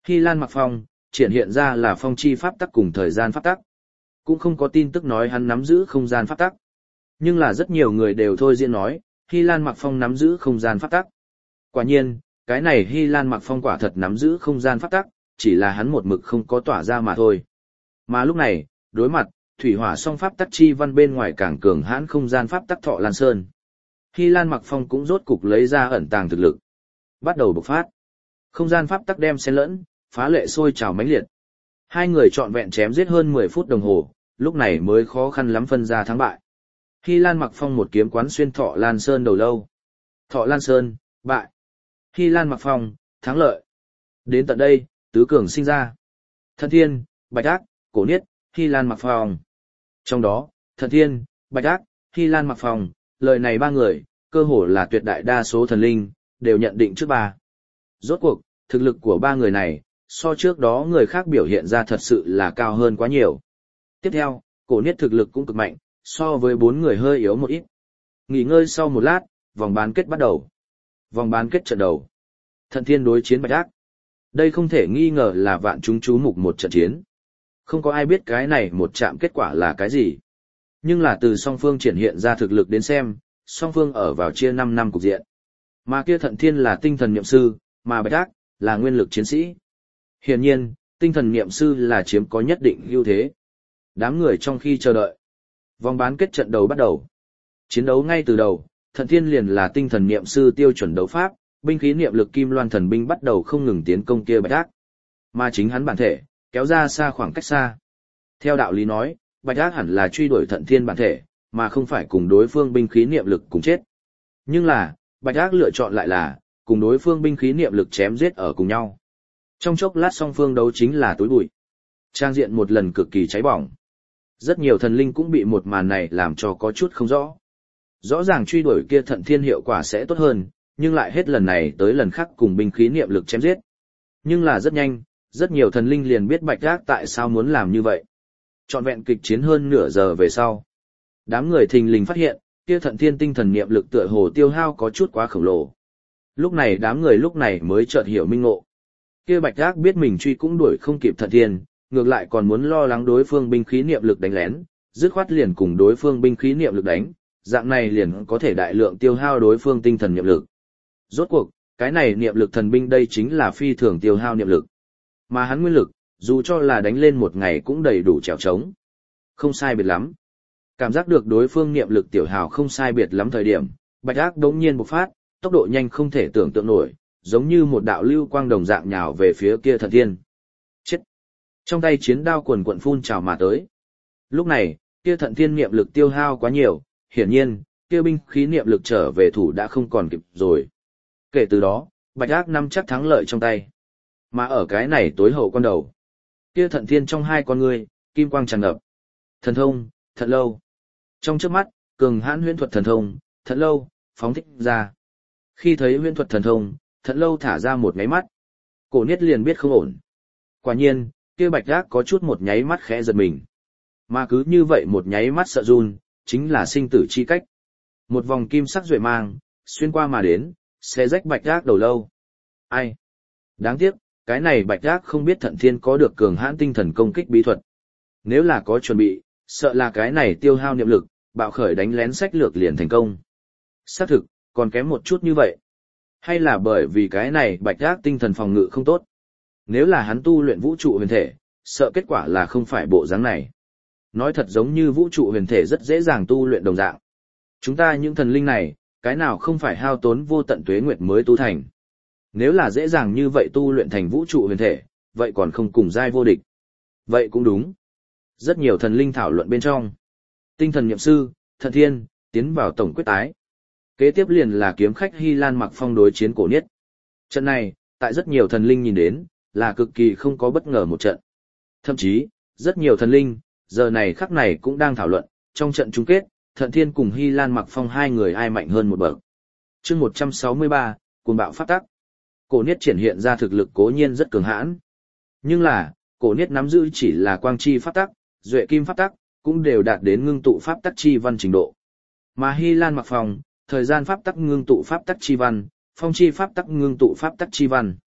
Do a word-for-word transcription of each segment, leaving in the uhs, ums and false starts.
Hy Lan Mặc Phong, triển hiện ra là phong chi pháp tắc cùng thời gian pháp tắc. Cũng không có tin tức nói hắn nắm giữ không gian pháp tắc. Nhưng là rất nhiều người đều thôi diễn nói, Hy Lan Mặc Phong nắm giữ không gian pháp tắc. Quả nhiên, cái này Hy Lan Mặc Phong quả thật nắm giữ không gian pháp tắc, chỉ là hắn một mực không có tỏa ra mà thôi. Mà lúc này, đối mặt, thủy hỏa song pháp tắc chi văn bên ngoài càng cường hãn không gian pháp tắc Thọ Lan Sơn. Hy Lan Mặc Phong cũng rốt cục lấy ra ẩn tàng thực lực. Bắt đầu bộc phát. Không gian pháp tắc đem xen lẫn, phá lệ sôi trào mãnh liệt. Hai người trọn vẹn chém giết hơn mười phút đồng hồ, lúc này mới khó khăn lắm phân ra thắng bại. Hy Lan Mặc Phong một kiếm quán xuyên Thọ Lan Sơn đầu lâu. Thọ Lan Sơn, bại. Hy Lan Mặc Phong, thắng lợi. Đến tận đây, tứ cường sinh ra. Thần Thiên, Bạch Ác, Cổ Niết, Hy Lan Mặc Phong. Trong đó, Thần Thiên, Bạch Ác, Hy Lan Mặc Phong, lời này ba người, cơ hồ là tuyệt đại đa số thần linh, đều nhận định trước ba. Rốt cuộc, thực lực của ba người này, so trước đó người khác biểu hiện ra thật sự là cao hơn quá nhiều. Tiếp theo, Cổ Niết thực lực cũng cực mạnh, so với bốn người hơi yếu một ít. Nghỉ ngơi sau một lát, vòng bán kết bắt đầu. Vòng bán kết trận đầu. Thần Thiên đối chiến Bạch Ác. Đây không thể nghi ngờ là vạn chúng chú mục một trận chiến. Không có ai biết cái này một chạm kết quả là cái gì. Nhưng là từ song phương triển hiện ra thực lực đến xem, song phương ở vào chia năm năm cục diện. Mà kia Thần Thiên là tinh thần niệm sư, mà Bạch Ác là nguyên lực chiến sĩ. Hiển nhiên, tinh thần niệm sư là chiếm có nhất định ưu thế. Đám người trong khi chờ đợi. Vòng bán kết trận đầu bắt đầu. Chiến đấu ngay từ đầu, Thần Thiên liền là tinh thần niệm sư tiêu chuẩn đấu pháp, binh khí niệm lực kim loan thần binh bắt đầu không ngừng tiến công kia Bạch Ác. Mà chính hắn bản thể, kéo ra xa khoảng cách xa. Theo đạo lý nói, Bạch Ác hẳn là truy đuổi Thần Thiên bản thể, mà không phải cùng đối phương binh khí niệm lực cùng chết. Nhưng là, Bạch Ác lựa chọn lại là, cùng đối phương binh khí niệm lực chém giết ở cùng nhau. Trong chốc lát song phương đấu chính là tối bụi. Trang diện một lần cực kỳ cháy bỏng. Rất nhiều thần linh cũng bị một màn này làm cho có chút không rõ. Rõ ràng truy đuổi kia Thần Thiên hiệu quả sẽ tốt hơn, nhưng lại hết lần này tới lần khác cùng binh khí niệm lực chém giết. Nhưng là rất nhanh, rất nhiều thần linh liền biết Bạch Ác tại sao muốn làm như vậy. Trọn vẹn kịch chiến hơn nửa giờ về sau. Đám người thình lình phát hiện, kia Thần Thiên tinh thần niệm lực tựa hồ tiêu hao có chút quá khổng lồ. Lúc này đám người lúc này mới chợt hiểu minh ngộ. Kia Bạch Ác biết mình truy cũng đuổi không kịp Thần Thiên, ngược lại còn muốn lo lắng đối phương binh khí niệm lực đánh lén, dứt khoát liền cùng đối phương binh khí niệm lực đánh, dạng này liền có thể đại lượng tiêu hao đối phương tinh thần niệm lực. Rốt cuộc, cái này niệm lực thần binh đây chính là phi thường tiêu hao niệm lực. Mà hắn nguyên lực, dù cho là đánh lên một ngày cũng đầy đủ trèo trống. Không sai biệt lắm. Cảm giác được đối phương niệm lực tiểu hào không sai biệt lắm thời điểm, Bạch Ác đống nhiên bộc phát, tốc độ nhanh không thể tưởng tượng nổi, giống như một đạo lưu quang đồng dạng nhào về phía kia Thần Thiên. Chết! Trong tay chiến đao quần quận phun trào mà tới. Lúc này, kia Thần Thiên niệm lực tiêu hao quá nhiều, hiển nhiên, kia binh khí niệm lực trở về thủ đã không còn kịp rồi. Kể từ đó, Bạch Ác nắm chắc thắng lợi trong tay. Mà ở cái này tối hậu con đầu. Kia Thần Thiên trong hai con ngươi, kim quang tràn ngập. Thần thông, thật lâu. Trong trước mắt, cường hãn huyễn thuật thần thông, thật lâu, phóng thích ra. Khi thấy huyễn thuật thần thông, thật lâu thả ra một nháy mắt. Cổ Niết liền biết không ổn. Quả nhiên, kia Bạch Ác có chút một nháy mắt khẽ giật mình. Mà cứ như vậy một nháy mắt sợ run, chính là sinh tử chi cách. Một vòng kim sắc duệ mang, xuyên qua mà đến, xé rách Bạch Ác đầu lâu. Ai? Đáng tiếc, cái này Bạch Ác không biết Thần Thiên có được cường hãn tinh thần công kích bí thuật. Nếu là có chuẩn bị, sợ là cái này tiêu hao niệm lực, bạo khởi đánh lén sách lược liền thành công. Xác thực, còn kém một chút như vậy. Hay là bởi vì cái này Bạch Ác tinh thần phòng ngự không tốt. Nếu là hắn tu luyện vũ trụ huyền thể, sợ kết quả là không phải bộ dáng này. Nói thật giống như vũ trụ huyền thể rất dễ dàng tu luyện đồng dạng. Chúng ta những thần linh này, cái nào không phải hao tốn vô tận tuế nguyệt mới tu thành. Nếu là dễ dàng như vậy tu luyện thành vũ trụ huyền thể, vậy còn không cùng giai vô địch. Vậy cũng đúng. Rất nhiều thần linh thảo luận bên trong. Tinh thần niệm sư, Thần Thiên, tiến vào tổng quyết tái. Kế tiếp liền là kiếm khách Hy Lan Mặc Phong đối chiến Cổ Niết. Trận này, tại rất nhiều thần linh nhìn đến, là cực kỳ không có bất ngờ một trận. Thậm chí, rất nhiều thần linh, giờ này khắc này cũng đang thảo luận, trong trận chung kết, Thần Thiên cùng Hy Lan Mặc Phong hai người ai mạnh hơn một bậc. Chương một trăm sáu mươi ba, cuồng bạo pháp tắc. Cổ Niết triển hiện ra thực lực cố nhiên rất cường hãn. Nhưng là, Cổ Niết nắm giữ chỉ là quang chi pháp tắc, duệ kim pháp tắc, cũng đều đạt đến ngưng tụ pháp tắc chi văn trình độ. Mà Hy Lan Mặc Phong, thời gian pháp tắc ngưng tụ pháp tắc chi văn, phong chi pháp tắc ngưng tụ pháp tắc chi văn.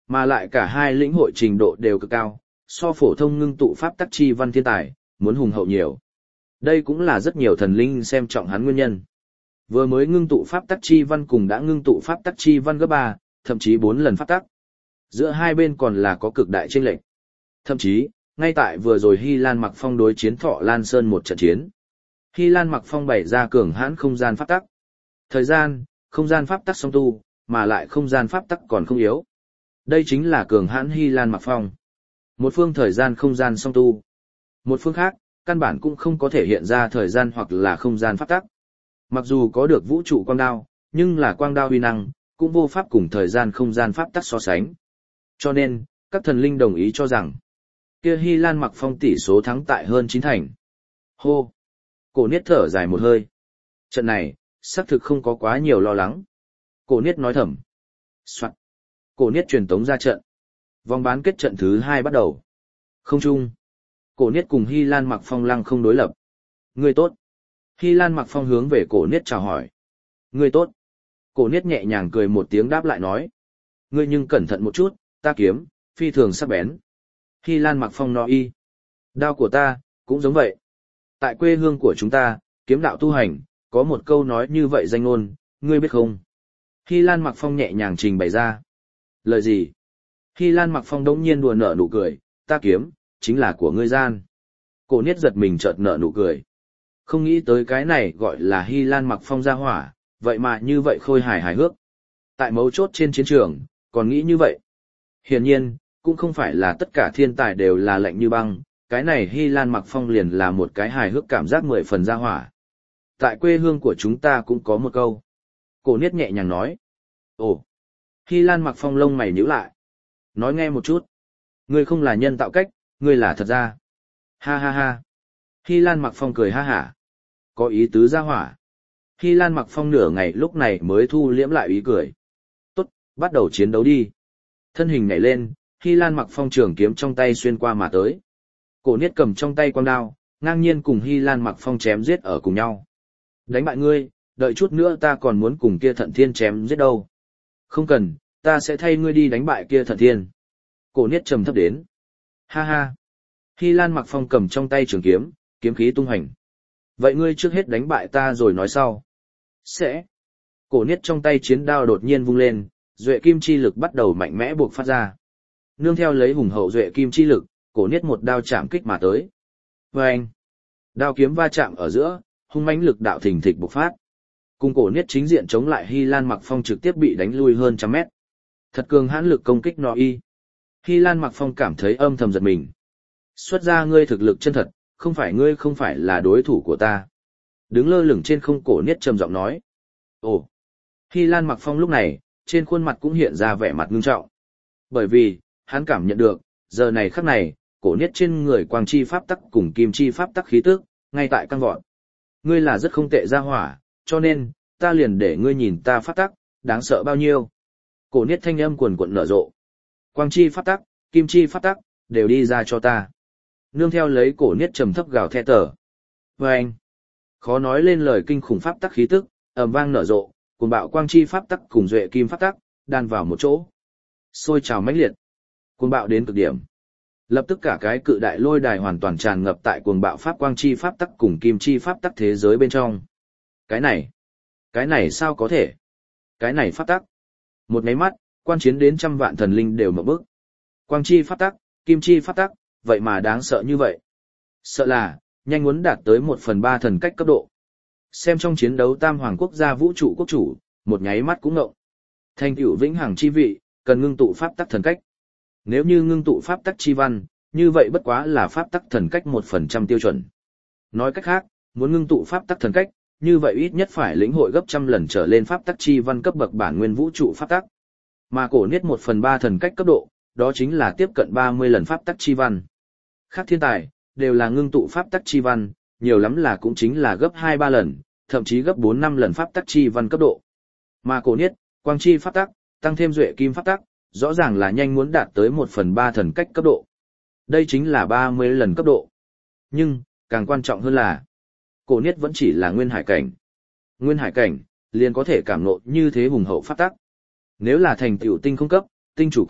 Mà lại cả hai lĩnh hội trình độ đều cực cao, so phổ thông ngưng tụ pháp tắc chi văn thiên tài, muốn hùng hậu nhiều. Đây cũng là rất nhiều thần linh xem trọng hắn nguyên nhân. Vừa mới ngưng tụ pháp tắc chi văn cùng đã ngưng tụ pháp tắc chi văn gấp ba, thậm chí bốn lần pháp tắc. Giữa hai bên còn là có cực đại chênh lệch. Thậm chí, ngay tại vừa rồi Hy Lan Mặc Phong đối chiến Thọ Lan Sơn một trận chiến. Hy Lan Mặc Phong bày ra cường hãn không gian pháp tắc. Thời gian, không gian pháp tắc song tu, mà lại không gian pháp tắc còn không yếu. Đây chính là cường hãn Hy Lan Mặc Phong. Một phương thời gian không gian song tu. Một phương khác, căn bản cũng không có thể hiện ra thời gian hoặc là không gian pháp tắc. Mặc dù có được vũ trụ quang đao, nhưng là quang đao uy năng, cũng vô pháp cùng thời gian không gian pháp tắc so sánh. Cho nên, các thần linh đồng ý cho rằng, kia Hy Lan Mặc Phong tỷ số thắng tại hơn chín thành. Hô! Cổ Niết thở dài một hơi. Trận này, xác thực không có quá nhiều lo lắng. Cổ Niết nói thầm. Soạn. Cổ Niết truyền tống ra trận. Vòng bán kết trận thứ hai bắt đầu. Không chung. Cổ Niết cùng Hy Lan Mặc Phong lăng không đối lập. Người tốt. Hy Lan Mặc Phong hướng về Cổ Niết chào hỏi. Người tốt. Cổ Niết nhẹ nhàng cười một tiếng đáp lại nói. Ngươi nhưng cẩn thận một chút, ta kiếm, phi thường sắc bén. Hy Lan Mặc Phong nói y. Đao của ta, cũng giống vậy. Tại quê hương của chúng ta, kiếm đạo tu hành, có một câu nói như vậy danh ngôn, ngươi biết không? Hy Lan Mặc Phong nhẹ nhàng trình bày ra. Lời gì? Hy Lan Mặc Phong đống nhiên đùa nở nụ cười, ta kiếm, chính là của ngươi gian. Cổ Niết giật mình chợt nở nụ cười. Không nghĩ tới cái này gọi là Hy Lan Mặc Phong ra hỏa, vậy mà như vậy khôi hài hài hước. Tại mấu chốt trên chiến trường, còn nghĩ như vậy. Hiển nhiên, cũng không phải là tất cả thiên tài đều là lạnh như băng, cái này Hy Lan Mặc Phong liền là một cái hài hước cảm giác mười phần ra hỏa. Tại quê hương của chúng ta cũng có một câu. Cổ Niết nhẹ nhàng nói. Ồ! Hy Lan Mặc Phong lông mày nhíu lại. Nói nghe một chút. Ngươi không là nhân tạo cách, ngươi là thật ra. Ha ha ha. Hy Lan Mặc Phong cười ha hả. Có ý tứ ra hỏa. Hy Lan Mặc Phong nửa ngày lúc này mới thu liễm lại ý cười. Tốt, bắt đầu chiến đấu đi. Thân hình nhảy lên, Hy Lan Mặc Phong trường kiếm trong tay xuyên qua mà tới. Cổ Niết cầm trong tay quang đao, ngang nhiên cùng Hy Lan Mặc Phong chém giết ở cùng nhau. Đánh bại ngươi, đợi chút nữa ta còn muốn cùng kia Thận Thiên chém giết đâu. Không cần, ta sẽ thay ngươi đi đánh bại kia Thận Thiên. Cổ Niết trầm thấp đến. Ha ha. Hy Lan Mặc Phong cầm trong tay trường kiếm, kiếm khí tung hành. Vậy ngươi trước hết đánh bại ta rồi nói sau. Sẽ. Cổ Niết trong tay chiến đao đột nhiên vung lên, duệ kim chi lực bắt đầu mạnh mẽ buộc phát ra. Nương theo lấy hùng hậu duệ kim chi lực, Cổ Niết một đao chạm kích mà tới. Vâng! Đao kiếm va chạm ở giữa, hung mãnh lực đạo thình thịch bộc phát. Cùng Cổ Niết chính diện chống lại Hy Lan Mặc Phong trực tiếp bị đánh lui hơn trăm mét. Thật cường hãn lực công kích nó y. Hy Lan Mặc Phong cảm thấy âm thầm giật mình. Xuất ra ngươi thực lực chân thật, không phải ngươi không phải là đối thủ của ta. Đứng lơ lửng trên không Cổ Niết trầm giọng nói. Ồ! Hy Lan Mặc Phong lúc này, trên khuôn mặt cũng hiện ra vẻ mặt ngưng trọng. Bởi vì, hắn cảm nhận được, giờ này khắc này, Cổ Niết trên người quang chi pháp tắc cùng kim chi pháp tắc khí tức, ngay tại căng vọt. Ngươi là rất không tệ ra hỏa, cho nên, ta liền để ngươi nhìn ta pháp tắc, đáng sợ bao nhiêu. Cổ Niết thanh âm cuồn cuộn nở rộ. Quang chi pháp tắc, kim chi pháp tắc, đều đi ra cho ta. Nương theo lấy Cổ Niết trầm thấp gào thét tở. Vâng! Khó nói lên lời kinh khủng pháp tắc khí tức, ầm vang nở rộ, cùng bạo quang chi pháp tắc cùng duệ kim pháp tắc, đan vào một chỗ. Sôi trào mãnh liệt. Cuồng bạo đến cực điểm. Lập tức cả cái cự đại lôi đài hoàn toàn tràn ngập tại cuồng bạo pháp quang chi pháp tắc cùng kim chi pháp tắc thế giới bên trong. Cái này, cái này sao có thể? Cái này pháp tắc. Một cái mắt, quan chiến đến trăm vạn thần linh đều mở bức. Quang chi pháp tắc, kim chi pháp tắc, vậy mà đáng sợ như vậy. Sợ là, nhanh muốn đạt tới một phần ba thần cách cấp độ. Xem trong chiến đấu tam hoàng quốc gia vũ trụ quốc chủ, một nháy mắt cũng ngộng. Thành tựu vĩnh hằng chi vị, cần ngưng tụ pháp tắc thần cách. Nếu như ngưng tụ pháp tắc chi văn, như vậy bất quá là pháp tắc thần cách một phần trăm tiêu chuẩn. Nói cách khác, muốn ngưng tụ pháp tắc thần cách, như vậy ít nhất phải lĩnh hội gấp trăm lần trở lên pháp tắc chi văn cấp bậc bản nguyên vũ trụ pháp tắc. Mà Cổ Niết một phần ba thần cách cấp độ, đó chính là tiếp cận ba mươi lần pháp tắc chi văn. Khác thiên tài, đều là ngưng tụ pháp tắc chi văn, nhiều lắm là cũng chính là gấp hai ba lần, thậm chí gấp bốn năm lần pháp tắc chi văn cấp độ. Mà Cổ Niết, quang chi pháp tắc, tăng thêm duệ kim pháp tắc, rõ ràng là nhanh muốn đạt tới một phần ba thần cách cấp độ. Đây chính là ba mươi lần cấp độ. Nhưng, càng quan trọng hơn là, Cổ Niết vẫn chỉ là nguyên hải cảnh. Nguyên hải cảnh, liền có thể cảm ngộ như thế hùng hậu pháp tắc. Nếu là thành tựu tinh không cấp, tinh chủ cấp,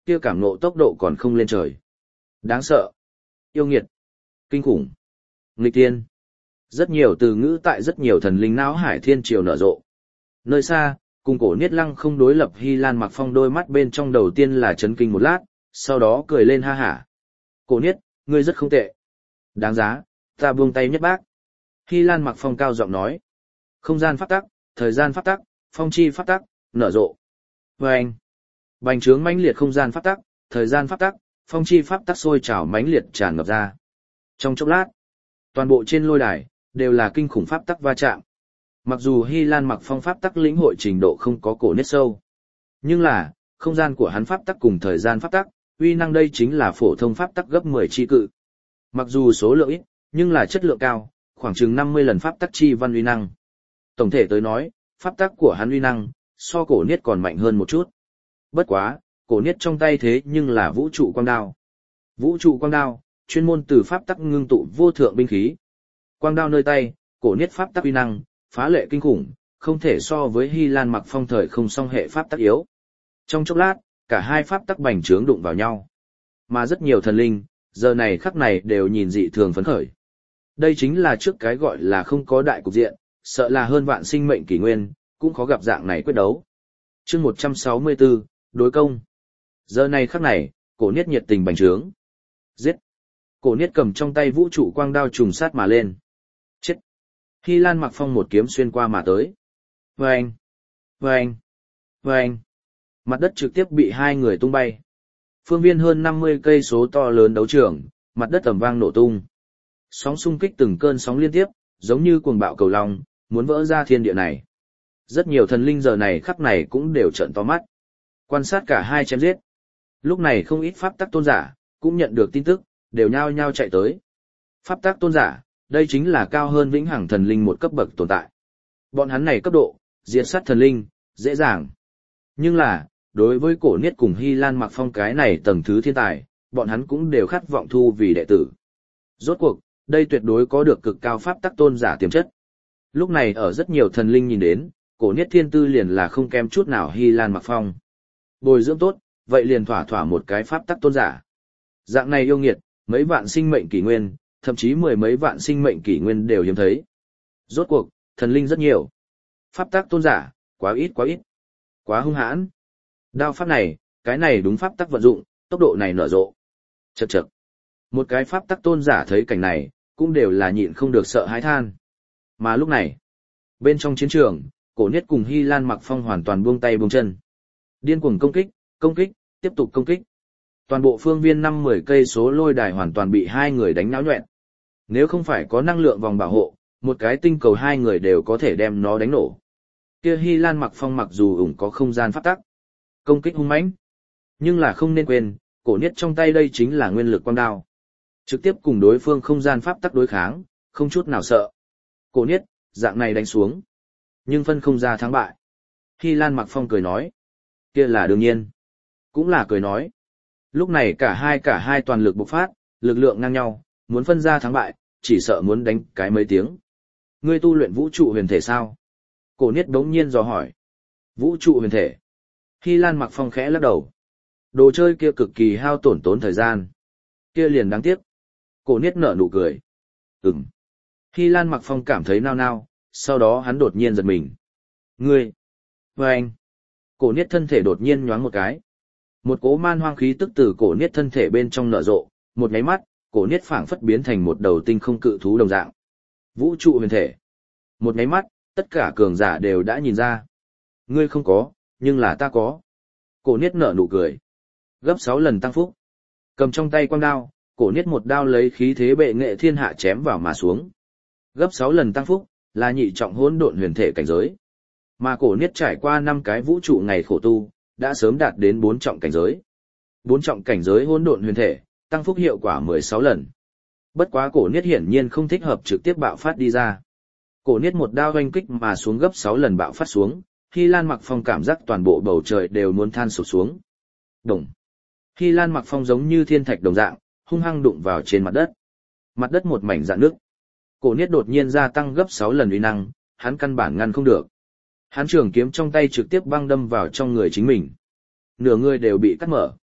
kia cảm ngộ tốc độ còn không lên trời. Đáng sợ, yêu nghiệt, kinh khủng, nghịch tiên. Rất nhiều từ ngữ tại rất nhiều thần linh não hải thiên triều nở rộ. Nơi xa, cùng Cổ Niết Lăng không đối lập Hy Lan Mặc Phong đôi mắt bên trong đầu tiên là chấn kinh một lát, sau đó cười lên ha hả. Cổ Niết, ngươi rất không tệ. Đáng giá, ta buông tay nhất bác. Hy Lan Mặc Phong cao giọng nói. Không gian pháp tắc, thời gian pháp tắc, phong chi pháp tắc, nở rộ. Vâng. Bành trướng mãnh liệt không gian pháp tắc, thời gian pháp tắc, phong chi pháp tắc sôi trào mãnh liệt tràn ngập ra. Trong chốc lát, toàn bộ trên lôi đài đều là kinh khủng pháp tắc va chạm. Mặc dù Hy Lan Mặc Phong pháp tắc lĩnh hội trình độ không có Cổ Niết sâu, nhưng là không gian của hắn pháp tắc cùng thời gian pháp tắc, uy năng đây chính là phổ thông pháp tắc gấp mười chi cự. Mặc dù số lượng ít, nhưng là chất lượng cao, khoảng chừng năm mươi lần pháp tắc chi văn uy năng. Tổng thể tới nói, pháp tắc của hắn uy năng so Cổ Niết còn mạnh hơn một chút. Bất quá, Cổ Niết trong tay thế nhưng là vũ trụ quang đao. Vũ trụ quang đao, chuyên môn từ pháp tắc ngưng tụ vô thượng binh khí. Quang đao nơi tay, Cổ Niết pháp tắc uy năng phá lệ kinh khủng, không thể so với Hy Lan Mặc Phong thời không song hệ pháp tắc yếu. Trong chốc lát, cả hai pháp tắc bành trướng đụng vào nhau. Mà rất nhiều thần linh, giờ này khắc này đều nhìn dị thường phấn khởi. Đây chính là trước cái gọi là không có đại cục diện, sợ là hơn vạn sinh mệnh kỷ nguyên, cũng khó gặp dạng này quyết đấu. Chương một trăm sáu mươi tư, đối công. Giờ này khắc này, Cổ Niết nhiệt tình bành trướng. Giết! Cổ Niết cầm trong tay vũ trụ quang đao trùng sát mà lên. Chết! Hy Lan Mặc Phong một kiếm xuyên qua mà tới. Vâng! Vâng! Vâng! Mặt đất trực tiếp bị hai người tung bay. Phương viên hơn năm mươi cây số to lớn đấu trường, mặt đất ầm vang nổ tung. Sóng xung kích từng cơn sóng liên tiếp, giống như cuồng bạo cầu long, muốn vỡ ra thiên địa này. Rất nhiều thần linh giờ này khắc này cũng đều trợn to mắt. Quan sát cả hai chém giết. Lúc này không ít pháp tắc tôn giả, cũng nhận được tin tức, đều nhao nhao chạy tới. Pháp tắc tôn giả, đây chính là cao hơn vĩnh hằng thần linh một cấp bậc tồn tại. Bọn hắn này cấp độ, diệt sát thần linh, dễ dàng. Nhưng là, đối với Cổ Niết cùng Hy Lan Mặc Phong cái này tầng thứ thiên tài, bọn hắn cũng đều khát vọng thu vì đệ tử. Rốt cuộc, đây tuyệt đối có được cực cao pháp tắc tôn giả tiềm chất. Lúc này ở rất nhiều thần linh nhìn đến, Cổ Niết thiên tư liền là không kém chút nào Hy Lan Mặc Phong. Bồi dưỡng tốt, vậy liền thỏa thỏa một cái pháp tắc tôn giả. Dạng này yêu nghiệt, mấy vạn sinh mệnh kỷ nguyên, thậm chí mười mấy vạn sinh mệnh kỷ nguyên đều hiếm thấy. Rốt cuộc, thần linh rất nhiều. Pháp tắc tôn giả, quá ít quá ít. Quá hung hãn. Đao pháp này, cái này đúng pháp tắc vận dụng, tốc độ này nở rộ. Chậc chậc. Một cái pháp tắc tôn giả thấy cảnh này, cũng đều là nhịn không được sợ hãi than. Mà lúc này, bên trong chiến trường, Cổ Niết cùng Hy Lan Mặc Phong hoàn toàn buông tay buông chân. Điên cuồng công kích, công kích, tiếp tục công kích. Toàn bộ phương viên năm mười cây số lôi đài hoàn toàn bị hai người đánh náo nhoẹn. Nếu không phải có năng lượng vòng bảo hộ, một cái tinh cầu hai người đều có thể đem nó đánh nổ. Kia Hy Lan Mặc Phong mặc dù ủng có không gian pháp tắc, công kích hung mãnh, nhưng là không nên quên, Cổ Niết trong tay đây chính là nguyên lực quang đao. Trực tiếp cùng đối phương không gian pháp tắc đối kháng, không chút nào sợ. Cổ Niết, dạng này đánh xuống, nhưng phân không ra thắng bại. Hy Lan Mặc Phong cười nói, kia là đương nhiên, cũng là cười nói. Lúc này cả hai cả hai toàn lực bộc phát, lực lượng ngang nhau, muốn phân ra thắng bại, chỉ sợ muốn đánh cái mấy tiếng. Ngươi tu luyện vũ trụ huyền thể sao? Cổ Niết đống nhiên dò hỏi. Vũ trụ huyền thể. Hy Lan Mặc Phong khẽ lắc đầu. Đồ chơi kia cực kỳ hao tổn tốn thời gian. Kia liền đáng tiếc. Cổ Niết nở nụ cười. Ừm. Hy Lan Mặc Phong cảm thấy nao nao, sau đó hắn đột nhiên giật mình. Ngươi! Và anh! Cổ Niết thân thể đột nhiên nhoáng một cái. Một cỗ man hoang khí tức từ Cổ Niết thân thể bên trong nở rộ, một nháy mắt, Cổ Niết phảng phất biến thành một đầu tinh không cự thú đồng dạng. Vũ trụ huyền thể. Một nháy mắt, tất cả cường giả đều đã nhìn ra. Ngươi không có, nhưng là ta có. Cổ Niết nở nụ cười. Gấp sáu lần tăng phúc. Cầm trong tay quang đao, Cổ Niết một đao lấy khí thế bệ nghệ thiên hạ chém vào mà xuống. Gấp sáu lần tăng phúc, là nhị trọng hỗn độn huyền thể cảnh giới. Mà Cổ Niết trải qua năm cái vũ trụ ngày khổ tu, đã sớm đạt đến bốn trọng cảnh giới. Bốn trọng cảnh giới hỗn độn huyền thể, tăng phúc hiệu quả mười sáu lần. Bất quá Cổ Niết hiển nhiên không thích hợp trực tiếp bạo phát đi ra. Cổ Niết một đao oanh kích mà xuống gấp sáu lần bạo phát xuống, Hy Lan Mặc Phong cảm giác toàn bộ bầu trời đều muốn than sụp xuống. Đùng. Hy Lan Mặc Phong giống như thiên thạch đồng dạng, hung hăng đụng vào trên mặt đất. Mặt đất một mảnh rạn nước. Cổ Niết đột nhiên gia tăng gấp sáu lần uy năng, hắn căn bản ngăn không được. Hắn trường kiếm trong tay trực tiếp băng đâm vào trong người chính mình. Nửa người đều bị cắt mở.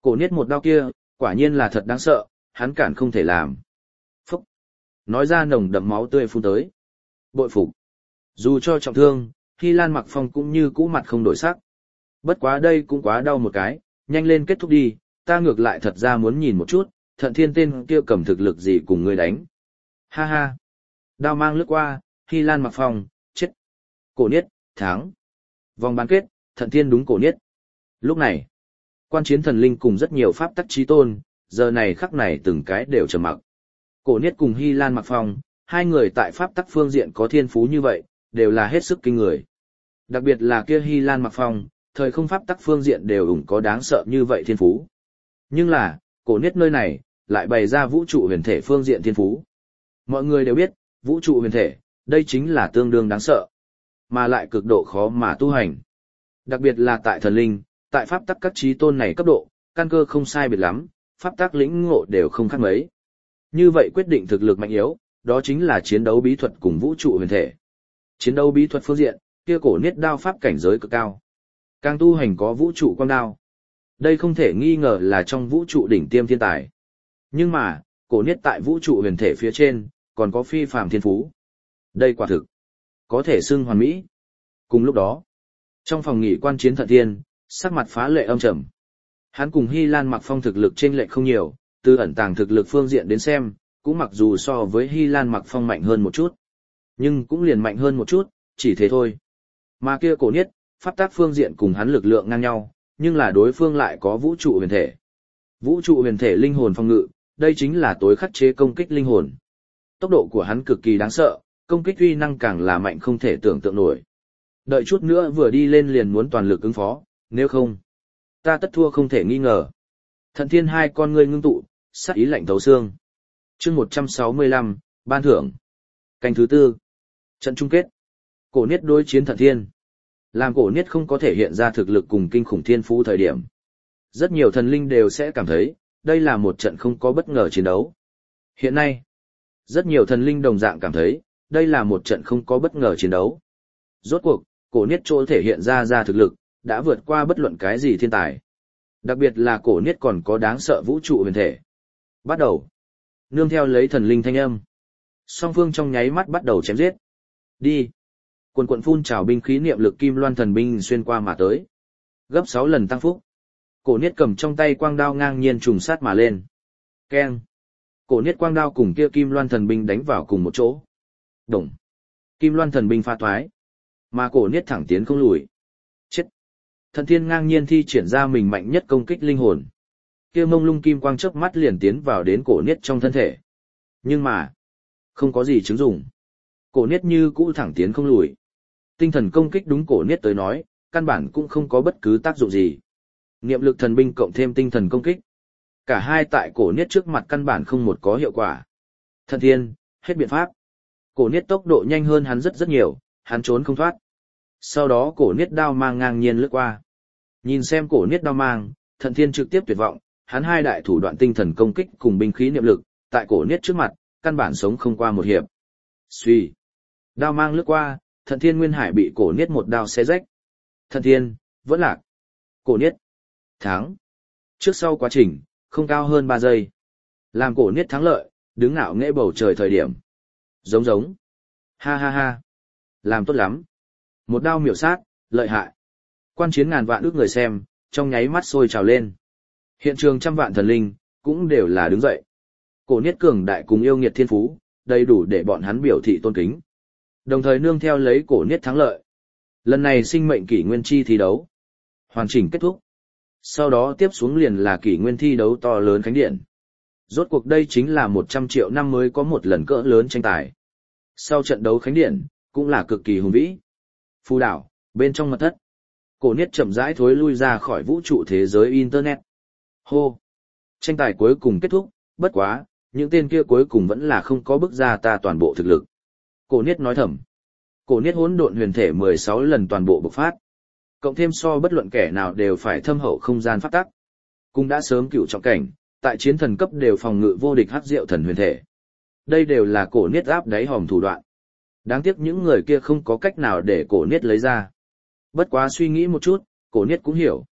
Cổ niết một đao kia, quả nhiên là thật đáng sợ, hắn cản không thể làm. Phúc! Nói ra nồng đậm máu tươi phun tới. Bội phục! Dù cho trọng thương, Hy Lan Mặc Phong cũng như cũ mặt không đổi sắc. Bất quá đây cũng quá đau một cái, nhanh lên kết thúc đi, ta ngược lại thật ra muốn nhìn một chút, Thận Thiên tên kia cầm thực lực gì cùng ngươi đánh. Ha ha! Đao mang lướt qua, Hy Lan Mặc Phong, chết! Cổ niết, thắng! Vòng bán kết, Thận Thiên đúng cổ niết. Lúc này, quan chiến thần linh cùng rất nhiều pháp tắc chí tôn, giờ này khắc này từng cái đều trầm mặc. Cổ niết cùng Hy Lan Mặc Phong, hai người tại pháp tắc phương diện có thiên phú như vậy, đều là hết sức kinh người. Đặc biệt là kia Hy Lan Mặc Phong, thời không pháp tắc phương diện đều ủng có đáng sợ như vậy thiên phú. Nhưng là, cổ niết nơi này, lại bày ra vũ trụ huyền thể phương diện thiên phú. Mọi người đều biết, vũ trụ huyền thể, đây chính là tương đương đáng sợ, mà lại cực độ khó mà tu hành. Đặc biệt là tại thần linh, tại pháp tắc các chí tôn này cấp độ, căn cơ không sai biệt lắm, pháp tắc lĩnh ngộ đều không khác mấy. Như vậy quyết định thực lực mạnh yếu, đó chính là chiến đấu bí thuật cùng vũ trụ huyền thể. Chiến đấu bí thuật phương diện, kia cổ niết đao pháp cảnh giới cực cao. Càng tu hành có vũ trụ quang đao. Đây không thể nghi ngờ là trong vũ trụ đỉnh tiêm thiên tài. Nhưng mà, cổ niết tại vũ trụ huyền thể phía trên, còn có phi phàm thiên phú. Đây quả thực, có thể xưng hoàn mỹ. Cùng lúc đó, trong phòng nghỉ quan chiến Thận Thiên, sắc mặt phá lệ âm trầm. Hắn cùng Hy Lan Mặc Phong thực lực chênh lệch không nhiều, từ ẩn tàng thực lực phương diện đến xem, cũng mặc dù so với Hy Lan Mặc Phong mạnh hơn một chút, nhưng cũng liền mạnh hơn một chút, chỉ thế thôi. Mà kia cổ niết, pháp tác phương diện cùng hắn lực lượng ngang nhau, nhưng là đối phương lại có vũ trụ huyền thể. Vũ trụ huyền thể linh hồn phòng ngự, đây chính là tối khắc chế công kích linh hồn. Tốc độ của hắn cực kỳ đáng sợ, công kích uy năng càng là mạnh không thể tưởng tượng nổi. Đợi chút nữa vừa đi lên liền muốn toàn lực ứng phó, nếu không, ta tất thua không thể nghi ngờ. Thận Thiên hai con ngươi ngưng tụ, sát ý lạnh thấu xương. Chương một trăm sáu mươi lăm, ban thưởng. Canh thứ tư. Trận chung kết. Cổ niết đối chiến Thận Thiên. Làm cổ niết không có thể hiện ra thực lực cùng kinh khủng thiên phú thời điểm. Rất nhiều thần linh đều sẽ cảm thấy, đây là một trận không có bất ngờ chiến đấu. Hiện nay, rất nhiều thần linh đồng dạng cảm thấy, đây là một trận không có bất ngờ chiến đấu. Rốt cuộc, cổ niết chỗ thể hiện ra ra thực lực, đã vượt qua bất luận cái gì thiên tài. Đặc biệt là cổ niết còn có đáng sợ vũ trụ huyền thể. Bắt đầu. Nương theo lấy thần linh thanh âm. Song phương trong nháy mắt bắt đầu chém giết. Đi. Quần quận phun trào binh khí niệm lực kim loan thần binh xuyên qua mà tới. Gấp sáu lần tăng phúc. Cổ niết cầm trong tay quang đao ngang nhiên trùng sát mà lên. Keng. Cổ niết quang đao cùng kia kim loan thần binh đánh vào cùng một chỗ. Đồng. Kim loan thần binh pha thoái. Mà cổ niết thẳng tiến không lùi. Chết. Thận Thiên ngang nhiên thi triển ra mình mạnh nhất công kích linh hồn. Kia mông lung kim quang chớp mắt liền tiến vào đến cổ niết trong thân thể. Nhưng mà, không có gì chứng dụng. Cổ niết như cũ thẳng tiến không lùi. Tinh thần công kích đúng cổ niết tới nói, căn bản cũng không có bất cứ tác dụng gì. Niệm lực thần binh cộng thêm tinh thần công kích. Cả hai tại cổ niết trước mặt căn bản không một có hiệu quả. Thận Thiên, hết biện pháp. Cổ niết tốc độ nhanh hơn hắn rất rất nhiều, hắn trốn không thoát. Sau đó cổ niết đao mang ngang nhiên lướt qua. Nhìn xem cổ niết đao mang, Thận Thiên trực tiếp tuyệt vọng, hắn hai đại thủ đoạn tinh thần công kích cùng binh khí niệm lực, tại cổ niết trước mặt, căn bản sống không qua một hiệp. Xuy. Đao mang lướt qua, Thận Thiên nguyên hải bị cổ niết một đao xé rách. Thận Thiên, vẫn lạc. Cổ niết. Thắng. Trước sau quá trình, không cao hơn ba giây. Làm cổ niết thắng lợi, đứng ngạo nghễ bầu trời thời điểm. Giống giống. Ha ha ha. Làm tốt lắm. Một đao miểu sát, lợi hại. Quan chiến ngàn vạn ước người xem, trong nháy mắt sôi trào lên. Hiện trường trăm vạn thần linh, cũng đều là đứng dậy. Cổ niết cường đại cùng yêu nghiệt thiên phú, đầy đủ để bọn hắn biểu thị tôn kính. Đồng thời nương theo lấy cổ niết thắng lợi. Lần này sinh mệnh kỷ nguyên chi thi đấu. Hoàn chỉnh kết thúc. Sau đó tiếp xuống liền là kỷ nguyên thi đấu to lớn khánh điện. Rốt cuộc đây chính là một trăm triệu năm mới có một lần cỡ lớn tranh tài. Sau trận đấu khánh điện, cũng là cực kỳ hùng vĩ. Phù đảo, bên trong mật thất. Cổ niết chậm rãi thối lui ra khỏi vũ trụ thế giới Internet. Hô! Tranh tài cuối cùng kết thúc, bất quá, những tên kia cuối cùng vẫn là không có bức ra ta toàn bộ thực lực. Cổ niết nói thầm. Cổ niết hỗn độn huyền thể mười sáu lần toàn bộ bộc phát. Cộng thêm so bất luận kẻ nào đều phải thâm hậu không gian pháp tắc. Cũng đã sớm cựu trọng cảnh, tại chiến thần cấp đều phòng ngự vô địch hắc diệu thần huyền thể. Đây đều là cổ niết áp đáy hòm thủ đoạn. Đáng tiếc những người kia không có cách nào để cổ niết lấy ra. Bất quá suy nghĩ một chút, cổ niết cũng hiểu.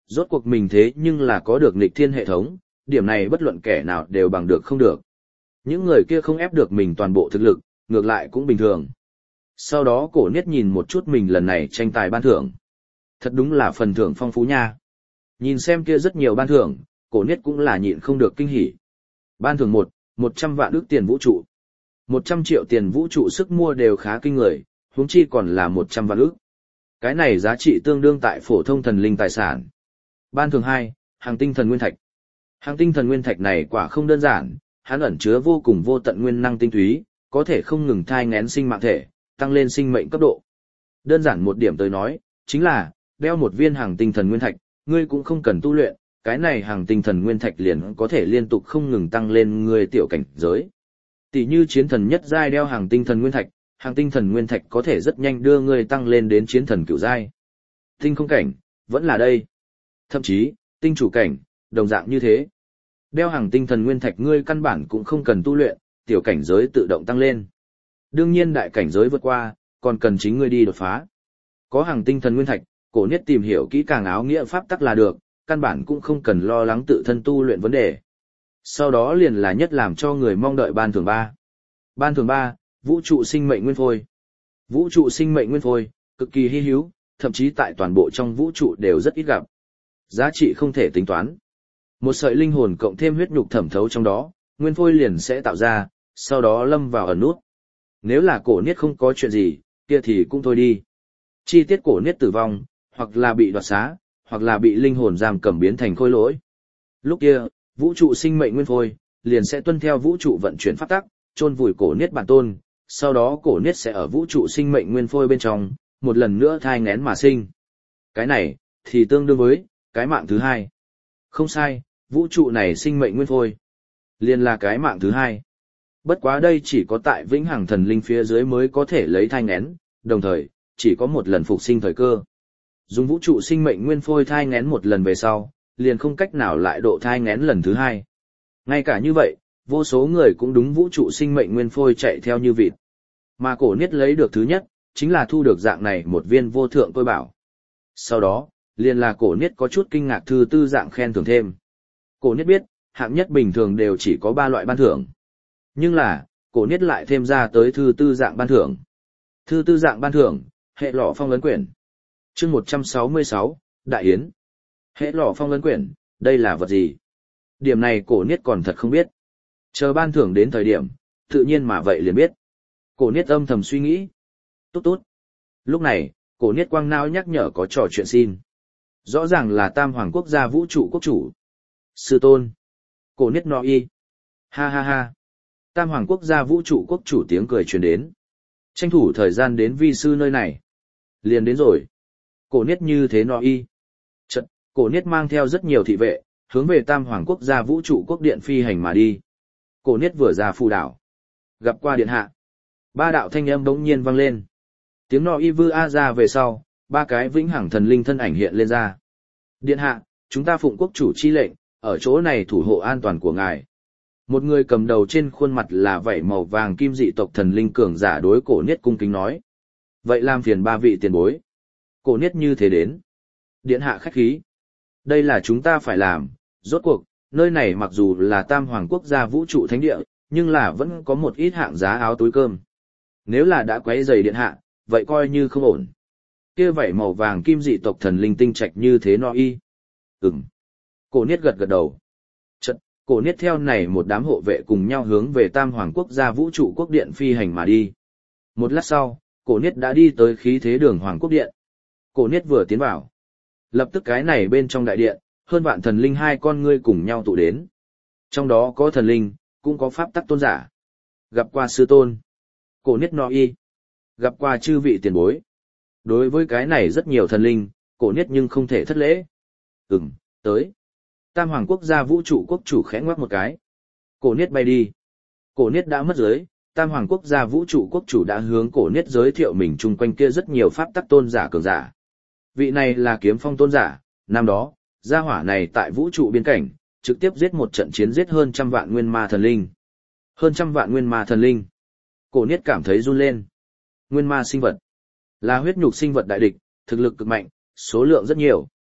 Rốt cuộc mình thế nhưng là có được nghịch thiên hệ thống, điểm này bất luận kẻ nào đều bằng được không được. Những người kia không ép được mình toàn bộ thực lực, ngược lại cũng bình thường. Sau đó cổ niết nhìn một chút mình lần này tranh tài ban thưởng. Thật đúng là phần thưởng phong phú nha. Nhìn xem kia rất nhiều ban thưởng, cổ niết cũng là nhịn không được kinh hỉ. Ban thưởng một, một trăm vạn ức tiền vũ trụ. một trăm triệu tiền vũ trụ sức mua đều khá kinh người, huống chi còn là một trăm vạn ức. Cái này giá trị tương đương tại phổ thông thần linh tài sản. Ban thưởng hai, hàng tinh thần nguyên thạch. Hàng tinh thần nguyên thạch này quả không đơn giản, hắn ẩn chứa vô cùng vô tận nguyên năng tinh túy, có thể không ngừng thai nghén sinh mạng thể, tăng lên sinh mệnh cấp độ. Đơn giản một điểm tới nói, chính là, đeo một viên hàng tinh thần nguyên thạch, ngươi cũng không cần tu luyện, cái này hàng tinh thần nguyên thạch liền có thể liên tục không ngừng tăng lên ngươi tiểu cảnh giới. Tỷ như chiến thần nhất giai đeo hàng tinh thần nguyên thạch, hàng tinh thần nguyên thạch có thể rất nhanh đưa ngươi tăng lên đến chiến thần cửu giai. Tinh không cảnh, vẫn là đây. Thậm chí, tinh chủ cảnh, đồng dạng như thế. Đeo hàng tinh thần nguyên thạch ngươi căn bản cũng không cần tu luyện, tiểu cảnh giới tự động tăng lên. Đương nhiên đại cảnh giới vượt qua, còn cần chính ngươi đi đột phá. Có hàng tinh thần nguyên thạch, cổ niết tìm hiểu kỹ càng áo nghĩa pháp tắc là được, căn bản cũng không cần lo lắng tự thân tu luyện vấn đề. Sau đó liền là nhất làm cho người mong đợi ban thưởng ba. Ban thưởng ba, vũ trụ sinh mệnh nguyên phôi. Vũ trụ sinh mệnh nguyên phôi, cực kỳ hy hữu, thậm chí tại toàn bộ trong vũ trụ đều rất ít gặp. Giá trị không thể tính toán. Một sợi linh hồn cộng thêm huyết nhục thẩm thấu trong đó, nguyên phôi liền sẽ tạo ra, sau đó lâm vào ẩn nút. Nếu là cổ niết không có chuyện gì, kia thì cũng thôi đi. Chi tiết cổ niết tử vong, hoặc là bị đoạt xá, hoặc là bị linh hồn giam cầm biến thành khôi lỗi. Lúc kia, vũ trụ sinh mệnh nguyên phôi, liền sẽ tuân theo vũ trụ vận chuyển pháp tắc, chôn vùi cổ niết bản tôn, sau đó cổ niết sẽ ở vũ trụ sinh mệnh nguyên phôi bên trong, một lần nữa thai nghén mà sinh. Cái này, thì tương đương với, cái mạng thứ hai. Không sai, vũ trụ này sinh mệnh nguyên phôi, liền là cái mạng thứ hai. Bất quá đây chỉ có tại vĩnh hằng thần linh phía dưới mới có thể lấy thai nghén, đồng thời, chỉ có một lần phục sinh thời cơ. Dùng vũ trụ sinh mệnh nguyên phôi thai nghén một lần về sau, liền không cách nào lại độ thai nghén lần thứ hai. Ngay cả như vậy, vô số người cũng đúng vũ trụ sinh mệnh nguyên phôi chạy theo như vịt. Mà cổ niết lấy được thứ nhất, chính là thu được dạng này một viên vô thượng tôi bảo. Sau đó, liền là cổ niết có chút kinh ngạc thư tư dạng khen thưởng thêm. Cổ niết biết, hạng nhất bình thường đều chỉ có ba loại ban thưởng. Nhưng là, cổ niết lại thêm ra tới thư tư dạng ban thưởng. Thư tư dạng ban thưởng, hệ lọ phong ấn quyển. Chương một trăm sáu mươi sáu, Đại Yến. Hệ lọ phong ấn quyển, đây là vật gì? Điểm này cổ niết còn thật không biết. Chờ ban thưởng đến thời điểm, tự nhiên mà vậy liền biết. Cổ niết âm thầm suy nghĩ. Tốt tốt. Lúc này, cổ niết quang não nhắc nhở có trò chuyện xin. Rõ ràng là tam hoàng quốc gia vũ trụ quốc chủ. Sư tôn. Cổ niết no y. Ha ha ha. Tam hoàng quốc gia vũ trụ quốc chủ tiếng cười truyền đến. Tranh thủ thời gian đến vi sư nơi này. Liền đến rồi. Cổ niết như thế no y. Chật, cổ niết mang theo rất nhiều thị vệ, hướng về tam hoàng quốc gia vũ trụ quốc điện phi hành mà đi. Cổ niết vừa ra phù đảo. Gặp qua điện hạ. Ba đạo thanh âm bỗng nhiên vang lên. Tiếng no y vư a ra về sau, ba cái vĩnh hằng thần linh thân ảnh hiện lên ra. Điện hạ, chúng ta phụng quốc chủ chi lệnh, ở chỗ này thủ hộ an toàn của ngài. Một người cầm đầu trên khuôn mặt là vảy màu vàng kim dị tộc thần linh cường giả đối cổ niết cung kính nói. Vậy làm phiền ba vị tiền bối. Cổ niết như thế đến. Điện hạ khách khí. Đây là chúng ta phải làm, rốt cuộc, nơi này mặc dù là tam hoàng quốc gia vũ trụ thánh địa, nhưng là vẫn có một ít hạng giá áo túi cơm. Nếu là đã quấy rầy điện hạ, vậy coi như không ổn. Kia vảy màu vàng kim dị tộc thần linh tinh trạch như thế no y. Ừm. Cổ niết gật gật đầu. Chật, cổ niết theo này một đám hộ vệ cùng nhau hướng về tam hoàng quốc gia vũ trụ quốc điện phi hành mà đi. Một lát sau, cổ niết đã đi tới khí thế đường hoàng quốc điện. Cổ niết vừa tiến vào. Lập tức cái này bên trong đại điện, hơn vạn thần linh hai con ngươi cùng nhau tụ đến. Trong đó có thần linh, cũng có pháp tắc tôn giả. Gặp qua sư tôn. Cổ niết no y. Gặp qua chư vị tiền bối. Đối với cái này rất nhiều thần linh, cổ niết nhưng không thể thất lễ. Ừm, tới. Tam hoàng quốc gia vũ trụ quốc chủ khẽ ngoắc một cái. Cổ niết bay đi. Cổ niết đã mất giới, tam hoàng quốc gia vũ trụ quốc chủ đã hướng cổ niết giới thiệu mình chung quanh kia rất nhiều pháp tắc tôn giả cường giả. Vị này là kiếm phong tôn giả, năm đó, gia hỏa này tại vũ trụ biên cảnh, trực tiếp giết một trận chiến giết hơn trăm vạn nguyên ma thần linh. Hơn trăm vạn nguyên ma thần linh. Cổ niết cảm thấy run lên. Nguyên ma sinh vật. Là huyết nhục sinh vật đại địch, thực lực cực mạnh, số lượng rất nhiều.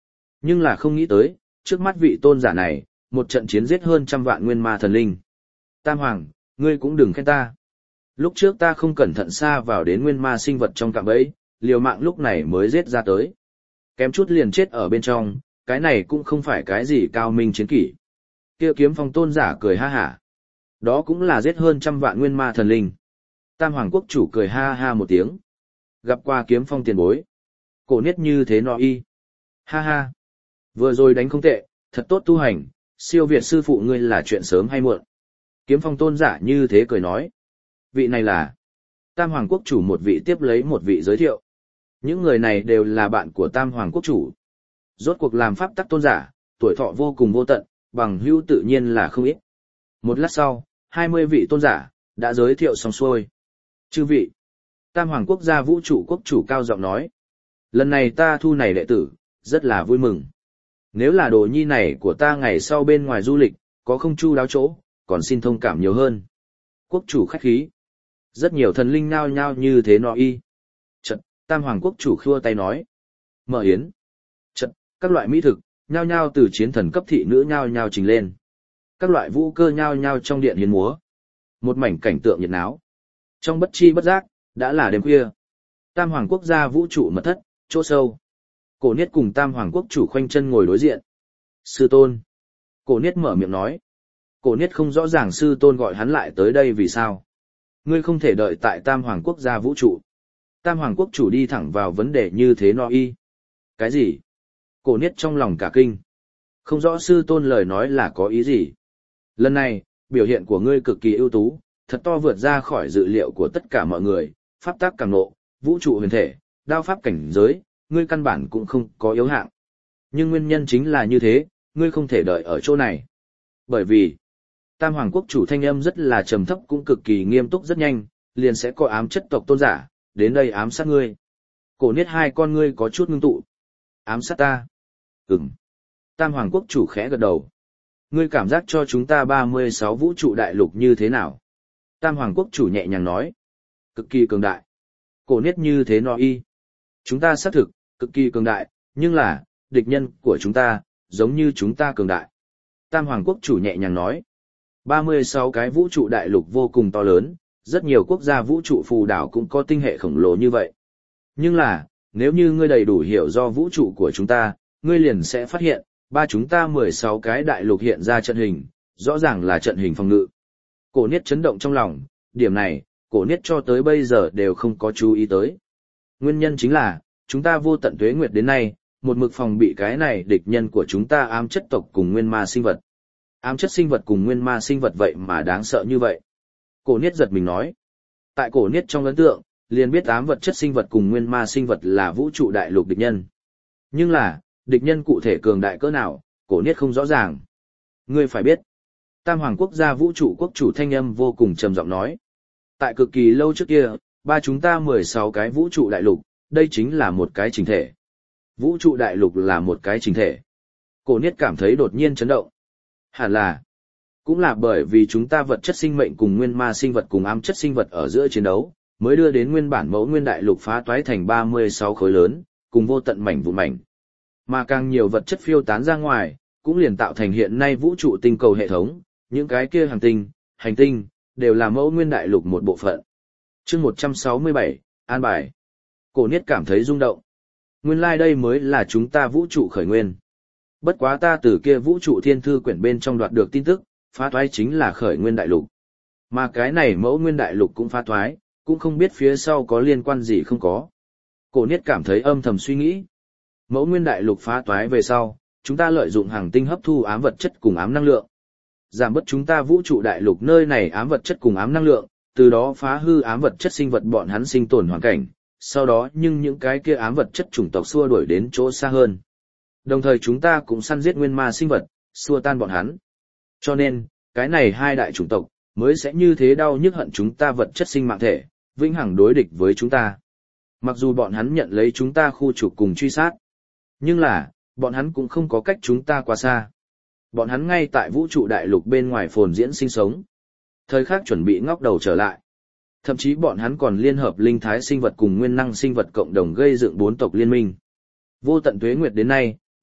Nhưng là không nghĩ tới, trước mắt vị tôn giả này, một trận chiến giết hơn trăm vạn nguyên ma thần linh. Tam Hoàng, ngươi cũng đừng khen ta. Lúc trước ta không cẩn thận xa vào đến nguyên ma sinh vật trong cạm bẫy, liều mạng lúc này mới giết ra tới. Kém chút liền chết ở bên trong, cái này cũng không phải cái gì cao minh chiến kỷ. Kia Kiếm Phong tôn giả cười ha hả. Đó cũng là giết hơn trăm vạn nguyên ma thần linh. Tam Hoàng quốc chủ cười ha ha một tiếng. Gặp qua Kiếm Phong tiền bối. Cổ niết như thế nọ y. Ha ha. Vừa rồi đánh không tệ, thật tốt tu hành, siêu việt sư phụ ngươi là chuyện sớm hay muộn. Kiếm Phong tôn giả như thế cười nói. Vị này là Tam Hoàng quốc chủ, một vị tiếp lấy một vị giới thiệu. Những người này đều là bạn của Tam Hoàng quốc chủ. Rốt cuộc làm pháp tắc tôn giả, tuổi thọ vô cùng vô tận, bằng hữu tự nhiên là không ít. Một lát sau, hai mươi vị tôn giả đã giới thiệu xong xuôi. Chư vị, Tam Hoàng quốc gia vũ trụ quốc chủ cao giọng nói. Lần này ta thu này đệ tử, rất là vui mừng. Nếu là đồ nhi này của ta ngày sau bên ngoài du lịch, có không chu đáo chỗ, còn xin thông cảm nhiều hơn. Quốc chủ khách khí. Rất nhiều thần linh nhao nhao như thế nọ y. Chật, Tam Hoàng quốc chủ khua tay nói. Mở yến. Chật, các loại mỹ thực, nhao nhao từ chiến thần cấp thị nữ nhao nhao trình lên. Các loại vũ cơ nhao nhao trong điện hiến múa. Một mảnh cảnh tượng nhiệt náo. Trong bất chi bất giác, đã là đêm khuya. Tam Hoàng quốc gia vũ trụ mật thất, chỗ sâu. Cổ Niết cùng Tam Hoàng quốc chủ khoanh chân ngồi đối diện. Sư tôn. Cổ Niết mở miệng nói. Cổ Niết không rõ ràng sư tôn gọi hắn lại tới đây vì sao. Ngươi không thể đợi tại Tam Hoàng quốc gia vũ trụ. Tam Hoàng quốc chủ đi thẳng vào vấn đề như thế no y. Cái gì? Cổ Niết trong lòng cả kinh. Không rõ sư tôn lời nói là có ý gì. Lần này, biểu hiện của ngươi cực kỳ ưu tú, thật to vượt ra khỏi dự liệu của tất cả mọi người, pháp tác càng nộ, vũ trụ huyền thể, đao pháp cảnh giới, ngươi căn bản cũng không có yếu hạng. Nhưng nguyên nhân chính là như thế, ngươi không thể đợi ở chỗ này. Bởi vì, Tam Hoàng quốc chủ thanh âm rất là trầm thấp cũng cực kỳ nghiêm túc, rất nhanh, liền sẽ có ám chất tộc tôn giả, đến đây ám sát ngươi. Cổ Niết hai con ngươi có chút ngưng tụ. Ám sát ta? Ừm. Tam Hoàng quốc chủ khẽ gật đầu. Ngươi cảm giác cho chúng ta ba mươi sáu vũ trụ đại lục như thế nào? Tam Hoàng quốc chủ nhẹ nhàng nói. Cực kỳ cường đại. Cổ Niết như thế nọ y. Chúng ta xác thực, cực kỳ cường đại, nhưng là, địch nhân của chúng ta, giống như chúng ta cường đại. Tam Hoàng quốc chủ nhẹ nhàng nói. ba mươi sáu cái vũ trụ đại lục vô cùng to lớn, rất nhiều quốc gia vũ trụ phù đảo cũng có tinh hệ khổng lồ như vậy. Nhưng là, nếu như ngươi đầy đủ hiểu do vũ trụ của chúng ta, ngươi liền sẽ phát hiện, ba chúng ta mười sáu cái đại lục hiện ra trận hình, rõ ràng là trận hình phòng ngự. Cổ Niết chấn động trong lòng, điểm này, Cổ Niết cho tới bây giờ đều không có chú ý tới. Nguyên nhân chính là, chúng ta vô tận tuế nguyệt đến nay, một mực phòng bị cái này địch nhân của chúng ta ám chất tộc cùng nguyên ma sinh vật. Ám chất sinh vật cùng nguyên ma sinh vật vậy mà đáng sợ như vậy. Cổ Niết giật mình nói. Tại Cổ Niết trong ấn tượng, liền biết ám vật chất sinh vật cùng nguyên ma sinh vật là vũ trụ đại lục địch nhân. Nhưng là, địch nhân cụ thể cường đại cỡ nào, Cổ Niết không rõ ràng. Ngươi phải biết. Tam Hoàng quốc gia vũ trụ quốc chủ thanh âm vô cùng trầm giọng nói. Tại cực kỳ lâu trước kia, ba chúng ta mười sáu cái vũ trụ đại lục, đây chính là một cái chỉnh thể. Vũ trụ đại lục là một cái chỉnh thể. Cổ Niết cảm thấy đột nhiên chấn động. Hẳn là, cũng là bởi vì chúng ta vật chất sinh mệnh cùng nguyên ma sinh vật cùng ám chất sinh vật ở giữa chiến đấu, mới đưa đến nguyên bản mẫu nguyên đại lục phá toái thành ba mươi sáu khối lớn, cùng vô tận mảnh vụn mảnh. Mà càng nhiều vật chất phiêu tán ra ngoài, cũng liền tạo thành hiện nay vũ trụ tinh cầu hệ thống, những cái kia hành tinh, hành tinh, đều là mẫu nguyên đại lục một bộ phận. Chương một trăm sáu mươi bảy, An bài. Cổ Niết cảm thấy rung động. Nguyên lai like đây mới là chúng ta vũ trụ khởi nguyên. Bất quá ta từ kia vũ trụ thiên thư quyển bên trong đoạt được tin tức, phá thoái chính là khởi nguyên đại lục. Mà cái này mẫu nguyên đại lục cũng phá thoái, cũng không biết phía sau có liên quan gì không có. Cổ Niết cảm thấy âm thầm suy nghĩ. Mẫu nguyên đại lục phá toái về sau, chúng ta lợi dụng hàng tinh hấp thu ám vật chất cùng ám năng lượng. Giảm bớt chúng ta vũ trụ đại lục nơi này ám vật chất cùng ám năng lượng, từ đó phá hư ám vật chất sinh vật bọn hắn sinh tồn hoàn cảnh, sau đó nhưng những cái kia ám vật chất chủng tộc xua đuổi đến chỗ xa hơn. Đồng thời chúng ta cũng săn giết nguyên ma sinh vật, xua tan bọn hắn. Cho nên, cái này hai đại chủng tộc, mới sẽ như thế đau nhức hận chúng ta vật chất sinh mạng thể, vĩnh hằng đối địch với chúng ta. Mặc dù bọn hắn nhận lấy chúng ta khu trục cùng truy sát, nhưng là, bọn hắn cũng không có cách chúng ta quá xa. Bọn hắn ngay tại vũ trụ đại lục bên ngoài phồn diễn sinh sống. Thời khắc chuẩn bị ngóc đầu trở lại. Thậm chí bọn hắn còn liên hợp linh thái sinh vật cùng nguyên năng sinh vật cộng đồng gây dựng bốn tộc liên minh. Vô tận tuế nguyệt đến nay,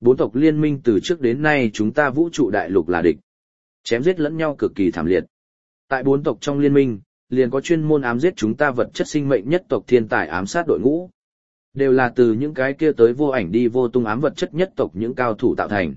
bốn tộc liên minh từ trước đến nay chúng ta vũ trụ đại lục là địch. Chém giết lẫn nhau cực kỳ thảm liệt. Tại bốn tộc trong liên minh, liền có chuyên môn ám giết chúng ta vật chất sinh mệnh nhất tộc thiên tài ám sát đội ngũ. Đều là từ những cái kia tới vô ảnh đi vô tung ám vật chất nhất tộc những cao thủ tạo thành.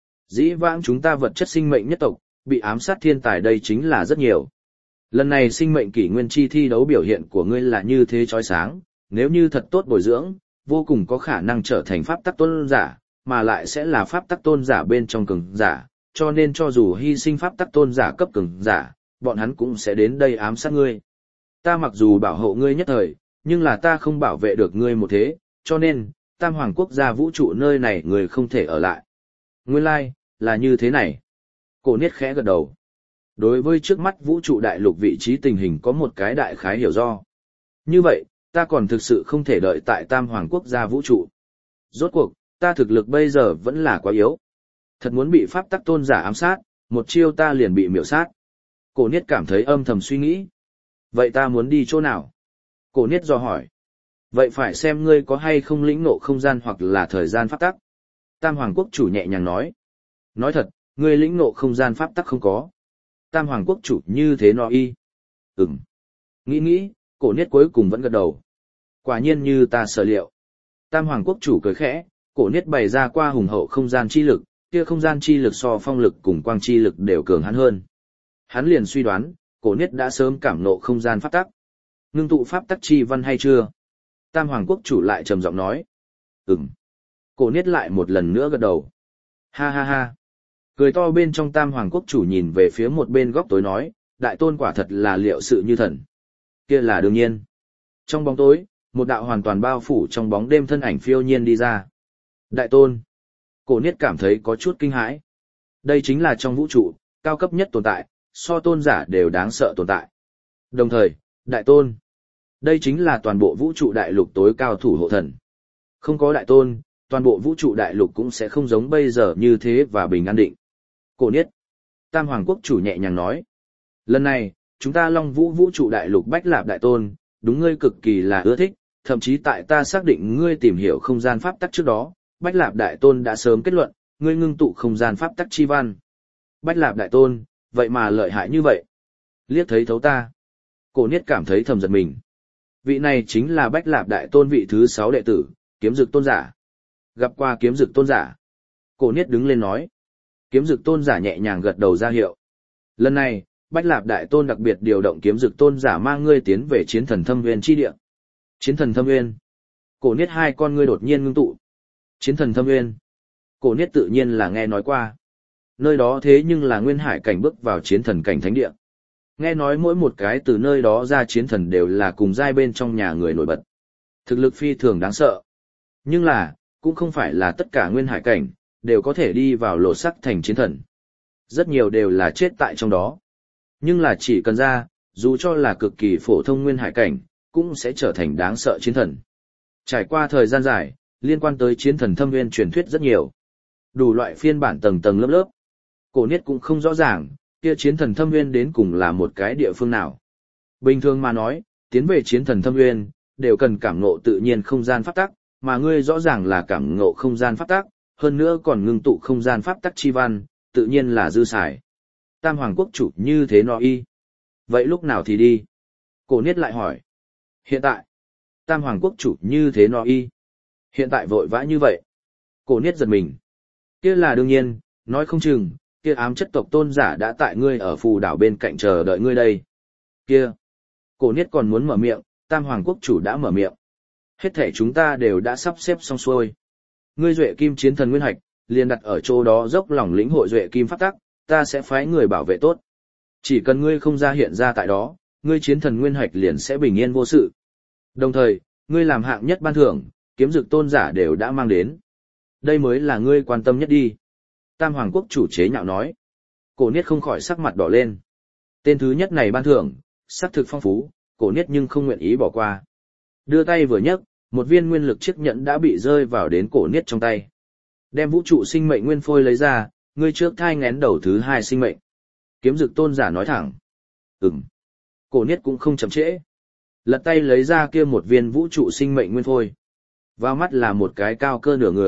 Dĩ vãng chúng ta vật chất sinh mệnh nhất tộc, bị ám sát thiên tài đây chính là rất nhiều. Lần này sinh mệnh kỷ nguyên chi thi đấu biểu hiện của ngươi là như thế chói sáng, nếu như thật tốt bồi dưỡng, vô cùng có khả năng trở thành pháp tắc tôn giả, mà lại sẽ là pháp tắc tôn giả bên trong cường giả, cho nên cho dù hy sinh pháp tắc tôn giả cấp cường giả, bọn hắn cũng sẽ đến đây ám sát ngươi. Ta mặc dù bảo hộ ngươi nhất thời, nhưng là ta không bảo vệ được ngươi một thế, cho nên, Tam Hoàng quốc gia vũ trụ nơi này người không thể ở lại. Nguyên lai, like, là như thế này. Cổ Niết khẽ gật đầu. Đối với trước mắt vũ trụ đại lục vị trí tình hình có một cái đại khái hiểu do. Như vậy, ta còn thực sự không thể đợi tại Tam Hoàng quốc gia vũ trụ. Rốt cuộc, ta thực lực bây giờ vẫn là quá yếu. Thật muốn bị pháp tắc tôn giả ám sát, một chiêu ta liền bị miểu sát. Cổ Niết cảm thấy âm thầm suy nghĩ. Vậy ta muốn đi chỗ nào? Cổ Niết dò hỏi. Vậy phải xem ngươi có hay không lĩnh ngộ không gian hoặc là thời gian pháp tắc. Tam Hoàng quốc chủ nhẹ nhàng nói. Nói thật, ngươi lĩnh ngộ không gian pháp tắc không có. Tam Hoàng quốc chủ như thế nó y. Ừm. Nghĩ nghĩ, Cổ Niết cuối cùng vẫn gật đầu. Quả nhiên như ta sở liệu. Tam Hoàng quốc chủ cười khẽ, Cổ Niết bày ra qua hùng hậu không gian chi lực, kia không gian chi lực so phong lực cùng quang chi lực đều cường hắn hơn. Hắn liền suy đoán, Cổ Niết đã sớm cảm ngộ không gian pháp tắc. Ngưng tụ pháp tắc chi văn hay chưa? Tam Hoàng quốc chủ lại trầm giọng nói. Ừm. Cổ Niết lại một lần nữa gật đầu. Ha ha ha. Cười to bên trong Tam Hoàng quốc chủ nhìn về phía một bên góc tối nói, đại tôn quả thật là liệu sự như thần. Kia là đương nhiên. Trong bóng tối, một đạo hoàn toàn bao phủ trong bóng đêm thân ảnh phiêu nhiên đi ra. Đại tôn. Cổ Niết cảm thấy có chút kinh hãi. Đây chính là trong vũ trụ, cao cấp nhất tồn tại, so tôn giả đều đáng sợ tồn tại. Đồng thời, đại tôn. Đây chính là toàn bộ vũ trụ đại lục tối cao thủ hộ thần. Không có đại tôn, toàn bộ vũ trụ đại lục cũng sẽ không giống bây giờ như thế và bình an định. Cổ Niết. Tam Hoàng quốc chủ nhẹ nhàng nói. Lần này, chúng ta Long Vũ vũ trụ đại lục Bách Lạp đại tôn, đúng ngươi cực kỳ là ưa thích, thậm chí tại ta xác định ngươi tìm hiểu không gian pháp tắc trước đó, Bách Lạp đại tôn đã sớm kết luận, ngươi ngưng tụ không gian pháp tắc chi văn. Bách Lạp đại tôn, vậy mà lợi hại như vậy. Liếc thấy thấu ta. Cổ Niết cảm thấy thầm giật mình. Vị này chính là Bách Lạp đại tôn vị thứ sáu đệ tử, Kiếm Dực tôn giả. Gặp qua Kiếm Dực tôn giả. Cổ Niết đứng lên nói. Kiếm Dực tôn giả nhẹ nhàng gật đầu ra hiệu. Lần này, Bách Lạp đại tôn đặc biệt điều động Kiếm Dực tôn giả mang ngươi tiến về chiến thần thâm nguyên chi địa. Chiến thần thâm nguyên. Cổ Niết hai con ngươi đột nhiên ngưng tụ. Chiến thần thâm nguyên. Cổ Niết tự nhiên là nghe nói qua. Nơi đó thế nhưng là nguyên hải cảnh bước vào chiến thần cảnh thánh địa. Nghe nói mỗi một cái từ nơi đó ra chiến thần đều là cùng giai bên trong nhà người nổi bật. Thực lực phi thường đáng sợ. Nhưng là, cũng không phải là tất cả nguyên hải cảnh, đều có thể đi vào lột sắc thành chiến thần. Rất nhiều đều là chết tại trong đó. Nhưng là chỉ cần ra, dù cho là cực kỳ phổ thông nguyên hải cảnh, cũng sẽ trở thành đáng sợ chiến thần. Trải qua thời gian dài, liên quan tới chiến thần thâm nguyên truyền thuyết rất nhiều. Đủ loại phiên bản tầng tầng lớp lớp. Cổ Niết cũng không rõ ràng, kia chiến thần thâm nguyên đến cùng là một cái địa phương nào. Bình thường mà nói, tiến về chiến thần thâm nguyên, đều cần cảm ngộ tự nhiên không gian pháp tắc, mà ngươi rõ ràng là cảm ngộ không gian pháp tắc, hơn nữa còn ngưng tụ không gian pháp tắc chi văn, tự nhiên là dư xài. Tam Hoàng quốc chủ như thế nó y. Vậy lúc nào thì đi? Cổ Niết lại hỏi. Hiện tại. Tam Hoàng quốc chủ như thế nó y. Hiện tại vội vã như vậy. Cổ Niết giật mình. Kia là đương nhiên, nói không chừng, kia ám chất tộc tôn giả đã tại ngươi ở phù đảo bên cạnh chờ đợi ngươi đây. Kia. Cổ Niết còn muốn mở miệng, Tam Hoàng quốc chủ đã mở miệng. Hết thể chúng ta đều đã sắp xếp xong xuôi. Ngươi duệ kim chiến thần nguyên hạch, liền đặt ở chỗ đó dốc lòng lĩnh hội duệ kim pháp tắc, ta sẽ phái người bảo vệ tốt. Chỉ cần ngươi không ra hiện ra tại đó, ngươi chiến thần nguyên hạch liền sẽ bình yên vô sự. Đồng thời, ngươi làm hạng nhất ban thưởng, Kiếm Dực tôn giả đều đã mang đến. Đây mới là ngươi quan tâm nhất đi. Tam Hoàng quốc chủ chế nhạo nói. Cổ Niết không khỏi sắc mặt đỏ lên. Tên thứ nhất này ban thưởng, sắc thực phong phú, Cổ Niết nhưng không nguyện ý bỏ qua. Đưa tay vừa nhấc, một viên nguyên lực chiếc nhẫn đã bị rơi vào đến Cổ Niết trong tay. Đem vũ trụ sinh mệnh nguyên phôi lấy ra, ngươi trước thai ngén đầu thứ hai sinh mệnh. Kiếm Dực tôn giả nói thẳng. Ừm. Cổ Niết cũng không chậm trễ. Lật tay lấy ra kia một viên vũ trụ sinh mệnh nguyên phôi. Vào mắt là một cái cao cơ nửa người,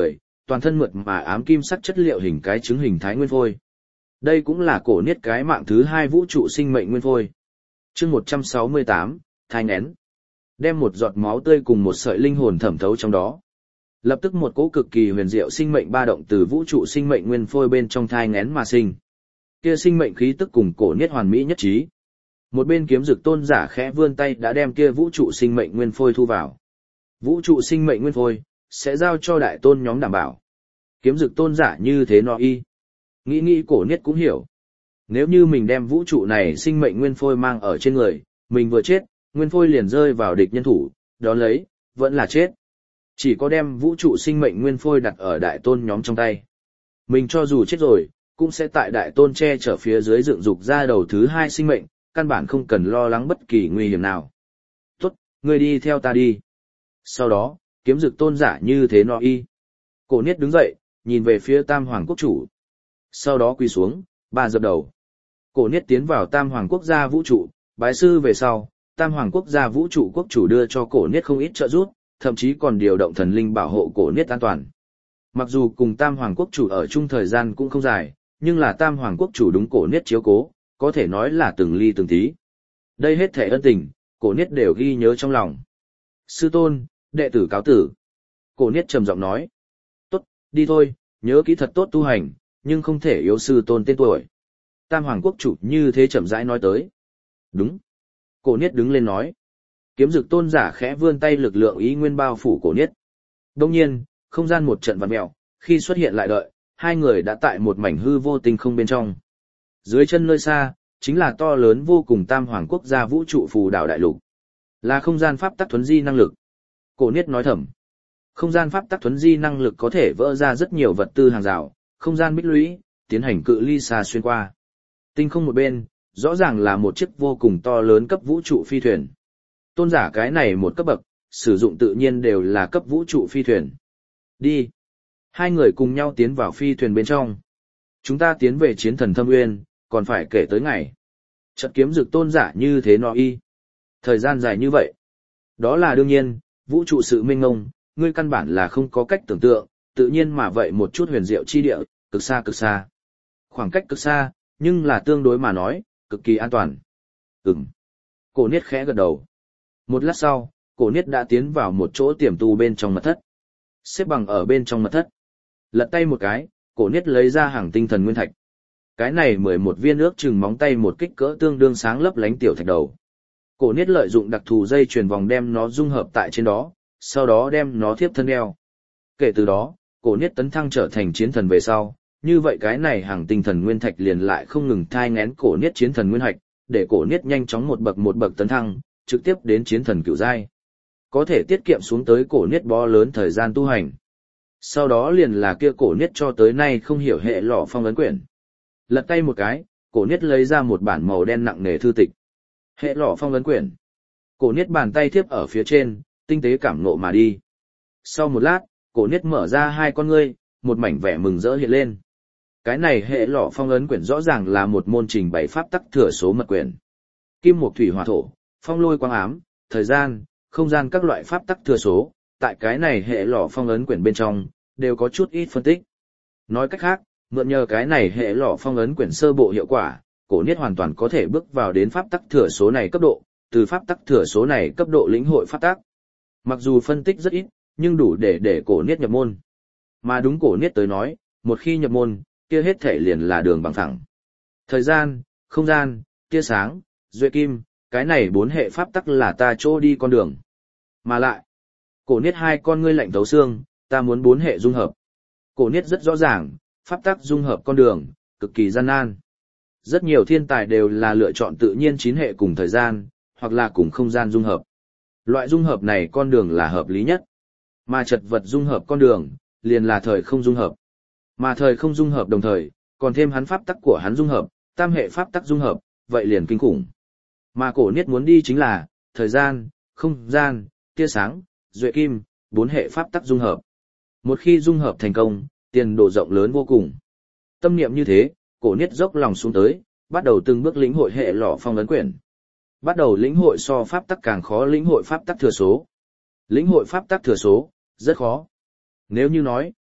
toàn thân mượt mà ám kim sắc chất liệu hình cái trứng hình thái nguyên phôi. Đây cũng là cổ niết cái mạng thứ hai vũ trụ sinh mệnh nguyên phôi. Chương một trăm sáu mươi tám, thai nghén. Đem một giọt máu tươi cùng một sợi linh hồn thẩm thấu trong đó. Lập tức một cỗ cực kỳ huyền diệu sinh mệnh ba động từ vũ trụ sinh mệnh nguyên phôi bên trong thai nghén mà sinh. Kia sinh mệnh khí tức cùng cổ niết hoàn mỹ nhất trí. Một bên kiếm dực tôn giả khẽ vươn tay đã đem kia vũ trụ sinh mệnh nguyên phôi thu vào. Vũ trụ sinh mệnh nguyên phôi sẽ giao cho đại tôn nhóm đảm bảo. Kiếm dực tôn giả như thế nọ y. Nghĩ nghĩ cổ niết cũng hiểu. Nếu như mình đem vũ trụ này sinh mệnh nguyên phôi mang ở trên người, mình vừa chết, nguyên phôi liền rơi vào địch nhân thủ, đó lấy, vẫn là chết. Chỉ có đem vũ trụ sinh mệnh nguyên phôi đặt ở đại tôn nhóm trong tay. Mình cho dù chết rồi, cũng sẽ tại đại tôn che chở phía dưới dựng dục ra đầu thứ hai sinh mệnh, căn bản không cần lo lắng bất kỳ nguy hiểm nào. Tốt, ngươi đi theo ta đi. Sau đó, kiếm dực tôn giả như thế nọ y. Cổ niết đứng dậy, nhìn về phía Tam Hoàng Quốc chủ. Sau đó quỳ xuống, ba dập đầu. Cổ niết tiến vào Tam Hoàng Quốc gia vũ trụ, bái sư về sau, Tam Hoàng Quốc gia vũ trụ quốc chủ đưa cho cổ niết không ít trợ giúp, thậm chí còn điều động thần linh bảo hộ cổ niết an toàn. Mặc dù cùng Tam Hoàng Quốc chủ ở chung thời gian cũng không dài, nhưng là Tam Hoàng Quốc chủ đúng cổ niết chiếu cố, có thể nói là từng ly từng tí. Đây hết thể ân tình, cổ niết đều ghi nhớ trong lòng. Sư tôn, đệ tử cáo tử. Cổ niết trầm giọng nói. Tốt, đi thôi, nhớ kỹ thật tốt tu hành, nhưng không thể yếu sư tôn tên tuổi. Tam Hoàng Quốc chủ như thế chậm rãi nói tới. Đúng. Cổ niết đứng lên nói. Kiếm dực tôn giả khẽ vươn tay lực lượng ý nguyên bao phủ cổ niết. Đông nhiên, không gian một trận vặn mèo, khi xuất hiện lại đợi, hai người đã tại một mảnh hư vô tinh không bên trong. Dưới chân nơi xa, chính là to lớn vô cùng Tam Hoàng Quốc gia vũ trụ phù đảo đại lục. Là không gian pháp tắc thuấn di năng lực. Cổ niết nói thầm. Không gian pháp tắc thuấn di năng lực có thể vỡ ra rất nhiều vật tư hàng rào, không gian bích lũy, tiến hành cự ly xa xuyên qua. Tinh không một bên, rõ ràng là một chiếc vô cùng to lớn cấp vũ trụ phi thuyền. Tôn giả cái này một cấp bậc, sử dụng tự nhiên đều là cấp vũ trụ phi thuyền. Đi. Hai người cùng nhau tiến vào phi thuyền bên trong. Chúng ta tiến về chiến thần thâm nguyên, còn phải kể tới ngày. Trận kiếm dực tôn giả như thế nọ y. Thời gian dài như vậy. Đó là đương nhiên, vũ trụ sự mênh mông, ngươi căn bản là không có cách tưởng tượng, tự nhiên mà vậy một chút huyền diệu chi địa, cực xa cực xa. Khoảng cách cực xa, nhưng là tương đối mà nói, cực kỳ an toàn. Ừm. Cổ niết khẽ gật đầu. Một lát sau, cổ niết đã tiến vào một chỗ tiềm tu bên trong mật thất. Xếp bằng ở bên trong mật thất. Lật tay một cái, cổ niết lấy ra hàng tinh thần nguyên thạch. Cái này mười một viên ước chừng móng tay một kích cỡ tương đương sáng lấp lánh tiểu thạch đầu. Cổ niết lợi dụng đặc thù dây chuyền vòng đem nó dung hợp tại trên đó, sau đó đem nó tiếp thân eo. Kể từ đó, cổ niết tấn thăng trở thành chiến thần về sau, như vậy cái này hàng tinh thần nguyên thạch liền lại không ngừng thai nghén cổ niết chiến thần nguyên hạch, để cổ niết nhanh chóng một bậc một bậc tấn thăng, trực tiếp đến chiến thần cửu giai. Có thể tiết kiệm xuống tới cổ niết bó lớn thời gian tu hành. Sau đó liền là kia cổ niết cho tới nay không hiểu hệ lọ phong ấn quyển. Lật tay một cái, cổ niết lấy ra một bản màu đen nặng nề thư tịch. Hệ lọ phong ấn quyển. Cổ niết bàn tay thiếp ở phía trên, tinh tế cảm ngộ mà đi. Sau một lát, cổ niết mở ra hai con ngươi, một mảnh vẻ mừng rỡ hiện lên. Cái này hệ lọ phong ấn quyển rõ ràng là một môn trình bày pháp tắc thừa số mật quyển. Kim mộc thủy hỏa thổ, phong lôi quang ám, thời gian, không gian các loại pháp tắc thừa số, tại cái này hệ lọ phong ấn quyển bên trong, đều có chút ít phân tích. Nói cách khác, mượn nhờ cái này hệ lọ phong ấn quyển sơ bộ hiệu quả, cổ niết hoàn toàn có thể bước vào đến pháp tắc thừa số này cấp độ, từ pháp tắc thừa số này cấp độ lĩnh hội pháp tắc. Mặc dù phân tích rất ít, nhưng đủ để để cổ niết nhập môn. Mà đúng cổ niết tới nói, một khi nhập môn, kia hết thể liền là đường bằng thẳng. Thời gian, không gian, tia sáng, duệ kim, cái này bốn hệ pháp tắc là ta chỗ đi con đường. Mà lại, cổ niết hai con ngươi lạnh thấu xương, ta muốn bốn hệ dung hợp. Cổ niết rất rõ ràng, pháp tắc dung hợp con đường, cực kỳ gian nan. Rất nhiều thiên tài đều là lựa chọn tự nhiên chín hệ cùng thời gian, hoặc là cùng không gian dung hợp. Loại dung hợp này con đường là hợp lý nhất. Mà chật vật dung hợp con đường, liền là thời không dung hợp. Mà thời không dung hợp đồng thời, còn thêm hắn pháp tắc của hắn dung hợp, tam hệ pháp tắc dung hợp, vậy liền kinh khủng. Mà cổ niết muốn đi chính là, thời gian, không gian, tia sáng, duệ kim, bốn hệ pháp tắc dung hợp. Một khi dung hợp thành công, tiền đồ rộng lớn vô cùng. Tâm niệm như thế, cổ niết dốc lòng xuống tới, bắt đầu từng bước lĩnh hội hệ lọ phong ấn quyển. Bắt đầu lĩnh hội so pháp tắc càng khó lĩnh hội pháp tắc thừa số. Lĩnh hội pháp tắc thừa số, rất khó. Nếu như nói,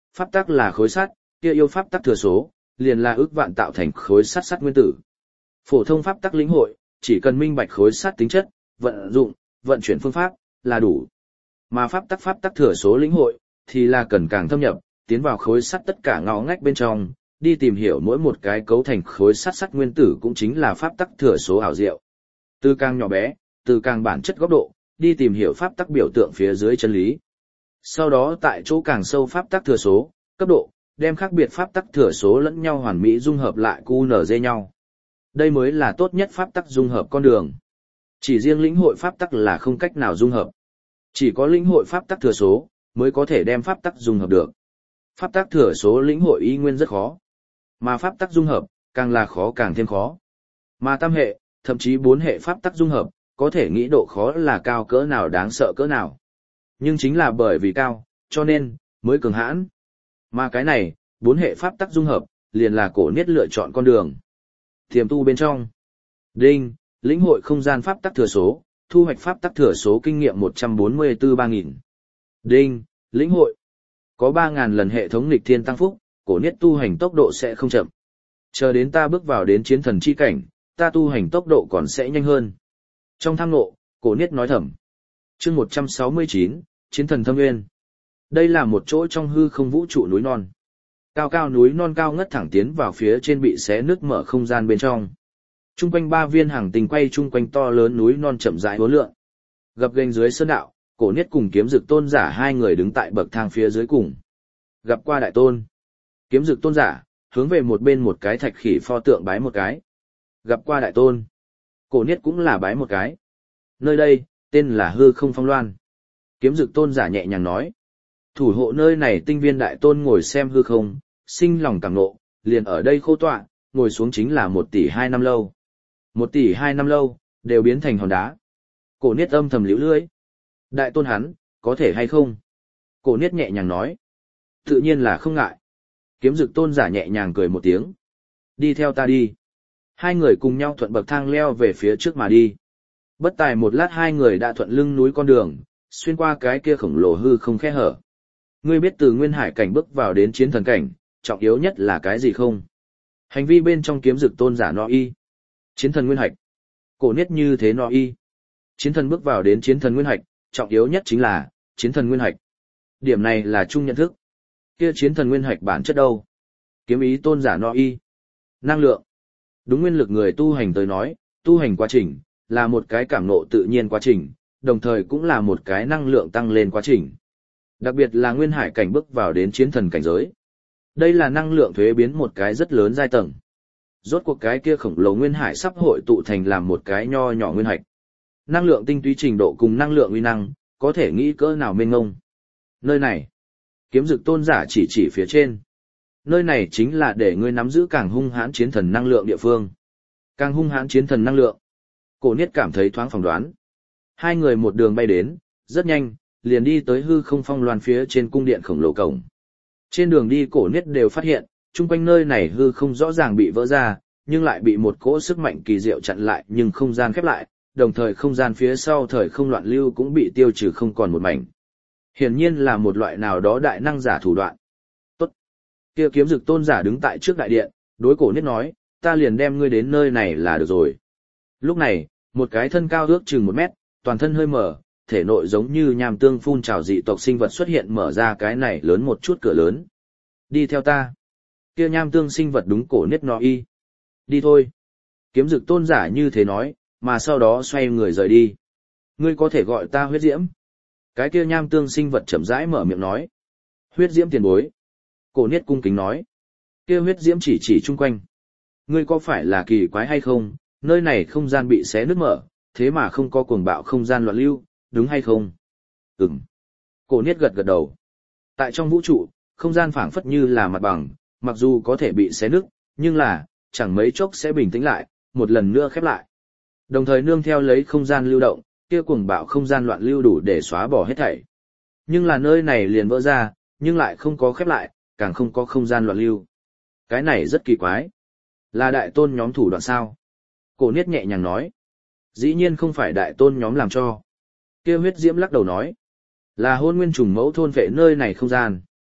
Pháp tắc là khối sắt, kia yêu pháp tắc thừa số, liền là ước vạn tạo thành khối sắt sắt nguyên tử. Phổ thông pháp tắc lĩnh hội, chỉ cần minh bạch khối sắt tính chất, vận dụng, vận chuyển phương pháp là đủ. Mà pháp tắc pháp tắc thừa số lĩnh hội thì là cần càng thâm nhập, tiến vào khối sắt tất cả ngõ ngách bên trong, đi tìm hiểu mỗi một cái cấu thành khối sắt sắt nguyên tử cũng chính là pháp tắc thừa số ảo diệu. Từ càng nhỏ bé, từ càng bản chất góc độ, đi tìm hiểu pháp tắc biểu tượng phía dưới chân lý. Sau đó tại chỗ càng sâu pháp tắc thừa số, cấp độ, đem khác biệt pháp tắc thừa số lẫn nhau hoàn mỹ dung hợp lại cu nở dê nhau. Đây mới là tốt nhất pháp tắc dung hợp con đường. Chỉ riêng lĩnh hội pháp tắc là không cách nào dung hợp. Chỉ có lĩnh hội pháp tắc thừa số, mới có thể đem pháp tắc dung hợp được. Pháp tắc thừa số lĩnh hội y nguyên rất khó. Mà pháp tắc dung hợp, càng là khó càng thêm khó. Mà tam hệ, thậm chí bốn hệ pháp tắc dung hợp, có thể nghĩ độ khó là cao cỡ nào đáng sợ cỡ nào. Nhưng chính là bởi vì cao, cho nên, mới cường hãn. Mà cái này, bốn hệ pháp tắc dung hợp, liền là cổ niết lựa chọn con đường. Thiềm tu bên trong. Đinh, lĩnh hội không gian pháp tắc thừa số, thu hoạch pháp tắc thừa số kinh nghiệm một trăm bốn mươi tư ba nghìn. Đinh, lĩnh hội. Có ba nghìn lần hệ thống nghịch thiên tăng phúc, cổ niết tu hành tốc độ sẽ không chậm. Chờ đến ta bước vào đến chiến thần chi cảnh, ta tu hành tốc độ còn sẽ nhanh hơn. Trong tham ngộ, cổ niết nói thầm. Chương một trăm sáu mươi chín, Chiến thần thâm nguyên. Đây là một chỗ trong hư không vũ trụ núi non. Cao cao núi non cao ngất thẳng tiến vào phía trên bị xé nứt mở không gian bên trong. Trung quanh ba viên hàng tinh quay trung quanh to lớn núi non chậm rãi uốn lượn. Gập ghềnh dưới sơn đạo, cổ niết cùng kiếm dực tôn giả hai người đứng tại bậc thang phía dưới cùng. Gặp qua đại tôn. Kiếm dực tôn giả, hướng về một bên một cái thạch khỉ pho tượng bái một cái. Gặp qua đại tôn. Cổ niết cũng là bái một cái. Nơi đây, tên là hư không phong loan. Kiếm dực tôn giả nhẹ nhàng nói. Thủ hộ nơi này tinh viên đại tôn ngồi xem hư không, sinh lòng cảm nộ, liền ở đây khô tọa, ngồi xuống chính là một tỷ hai năm lâu. Một tỷ hai năm lâu, đều biến thành hòn đá. Cổ niết âm thầm liễu lưỡi. Đại tôn hắn, có thể hay không? Cổ niết nhẹ nhàng nói. Tự nhiên là không ngại. Kiếm dực tôn giả nhẹ nhàng cười một tiếng. Đi theo ta đi. Hai người cùng nhau thuận bậc thang leo về phía trước mà đi. Bất tài một lát hai người đã thuận lưng núi con đường, xuyên qua cái kia khổng lồ hư không khe hở. Ngươi biết từ nguyên hải cảnh bước vào đến chiến thần cảnh, trọng yếu nhất là cái gì không? Hành vi bên trong kiếm dực tôn giả no y. Chiến thần nguyên hạch. Cổ niết như thế no y. Chiến thần bước vào đến chiến thần nguyên hạch, trọng yếu nhất chính là chiến thần nguyên hạch. Điểm này là chung nhận thức. Kia chiến thần nguyên hạch bản chất đâu? Kiếm ý tôn giả no y. Năng lượng. Đúng nguyên lực người tu hành tới nói, tu hành quá trình là một cái cảm ngộ tự nhiên quá trình, đồng thời cũng là một cái năng lượng tăng lên quá trình. Đặc biệt là nguyên hải cảnh bước vào đến chiến thần cảnh giới. Đây là năng lượng thuế biến một cái rất lớn giai tầng. Rốt cuộc cái kia khổng lồ nguyên hải sắp hội tụ thành làm một cái nho nhỏ nguyên hạch. Năng lượng tinh túy trình độ cùng năng lượng uy năng, có thể nghĩ cỡ nào mênh ngông. Nơi này, kiếm dực tôn giả chỉ chỉ phía trên. Nơi này chính là để ngươi nắm giữ càng hung hãn chiến thần năng lượng địa phương. Càng hung hãn chiến thần năng lượng. Cổ niết cảm thấy thoáng phỏng đoán. Hai người một đường bay đến, rất nhanh, liền đi tới hư không phong loan phía trên cung điện khổng lồ cổng. Trên đường đi cổ niết đều phát hiện, chung quanh nơi này hư không rõ ràng bị vỡ ra, nhưng lại bị một cỗ sức mạnh kỳ diệu chặn lại nhưng không gian khép lại, đồng thời không gian phía sau thời không loạn lưu cũng bị tiêu trừ không còn một mảnh. Hiển nhiên là một loại nào đó đại năng giả thủ đoạn. Tốt. Kia kiếm dực tôn giả đứng tại trước đại điện, đối cổ niết nói, ta liền đem ngươi đến nơi này là được rồi. Lúc này, một cái thân cao ước chừng một mét, toàn thân hơi mở, thể nội giống như nham tương phun trào dị tộc sinh vật xuất hiện mở ra cái này lớn một chút cửa lớn. Đi theo ta. Kia nham tương sinh vật đúng cổ niết no y. Đi thôi. Kiếm dực tôn giả như thế nói, mà sau đó xoay người rời đi. Ngươi có thể gọi ta huyết diễm. Cái kia nham tương sinh vật chậm rãi mở miệng nói. Huyết diễm tiền bối. Cổ niết cung kính nói. Kia huyết diễm chỉ chỉ chung quanh. Ngươi có phải là kỳ quái hay không, nơi này không gian bị xé nứt mở, thế mà không có cuồng bạo không gian loạn lưu, đúng hay không? Ừm. Cổ niết gật gật đầu. Tại trong vũ trụ, không gian phảng phất như là mặt bằng, mặc dù có thể bị xé nứt, nhưng là, chẳng mấy chốc sẽ bình tĩnh lại, một lần nữa khép lại. Đồng thời nương theo lấy không gian lưu động, kia cuồng bạo không gian loạn lưu đủ để xóa bỏ hết thảy. Nhưng là nơi này liền vỡ ra, nhưng lại không có khép lại, càng không có không gian loạn lưu. Cái này rất kỳ quái. Là đại tôn nhóm thủ đoạn sao? Cổ niết nhẹ nhàng nói. Dĩ nhiên không phải đại tôn nhóm làm cho. Kia huyết diễm lắc đầu nói. Là hôn nguyên trùng mẫu thôn vệ nơi này không gian.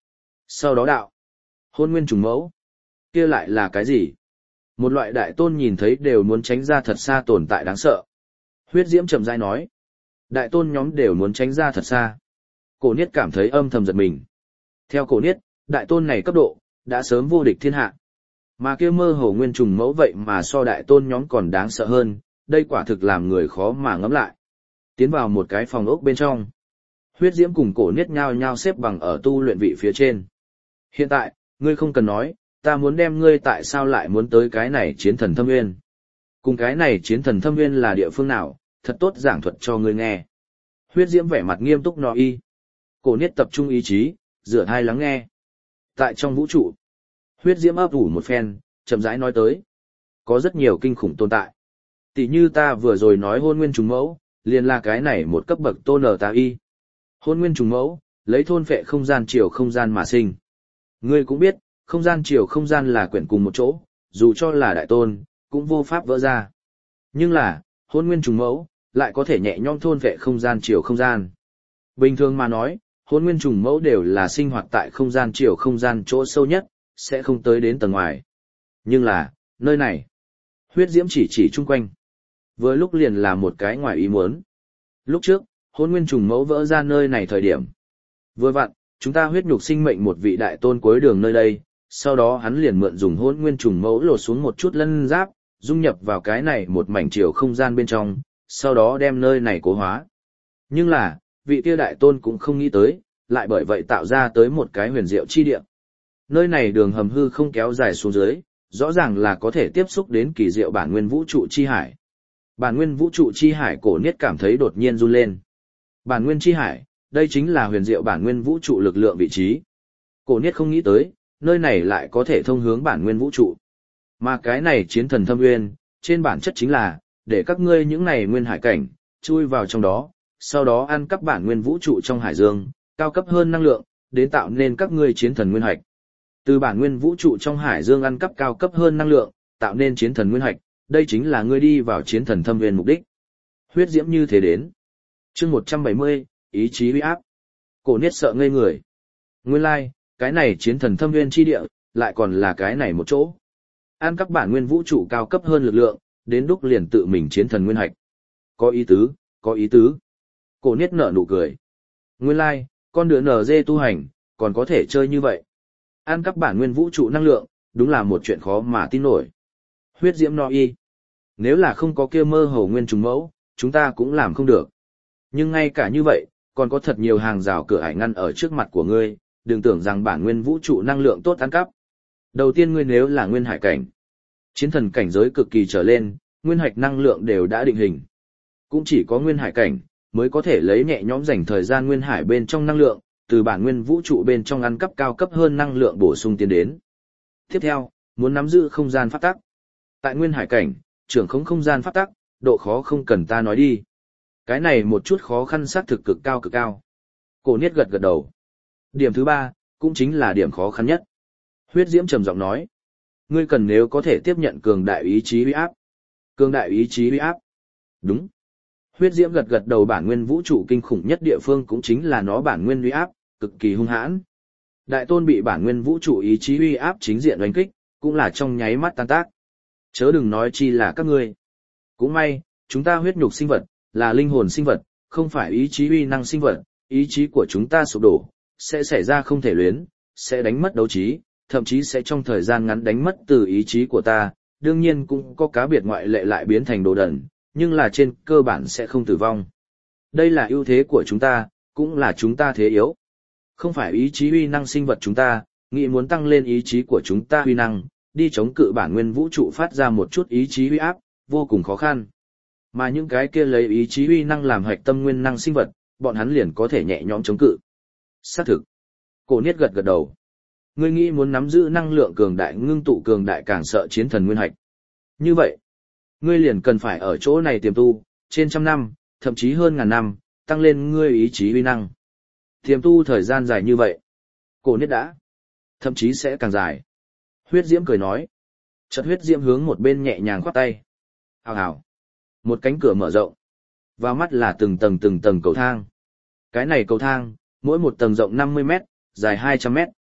Sau đó đạo, hôn nguyên trùng mẫu, kia lại là cái gì? Một loại đại tôn nhìn thấy đều muốn tránh ra thật xa tồn tại đáng sợ. Huyết diễm chậm rãi nói, đại tôn nhóm đều muốn tránh ra thật xa. Cổ Niết cảm thấy âm thầm giật mình. Theo Cổ Niết, đại tôn này cấp độ, đã sớm vô địch thiên hạ. Mà kia mơ hồ nguyên trùng mẫu vậy mà so đại tôn nhóm còn đáng sợ hơn, đây quả thực làm người khó mà ngẫm lại. Tiến vào một cái phòng ốc bên trong. Huyết diễm cùng Cổ Niết nhao nhao xếp bằng ở tu luyện vị phía trên. Hiện tại, ngươi không cần nói, ta muốn đem ngươi tại sao lại muốn tới cái này chiến thần thâm nguyên. Cùng cái này chiến thần thâm nguyên là địa phương nào, thật tốt giảng thuật cho ngươi nghe. Huyết diễm vẻ mặt nghiêm túc nói y. Cổ Niết tập trung ý chí, rửa thai lắng nghe. Tại trong vũ trụ, huyết diễm ấp ủ một phen, chậm rãi nói tới. Có rất nhiều kinh khủng tồn tại. Tỷ như ta vừa rồi nói hôn nguyên trùng mẫu, liền là cái này một cấp bậc tôn ở ta y. Hôn nguyên trùng mẫu, lấy thôn phệ không gian chiều không gian mà sinh. Ngươi cũng biết, không gian chiều không gian là quyển cùng một chỗ, dù cho là đại tôn, cũng vô pháp vỡ ra. Nhưng là, hôn nguyên trùng mẫu, lại có thể nhẹ nhõm thôn phệ không gian chiều không gian. Bình thường mà nói, hôn nguyên trùng mẫu đều là sinh hoạt tại không gian chiều không gian chỗ sâu nhất, sẽ không tới đến tầng ngoài. Nhưng là, nơi này, huyết diễm chỉ chỉ chung quanh. Vừa lúc liền là một cái ngoài ý muốn. Lúc trước, hôn nguyên trùng mẫu vỡ ra nơi này thời điểm. Vừa vặn, chúng ta huyết nhục sinh mệnh một vị đại tôn cuối đường nơi đây, sau đó hắn liền mượn dùng hôn nguyên trùng mẫu lột xuống một chút lân giáp, dung nhập vào cái này một mảnh chiều không gian bên trong, sau đó đem nơi này cố hóa. Nhưng là, vị kia đại tôn cũng không nghĩ tới, lại bởi vậy tạo ra tới một cái huyền diệu chi địa. Nơi này đường hầm hư không kéo dài xuống dưới, rõ ràng là có thể tiếp xúc đến kỳ diệu bản nguyên vũ trụ chi hải. Bản nguyên vũ trụ chi hải Cổ Niết cảm thấy đột nhiên run lên. Bản nguyên chi hải, đây chính là huyền diệu bản nguyên vũ trụ lực lượng vị trí. Cổ Niết không nghĩ tới, nơi này lại có thể thông hướng bản nguyên vũ trụ. Mà cái này chiến thần thâm nguyên, trên bản chất chính là, để các ngươi những này nguyên hải cảnh, chui vào trong đó, sau đó ăn cắp bản nguyên vũ trụ trong hải dương, cao cấp hơn năng lượng, đến tạo nên các ngươi chiến thần nguyên hạch. Từ bản nguyên vũ trụ trong hải dương ăn cắp cao cấp hơn năng lượng, tạo nên chiến thần nguyên hạch, đây chính là ngươi đi vào chiến thần thâm nguyên mục đích. Huyết diễm như thế đến. Chương một trăm bảy mươi, ý chí uy áp. Cổ Niết sợ ngây người. Nguyên lai, like, cái này chiến thần thâm nguyên chi địa, lại còn là cái này một chỗ. Ăn các bản nguyên vũ trụ cao cấp hơn lực lượng, đến đúc liền tự mình chiến thần nguyên hạch. Có ý tứ, có ý tứ. Cổ Niết nở nụ cười. Nguyên lai, like, con đứa nở dê tu hành, còn có thể chơi như vậy. Ăn các bản nguyên vũ trụ năng lượng, đúng là một chuyện khó mà tin nổi. Huyết diễm nói y. Nếu là không có kia mơ hồ nguyên trùng mẫu, chúng ta cũng làm không được. Nhưng ngay cả như vậy, còn có thật nhiều hàng rào cửa ải ngăn ở trước mặt của ngươi, đừng tưởng rằng bản nguyên vũ trụ năng lượng tốt ăn cắp. Đầu tiên ngươi nếu là nguyên hải cảnh, chiến thần cảnh giới cực kỳ trở lên, nguyên hạch năng lượng đều đã định hình. Cũng chỉ có nguyên hải cảnh, mới có thể lấy nhẹ nhõm dành thời gian nguyên hải bên trong năng lượng, từ bản nguyên vũ trụ bên trong ăn cắp cao cấp hơn năng lượng bổ sung tiến đến. Tiếp theo, muốn nắm giữ không gian pháp tắc. Tại nguyên hải cảnh, trưởng không không gian pháp tắc, độ khó không cần ta nói đi. Cái này một chút khó khăn xác thực cực cao cực cao. Cổ Niết gật gật đầu. Điểm thứ ba, cũng chính là điểm khó khăn nhất. Huyết diễm trầm giọng nói. Ngươi cần nếu có thể tiếp nhận cường đại ý chí uy áp. Cường đại ý chí uy áp. Đúng. Huyết diễm gật gật đầu, bản nguyên vũ trụ kinh khủng nhất địa phương cũng chính là nó bản nguyên uy áp, cực kỳ hung hãn. Đại tôn bị bản nguyên vũ trụ ý chí uy áp chính diện đánh kích, cũng là trong nháy mắt tan tác. Chớ đừng nói chi là các ngươi. Cũng may, chúng ta huyết nhục sinh vật, là linh hồn sinh vật, không phải ý chí uy năng sinh vật, ý chí của chúng ta sụp đổ, sẽ xảy ra không thể luyến, sẽ đánh mất đấu trí, thậm chí sẽ trong thời gian ngắn đánh mất từ ý chí của ta, đương nhiên cũng có cá biệt ngoại lệ lại biến thành đồ đần, nhưng là trên cơ bản sẽ không tử vong. Đây là ưu thế của chúng ta, cũng là chúng ta thế yếu. Không phải ý chí uy năng sinh vật chúng ta, nghĩ muốn tăng lên ý chí của chúng ta uy năng, đi chống cự bản nguyên vũ trụ phát ra một chút ý chí uy áp, vô cùng khó khăn. Mà những cái kia lấy ý chí uy năng làm hạch tâm nguyên năng sinh vật, bọn hắn liền có thể nhẹ nhõm chống cự. Xác thực. Cổ Niết gật gật đầu. Ngươi nghĩ muốn nắm giữ năng lượng cường đại, ngưng tụ cường đại càng sợ chiến thần nguyên hạch. Như vậy, ngươi liền cần phải ở chỗ này tiềm tu, trên trăm năm, thậm chí hơn ngàn năm, tăng lên ngươi ý chí uy năng. Tiềm tu thời gian dài như vậy. Cổ Niết đã. Thậm chí sẽ càng dài. Huyết diễm cười nói. Chợt huyết diễm hướng một bên nhẹ nhàng khoát tay. Hào hào. Một cánh cửa mở rộng. Vào mắt là từng tầng từng tầng cầu thang. Cái này cầu thang, mỗi một tầng rộng năm mươi mét, dài hai trăm mét.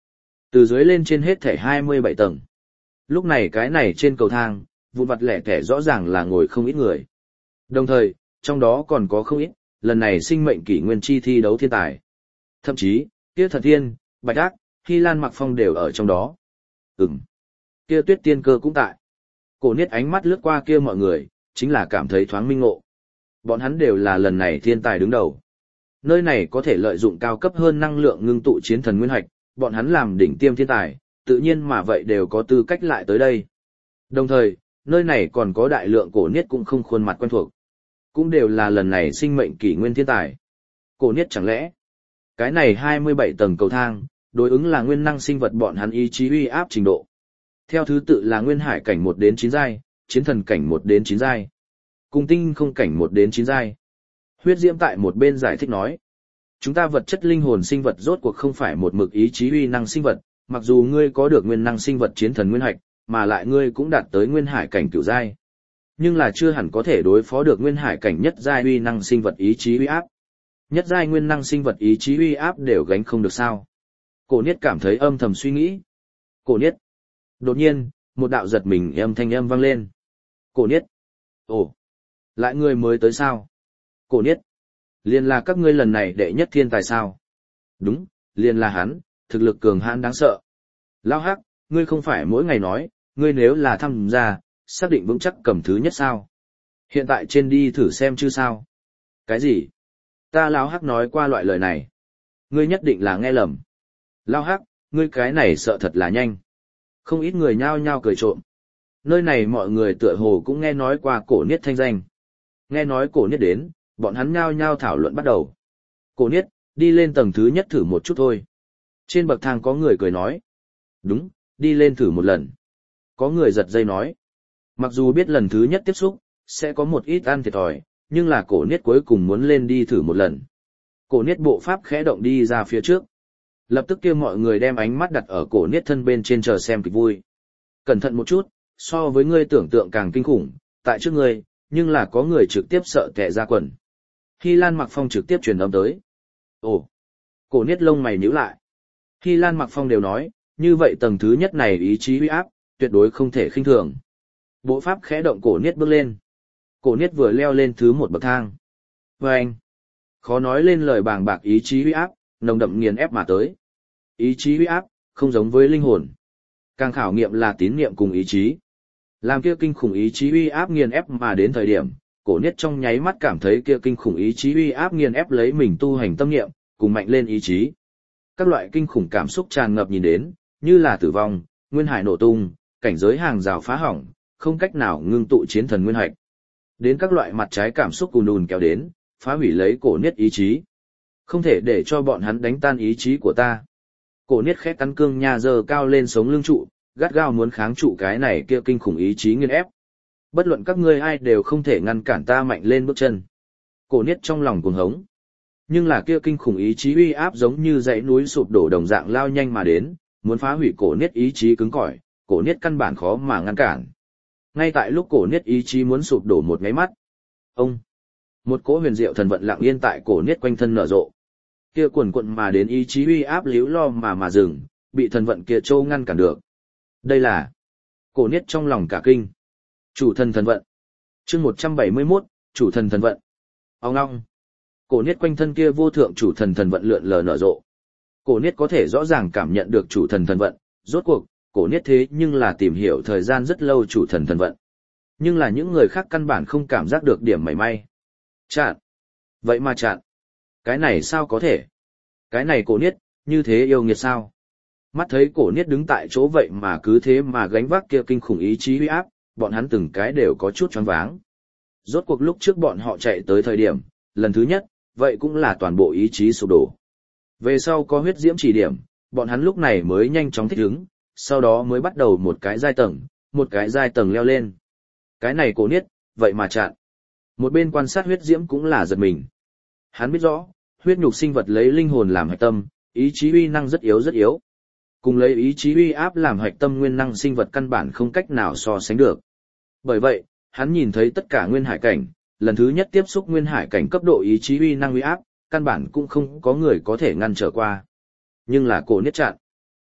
Từ dưới lên trên hết thể hai mươi bảy tầng. Lúc này cái này trên cầu thang, vụn vặt lẻ tẻ rõ ràng là ngồi không ít người. Đồng thời, trong đó còn có không ít, lần này sinh mệnh kỷ nguyên chi thi đấu thiên tài. Thậm chí, kia Thật Thiên, Bạch Ác, Hy Lan Mặc Phong đều ở trong đó. Ừm. Kia Tuyết Tiên Cơ cũng tại. Cổ Niết ánh mắt lướt qua kia mọi người, chính là cảm thấy thoáng minh ngộ. Bọn hắn đều là lần này thiên tài đứng đầu. Nơi này có thể lợi dụng cao cấp hơn năng lượng ngưng tụ chiến thần nguyên hạch, bọn hắn làm đỉnh tiêm thiên tài, tự nhiên mà vậy đều có tư cách lại tới đây. Đồng thời, nơi này còn có đại lượng Cổ Niết cũng không khuôn mặt quen thuộc. Cũng đều là lần này sinh mệnh kỷ nguyên thiên tài. Cổ Niết chẳng lẽ, cái này hai mươi bảy tầng cầu thang, đối ứng là nguyên năng sinh vật bọn hắn ý chí uy áp trình độ. Theo thứ tự là nguyên hải cảnh một đến chín giai, chiến thần cảnh một đến chín giai, cùng tinh không cảnh một đến chín giai. Huyết Diễm tại một bên giải thích nói, chúng ta vật chất linh hồn sinh vật rốt cuộc không phải một mực ý chí uy năng sinh vật, mặc dù ngươi có được nguyên năng sinh vật chiến thần nguyên hạch, mà lại ngươi cũng đạt tới nguyên hải cảnh cửu giai, nhưng là chưa hẳn có thể đối phó được nguyên hải cảnh nhất giai uy năng sinh vật ý chí uy áp. Nhất giai nguyên năng sinh vật ý chí uy áp đều gánh không được sao? Cổ Niết cảm thấy âm thầm suy nghĩ. Cổ Niết. Đột nhiên, một đạo giật mình âm thanh âm vang lên. Cổ Niết. Ồ, lại người mới tới sao? Cổ Niết. Liền là các ngươi lần này đệ nhất thiên tài sao? Đúng, liền là hắn, thực lực cường hãn đáng sợ. Lao Hắc, ngươi không phải mỗi ngày nói, ngươi nếu là tham gia, xác định vững chắc cầm thứ nhất sao? Hiện tại trên đi thử xem chứ sao? Cái gì? Ta Lao Hắc nói qua loại lời này. Ngươi nhất định là nghe lầm. Lao Hắc, ngươi cái này sợ thật là nhanh. Không ít người nhao nhao cười trộm. Nơi này mọi người tựa hồ cũng nghe nói qua Cổ Niết thanh danh. Nghe nói Cổ Niết đến, bọn hắn nhao nhao thảo luận bắt đầu. Cổ Niết, đi lên tầng thứ nhất thử một chút thôi. Trên bậc thang có người cười nói. Đúng, đi lên thử một lần. Có người giật dây nói. Mặc dù biết lần thứ nhất tiếp xúc, sẽ có một ít ăn thiệt thòi, nhưng là Cổ Niết cuối cùng muốn lên đi thử một lần. Cổ Niết bộ pháp khẽ động đi ra phía trước. Lập tức kia mọi người đem ánh mắt đặt ở Cổ Niết thân bên trên chờ xem kịch vui. Cẩn thận một chút, so với ngươi tưởng tượng càng kinh khủng, tại trước ngươi, nhưng là có người trực tiếp sợ tè ra quần. Hy Lan Mặc Phong trực tiếp truyền âm tới. Ồ, Cổ Niết lông mày nhíu lại. Hy Lan Mặc Phong đều nói, như vậy tầng thứ nhất này ý chí uy áp, tuyệt đối không thể khinh thường. Bộ pháp khẽ động Cổ Niết bước lên. Cổ Niết vừa leo lên thứ một bậc thang. Và anh, khó nói lên lời bàng bạc ý chí uy áp, nồng đậm nghiền ép mà tới. Ý chí uy áp, không giống với linh hồn. Càng khảo nghiệm là tín niệm cùng ý chí. Làm kia kinh khủng ý chí uy áp nghiền ép mà đến thời điểm, Cổ Niết trong nháy mắt cảm thấy kia kinh khủng ý chí uy áp nghiền ép lấy mình tu hành tâm niệm, cùng mạnh lên ý chí. Các loại kinh khủng cảm xúc tràn ngập nhìn đến, như là tử vong, nguyên hải nổ tung, cảnh giới hàng rào phá hỏng, không cách nào ngưng tụ chiến thần nguyên hạch. Đến các loại mặt trái cảm xúc ùn ùn kéo đến, phá hủy lấy Cổ Niết ý chí. Không thể để cho bọn hắn đánh tan ý chí của ta. Cổ Niết khẽ cắn cương nha giơ cao lên sống lưng trụ, gắt gao muốn kháng trụ cái này kia kinh khủng ý chí nghiền ép. Bất luận các ngươi ai đều không thể ngăn cản ta mạnh lên bước chân. Cổ Niết trong lòng cuồng hống. Nhưng là kia kinh khủng ý chí uy áp giống như dãy núi sụp đổ đồng dạng lao nhanh mà đến, muốn phá hủy Cổ Niết ý chí cứng cỏi, Cổ Niết căn bản khó mà ngăn cản. Ngay tại lúc Cổ Niết ý chí muốn sụp đổ một cái mắt, ông, một cỗ huyền diệu thần vận lặng yên tại Cổ Niết quanh thân nở rộ. Kia quần quận mà đến ý chí uy áp liếu lo mà mà dừng, bị thần vận kia trô ngăn cản được. Đây là Cổ Niết trong lòng cả kinh. Chủ thần thần vận. Chương một trăm bảy mươi mốt, chủ thần thần vận. Ong ong. Cổ Niết quanh thân kia vô thượng chủ thần thần vận lượn lờ nở rộ. Cổ Niết có thể rõ ràng cảm nhận được chủ thần thần vận, rốt cuộc, Cổ Niết thế nhưng là tìm hiểu thời gian rất lâu chủ thần thần vận. Nhưng là những người khác căn bản không cảm giác được điểm mảy may. Chạn. Vậy mà chạn. Cái này sao có thể? Cái này Cổ Niết, như thế yêu nghiệt sao? Mắt thấy Cổ Niết đứng tại chỗ vậy mà cứ thế mà gánh vác kia kinh khủng ý chí uy áp, bọn hắn từng cái đều có chút choáng váng. Rốt cuộc lúc trước bọn họ chạy tới thời điểm, lần thứ nhất, vậy cũng là toàn bộ ý chí sụp đổ. Về sau có huyết diễm chỉ điểm, bọn hắn lúc này mới nhanh chóng thích ứng, sau đó mới bắt đầu một cái giai tầng, một cái giai tầng leo lên. Cái này Cổ Niết, vậy mà chặn. Một bên quan sát huyết diễm cũng là giật mình. Hắn biết rõ, huyết nhục sinh vật lấy linh hồn làm hạch tâm, ý chí uy năng rất yếu rất yếu. Cùng lấy ý chí uy áp làm hạch tâm nguyên năng sinh vật căn bản không cách nào so sánh được. Bởi vậy, hắn nhìn thấy tất cả nguyên hải cảnh, lần thứ nhất tiếp xúc nguyên hải cảnh cấp độ ý chí uy năng uy áp, căn bản cũng không có người có thể ngăn trở qua. Nhưng là Cổ Niết chặn.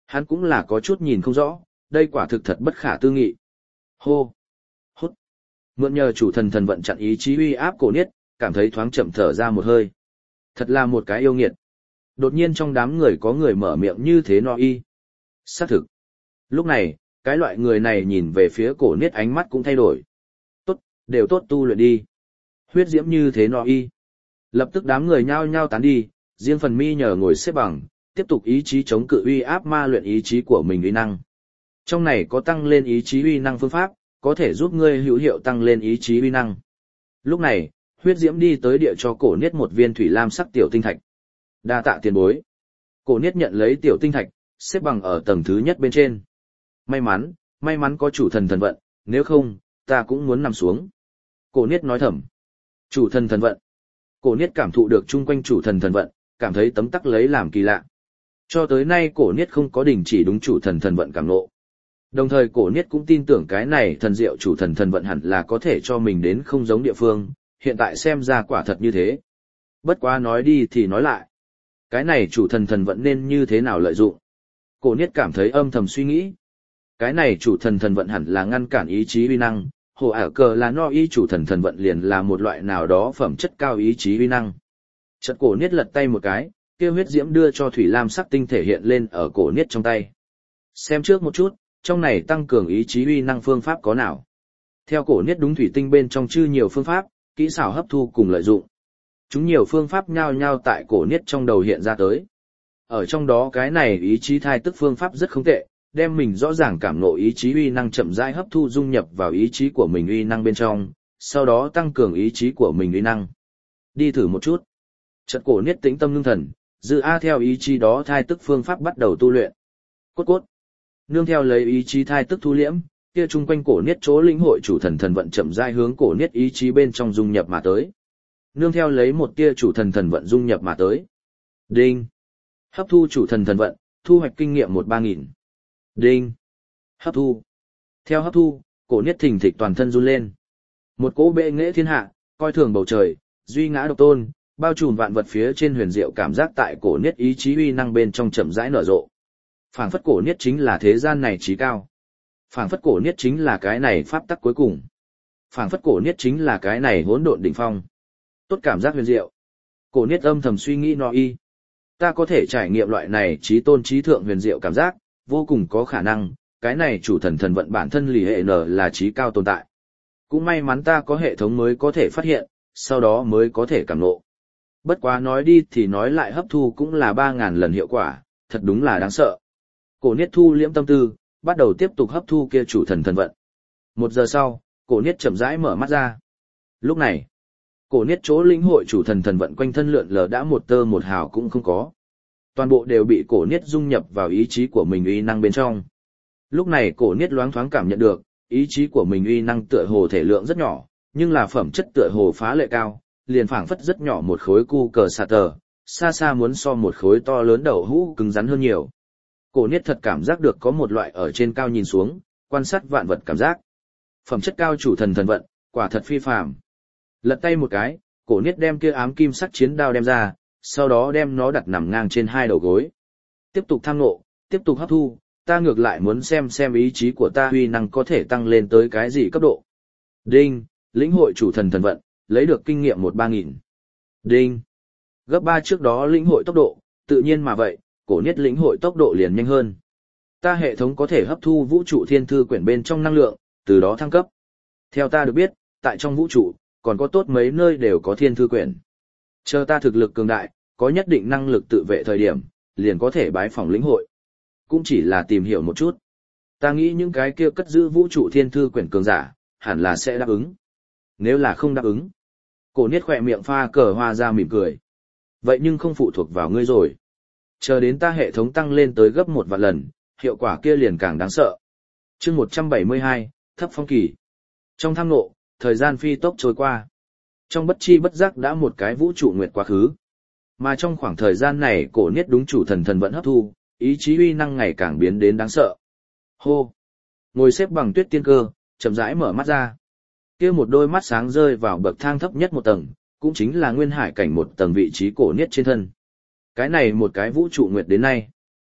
Hắn cũng là có chút nhìn không rõ, đây quả thực thật bất khả tư nghị. Hô! Hút! Mượn nhờ chủ thần thần vận chặn ý chí uy áp cổ niết, cảm thấy thoáng chậm thở ra một hơi. Thật là một cái yêu nghiệt. Đột nhiên trong đám người có người mở miệng như thế no y. Xác thực. Lúc này, cái loại người này nhìn về phía cổ niết ánh mắt cũng thay đổi. Tốt, đều tốt tu luyện đi. Huyết diễm như thế no y. Lập tức đám người nhao nhao tán đi, riêng phần mi nhờ ngồi xếp bằng, tiếp tục ý chí chống cự uy áp ma luyện ý chí của mình uy năng. Trong này có tăng lên ý chí uy năng phương pháp, có thể giúp ngươi hữu hiệu tăng lên ý chí uy năng. Lúc này, huyết diễm đi tới địa cho cổ niết một viên thủy lam sắc tiểu tinh thạch. Đa tạ tiền bối. Cổ niết nhận lấy tiểu tinh thạch, xếp bằng ở tầng thứ nhất bên trên. May mắn, may mắn có chủ thần thần vận, nếu không, ta cũng muốn nằm xuống. Cổ niết nói thầm. Chủ thần thần vận. Cổ niết cảm thụ được chung quanh chủ thần thần vận, cảm thấy tấm tắc lấy làm kỳ lạ. Cho tới nay cổ niết không có đình chỉ đúng chủ thần thần vận cảm ngộ. Đồng thời cổ niết cũng tin tưởng cái này thần diệu chủ thần thần vận hẳn là có thể cho mình đến không giống địa phương, hiện tại xem ra quả thật như thế. Bất quá nói đi thì nói lại. Cái này chủ thần thần vận nên như thế nào lợi dụng? Cổ niết cảm thấy âm thầm suy nghĩ. Cái này chủ thần thần vận hẳn là ngăn cản ý chí uy năng, hồ ảo cờ là no y chủ thần thần vận liền là một loại nào đó phẩm chất cao ý chí uy năng. Chợt cổ niết lật tay một cái, kia huyết diễm đưa cho thủy lam sắc tinh thể hiện lên ở cổ niết trong tay. Xem trước một chút, trong này tăng cường ý chí uy năng phương pháp có nào? Theo cổ niết đúng thủy tinh bên trong chư nhiều phương pháp, kỹ xảo hấp thu cùng lợi dụng. Chúng nhiều phương pháp nhau nhau tại cổ niết trong đầu hiện ra tới. Ở trong đó cái này ý chí thai tức phương pháp rất không tệ, đem mình rõ ràng cảm ngộ ý chí uy năng chậm rãi hấp thu dung nhập vào ý chí của mình uy năng bên trong, sau đó tăng cường ý chí của mình uy năng. Đi thử một chút. Chợt cổ niết tĩnh tâm ngưng thần, dự a theo ý chí đó thai tức phương pháp bắt đầu tu luyện. Cốt cốt. Nương theo lấy ý chí thai tức thu liễm, kia chung quanh cổ niết chỗ lĩnh hội chủ thần thần vận chậm rãi hướng cổ niết ý chí bên trong dung nhập mà tới. Nương theo lấy một tia chủ thần thần vận dung nhập mà tới. Đinh. Hấp thu chủ thần thần vận, thu hoạch kinh nghiệm một ba nghìn. Đinh. Hấp thu. Theo hấp thu, cổ niết thình thịch toàn thân run lên. Một cỗ bệ nghệ thiên hạ, coi thường bầu trời, duy ngã độc tôn, bao trùm vạn vật phía trên huyền diệu cảm giác tại cổ niết ý chí uy năng bên trong chậm rãi nở rộ. Phảng phất cổ niết chính là thế gian này trí cao. Phảng phất cổ niết chính là cái này pháp tắc cuối cùng. Phảng phất cổ niết chính là cái này hỗn độn đỉnh phong. Tốt cảm giác huyền diệu. Cổ niết âm thầm suy nghĩ no y. Ta có thể trải nghiệm loại này trí tôn trí thượng huyền diệu cảm giác, vô cùng có khả năng, cái này chủ thần thần vận bản thân lì hệ n là trí cao tồn tại. Cũng may mắn ta có hệ thống mới có thể phát hiện, sau đó mới có thể cảm ngộ. Bất quá nói đi thì nói lại hấp thu cũng là ba ngàn lần hiệu quả, thật đúng là đáng sợ. Cổ niết thu liễm tâm tư, bắt đầu tiếp tục hấp thu kia chủ thần thần vận. Một giờ sau, cổ niết chậm rãi mở mắt ra. Lúc này, cổ niết chỗ lĩnh hội chủ thần thần vận quanh thân lượn lờ đã một tơ một hào cũng không có. Toàn bộ đều bị cổ niết dung nhập vào ý chí của mình uy năng bên trong. Lúc này cổ niết loáng thoáng cảm nhận được, ý chí của mình uy năng tựa hồ thể lượng rất nhỏ, nhưng là phẩm chất tựa hồ phá lệ cao, liền phảng phất rất nhỏ một khối cu cờ sạt tờ, xa xa muốn so một khối to lớn đậu hũ cứng rắn hơn nhiều. Cổ niết thật cảm giác được có một loại ở trên cao nhìn xuống, quan sát vạn vật cảm giác. Phẩm chất cao chủ thần thần vận, quả thật phi phàm. Lật tay một cái, cổ niết đem kia ám kim sắc chiến đao đem ra, sau đó đem nó đặt nằm ngang trên hai đầu gối. Tiếp tục tham ngộ, tiếp tục hấp thu, ta ngược lại muốn xem xem ý chí của ta uy năng có thể tăng lên tới cái gì cấp độ. Đinh, lĩnh hội chủ thần thần vận, lấy được kinh nghiệm một ba nghìn. Đinh, gấp ba trước đó lĩnh hội tốc độ, tự nhiên mà vậy, cổ niết lĩnh hội tốc độ liền nhanh hơn. Ta hệ thống có thể hấp thu vũ trụ thiên thư quyển bên trong năng lượng, từ đó thăng cấp. Theo ta được biết, tại trong vũ trụ, còn có tốt mấy nơi đều có thiên thư quyển. Chờ ta thực lực cường đại, có nhất định năng lực tự vệ thời điểm, liền có thể bái phỏng lĩnh hội. Cũng chỉ là tìm hiểu một chút. Ta nghĩ những cái kia cất giữ vũ trụ thiên thư quyển cường giả, hẳn là sẽ đáp ứng. Nếu là không đáp ứng, cổ niết khỏe miệng pha cờ hoa ra mỉm cười. Vậy nhưng không phụ thuộc vào ngươi rồi. Chờ đến ta hệ thống tăng lên tới gấp một vạn lần, hiệu quả kia liền càng đáng sợ. Chương một trăm bảy mươi hai, thấp phong kỳ. Trong tham ngộ, thời gian phi tốc trôi qua. Trong bất chi bất giác đã một cái vũ trụ nguyệt quá khứ. Mà trong khoảng thời gian này cổ niết đúng chủ thần thần vẫn hấp thu, ý chí uy năng ngày càng biến đến đáng sợ. Hô! Ngồi xếp bằng tuyết tiên cơ, chậm rãi mở mắt ra. Kia một đôi mắt sáng rơi vào bậc thang thấp nhất một tầng, cũng chính là nguyên hải cảnh một tầng vị trí cổ niết trên thân. Cái này một cái vũ trụ nguyệt đến nay.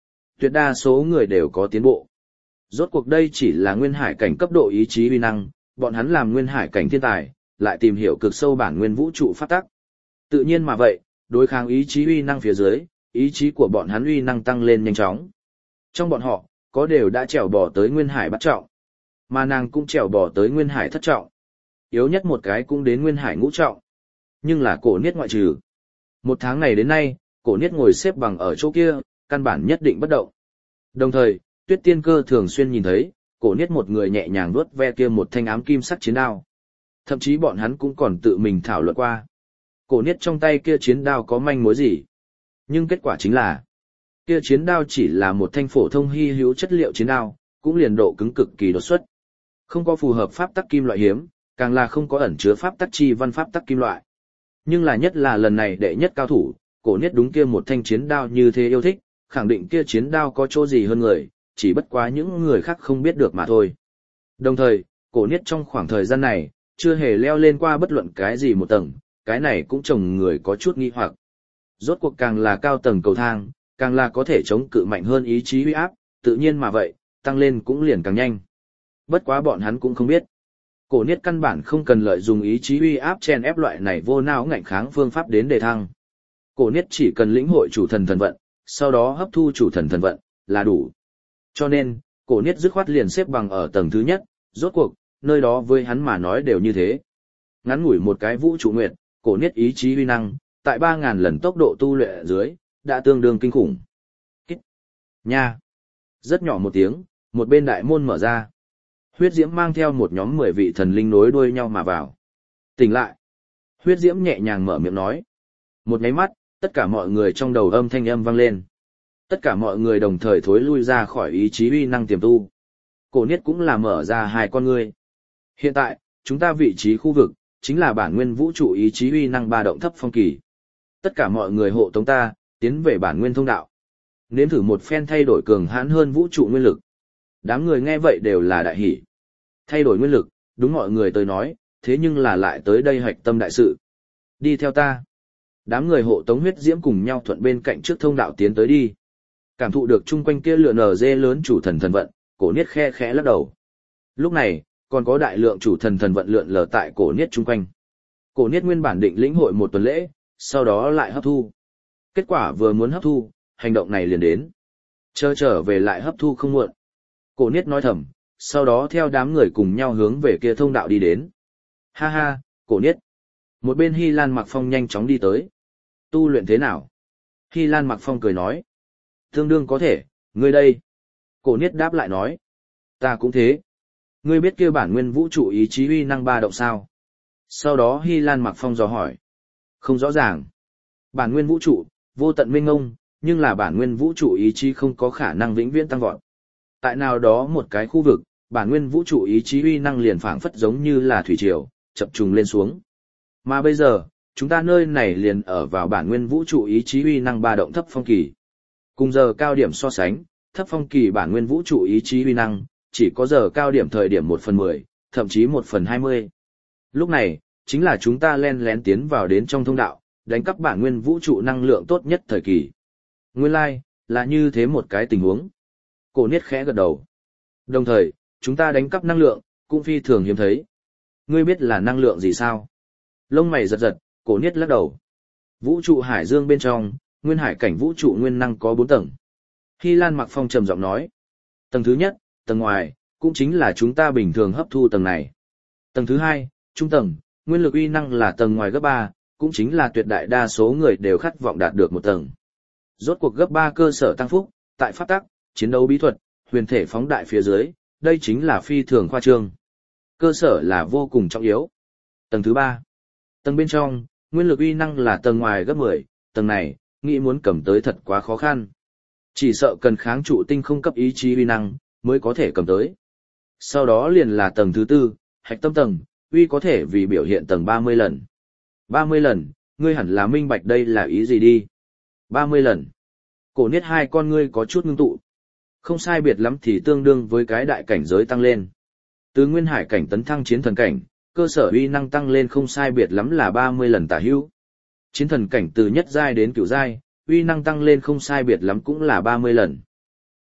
tuyệt đa số người đều có tiến bộ. Rốt cuộc đây chỉ là nguyên hải cảnh cấp độ ý chí uy năng, bọn hắn làm nguyên hải cảnh thiên tài, lại tìm hiểu cực sâu bản nguyên vũ trụ pháp tắc. Tự nhiên mà vậy, đối kháng ý chí uy năng phía dưới, ý chí của bọn hắn uy năng tăng lên nhanh chóng. Trong bọn họ, có đều đã trèo bò tới nguyên hải bắt trọng, mà nàng cũng trèo bò tới nguyên hải thất trọng. Yếu nhất một cái cũng đến nguyên hải ngũ trọng. Nhưng là cổ niết ngoại trừ. Một tháng này đến nay, cổ niết ngồi xếp bằng ở chỗ kia, căn bản nhất định bất động. Đồng thời, Tuyết Tiên Cơ thường xuyên nhìn thấy, cổ niết một người nhẹ nhàng vuốt ve kia một thanh ám kim sắc chiến đao. Thậm chí bọn hắn cũng còn tự mình thảo luận qua. Cổ niết trong tay kia chiến đao có manh mối gì? Nhưng kết quả chính là, kia chiến đao chỉ là một thanh phổ thông hy hữu chất liệu chiến đao, cũng liền độ cứng cực kỳ đột xuất. Không có phù hợp pháp tắc kim loại hiếm, càng là không có ẩn chứa pháp tắc chi văn pháp tắc kim loại. Nhưng là nhất là lần này đệ nhất cao thủ, cổ niết đúng kia một thanh chiến đao như thế yêu thích, khẳng định kia chiến đao có chỗ gì hơn người, chỉ bất quá những người khác không biết được mà thôi. Đồng thời, cổ niết trong khoảng thời gian này, chưa hề leo lên qua bất luận cái gì một tầng, cái này cũng trồng người có chút nghi hoặc. Rốt cuộc càng là cao tầng cầu thang, càng là có thể chống cự mạnh hơn ý chí uy áp, tự nhiên mà vậy, tăng lên cũng liền càng nhanh. Bất quá bọn hắn cũng không biết. Cổ niết căn bản không cần lợi dụng ý chí uy áp chen ép loại này vô não ngạnh kháng phương pháp đến đề thăng. Cổ niết chỉ cần lĩnh hội chủ thần thần vận, sau đó hấp thu chủ thần thần vận, là đủ. Cho nên, cổ niết dứt khoát liền xếp bằng ở tầng thứ nhất, rốt cuộc, nơi đó với hắn mà nói đều như thế. Ngắn ngủi một cái vũ trụ nguyệt, cổ niết ý chí uy năng, tại ba ngàn lần tốc độ tu luyện ở dưới, đã tương đương kinh khủng. Kít. Nha. Rất nhỏ một tiếng, một bên đại môn mở ra. Huyết Diễm mang theo một nhóm mười vị thần linh nối đuôi nhau mà vào. Tỉnh lại. Huyết Diễm nhẹ nhàng mở miệng nói. Một nháy mắt, tất cả mọi người trong đầu âm thanh âm vang lên. Tất cả mọi người đồng thời thối lui ra khỏi ý chí uy năng tiềm tu. Cổ niết cũng là mở ra hai con ngươi. Hiện tại, chúng ta vị trí khu vực, chính là bản nguyên vũ trụ ý chí uy năng ba động thấp phong kỳ. Tất cả mọi người hộ tống ta, tiến về bản nguyên thông đạo. Nếm thử một phen thay đổi cường hãn hơn vũ trụ nguyên lực. Đám người nghe vậy đều là đại hỉ. Thay đổi nguyên lực, đúng mọi người tới nói, thế nhưng là lại tới đây hoạch tâm đại sự. Đi theo ta. Đám người hộ tống Huyết Diễm cùng nhau thuận bên cạnh trước thông đạo tiến tới đi. Cảm thụ được chung quanh kia lượn nở dê lớn chủ thần thần vận, cổ niết khe khẽ lắc đầu. Lúc này, còn có đại lượng chủ thần thần vận lượn lờ tại cổ niết chung quanh. Cổ niết nguyên bản định lĩnh hội một tuần lễ, sau đó lại hấp thu. Kết quả vừa muốn hấp thu, hành động này liền đến. Chờ trở về lại hấp thu không muộn. Cổ niết nói thầm, sau đó theo đám người cùng nhau hướng về kia thông đạo đi đến. Ha ha, cổ niết. Một bên Hy Lan Mặc Phong nhanh chóng đi tới. Tu luyện thế nào? Hy Lan Mặc Phong cười nói. Tương đương có thể, ngươi đây. Cổ niết đáp lại nói. Ta cũng thế. Ngươi biết kia bản nguyên vũ trụ ý chí uy năng ba động sao? Sau đó Hy Lan Mặc Phong dò hỏi. Không rõ ràng. Bản nguyên vũ trụ, vô tận mênh ngông, nhưng là bản nguyên vũ trụ ý chí không có khả năng vĩnh viễn tăng vọt. Tại nào đó một cái khu vực, bản nguyên vũ trụ ý chí uy năng liền phảng phất giống như là thủy triều, chập trùng lên xuống. Mà bây giờ, chúng ta nơi này liền ở vào bản nguyên vũ trụ ý chí uy năng ba động thấp phong kỳ. Cùng giờ cao điểm so sánh, thấp phong kỳ bản nguyên vũ trụ ý chí uy năng, chỉ có giờ cao điểm thời điểm một phần mười, thậm chí một phần hai mươi. Lúc này, chính là chúng ta len lén tiến vào đến trong thông đạo, đánh cắp bản nguyên vũ trụ năng lượng tốt nhất thời kỳ. Nguyên lai, like, là như thế một cái tình huống. Cổ niết khẽ gật đầu. Đồng thời, chúng ta đánh cắp năng lượng, cũng phi thường hiếm thấy. Ngươi biết là năng lượng gì sao? Lông mày giật giật, cổ niết lắc đầu. Vũ trụ hải dương bên trong, nguyên hải cảnh vũ trụ nguyên năng có bốn tầng. Hy Lan Mặc Phong trầm giọng nói. Tầng thứ nhất, tầng ngoài, cũng chính là chúng ta bình thường hấp thu tầng này. Tầng thứ hai, trung tầng, nguyên lực uy năng là tầng ngoài gấp ba, cũng chính là tuyệt đại đa số người đều khát vọng đạt được một tầng. Rốt cuộc gấp ba cơ sở tăng phúc, tại pháp tắc, chiến đấu bí thuật, huyền thể phóng đại phía dưới, đây chính là phi thường khoa trương. Cơ sở là vô cùng trọng yếu. Tầng thứ ba, tầng bên trong, nguyên lực uy năng là tầng ngoài gấp mười, tầng này, nghĩ muốn cầm tới thật quá khó khăn. Chỉ sợ cần kháng trụ tinh không cấp ý chí uy năng, mới có thể cầm tới. Sau đó liền là tầng thứ tư, hạch tâm tầng, uy có thể vì biểu hiện tầng ba mươi lần. ba mươi lần, ngươi hẳn là minh bạch đây là ý gì đi. ba mươi lần. Cổ niết hai con ngươi có chút ngưng tụ. Không sai biệt lắm thì tương đương với cái đại cảnh giới tăng lên. Từ nguyên hải cảnh tấn thăng chiến thần cảnh, cơ sở uy năng tăng lên không sai biệt lắm là ba mươi lần tả hữu. Chiến thần cảnh từ nhất giai đến cửu giai, uy năng tăng lên không sai biệt lắm cũng là ba mươi lần.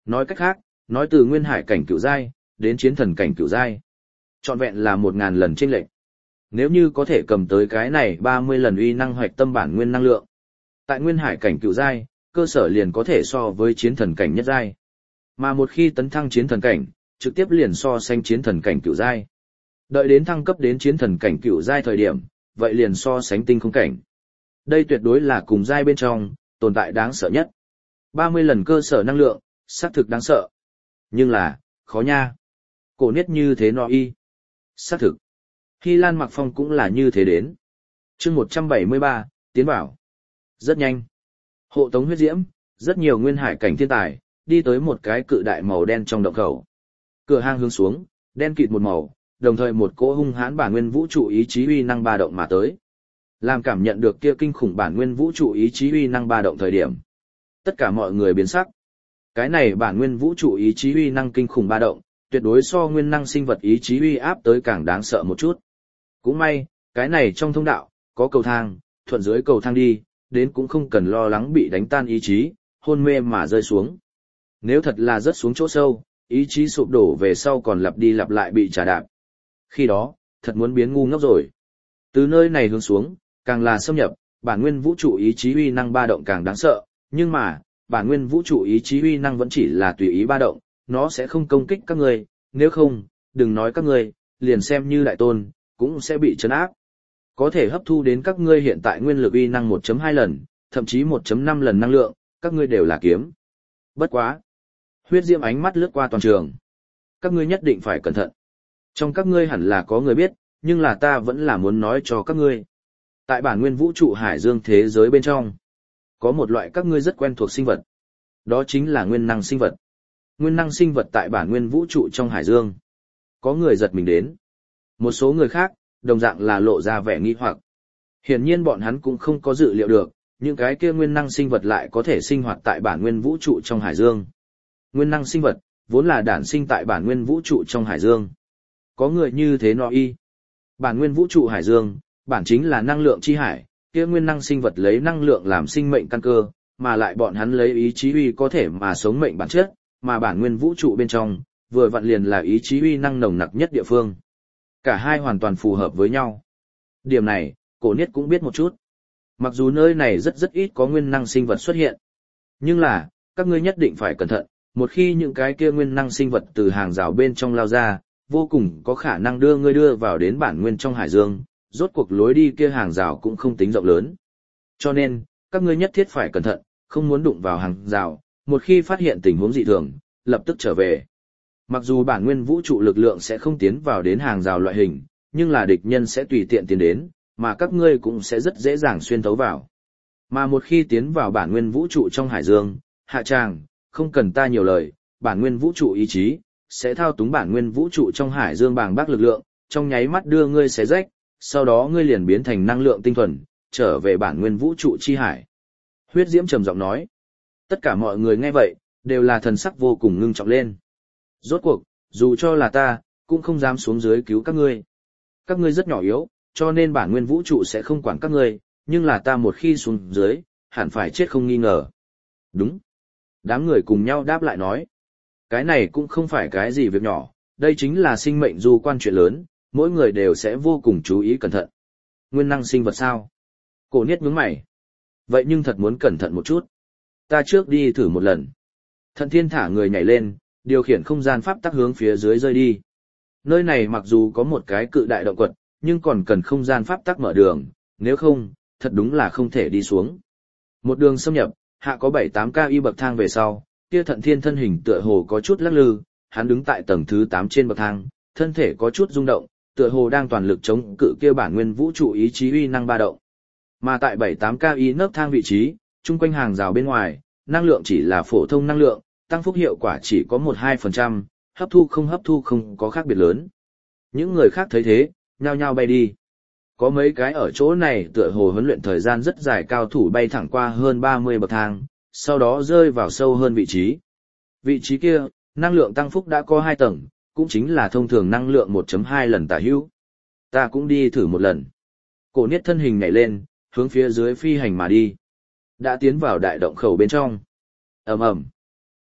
Nói cách khác, nói từ nguyên hải cảnh cửu giai đến chiến thần cảnh cửu giai, trọn vẹn là một ngàn lần chênh lệch. Nếu như có thể cầm tới cái này ba mươi lần uy năng hoạch tâm bản nguyên năng lượng, tại nguyên hải cảnh cửu giai, cơ sở liền có thể so với chiến thần cảnh nhất giai. Mà một khi tấn thăng chiến thần cảnh, trực tiếp liền so sánh chiến thần cảnh cửu giai. Đợi đến thăng cấp đến chiến thần cảnh cửu giai thời điểm, vậy liền so sánh tinh không cảnh. Đây tuyệt đối là cùng giai bên trong tồn tại đáng sợ nhất. ba mươi lần cơ sở năng lượng, xác thực đáng sợ. Nhưng là, khó nha. Cổ niết như thế no y. Xác thực. Hy Lan Mặc Phong cũng là như thế đến. Chương một trăm bảy mươi ba, tiến bảo. Rất nhanh. Hộ tống huyết diễm, rất nhiều nguyên hải cảnh thiên tài, đi tới một cái cự đại màu đen trong động khẩu. Cửa hang hướng xuống, đen kịt một màu, đồng thời một cỗ hung hãn bản nguyên vũ trụ ý chí uy năng ba động mà tới. Làm cảm nhận được kia kinh khủng bản nguyên vũ trụ ý chí uy năng ba động thời điểm. Tất cả mọi người biến sắc. Cái này bản nguyên vũ trụ ý chí uy năng kinh khủng ba động, tuyệt đối so nguyên năng sinh vật ý chí uy áp tới càng đáng sợ một chút. Cũng may, cái này trong thông đạo, có cầu thang, thuận dưới cầu thang đi, đến cũng không cần lo lắng bị đánh tan ý chí, hôn mê mà rơi xuống. Nếu thật là rớt xuống chỗ sâu, ý chí sụp đổ về sau còn lặp đi lặp lại bị trả đạp. Khi đó, thật muốn biến ngu ngốc rồi. Từ nơi này hướng xuống, càng là xâm nhập, bản nguyên vũ trụ ý chí uy năng ba động càng đáng sợ, nhưng mà, bản nguyên vũ trụ ý chí uy năng vẫn chỉ là tùy ý ba động, nó sẽ không công kích các ngươi, nếu không, đừng nói các ngươi, liền xem như đại tôn, cũng sẽ bị trấn áp. Có thể hấp thu đến các ngươi hiện tại nguyên lực uy năng một phẩy hai lần, thậm chí một phẩy năm lần năng lượng, các ngươi đều là kiếm. Bất quá. Huyết diễm ánh mắt lướt qua toàn trường. Các ngươi nhất định phải cẩn thận. Trong các ngươi hẳn là có người biết, nhưng là ta vẫn là muốn nói cho các ngươi. Tại bản nguyên vũ trụ hải dương thế giới bên trong, có một loại các ngươi rất quen thuộc sinh vật. Đó chính là nguyên năng sinh vật. Nguyên năng sinh vật tại bản nguyên vũ trụ trong hải dương. Có người giật mình đến. Một số người khác, đồng dạng là lộ ra vẻ nghi hoặc. Hiển nhiên bọn hắn cũng không có dự liệu được, những cái kia nguyên năng sinh vật lại có thể sinh hoạt tại bản nguyên vũ trụ trong hải dương. Nguyên năng sinh vật, vốn là đản sinh tại bản nguyên vũ trụ trong hải dương. Có người như thế nọ y. Bản nguyên vũ trụ hải dương, bản chính là năng lượng chi hải, kia nguyên năng sinh vật lấy năng lượng làm sinh mệnh căn cơ, mà lại bọn hắn lấy ý chí uy có thể mà sống mệnh bản chất, mà bản nguyên vũ trụ bên trong, vừa vặn liền là ý chí uy năng nồng nặc nhất địa phương. Cả hai hoàn toàn phù hợp với nhau. Điểm này, cổ niết cũng biết một chút. Mặc dù nơi này rất rất ít có nguyên năng sinh vật xuất hiện, nhưng là, các ngươi nhất định phải cẩn thận, một khi những cái kia nguyên năng sinh vật từ hàng rào bên trong lao ra, vô cùng có khả năng đưa ngươi đưa vào đến bản nguyên trong hải dương, rốt cuộc lối đi kia hàng rào cũng không tính rộng lớn. Cho nên, các ngươi nhất thiết phải cẩn thận, không muốn đụng vào hàng rào, một khi phát hiện tình huống dị thường, lập tức trở về. Mặc dù bản nguyên vũ trụ lực lượng sẽ không tiến vào đến hàng rào loại hình, nhưng là địch nhân sẽ tùy tiện tiến đến, mà các ngươi cũng sẽ rất dễ dàng xuyên thấu vào. Mà một khi tiến vào bản nguyên vũ trụ trong hải dương, hạ tràng, không cần ta nhiều lời, bản nguyên vũ trụ ý chí, sẽ thao túng bản nguyên vũ trụ trong hải dương bàng bác lực lượng, trong nháy mắt đưa ngươi xé rách, sau đó ngươi liền biến thành năng lượng tinh thuần, trở về bản nguyên vũ trụ chi hải. Huyết diễm trầm giọng nói. Tất cả mọi người nghe vậy, đều là thần sắc vô cùng ngưng trọng lên. Rốt cuộc, dù cho là ta, cũng không dám xuống dưới cứu các ngươi. Các ngươi rất nhỏ yếu, cho nên bản nguyên vũ trụ sẽ không quản các ngươi, nhưng là ta một khi xuống dưới, hẳn phải chết không nghi ngờ. Đúng. Đám người cùng nhau đáp lại nói. Cái này cũng không phải cái gì việc nhỏ, đây chính là sinh mệnh du quan chuyện lớn, mỗi người đều sẽ vô cùng chú ý cẩn thận. Nguyên năng sinh vật sao? Cổ niết nhướng mày. Vậy nhưng thật muốn cẩn thận một chút. Ta trước đi thử một lần. Thận thiên thả người nhảy lên, điều khiển không gian pháp tắc hướng phía dưới rơi đi. Nơi này mặc dù có một cái cự đại động quật, nhưng còn cần không gian pháp tắc mở đường, nếu không, thật đúng là không thể đi xuống. Một đường xâm nhập, hạ có bảy tám ca y bậc thang về sau, kia thận thiên thân hình tựa hồ có chút lắc lư, hắn đứng tại tầng thứ tám trên bậc thang, thân thể có chút rung động, tựa hồ đang toàn lực chống cự kia bản nguyên vũ trụ ý chí uy năng ba động. Mà tại bảy tám ca y nấc thang vị trí, chung quanh hàng rào bên ngoài, năng lượng chỉ là phổ thông năng lượng, tăng phúc hiệu quả chỉ có một đến hai phần trăm, hấp thu không hấp thu không có khác biệt lớn. Những người khác thấy thế, nhao nhao bay đi. Có mấy cái ở chỗ này tựa hồ huấn luyện thời gian rất dài cao thủ bay thẳng qua hơn ba mươi bậc thang, sau đó rơi vào sâu hơn vị trí. Vị trí kia, năng lượng tăng phúc đã có hai tầng, cũng chính là thông thường năng lượng một phẩy hai lần tả hữu. Ta cũng đi thử một lần. Cổ niết thân hình nhảy lên, hướng phía dưới phi hành mà đi. Đã tiến vào đại động khẩu bên trong. Ầm ầm.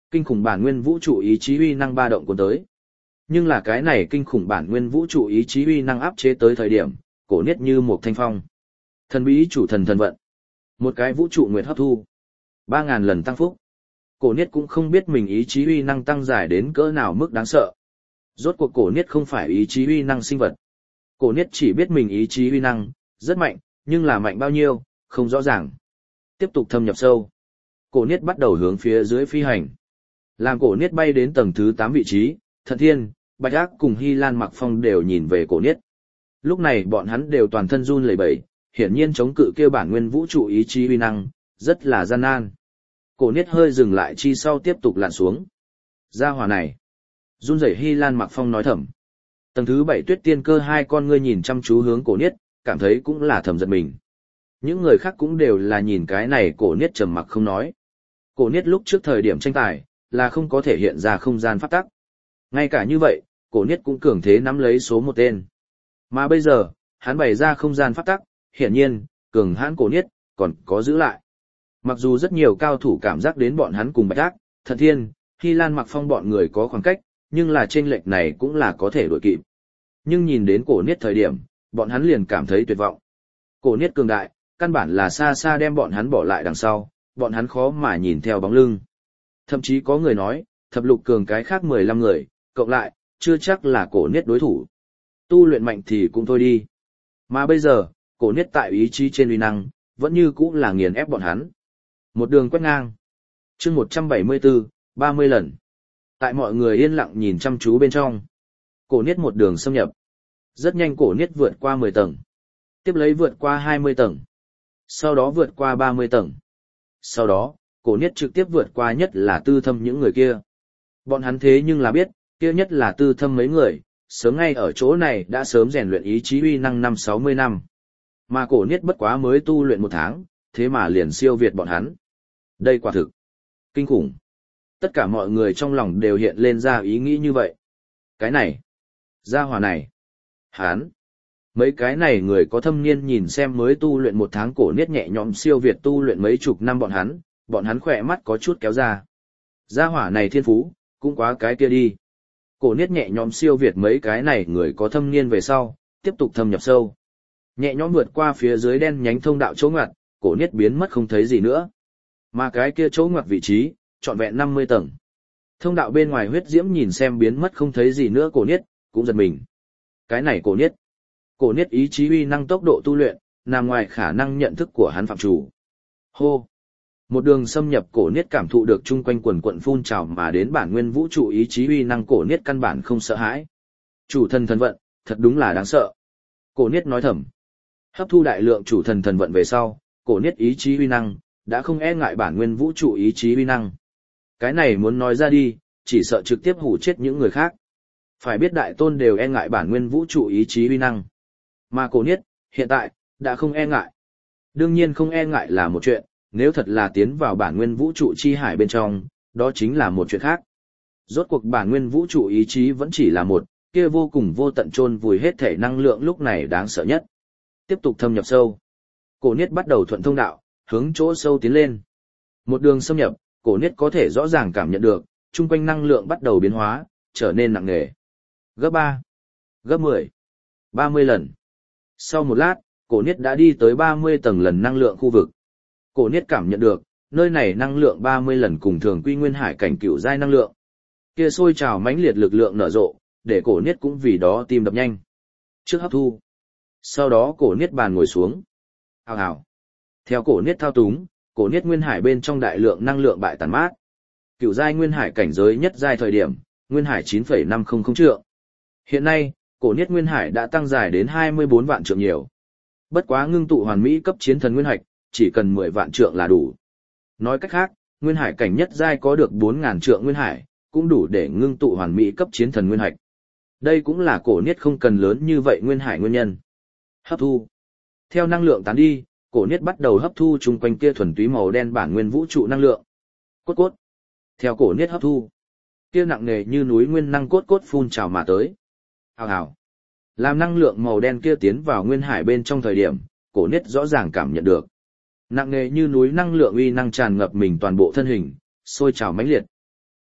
Kinh khủng bản nguyên vũ trụ ý chí uy năng ba động cuốn tới. Nhưng là cái này kinh khủng bản nguyên vũ trụ ý chí uy năng áp chế tới thời điểm, cổ niết như một thanh phong. Thần bí chủ thần thần vận. Một cái vũ trụ nguyệt hấp thu. Ba ngàn lần tăng phúc. Cổ niết cũng không biết mình ý chí uy năng tăng dài đến cỡ nào mức đáng sợ. Rốt cuộc cổ niết không phải ý chí uy năng sinh vật. Cổ niết chỉ biết mình ý chí uy năng, rất mạnh, nhưng là mạnh bao nhiêu, không rõ ràng. Tiếp tục thâm nhập sâu. Cổ niết bắt đầu hướng phía dưới phi hành. Làm cổ niết bay đến tầng thứ tám vị trí, Thần Thiên, Bạch Ác cùng Hy Lan Mặc Phong đều nhìn về cổ niết. Lúc này bọn hắn đều toàn thân run lẩy bẩy, hiển nhiên chống cự kia bản nguyên vũ trụ ý chí uy năng, rất là gian nan. Cổ niết hơi dừng lại chi sau tiếp tục lặn xuống. Gia hỏa này. Run rẩy Hy Lan Mặc Phong nói thầm. Tầng thứ bảy Tuyết Tiên Cơ hai con ngươi nhìn chăm chú hướng cổ niết, cảm thấy cũng là thầm giật mình. Những người khác cũng đều là nhìn cái này cổ niết trầm mặc không nói. Cổ niết lúc trước thời điểm tranh tài, là không có thể hiện ra không gian pháp tắc. Ngay cả như vậy, cổ niết cũng cường thế nắm lấy số một tên. Mà bây giờ, hắn bày ra không gian pháp tắc, hiển nhiên, cường hãn cổ niết, còn có giữ lại. Mặc dù rất nhiều cao thủ cảm giác đến bọn hắn cùng Bạch Ác, Thần Thiên, Hy Lan Mặc Phong bọn người có khoảng cách, nhưng là chênh lệch này cũng là có thể đuổi kịp. Nhưng nhìn đến cổ niết thời điểm, bọn hắn liền cảm thấy tuyệt vọng. Cổ niết cường đại, căn bản là xa xa đem bọn hắn bỏ lại đằng sau, bọn hắn khó mà nhìn theo bóng lưng. Thậm chí có người nói, thập lục cường cái khác mười lăm người, cộng lại, chưa chắc là cổ niết đối thủ. Tu luyện mạnh thì cũng thôi đi. Mà bây giờ, cổ niết tại ý chí trên uy năng, vẫn như cũ là nghiền ép bọn hắn. Một đường quét ngang. chương một trăm bảy mươi bốn, ba mươi lần. Tại mọi người yên lặng nhìn chăm chú bên trong. Cổ niết một đường xâm nhập. Rất nhanh cổ niết vượt qua mười tầng. Tiếp lấy vượt qua hai mươi tầng. Sau đó vượt qua ba mươi tầng. Sau đó, cổ niết trực tiếp vượt qua nhất là tư thâm những người kia. Bọn hắn thế nhưng là biết, kia nhất là tư thâm mấy người, sớm ngay ở chỗ này đã sớm rèn luyện ý chí uy năng năm sáu mươi năm. Mà cổ niết bất quá mới tu luyện một tháng, thế mà liền siêu việt bọn hắn. Đây quả thực kinh khủng. Tất cả mọi người trong lòng đều hiện lên ra ý nghĩ như vậy. Cái này, gia hỏa này, hắn, mấy cái này người có thâm niên nhìn xem mới tu luyện một tháng cổ niết nhẹ nhõm siêu việt tu luyện mấy chục năm bọn hắn, bọn hắn khỏe mắt có chút kéo ra. Gia hỏa này thiên phú, cũng quá cái kia đi. Cổ niết nhẹ nhõm siêu việt mấy cái này người có thâm niên về sau, tiếp tục thâm nhập sâu. Nhẹ nhõm vượt qua phía dưới đen nhánh thông đạo chỗ ngoặt, cổ niết biến mất không thấy gì nữa. Mà cái kia chỗ ngoặt vị trí, trọn vẹn năm mươi tầng. Thông đạo bên ngoài huyết diễm nhìn xem biến mất không thấy gì nữa cổ niết, cũng giật mình. Cái này cổ niết. Cổ niết ý chí uy năng tốc độ tu luyện, nằm ngoài khả năng nhận thức của hắn phạm chủ. Hô. Một đường xâm nhập cổ niết cảm thụ được chung quanh quần quận phun trào mà đến bản nguyên vũ trụ ý chí uy năng cổ niết căn bản không sợ hãi. Chủ thần thần vận, thật đúng là đáng sợ. Cổ niết nói thầm. Hấp thu đại lượng chủ thần thần vận về sau, cổ niết ý chí uy năng đã không e ngại bản nguyên vũ trụ ý chí uy năng. Cái này muốn nói ra đi, chỉ sợ trực tiếp hủ chết những người khác. Phải biết đại tôn đều e ngại bản nguyên vũ trụ ý chí uy năng. Mà cổ niết, hiện tại, đã không e ngại. Đương nhiên không e ngại là một chuyện, nếu thật là tiến vào bản nguyên vũ trụ chi hải bên trong, đó chính là một chuyện khác. Rốt cuộc bản nguyên vũ trụ ý chí vẫn chỉ là một, kia vô cùng vô tận chôn vùi hết thể năng lượng lúc này đáng sợ nhất. Tiếp tục thâm nhập sâu. Cổ niết bắt đầu thuận thông đạo, hướng chỗ sâu tiến lên. Một đường xâm nhập, cổ niết có thể rõ ràng cảm nhận được, chung quanh năng lượng bắt đầu biến hóa, trở nên nặng nề. Gấp ba, gấp mười, ba mươi lần. Sau một lát, cổ niết đã đi tới ba mươi tầng lần năng lượng khu vực. Cổ niết cảm nhận được, nơi này năng lượng ba mươi lần cùng thường quy nguyên hải cảnh cửu giai năng lượng. Kia sôi trào mãnh liệt lực lượng nở rộ, để cổ niết cũng vì đó tim đập nhanh. Trước hấp thu. Sau đó cổ niết bàn ngồi xuống. Hào hào. Theo cổ niết thao túng, cổ niết nguyên hải bên trong đại lượng năng lượng bại tàn mát. Cửu giai nguyên hải cảnh giới nhất giai thời điểm, nguyên hải chín phẩy năm không không trượng. Hiện nay, cổ niết nguyên hải đã tăng dài đến hai mươi bốn vạn trượng nhiều. Bất quá ngưng tụ hoàn mỹ cấp chiến thần nguyên hạch, chỉ cần mười vạn trượng là đủ. Nói cách khác, nguyên hải cảnh nhất giai có được bốn nghìn trượng nguyên hải, cũng đủ để ngưng tụ hoàn mỹ cấp chiến thần nguyên hạch. Đây cũng là cổ niết không cần lớn như vậy nguyên hải nguyên nhân. Hấp thu. Theo năng lượng tán đi, cổ niết bắt đầu hấp thu chung quanh kia thuần túy màu đen bản nguyên vũ trụ năng lượng. Cốt cốt. Theo cổ niết hấp thu, kia nặng nề như núi nguyên năng cốt cốt phun trào mà tới. Hào hào. Làm năng lượng màu đen kia tiến vào nguyên hải bên trong thời điểm, cổ niết rõ ràng cảm nhận được. Nặng nề như núi năng lượng uy năng tràn ngập mình toàn bộ thân hình, sôi trào mãnh liệt.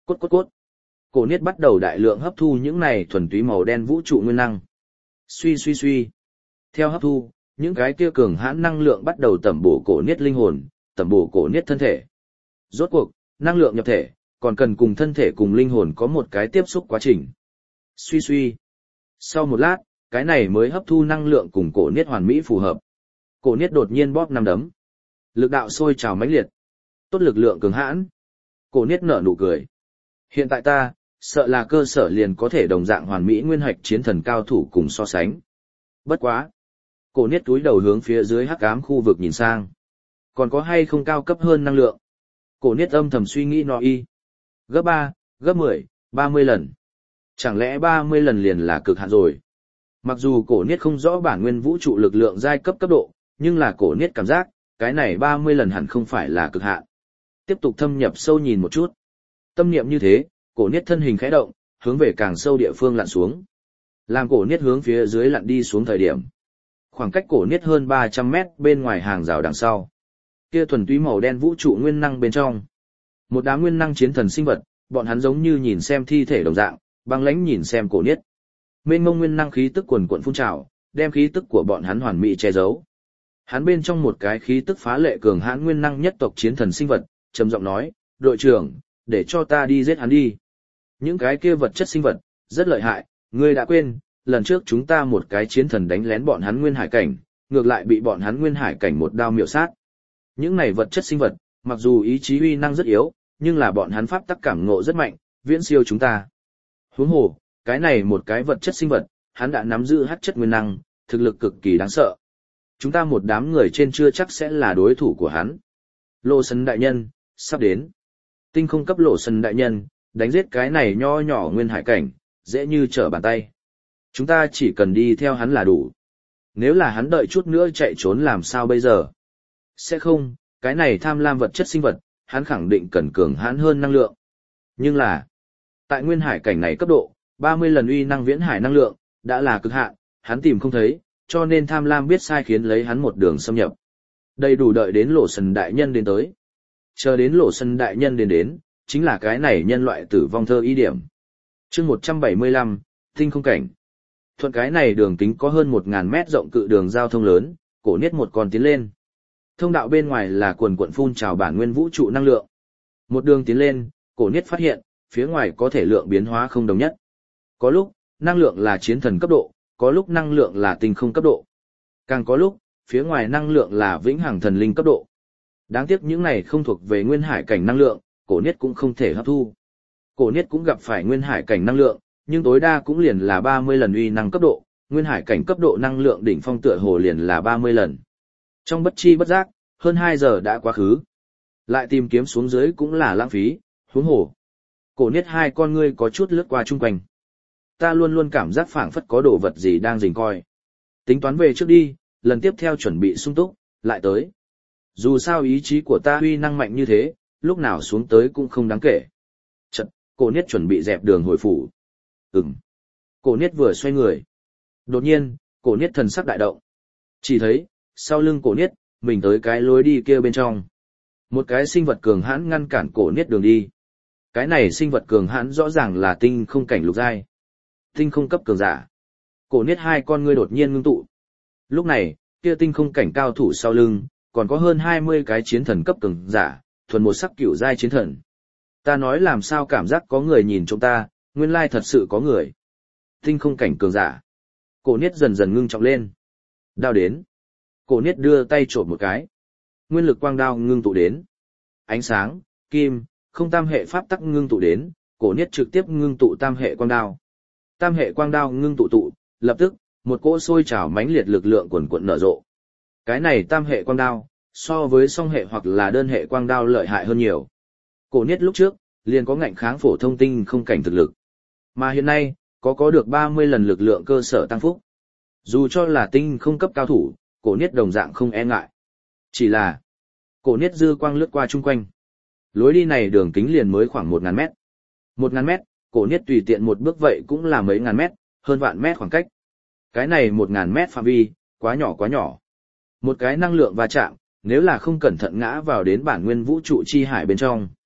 Cốt cốt cốt. Cổ Niết bắt đầu đại lượng hấp thu những này thuần túy màu đen vũ trụ nguyên năng. Suy suy suy. Theo hấp thu, những cái kia cường hãn năng lượng bắt đầu tẩm bổ Cổ Niết linh hồn, tẩm bổ Cổ Niết thân thể. Rốt cuộc, năng lượng nhập thể, còn cần cùng thân thể cùng linh hồn có một cái tiếp xúc quá trình. Suy suy. Sau một lát, cái này mới hấp thu năng lượng cùng Cổ Niết hoàn mỹ phù hợp. Cổ Niết đột nhiên bóp năm đấm. Lực đạo sôi trào mãnh liệt. Tốt lực lượng cường hãn. Cổ Niết nở nụ cười. Hiện tại ta, sợ là cơ sở liền có thể đồng dạng hoàn mỹ nguyên hạch chiến thần cao thủ cùng so sánh. Bất quá. Cổ Niết túi đầu hướng phía dưới hắc ám khu vực nhìn sang. Còn có hay không cao cấp hơn năng lượng? Cổ Niết âm thầm suy nghĩ no y. Gấp ba, gấp mười, ba mươi lần. Chẳng lẽ ba mươi lần liền là cực hạn rồi? Mặc dù Cổ Niết không rõ bản nguyên vũ trụ lực lượng giai cấp cấp độ, nhưng là Cổ Niết cảm giác, cái này ba mươi lần hẳn không phải là cực hạn. Tiếp tục thâm nhập sâu nhìn một chút. Tâm niệm như thế, Cổ Niết thân hình khẽ động, hướng về càng sâu địa phương lặn xuống. Làm Cổ Niết hướng phía dưới lặn đi xuống thời điểm. Khoảng cách Cổ Niết hơn ba trăm mét bên ngoài hàng rào đằng sau. Kia thuần túy màu đen vũ trụ nguyên năng bên trong. Một đám nguyên năng chiến thần sinh vật, bọn hắn giống như nhìn xem thi thể đồng dạng, băng lãnh nhìn xem Cổ Niết. Mênh mông nguyên năng khí tức quần quần phun trào, đem khí tức của bọn hắn hoàn mỹ che giấu. Hắn bên trong một cái khí tức phá lệ cường hãn nguyên năng nhất tộc chiến thần sinh vật, trầm giọng nói, đội trưởng, để cho ta đi giết hắn đi. Những cái kia vật chất sinh vật, rất lợi hại, ngươi đã quên, lần trước chúng ta một cái chiến thần đánh lén bọn hắn nguyên hải cảnh, ngược lại bị bọn hắn nguyên hải cảnh một đao miểu sát. Những này vật chất sinh vật, mặc dù ý chí uy năng rất yếu, nhưng là bọn hắn pháp tắc cảm ngộ rất mạnh, viễn siêu chúng ta. Huống hồ, cái này một cái vật chất sinh vật, hắn đã nắm giữ hắc chất nguyên năng, thực lực cực kỳ đáng sợ. Chúng ta một đám người trên chưa chắc sẽ là đối thủ của hắn. Lộ Sân đại nhân, sắp đến. Tinh không cấp Lộ Sân đại nhân, đánh giết cái này nho nhỏ nguyên hải cảnh, dễ như trở bàn tay. Chúng ta chỉ cần đi theo hắn là đủ. Nếu là hắn đợi chút nữa chạy trốn làm sao bây giờ? Sẽ không, cái này tham lam vật chất sinh vật, hắn khẳng định cần cường hãn hơn năng lượng. Nhưng là, tại nguyên hải cảnh này cấp độ, ba mươi lần uy năng viễn hải năng lượng, đã là cực hạn, hắn tìm không thấy, cho nên tham lam biết sai khiến lấy hắn một đường xâm nhập. Đầy đủ đợi đến Lộ Sân đại nhân đến tới. Chờ đến Lộ Sân đại nhân đến đến, chính là cái này nhân loại tử vong thơ ý điểm. Chương một trăm bảy mươi lăm, tinh không cảnh. Thuận cái này đường kính có hơn một nghìn mét rộng cự đường giao thông lớn, Cổ Niết một con tiến lên. Thông đạo bên ngoài là quần quần phun trào bản nguyên vũ trụ năng lượng. Một đường tiến lên, Cổ Niết phát hiện, phía ngoài có thể lượng biến hóa không đồng nhất. Có lúc, năng lượng là chiến thần cấp độ, có lúc năng lượng là tinh không cấp độ. Càng có lúc, phía ngoài năng lượng là vĩnh hằng thần linh cấp độ. Đáng tiếc những này không thuộc về nguyên hải cảnh năng lượng, Cổ Niết cũng không thể hấp thu. Cổ Niết cũng gặp phải nguyên hải cảnh năng lượng, nhưng tối đa cũng liền là ba mươi lần uy năng cấp độ, nguyên hải cảnh cấp độ năng lượng đỉnh phong tựa hồ liền là ba mươi lần. Trong bất chi bất giác, hơn hai giờ đã quá khứ. Lại tìm kiếm xuống dưới cũng là lãng phí, huống hồ. Cổ Niết hai con ngươi có chút lướt qua chung quanh. Ta luôn luôn cảm giác phảng phất có đồ vật gì đang rình coi. Tính toán về trước đi, lần tiếp theo chuẩn bị sung túc, lại tới. Dù sao ý chí của ta uy năng mạnh như thế, lúc nào xuống tới cũng không đáng kể. Chật, Cổ Niết chuẩn bị dẹp đường hồi phủ. Ừm. Cổ Niết vừa xoay người. Đột nhiên, Cổ Niết thần sắc đại động. Chỉ thấy, sau lưng Cổ Niết, mình tới cái lối đi kia bên trong. Một cái sinh vật cường hãn ngăn cản Cổ Niết đường đi. Cái này sinh vật cường hãn rõ ràng là tinh không cảnh lục giai. Tinh không cấp cường giả. Cổ Niết hai con ngươi đột nhiên ngưng tụ. Lúc này, kia tinh không cảnh cao thủ sau lưng, còn có hơn hai mươi cái chiến thần cấp cường giả, thuần một sắc cửu giai chiến thần. Ta nói làm sao cảm giác có người nhìn chúng ta, nguyên lai thật sự có người. Tinh không cảnh cường giả. Cổ Niết dần dần ngưng trọng lên. Đao đến. Cổ Niết đưa tay chộp một cái. Nguyên lực quang đao ngưng tụ đến. Ánh sáng, kim, không tam hệ pháp tắc ngưng tụ đến, Cổ Niết trực tiếp ngưng tụ tam hệ quang đao. Tam hệ quang đao ngưng tụ tụ, lập tức, một cỗ sôi trào mãnh liệt lực lượng quần quận nở rộ. Cái này tam hệ quang đao, so với song hệ hoặc là đơn hệ quang đao lợi hại hơn nhiều. Cổ Niết lúc trước, liền có ngạnh kháng phổ thông tinh không cảnh thực lực. Mà hiện nay, có có được ba mươi lần lực lượng cơ sở tăng phúc. Dù cho là tinh không cấp cao thủ, Cổ Niết đồng dạng không e ngại. Chỉ là, Cổ Niết dư quang lướt qua chung quanh. Lối đi này đường kính liền mới khoảng một ngàn mét. một ngàn mét, Cổ Niết tùy tiện một bước vậy cũng là mấy ngàn mét, hơn vạn mét khoảng cách. Cái này một ngàn mét phạm vi, quá nhỏ quá nhỏ. Một cái năng lượng va chạm, nếu là không cẩn thận ngã vào đến bản nguyên vũ trụ chi hải bên trong.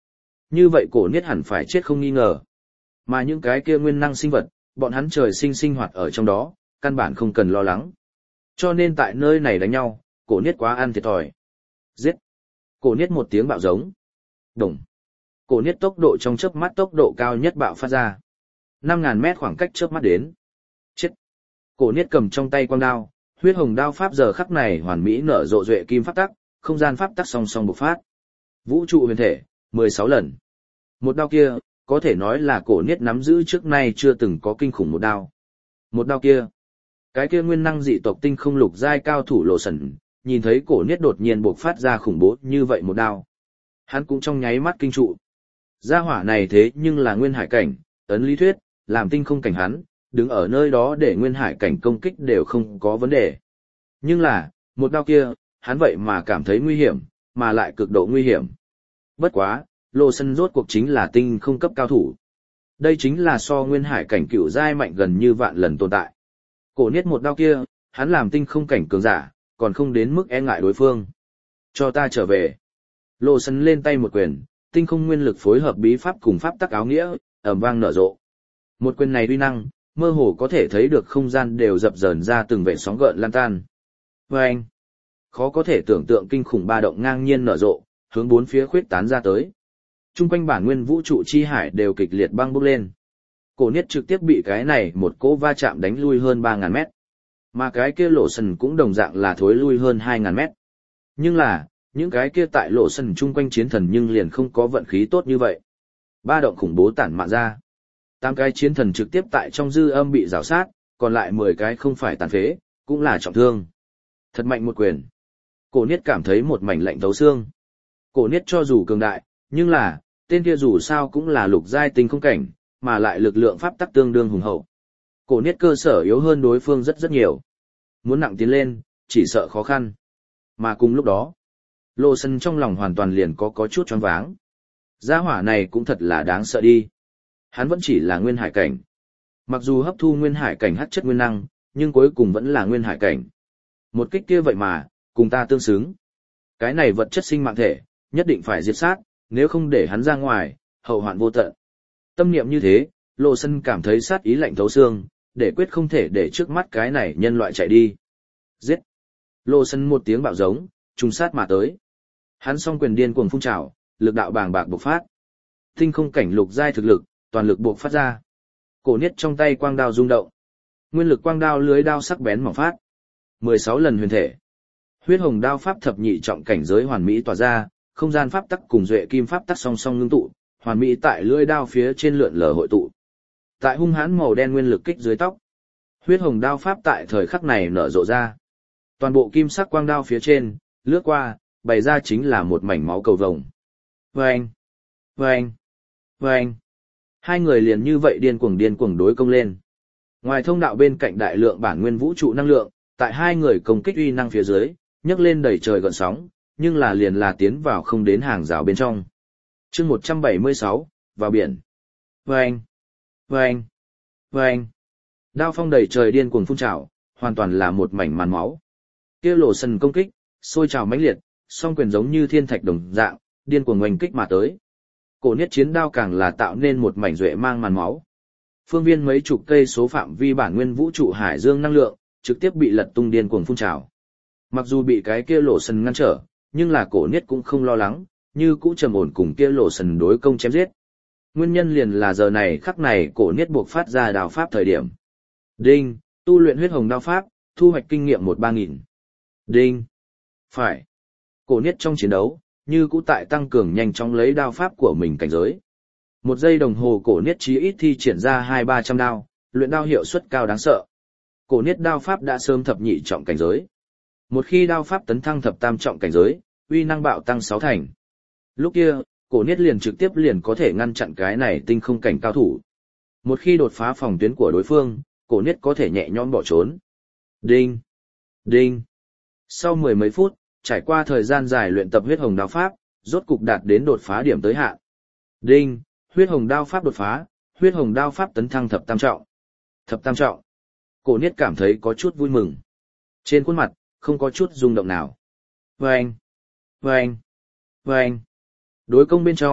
Như vậy cổ niết hẳn phải chết không nghi ngờ. Mà những cái kia nguyên năng sinh vật, bọn hắn trời sinh sinh hoạt ở trong đó, căn bản không cần lo lắng. Cho nên tại nơi này đánh nhau, cổ niết quá ăn thiệt thòi. Giết! Cổ niết một tiếng bạo giống. Đồng! Cổ niết tốc độ trong chớp mắt tốc độ cao nhất bạo phát ra. năm ngàn mét khoảng cách chớp mắt đến. Chết! Cổ niết cầm trong tay quang đao, huyết hồng đao pháp giờ khắc này hoàn mỹ nở rộ duệ kim pháp tắc, không gian pháp tắc song song bộc phát. Vũ trụ huyền thể, mười sáu lần. Một đao kia, có thể nói là cổ niết nắm giữ trước nay chưa từng có kinh khủng một đao. Một đao kia, cái kia nguyên năng dị tộc tinh không lục giai cao thủ Lộ Sẩn, nhìn thấy cổ niết đột nhiên bộc phát ra khủng bố như vậy một đao. Hắn cũng trong nháy mắt kinh trụ. Gia hỏa này thế nhưng là nguyên hải cảnh, ấn lý thuyết, làm tinh không cảnh hắn, đứng ở nơi đó để nguyên hải cảnh công kích đều không có vấn đề. Nhưng là, một đao kia, hắn vậy mà cảm thấy nguy hiểm, mà lại cực độ nguy hiểm. Bất quá, Lộ Sân rốt cuộc chính là tinh không cấp cao thủ. Đây chính là so nguyên hải cảnh cựu giai mạnh gần như vạn lần tồn tại. Cổ niết một đao kia, hắn làm tinh không cảnh cường giả, còn không đến mức e ngại đối phương. Cho ta trở về. Lộ Sân lên tay một quyền, tinh không nguyên lực phối hợp bí pháp cùng pháp tắc áo nghĩa, ầm vang nở rộ. Một quyền này uy năng, mơ hồ có thể thấy được không gian đều dập dờn ra từng vệt sóng gợn lan tan. Vâng! Khó có thể tưởng tượng kinh khủng ba động ngang nhiên nở rộ, hướng bốn phía khuyết tán ra tới. Trung quanh bản nguyên vũ trụ chi hải đều kịch liệt băng bốc lên. Cổ niết trực tiếp bị cái này một cỗ va chạm đánh lui hơn ba ngàn mét. Mà cái kia Lộ Sân cũng đồng dạng là thối lui hơn hai ngàn mét. Nhưng là, những cái kia tại Lộ Sân chung quanh chiến thần nhưng liền không có vận khí tốt như vậy. Ba động khủng bố tản mạn ra. Tám cái chiến thần trực tiếp tại trong dư âm bị rào sát, còn lại mười cái không phải tàn phế, cũng là trọng thương. Thật mạnh một quyền. Cổ niết cảm thấy một mảnh lạnh thấu xương. Cổ niết cho dù cường đại, nhưng là, tên kia dù sao cũng là lục giai tinh không cảnh, mà lại lực lượng pháp tắc tương đương hùng hậu. Cổ niết cơ sở yếu hơn đối phương rất rất nhiều. Muốn nặng tiến lên, chỉ sợ khó khăn. Mà cùng lúc đó, Lộ Sân trong lòng hoàn toàn liền có có chút choáng váng. Gia hỏa này cũng thật là đáng sợ đi. Hắn vẫn chỉ là nguyên hải cảnh. Mặc dù hấp thu nguyên hải cảnh hắc chất nguyên năng, nhưng cuối cùng vẫn là nguyên hải cảnh. Một kích kia vậy mà, cùng ta tương xứng. Cái này vật chất sinh mạng thể, nhất định phải diệt sát, nếu không để hắn ra ngoài, hậu hoạn vô tận. Tâm niệm như thế, Lộ Sân cảm thấy sát ý lạnh thấu xương, để quyết không thể để trước mắt cái này nhân loại chạy đi. Giết! Lộ Sân một tiếng bạo giống, trùng sát mà tới. Hắn song quyền điên cuồng phun trào, lực đạo bàng bạc bộc phát. Tinh không cảnh lục giai thực lực, toàn lực bộc phát ra. Cổ niết trong tay quang đao rung động. Nguyên lực quang đao lưới đao sắc bén mỏng phát. mười sáu lần huyền thể. Huyết hồng đao pháp thập nhị trọng cảnh giới hoàn mỹ tỏa ra, không gian pháp tắc cùng duệ kim pháp tắc song song ngưng tụ, hoàn mỹ tại lưỡi đao phía trên lượn lờ hội tụ. Tại hung hãn màu đen nguyên lực kích dưới tóc, huyết hồng đao pháp tại thời khắc này nở rộ ra. Toàn bộ kim sắc quang đao phía trên, lướt qua, bày ra chính là một mảnh máu cầu vồng. Vâng! Vâng! Vâng! Hai người liền như vậy điên cuồng điên cuồng đối công lên. Ngoài thông đạo bên cạnh đại lượng bản nguyên vũ trụ năng lượng, tại hai người công kích uy năng phía dưới, nhấc lên đầy trời gợn sóng, nhưng là liền là tiến vào không đến hàng rào bên trong. Chương một trăm bảy mươi sáu, vào biển. Vâng! Vâng! Vâng! Đao phong đầy trời điên cuồng phun trào, hoàn toàn là một mảnh màn máu. Kia Lộ Sân công kích, sôi trào mãnh liệt, song quyền giống như thiên thạch đồng dạng, điên cuồng oanh kích mà tới. Cổ niết chiến đao càng là tạo nên một mảnh duệ mang màn máu. Phương viên mấy chục cây số phạm vi bản nguyên vũ trụ hải dương năng lượng, trực tiếp bị lật tung điên cuồng phun trào. Mặc dù bị cái kia Lộ Sân ngăn trở, nhưng là cổ niết cũng không lo lắng, như cũ trầm ổn cùng kia Lộ Sân đối công chém giết. Nguyên nhân liền là giờ này khắc này cổ niết buộc phát ra đao pháp thời điểm. Đinh, tu luyện huyết hồng đao pháp, thu hoạch kinh nghiệm một ba nghìn. Đinh. Phải. Cổ niết trong chiến đấu, như cũ tại tăng cường nhanh chóng lấy đao pháp của mình cảnh giới. Một giây đồng hồ cổ niết chí ít thi triển ra hai ba trăm đao, luyện đao hiệu suất cao đáng sợ. Cổ niết đao pháp đã sớm thập nhị trọng cảnh giới. Một khi đao pháp tấn thăng thập tam trọng cảnh giới, uy năng bạo tăng sáu thành. Lúc kia, cổ niết liền trực tiếp liền có thể ngăn chặn cái này tinh không cảnh cao thủ. Một khi đột phá phòng tuyến của đối phương, cổ niết có thể nhẹ nhõm bỏ trốn. Đinh. Đinh. Sau mười mấy phút, trải qua thời gian dài luyện tập huyết hồng đao pháp, rốt cục đạt đến đột phá điểm tới hạn. Đinh, huyết hồng đao pháp đột phá, huyết hồng đao pháp tấn thăng thập tam trọng. Thập tam trọng. Cổ niết cảm thấy có chút vui mừng. Trên khuôn mặt, không có chút rung động nào. Vâng, vâng, vâng. Đối công bên trong,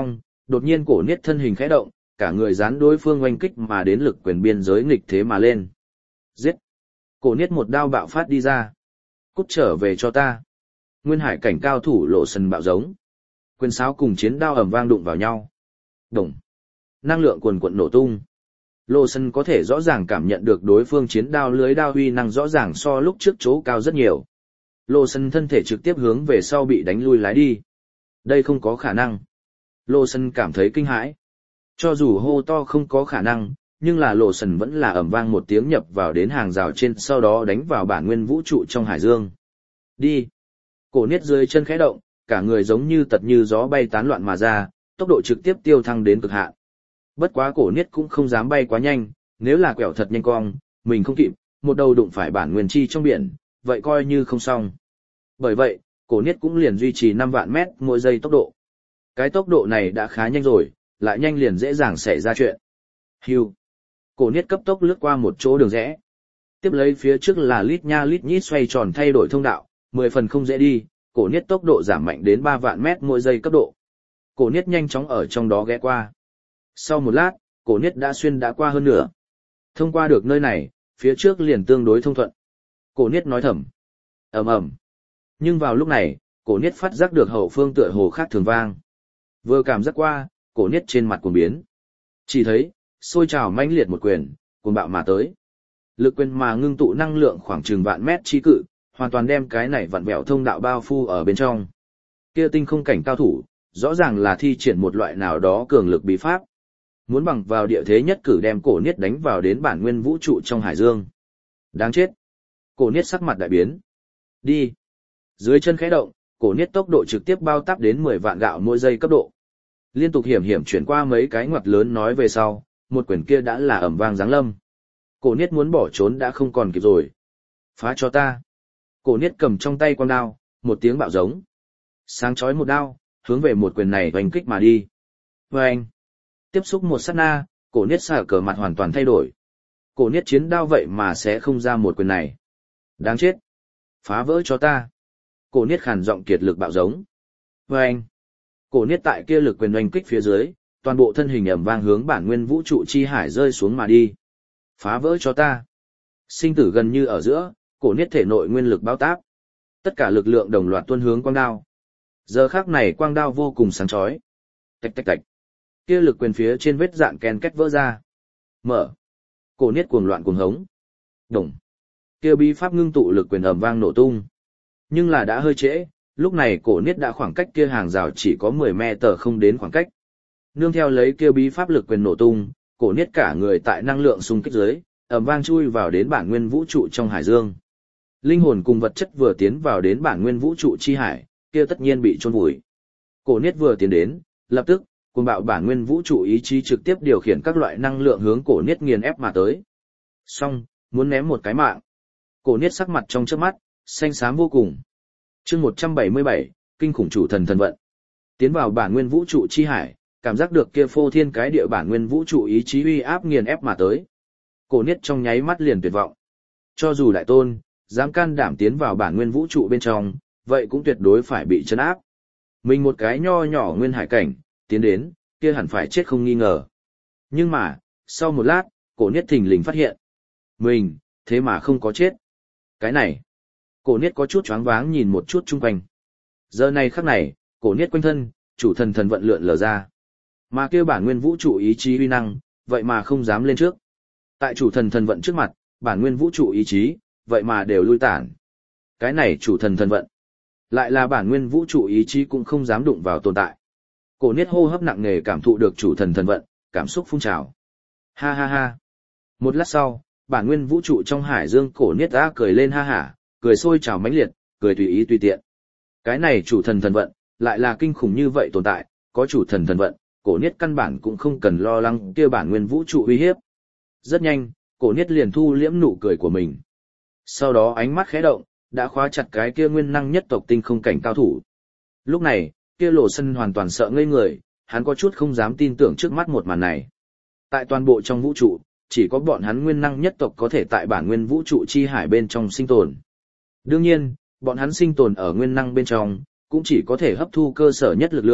đột nhiên cổ niết thân hình khẽ động, cả người dán đối phương oanh kích mà đến lực quyền biên giới nghịch thế mà lên. Giết! Cổ niết một đao bạo phát đi ra. Cút trở về cho ta. Nguyên hải cảnh cao thủ lộ sần bạo giống. Quyền sáo cùng chiến đao ầm vang đụng vào nhau. Đồng. Năng lượng cuồn cuộn nổ tung. Lộ sân có thể rõ ràng cảm nhận được đối phương chiến đao lưới đao huy năng rõ ràng so lúc trước chỗ cao rất nhiều. Lộ sân thân thể trực tiếp hướng về sau bị đánh lui lái đi. Đây không có khả năng. Lộ sân cảm thấy kinh hãi. Cho dù hô to không có khả năng, nhưng là lộ sân vẫn là ầm vang một tiếng nhập vào đến hàng rào trên, sau đó đánh vào bản nguyên vũ trụ trong hải dương. Đi. Cổ niết dưới chân khẽ động, cả người giống như tật như gió bay tán loạn mà ra, tốc độ trực tiếp tiêu thăng đến cực hạn. Bất quá cổ niết cũng không dám bay quá nhanh, nếu là quẹo thật nhanh cong, mình không kịp, một đầu đụng phải bản nguyên chi trong biển, vậy coi như không xong. Bởi vậy, cổ niết cũng liền duy trì năm vạn mét mỗi giây tốc độ. Cái tốc độ này đã khá nhanh rồi, lại nhanh liền dễ dàng xảy ra chuyện. Hưu. Cổ niết cấp tốc lướt qua một chỗ đường rẽ. Tiếp lấy phía trước là lít nha lít nhít xoay tròn thay đổi thông đạo, mười phần không dễ đi, cổ niết tốc độ giảm mạnh đến ba vạn mét mỗi giây cấp độ. Cổ niết nhanh chóng ở trong đó ghé qua. Sau một lát, cổ niết đã xuyên đã qua hơn nửa. Thông qua được nơi này, phía trước liền tương đối thông thuận. Cổ niết nói thầm. Ầm ầm. Nhưng vào lúc này, cổ niết phát giác được hậu phương tựa hồ khác thường vang. Vừa cảm giác qua, cổ niết trên mặt cuồng biến. Chỉ thấy, sôi trào mãnh liệt một quyền, cuồng bạo mà tới. Lực quyền mà ngưng tụ năng lượng khoảng chừng vạn mét chi cự, hoàn toàn đem cái này vặn vẹo thông đạo bao phủ ở bên trong. Kia tinh không cảnh cao thủ, rõ ràng là thi triển một loại nào đó cường lực bí pháp. Muốn bằng vào địa thế nhất cử đem cổ niết đánh vào đến bản nguyên vũ trụ trong hải dương. Đáng chết. Cổ niết sắc mặt đại biến. Đi. Dưới chân khẽ động, cổ niết tốc độ trực tiếp bao táp đến mười vạn gạo mỗi giây cấp độ. Liên tục hiểm hiểm chuyển qua mấy cái ngoặt lớn nói về sau, một quyền kia đã là ầm vang giáng lâm. Cổ niết muốn bỏ trốn đã không còn kịp rồi. Phá cho ta. Cổ niết cầm trong tay quang đao, một tiếng bạo giống. Sáng chói một đao, hướng về một quyền này oanh kích mà đi. Vâng! Tiếp xúc một sát na, cổ niết xả cờ mặt hoàn toàn thay đổi. Cổ niết chiến đao vậy mà sẽ không ra một quyền này. Đáng chết! Phá vỡ cho ta! Cổ niết khàn giọng kiệt lực bạo giống. Vâng! Cổ niết tại kia lực quyền oanh kích phía dưới, toàn bộ thân hình ầm vang hướng bản nguyên vũ trụ chi hải rơi xuống mà đi. Phá vỡ cho ta! Sinh tử gần như ở giữa, cổ niết thể nội nguyên lực bao táp. Tất cả lực lượng đồng loạt tuôn hướng quang đao. Giờ khắc này quang đao vô cùng sáng chói. Tạch tạch tạch. Kia lực quyền phía trên vết dạn ken két vỡ ra. Mở. Cổ niết cuồng loạn cuồng hống. Đồng. Kia bí pháp ngưng tụ lực quyền ầm vang nổ tung. Nhưng là đã hơi trễ, lúc này cổ niết đã khoảng cách kia hàng rào chỉ có mười mét không đến khoảng cách. Nương theo lấy kia bí pháp lực quyền nổ tung, cổ niết cả người tại năng lượng xung kích dưới, ầm vang chui vào đến bản nguyên vũ trụ trong hải dương. Linh hồn cùng vật chất vừa tiến vào đến bản nguyên vũ trụ chi hải, kia tất nhiên bị chôn vùi. Cổ niết vừa tiến đến, lập tức, cuồng bạo bản nguyên vũ trụ ý chí trực tiếp điều khiển các loại năng lượng hướng cổ niết nghiền ép mà tới. Xong, muốn ném một cái mạng. Cổ niết sắc mặt trong chớp mắt, xanh xám vô cùng. Chương một trăm bảy mươi bảy, kinh khủng chủ thần thần vận. Tiến vào bản nguyên vũ trụ chi hải, cảm giác được kia phô thiên cái địa bản nguyên vũ trụ ý chí uy áp nghiền ép mà tới. Cổ niết trong nháy mắt liền tuyệt vọng. Cho dù đại tôn, dám can đảm tiến vào bản nguyên vũ trụ bên trong, vậy cũng tuyệt đối phải bị trấn áp. Mình một cái nho nhỏ nguyên hải cảnh, tiến đến, kia hẳn phải chết không nghi ngờ. Nhưng mà, sau một lát, cổ niết thình lình phát hiện. Mình, thế mà không có chết. Cái này, cổ niết có chút choáng váng nhìn một chút chung quanh. Giờ này khắc này, cổ niết quanh thân, chủ thần thần vận lượn lờ ra. Mà kêu bản nguyên vũ trụ ý chí uy năng, vậy mà không dám lên trước. Tại chủ thần thần vận trước mặt, bản nguyên vũ trụ ý chí, vậy mà đều lui tản. Cái này chủ thần thần vận, lại là bản nguyên vũ trụ ý chí cũng không dám đụng vào tồn tại. Cổ niết hô hấp nặng nề cảm thụ được chủ thần thần vận, cảm xúc phun trào. Ha ha ha. Một lát sau, bản nguyên vũ trụ trong hải dương cổ niết đã cười lên ha hả, cười sôi trào mãnh liệt, cười tùy ý tùy tiện. Cái này chủ thần thần vận, lại là kinh khủng như vậy tồn tại, có chủ thần thần vận, cổ niết căn bản cũng không cần lo lắng kia bản nguyên vũ trụ uy hiếp. Rất nhanh, cổ niết liền thu liễm nụ cười của mình. Sau đó ánh mắt khẽ động, đã khóa chặt cái kia nguyên năng nhất tộc tinh không cảnh cao thủ. Lúc này, kia Lộ Sân hoàn toàn sợ ngây người, hắn có chút không dám tin tưởng trước mắt một màn này. Tại toàn bộ trong vũ trụ, chỉ có bọn hắn nguyên năng nhất tộc có thể tại bản nguyên vũ trụ chi hải bên trong sinh tồn. Đương nhiên, bọn hắn sinh tồn ở nguyên năng bên trong, cũng chỉ có thể hấp thu cơ sở nhất lực lượng,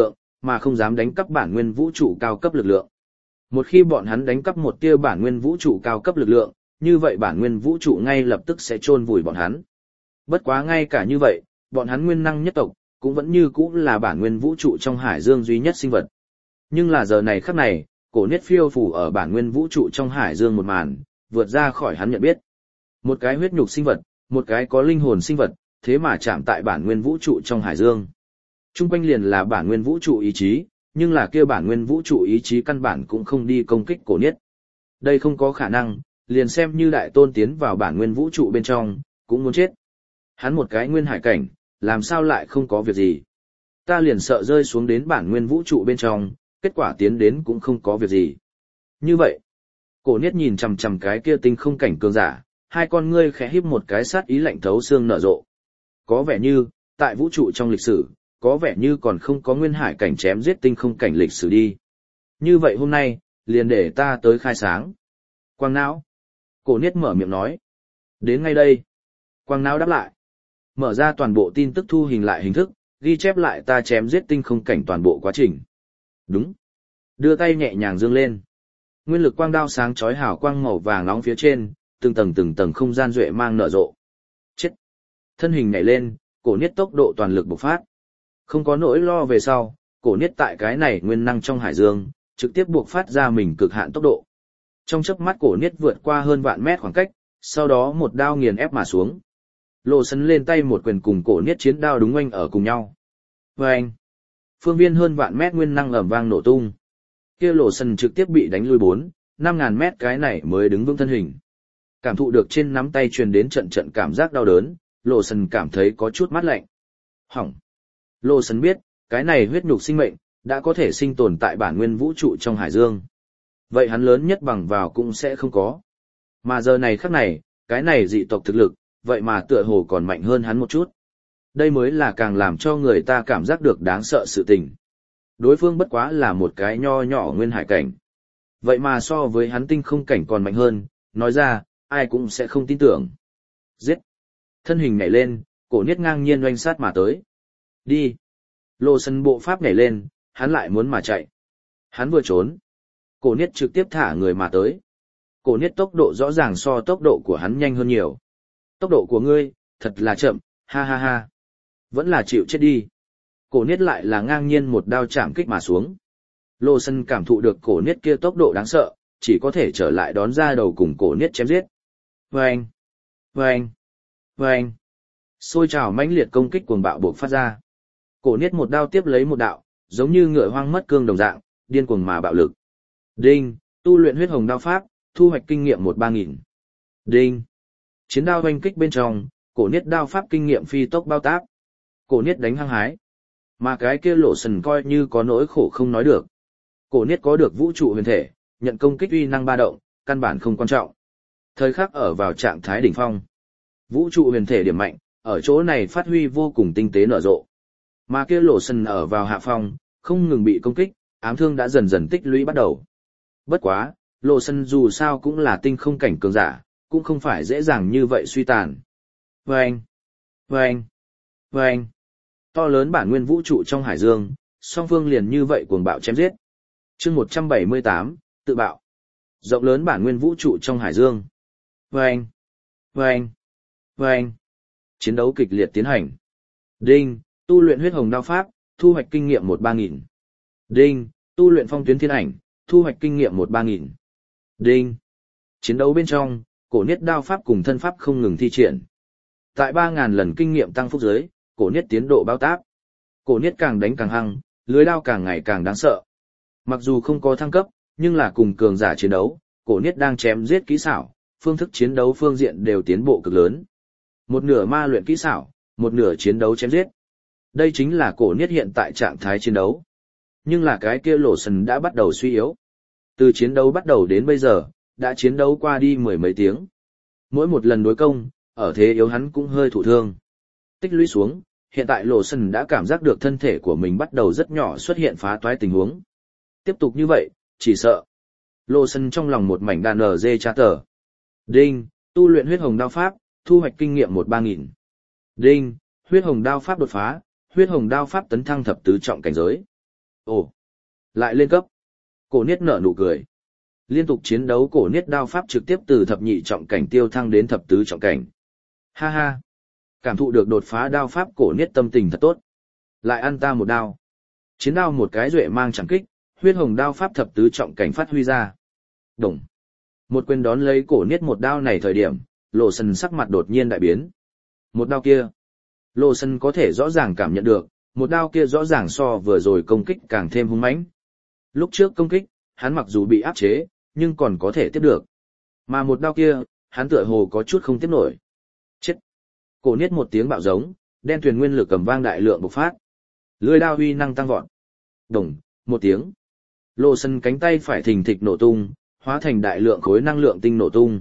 mà không dám đánh cắp bản nguyên vũ trụ cao cấp lực lượng. Một khi bọn hắn đánh cắp một tia bản nguyên vũ trụ cao cấp lực lượng, như vậy bản nguyên vũ trụ ngay lập tức sẽ chôn vùi bọn hắn. Bất quá ngay cả như vậy, bọn hắn nguyên năng nhất tộc, cũng vẫn như cũ là bản nguyên vũ trụ trong hải dương duy nhất sinh vật. Nhưng là giờ này khắc này, cổ niết phiêu phủ ở bản nguyên vũ trụ trong hải dương một màn, vượt ra khỏi hắn nhận biết. Một cái huyết nhục sinh vật, một cái có linh hồn sinh vật, thế mà chạm tại bản nguyên vũ trụ trong hải dương. Trung quanh liền là bản nguyên vũ trụ ý chí, nhưng là kia bản nguyên vũ trụ ý chí căn bản cũng không đi công kích cổ niết. Đây không có khả năng, liền xem như đại tôn tiến vào bản nguyên vũ trụ bên trong, cũng muốn chết. Hắn một cái nguyên hải cảnh, làm sao lại không có việc gì. Ta liền sợ rơi xuống đến bản nguyên vũ trụ bên trong, kết quả tiến đến cũng không có việc gì. Như vậy, cổ niết nhìn chằm chằm cái kia tinh không cảnh cường giả, hai con ngươi khẽ híp một cái sát ý lạnh thấu xương nở rộ. Có vẻ như, tại vũ trụ trong lịch sử, có vẻ như còn không có nguyên hải cảnh chém giết tinh không cảnh lịch sử đi. Như vậy hôm nay, liền để ta tới khai sáng. Quang não. Cổ niết mở miệng nói. Đến ngay đây. Quang não đáp lại. Mở ra toàn bộ tin tức thu hình lại hình thức, ghi chép lại ta chém giết tinh không cảnh toàn bộ quá trình. Đúng. Đưa tay nhẹ nhàng dương lên. Nguyên lực quang đao sáng chói hào quang màu vàng nóng phía trên, từng tầng từng tầng không gian duệ mang nở rộ. Chết. Thân hình nhảy lên, cổ niết tốc độ toàn lực bộc phát. Không có nỗi lo về sau, cổ niết tại cái này nguyên năng trong hải dương, trực tiếp buộc phát ra mình cực hạn tốc độ. Trong chớp mắt cổ niết vượt qua hơn vạn mét khoảng cách, sau đó một đao nghiền ép mà xuống. Lộ sân lên tay một quyền cùng cổ niết chiến đao đúng oanh ở cùng nhau. Vâng! Phương viên hơn vạn mét nguyên năng ầm vang nổ tung. Kia lộ sân trực tiếp bị đánh lui bốn, năm ngàn mét cái này mới đứng vững thân hình. Cảm thụ được trên nắm tay truyền đến trận trận cảm giác đau đớn, lộ sân cảm thấy có chút mát lạnh. Hỏng! Lộ sân biết, cái này huyết nhục sinh mệnh, đã có thể sinh tồn tại bản nguyên vũ trụ trong hải dương. Vậy hắn lớn nhất bằng vào cũng sẽ không có. Mà giờ này khắc này, cái này dị tộc thực lực, vậy mà tựa hồ còn mạnh hơn hắn một chút. Đây mới là càng làm cho người ta cảm giác được đáng sợ sự tình. Đối phương bất quá là một cái nho nhỏ nguyên hải cảnh. Vậy mà so với hắn tinh không cảnh còn mạnh hơn, nói ra, ai cũng sẽ không tin tưởng. Giết! Thân hình nhảy lên, cổ niết ngang nhiên oanh sát mà tới. Đi! Lô sân bộ pháp nhảy lên, hắn lại muốn mà chạy. Hắn vừa trốn. Cổ niết trực tiếp thả người mà tới. Cổ niết tốc độ rõ ràng so tốc độ của hắn nhanh hơn nhiều. Tốc độ của ngươi, thật là chậm, ha ha ha. Vẫn là chịu chết đi. Cổ niết lại là ngang nhiên một đao chạm kích mà xuống. Lô sân cảm thụ được cổ niết kia tốc độ đáng sợ, chỉ có thể trở lại đón ra đầu cùng cổ niết chém giết. Vâng! Vâng! Vâng! Xôi trào mãnh liệt công kích cuồng bạo buộc phát ra. Cổ niết một đao tiếp lấy một đạo, giống như ngựa hoang mất cương đồng dạng, điên cuồng mà bạo lực. Đinh! Tu luyện huyết hồng đao pháp, thu hoạch kinh nghiệm một ba nghìn. Đinh! Chiến đao oanh kích bên trong, cổ niết đao pháp kinh nghiệm phi tốc bao tác. Cổ niết đánh hăng hái. Mà cái kia lộ sần coi như có nỗi khổ không nói được. Cổ niết có được vũ trụ huyền thể, nhận công kích uy năng ba động, căn bản không quan trọng. Thời khắc ở vào trạng thái đỉnh phong. Vũ trụ huyền thể điểm mạnh, ở chỗ này phát huy vô cùng tinh tế nở rộ. Mà kia lộ sần ở vào hạ phong, không ngừng bị công kích, ám thương đã dần dần tích lũy bắt đầu. Bất quá, lộ sần dù sao cũng là tinh không cảnh cường giả, cũng không phải dễ dàng như vậy suy tàn. Vâng! Vâng! Vâng! To lớn bản nguyên vũ trụ trong hải dương, song phương liền như vậy cuồng bạo chém giết. Chương một trăm bảy mươi tám, tự bạo. Rộng lớn bản nguyên vũ trụ trong hải dương. Vâng! Vâng! Vâng! Chiến đấu kịch liệt tiến hành. Đinh! Tu luyện huyết hồng đao pháp, thu hoạch kinh nghiệm một ba nghìn. Đinh! Tu luyện phong tuyến thiên ảnh, thu hoạch kinh nghiệm một ba nghìn. Đinh! Chiến đấu bên trong, cổ niết đao pháp cùng thân pháp không ngừng thi triển. Tại ba ngàn lần kinh nghiệm tăng phúc giới, cổ niết tiến độ bao táp. Cổ niết càng đánh càng hăng, lưới đao càng ngày càng đáng sợ. Mặc dù không có thăng cấp, nhưng là cùng cường giả chiến đấu, cổ niết đang chém giết kỹ xảo, phương thức chiến đấu phương diện đều tiến bộ cực lớn. Một nửa ma luyện kỹ xảo, một nửa chiến đấu chém giết. Đây chính là cổ niết hiện tại trạng thái chiến đấu. Nhưng là cái kia lộ sần đã bắt đầu suy yếu. Từ chiến đấu bắt đầu đến bây giờ, đã chiến đấu qua đi mười mấy tiếng. Mỗi một lần đối công, ở thế yếu hắn cũng hơi thụ thương. Tích lũy xuống, hiện tại lộ sần đã cảm giác được thân thể của mình bắt đầu rất nhỏ xuất hiện phá toái tình huống. Tiếp tục như vậy, chỉ sợ. Lộ sần trong lòng một mảnh đàn ở dê tra tờ. Đinh! Tu luyện huyết hồng đao pháp, thu hoạch kinh nghiệm một ba nghìn. Đinh! Huyết hồng đao pháp đột phá, huyết hồng đao pháp tấn thăng thập tứ trọng cảnh giới. Ồ, lại lên cấp. Cổ Niết nở nụ cười. Liên tục chiến đấu Cổ Niết đao pháp trực tiếp từ thập nhị trọng cảnh tiêu thăng đến thập tứ trọng cảnh. Ha ha. Cảm thụ được đột phá đao pháp Cổ Niết tâm tình thật tốt. Lại ăn ta một đao. Chiến đao một cái duệ mang chẳng kích, huyết hồng đao pháp thập tứ trọng cảnh phát huy ra. Đồng. Một quyền đón lấy Cổ Niết một đao này thời điểm, Lộ Sân sắc mặt đột nhiên đại biến. Một đao kia. Lộ Sân có thể rõ ràng cảm nhận được, một đao kia rõ ràng so vừa rồi công kích càng thêm hung mãnh. Lúc trước công kích, hắn mặc dù bị áp chế, nhưng còn có thể tiếp được. Mà một đao kia, hắn tựa hồ có chút không tiếp nổi. Chết! Cổ Niết một tiếng bạo giống, đen thuyền nguyên lực cầm vang đại lượng bộc phát. Lưỡi đao uy năng tăng vọt. Đồng, một tiếng. Lộ Sân cánh tay phải thình thịch nổ tung, hóa thành đại lượng khối năng lượng tinh nổ tung.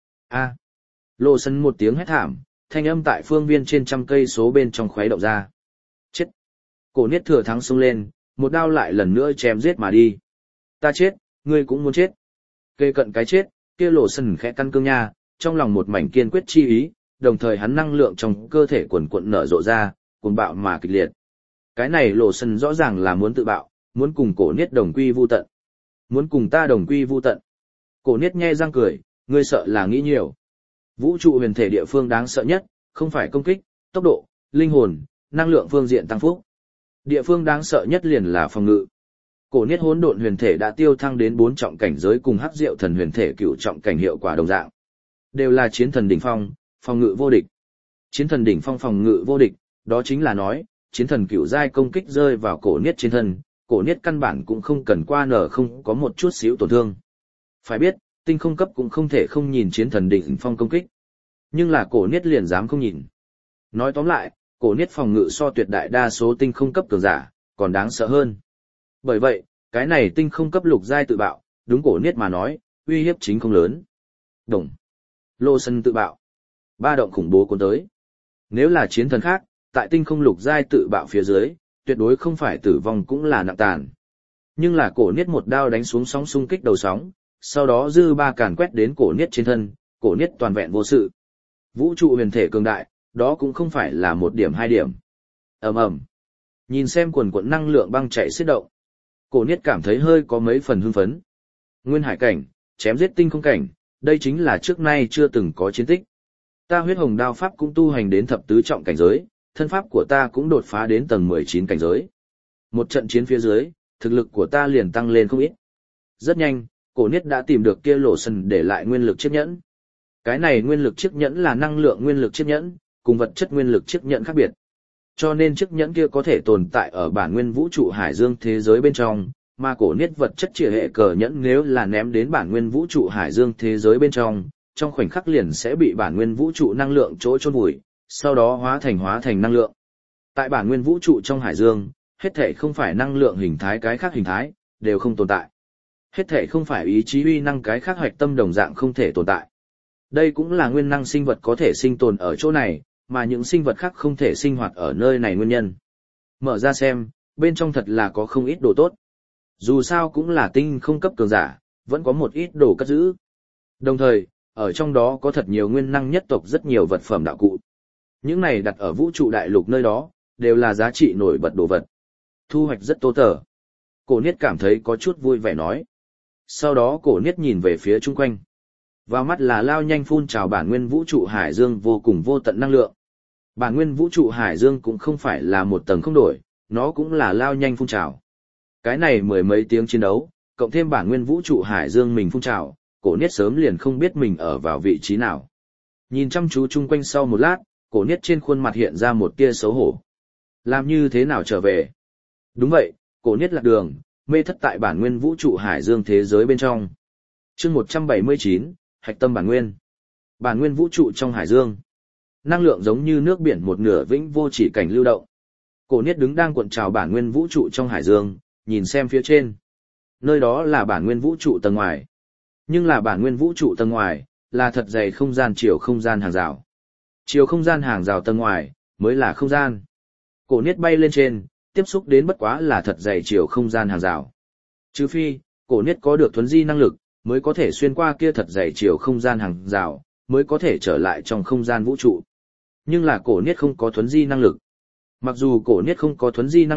A! Lộ Sân một tiếng hét thảm, thanh âm tại phương viên trên trăm cây số bên trong khuấy động ra. Chết! Cổ Niết thừa thắng xông lên, một đao lại lần nữa chém giết mà đi. Ta chết, ngươi cũng muốn chết. Kê cận cái chết, kia Lộ Sân khẽ căn cương nha, trong lòng một mảnh kiên quyết chi ý, đồng thời hắn năng lượng trong cơ thể quần quận nở rộ ra, cuồng bạo mà kịch liệt. Cái này Lộ Sân rõ ràng là muốn tự bạo, muốn cùng Cổ Niết đồng quy vu tận. Muốn cùng ta đồng quy vu tận. Cổ Niết nhe răng cười, ngươi sợ là nghĩ nhiều. Vũ trụ huyền thể địa phương đáng sợ nhất, không phải công kích, tốc độ, linh hồn, năng lượng phương diện tăng phúc. Địa phương đáng sợ nhất liền là phòng ngự. Cổ Niết hỗn độn huyền thể đã tiêu thăng đến bốn trọng cảnh giới cùng hắc diệu thần huyền thể cửu trọng cảnh hiệu quả đồng dạng. Đều là chiến thần đỉnh phong, phòng ngự vô địch. Chiến thần đỉnh phong phòng ngự vô địch, đó chính là nói, chiến thần cửu giai công kích rơi vào Cổ Niết trên thân, Cổ Niết căn bản cũng không cần qua nở không có một chút xíu tổn thương. Phải biết, tinh không cấp cũng không thể không nhìn chiến thần đỉnh phong công kích. Nhưng là Cổ Niết liền dám không nhìn. Nói tóm lại, Cổ Niết phòng ngự so tuyệt đại đa số tinh không cấp cường giả, còn đáng sợ hơn. Bởi vậy, cái này tinh không cấp lục giai tự bạo, đúng Cổ Niết mà nói, uy hiếp chính không lớn. Đồng. Lộ Sân tự bạo. Ba động khủng bố cuốn tới. Nếu là chiến thần khác, tại tinh không lục giai tự bạo phía dưới, tuyệt đối không phải tử vong cũng là nặng tàn. Nhưng là Cổ Niết một đao đánh xuống sóng xung kích đầu sóng, sau đó dư ba càn quét đến Cổ Niết trên thân, Cổ Niết toàn vẹn vô sự. Vũ trụ huyền thể cường đại, đó cũng không phải là một điểm hai điểm. Ầm ầm. Nhìn xem quần quần năng lượng băng chạy xiết động, Cổ Niết cảm thấy hơi có mấy phần hưng phấn. Nguyên hải cảnh, chém giết tinh không cảnh, đây chính là trước nay chưa từng có chiến tích. Ta huyết hồng đao pháp cũng tu hành đến thập tứ trọng cảnh giới, thân pháp của ta cũng đột phá đến tầng mười chín cảnh giới. Một trận chiến phía dưới, thực lực của ta liền tăng lên không ít. Rất nhanh, Cổ Niết đã tìm được kia Lộ Sân để lại nguyên lực chiếc nhẫn. Cái này nguyên lực chiếc nhẫn là năng lượng nguyên lực chiếc nhẫn, cùng vật chất nguyên lực chiếc nhẫn khác biệt. Cho nên chiếc nhẫn kia có thể tồn tại ở bản nguyên vũ trụ hải dương thế giới bên trong, mà Cổ Niết vật chất trì hệ cờ nhẫn nếu là ném đến bản nguyên vũ trụ hải dương thế giới bên trong, trong khoảnh khắc liền sẽ bị bản nguyên vũ trụ năng lượng chỗ chôn vùi, sau đó hóa thành hóa thành năng lượng. Tại bản nguyên vũ trụ trong hải dương, hết thể không phải năng lượng hình thái cái khác hình thái, đều không tồn tại. Hết thể không phải ý chí uy năng cái khác hoạch tâm đồng dạng không thể tồn tại. Đây cũng là nguyên năng sinh vật có thể sinh tồn ở chỗ này, mà những sinh vật khác không thể sinh hoạt ở nơi này nguyên nhân. Mở ra xem, bên trong thật là có không ít đồ tốt. Dù sao cũng là tinh không cấp cường giả, vẫn có một ít đồ cất giữ. Đồng thời, ở trong đó có thật nhiều nguyên năng nhất tộc rất nhiều vật phẩm đạo cụ. Những này đặt ở vũ trụ đại lục nơi đó, đều là giá trị nổi bật đồ vật. Thu hoạch rất tô tở. Cổ Niết cảm thấy có chút vui vẻ nói. Sau đó Cổ Niết nhìn về phía chung quanh. Vào mắt là lao nhanh phun trào bản nguyên vũ trụ hải dương vô cùng vô tận năng lượng. Bản nguyên vũ trụ hải dương cũng không phải là một tầng không đổi, nó cũng là lao nhanh phun trào. Cái này mười mấy tiếng chiến đấu, cộng thêm bản nguyên vũ trụ hải dương mình phun trào, Cổ Niết sớm liền không biết mình ở vào vị trí nào. Nhìn chăm chú chung quanh sau một lát, Cổ Niết trên khuôn mặt hiện ra một tia xấu hổ. Làm như thế nào trở về? Đúng vậy, Cổ Niết lạc đường, mê thất tại bản nguyên vũ trụ hải dương thế giới bên trong. Chương một trăm bảy mươi chín, hạch tâm bản nguyên. Bản nguyên vũ trụ trong hải dương. Năng lượng giống như nước biển một nửa vĩnh vô chỉ cảnh lưu động. Cổ Niết đứng đang cuộn trào bản nguyên vũ trụ trong hải dương, nhìn xem phía trên. Nơi đó là bản nguyên vũ trụ tầng ngoài. Nhưng là bản nguyên vũ trụ tầng ngoài, là thật dày không gian chiều không gian hàng rào. Chiều không gian hàng rào tầng ngoài, mới là không gian. Cổ Niết bay lên trên, tiếp xúc đến bất quá là thật dày chiều không gian hàng rào. Trừ phi, Cổ Niết có được thuấn di năng lực, mới có thể xuyên qua kia thật dày chiều không gian hàng rào, mới có thể trở lại trong không gian vũ trụ. Nhưng là Cổ Niết không có thuấn di năng lực. Mặc dù Cổ Niết không có thuấn di năng lực,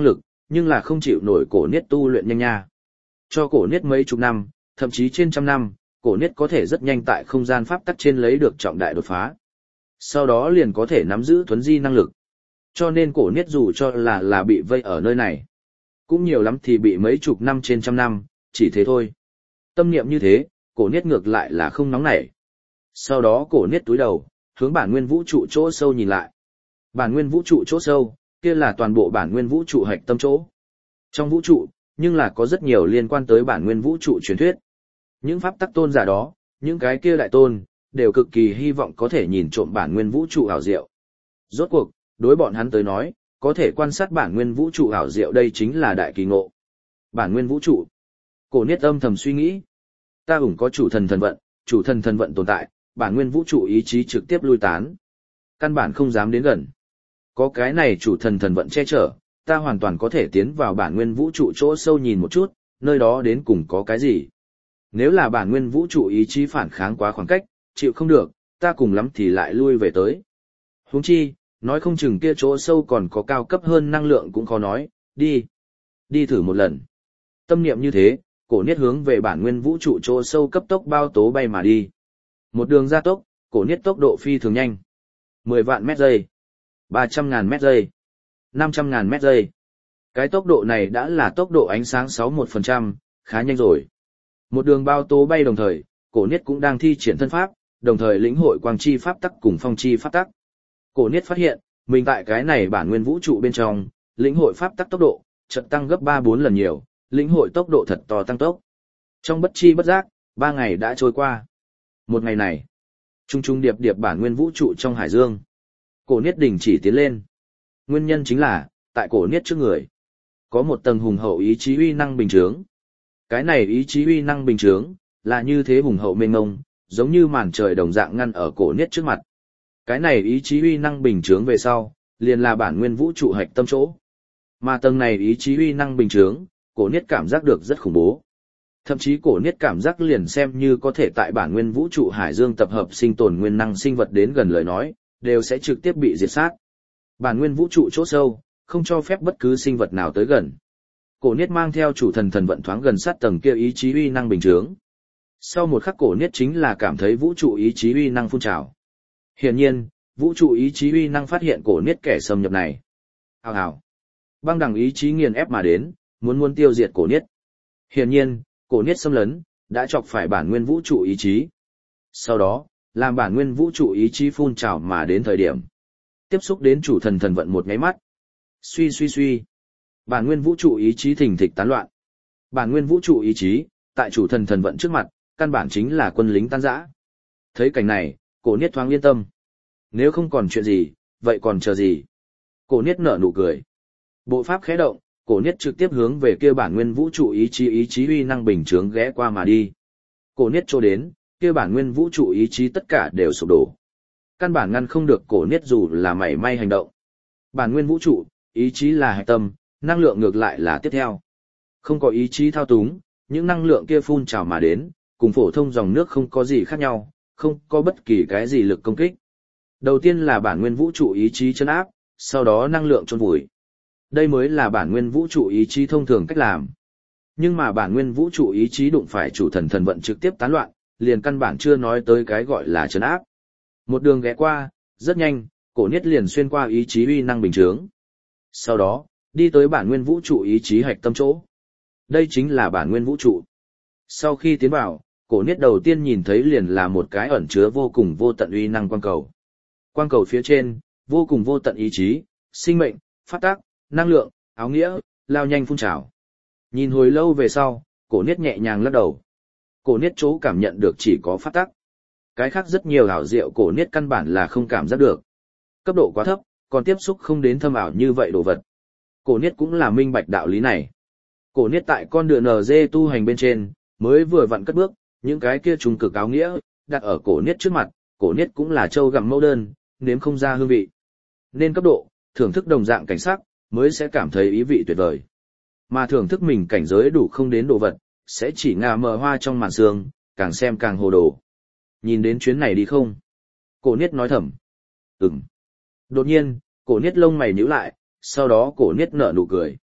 nhưng là không chịu nổi cổ niết tu luyện nhanh nha. Cho cổ niết mấy chục năm, thậm chí trên trăm năm, cổ niết có thể rất nhanh tại không gian pháp tắc trên lấy được trọng đại đột phá. Sau đó liền có thể nắm giữ thuấn di năng lực. Cho nên cổ niết dù cho là là bị vây ở nơi này, cũng nhiều lắm thì bị mấy chục năm trên trăm năm, chỉ thế thôi. Tâm niệm như thế, cổ niết ngược lại là không nóng nảy. Sau đó cổ niết túi đầu, hướng bản nguyên vũ trụ chỗ sâu nhìn lại. Bản nguyên vũ trụ chỗ sâu, kia là toàn bộ bản nguyên vũ trụ hạch tâm chỗ. Trong vũ trụ, nhưng là có rất nhiều liên quan tới bản nguyên vũ trụ truyền thuyết. Những pháp tắc tôn giả đó, những cái kia đại tôn, đều cực kỳ hy vọng có thể nhìn trộm bản nguyên vũ trụ ảo diệu. Rốt cuộc, đối bọn hắn tới nói, có thể quan sát bản nguyên vũ trụ ảo diệu đây chính là đại kỳ ngộ. Bản nguyên vũ trụ. Cổ niết âm thầm suy nghĩ. Ta ủng có chủ thần thần vận, chủ thần thần vận tồn tại, bản nguyên vũ trụ ý chí trực tiếp lui tán. Căn bản không dám đến gần. Có cái này chủ thần thần vận che chở, ta hoàn toàn có thể tiến vào bản nguyên vũ trụ chỗ sâu nhìn một chút, nơi đó đến cùng có cái gì. Nếu là bản nguyên vũ trụ ý chí phản kháng quá khoảng cách, chịu không được, ta cùng lắm thì lại lui về tới. Huống chi, nói không chừng kia chỗ sâu còn có cao cấp hơn năng lượng cũng khó nói, đi. Đi thử một lần. Tâm niệm như thế, cổ niết hướng về bản nguyên vũ trụ chỗ sâu cấp tốc bao tố bay mà đi. Một đường gia tốc, cổ niết tốc độ phi thường nhanh. mười vạn mét giây, ba trăm ngàn mét giây, năm trăm ngàn mét giây. Cái tốc độ này đã là tốc độ ánh sáng sáu mươi mốt phần trăm, khá nhanh rồi. Một đường bao tố bay đồng thời, cổ niết cũng đang thi triển thân pháp, đồng thời lĩnh hội quang chi pháp tắc cùng phong chi pháp tắc. Cổ niết phát hiện, mình tại cái này bản nguyên vũ trụ bên trong, lĩnh hội pháp tắc tốc độ, chợt tăng gấp ba bốn lần nhiều, lĩnh hội tốc độ thật to tăng tốc. Trong bất chi bất giác, ba ngày đã trôi qua. Một ngày này, trung trung điệp điệp bản nguyên vũ trụ trong hải dương. Cổ niết đình chỉ tiến lên. Nguyên nhân chính là, tại cổ niết trước người, có một tầng hùng hậu ý chí uy năng bình chướng. Cái này ý chí uy năng bình chướng, là như thế hùng hậu mênh mông, giống như màn trời đồng dạng ngăn ở cổ niết trước mặt. Cái này ý chí uy năng bình chướng về sau, liền là bản nguyên vũ trụ hạch tâm chỗ. Mà tầng này ý chí uy năng bình chướng, cổ niết cảm giác được rất khủng bố. Thậm chí cổ niết cảm giác liền xem như có thể tại bản nguyên vũ trụ hải dương tập hợp sinh tồn nguyên năng sinh vật đến gần lời nói, đều sẽ trực tiếp bị diệt sát. Bản nguyên vũ trụ chỗ sâu, không cho phép bất cứ sinh vật nào tới gần. Cổ niết mang theo chủ thần thần vận thoáng gần sát tầng kia ý chí uy năng bình chướng. Sau một khắc cổ niết chính là cảm thấy vũ trụ ý chí uy năng phun trào. Hiển nhiên, vũ trụ ý chí uy năng phát hiện cổ niết kẻ xâm nhập này. Hào hào. Băng đẳng ý chí nghiền ép mà đến, muốn muốn tiêu diệt cổ niết. Hiển nhiên, cổ niết xâm lấn, đã chọc phải bản nguyên vũ trụ ý chí. Sau đó, làm bản nguyên vũ trụ ý chí phun trào mà đến thời điểm. Tiếp xúc đến chủ thần thần vận một nháy mắt. Suy suy suy. Bản nguyên vũ trụ ý chí thình thịch tán loạn. Bản nguyên vũ trụ ý chí, tại chủ thần thần vận trước mặt, căn bản chính là quân lính tan rã. Thấy cảnh này, cổ niết thoáng yên tâm. Nếu không còn chuyện gì, vậy còn chờ gì? Cổ niết nở nụ cười. Bộ pháp khẽ động, cổ niết trực tiếp hướng về kia bản nguyên vũ trụ ý chí ý chí uy năng bình chướng ghé qua mà đi. Cổ niết chỗ đến, kia bản nguyên vũ trụ ý chí tất cả đều sụp đổ. Căn bản ngăn không được cổ niết dù là mảy may hành động. Bản nguyên vũ trụ, ý chí là hạch tâm, năng lượng ngược lại là tiếp theo. Không có ý chí thao túng, những năng lượng kia phun trào mà đến, cùng phổ thông dòng nước không có gì khác nhau, không có bất kỳ cái gì lực công kích. Đầu tiên là bản nguyên vũ trụ ý chí chấn áp, sau đó năng lượng chôn vùi. Đây mới là bản nguyên vũ trụ ý chí thông thường cách làm. Nhưng mà bản nguyên vũ trụ ý chí đụng phải chủ thần thần vận trực tiếp tán loạn, liền căn bản chưa nói tới cái gọi là chấn áp. Một đường ghé qua, rất nhanh, cổ niết liền xuyên qua ý chí uy năng bình chướng. Sau đó, đi tới bản nguyên vũ trụ ý chí hạch tâm chỗ. Đây chính là bản nguyên vũ trụ. Sau khi tiến vào, cổ niết đầu tiên nhìn thấy liền là một cái ẩn chứa vô cùng vô tận uy năng quang cầu. Quang cầu phía trên, vô cùng vô tận ý chí, sinh mệnh, phát tác, năng lượng, áo nghĩa, lao nhanh phun trào. Nhìn hồi lâu về sau, cổ niết nhẹ nhàng lắc đầu. Cổ niết chỗ cảm nhận được chỉ có phát tác. Cái khác rất nhiều ảo diệu cổ niết căn bản là không cảm giác được. Cấp độ quá thấp, còn tiếp xúc không đến thâm ảo như vậy đồ vật. Cổ niết cũng là minh bạch đạo lý này. Cổ niết tại con đường en giê tu hành bên trên, mới vừa vặn cất bước, những cái kia trùng cực áo nghĩa, đặt ở cổ niết trước mặt, cổ niết cũng là trâu gặm mẫu đơn, nếm không ra hương vị. Nên cấp độ, thưởng thức đồng dạng cảnh sắc, mới sẽ cảm thấy ý vị tuyệt vời. Mà thưởng thức mình cảnh giới đủ không đến đồ vật, sẽ chỉ ngà mờ hoa trong màn sương, càng xem càng hồ đồ. Nhìn đến chuyến này đi không? Cổ niết nói thầm. Ừm. Đột nhiên, cổ niết lông mày nhíu lại, sau đó cổ niết nở nụ cười.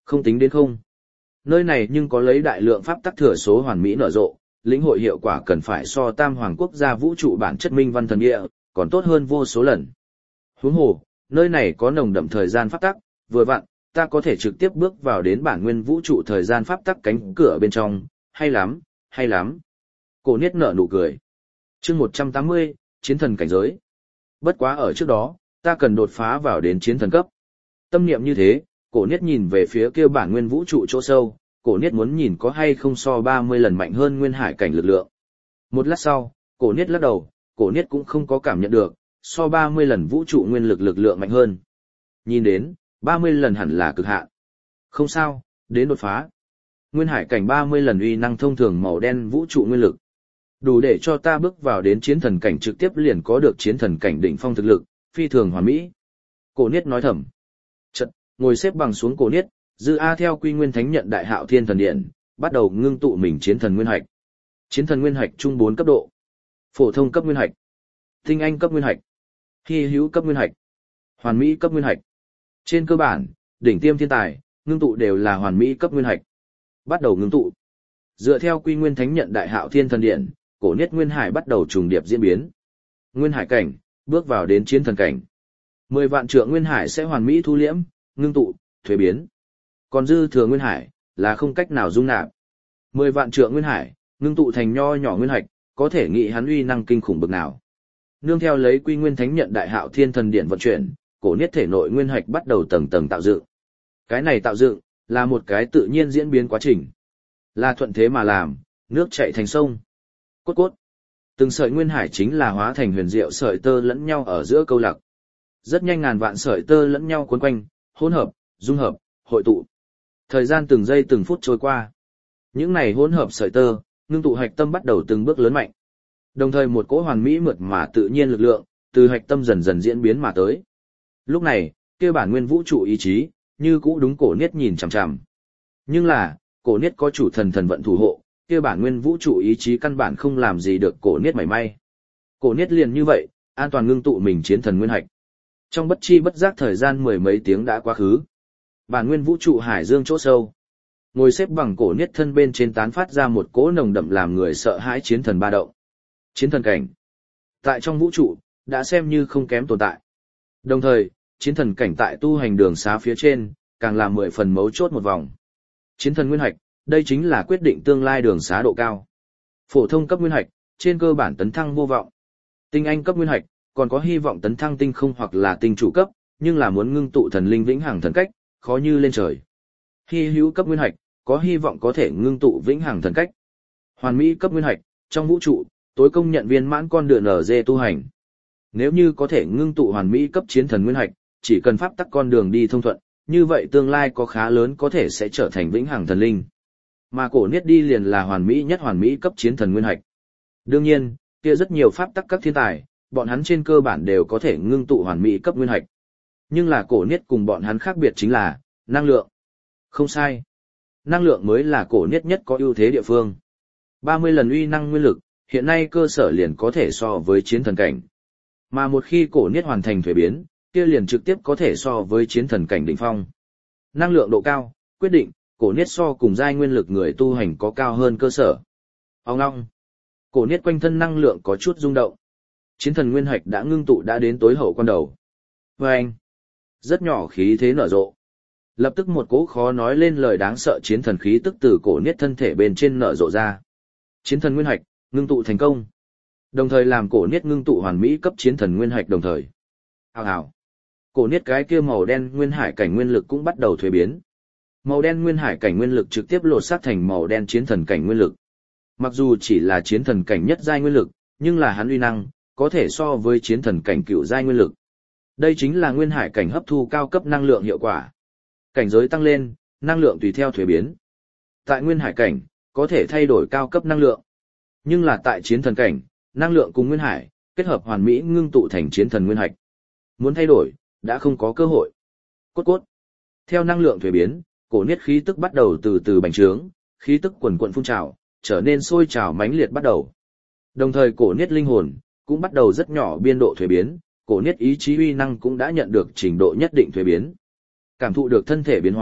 Không tính đến không. Nơi này nhưng có lấy đại lượng pháp tắc thừa số hoàn mỹ nở rộ, lĩnh hội hiệu quả cần phải so tam hoàng quốc gia vũ trụ bản chất minh văn thần địa, còn tốt hơn vô số lần. Huống hồ, nơi này có nồng đậm thời gian pháp tắc, vừa vặn, ta có thể trực tiếp bước vào đến bản nguyên vũ trụ thời gian pháp tắc cánh cửa bên trong, hay lắm, hay lắm. Cổ Niết nở nụ cười. Chương một trăm tám mươi, chiến thần cảnh giới. Bất quá ở trước đó, ta cần đột phá vào đến chiến thần cấp. Tâm niệm như thế, Cổ Niết nhìn về phía kia bản nguyên vũ trụ chỗ sâu, Cổ Niết muốn nhìn có hay không so ba mươi lần mạnh hơn nguyên hải cảnh lực lượng. Một lát sau, Cổ Niết lắc đầu, Cổ Niết cũng không có cảm nhận được, so ba mươi lần vũ trụ nguyên lực lực lượng mạnh hơn. Nhìn đến, ba mươi lần hẳn là cực hạn. Không sao, đến đột phá. Nguyên hải cảnh ba mươi lần uy năng thông thường màu đen vũ trụ nguyên lực. Đủ để cho ta bước vào đến chiến thần cảnh trực tiếp liền có được chiến thần cảnh đỉnh phong thực lực, phi thường hoàn mỹ. Cổ Niết nói thầm. Chật, ngồi xếp bằng xuống Cổ Niết, Dư A theo Quy Nguyên Thánh nhận Đại Hạo Thiên Thần Điện, bắt đầu ngưng tụ mình chiến thần nguyên hạch. Chiến thần nguyên hạch trung bốn cấp độ. Phổ thông cấp nguyên hạch, tinh anh cấp nguyên hạch, hy hữu cấp nguyên hạch, hoàn mỹ cấp nguyên hạch. Trên cơ bản, đỉnh tiêm thiên tài, ngưng tụ đều là hoàn mỹ cấp nguyên hạch. Bắt đầu ngưng tụ. Dựa theo Quy Nguyên Thánh nhận Đại Hạo Thiên Thần Điện, Cổ Niết nguyên hải bắt đầu trùng điệp diễn biến. Nguyên hải cảnh, bước vào đến chiến thần cảnh. Mười vạn trượng nguyên hải sẽ hoàn mỹ thu liễm, ngưng tụ, thuế biến. Còn dư thừa nguyên hải là không cách nào dung nạp. Mười vạn trượng nguyên hải, ngưng tụ thành nho nhỏ nguyên hạch, có thể nghĩ hắn uy năng kinh khủng bực nào. Nương theo lấy Quy Nguyên Thánh nhận Đại Hạo Thiên Thần Điện vận chuyển, Cổ Niết thể nội nguyên hạch bắt đầu tầng tầng tạo dựng. Cái này tạo dựng là một cái tự nhiên diễn biến quá trình, là thuận thế mà làm, nước chảy thành sông. Cốt cốt. Từng sợi nguyên hải chính là hóa thành huyền diệu sợi tơ lẫn nhau ở giữa câu lạc. Rất nhanh ngàn vạn sợi tơ lẫn nhau cuốn quanh, hỗn hợp, dung hợp, hội tụ. Thời gian từng giây từng phút trôi qua. Những này hỗn hợp sợi tơ, ngưng tụ hạch tâm bắt đầu từng bước lớn mạnh. Đồng thời một cỗ hoàn mỹ mượt mà tự nhiên lực lượng, từ hạch tâm dần dần diễn biến mà tới. Lúc này, kia bản nguyên vũ trụ ý chí, như cũ đúng Cổ Niết nhìn chằm chằm. Nhưng là, Cổ Niết có chủ thần thần vận thủ hộ, kia bản nguyên vũ trụ ý chí căn bản không làm gì được Cổ Niết mảy may. Cổ Niết liền như vậy, an toàn ngưng tụ mình chiến thần nguyên hạch. Trong bất chi bất giác thời gian mười mấy tiếng đã quá khứ. Bản nguyên vũ trụ hải dương chỗ sâu. Ngồi xếp bằng Cổ Niết thân bên trên tán phát ra một cỗ nồng đậm làm người sợ hãi chiến thần ba động. Chiến thần cảnh. Tại trong vũ trụ, đã xem như không kém tồn tại. Đồng thời, chiến thần cảnh tại tu hành đường xá phía trên, càng là mười phần mấu chốt một vòng. Chiến thần nguyên hạch, đây chính là quyết định tương lai đường xá độ cao. Phổ thông cấp nguyên hạch, trên cơ bản tấn thăng vô vọng. Tinh anh cấp nguyên hạch, còn có hy vọng tấn thăng tinh không hoặc là tinh chủ cấp, nhưng là muốn ngưng tụ thần linh vĩnh hằng thần cách, khó như lên trời. Hy hữu cấp nguyên hạch, có hy vọng có thể ngưng tụ vĩnh hằng thần cách. Hoàn mỹ cấp nguyên hạch, trong vũ trụ, tối công nhận viên mãn con đường ở dê tu hành. Nếu như có thể ngưng tụ hoàn mỹ cấp chiến thần nguyên hạch, chỉ cần pháp tắc con đường đi thông thuận, như vậy tương lai có khá lớn có thể sẽ trở thành vĩnh hằng thần linh. Mà Cổ Niết đi liền là hoàn mỹ nhất hoàn mỹ cấp chiến thần nguyên hạch. Đương nhiên, kia rất nhiều pháp tắc các thiên tài, bọn hắn trên cơ bản đều có thể ngưng tụ hoàn mỹ cấp nguyên hạch. Nhưng là Cổ Niết cùng bọn hắn khác biệt chính là năng lượng. Không sai. Năng lượng mới là Cổ Niết nhất có ưu thế địa phương. ba mươi lần uy năng nguyên lực, hiện nay cơ sở liền có thể so với chiến thần cảnh. Mà một khi Cổ Niết hoàn thành thuế biến, kia liền trực tiếp có thể so với chiến thần cảnh đỉnh phong. Năng lượng độ cao, quyết định, Cổ Niết so cùng giai nguyên lực người tu hành có cao hơn cơ sở. Ông ngong. Cổ Niết quanh thân năng lượng có chút rung động. Chiến thần nguyên hạch đã ngưng tụ đã đến tối hậu quan đầu. Và anh. Rất nhỏ khí thế nở rộ. Lập tức một cỗ khó nói lên lời đáng sợ chiến thần khí tức từ Cổ Niết thân thể bên trên nở rộ ra. Chiến thần nguyên hạch, ngưng tụ thành công. Đồng thời làm Cổ Niết ngưng tụ hoàn mỹ cấp chiến thần nguyên hạch đồng thời. Hào hào. Cổ Niết cái kia màu đen nguyên hải cảnh nguyên lực cũng bắt đầu thuế biến. Màu đen nguyên hải cảnh nguyên lực trực tiếp lột xác thành màu đen chiến thần cảnh nguyên lực. Mặc dù chỉ là chiến thần cảnh nhất giai nguyên lực, nhưng là hắn uy năng có thể so với chiến thần cảnh cựu giai nguyên lực. Đây chính là nguyên hải cảnh hấp thu cao cấp năng lượng hiệu quả. Cảnh giới tăng lên, năng lượng tùy theo thuế biến. Tại nguyên hải cảnh, có thể thay đổi cao cấp năng lượng. Nhưng là tại chiến thần cảnh, năng lượng cùng nguyên hải, kết hợp hoàn mỹ ngưng tụ thành chiến thần nguyên hạch. Muốn thay đổi, đã không có cơ hội. Cốt cốt. Theo năng lượng thuế biến, Cổ Niết khí tức bắt đầu từ từ bành trướng, khí tức quần quần phun trào, trở nên sôi trào mãnh liệt bắt đầu. Đồng thời Cổ Niết linh hồn cũng bắt đầu rất nhỏ biên độ thuế biến, Cổ Niết ý chí uy năng cũng đã nhận được trình độ nhất định thuế biến. Cảm thụ được thân thể biến hóa,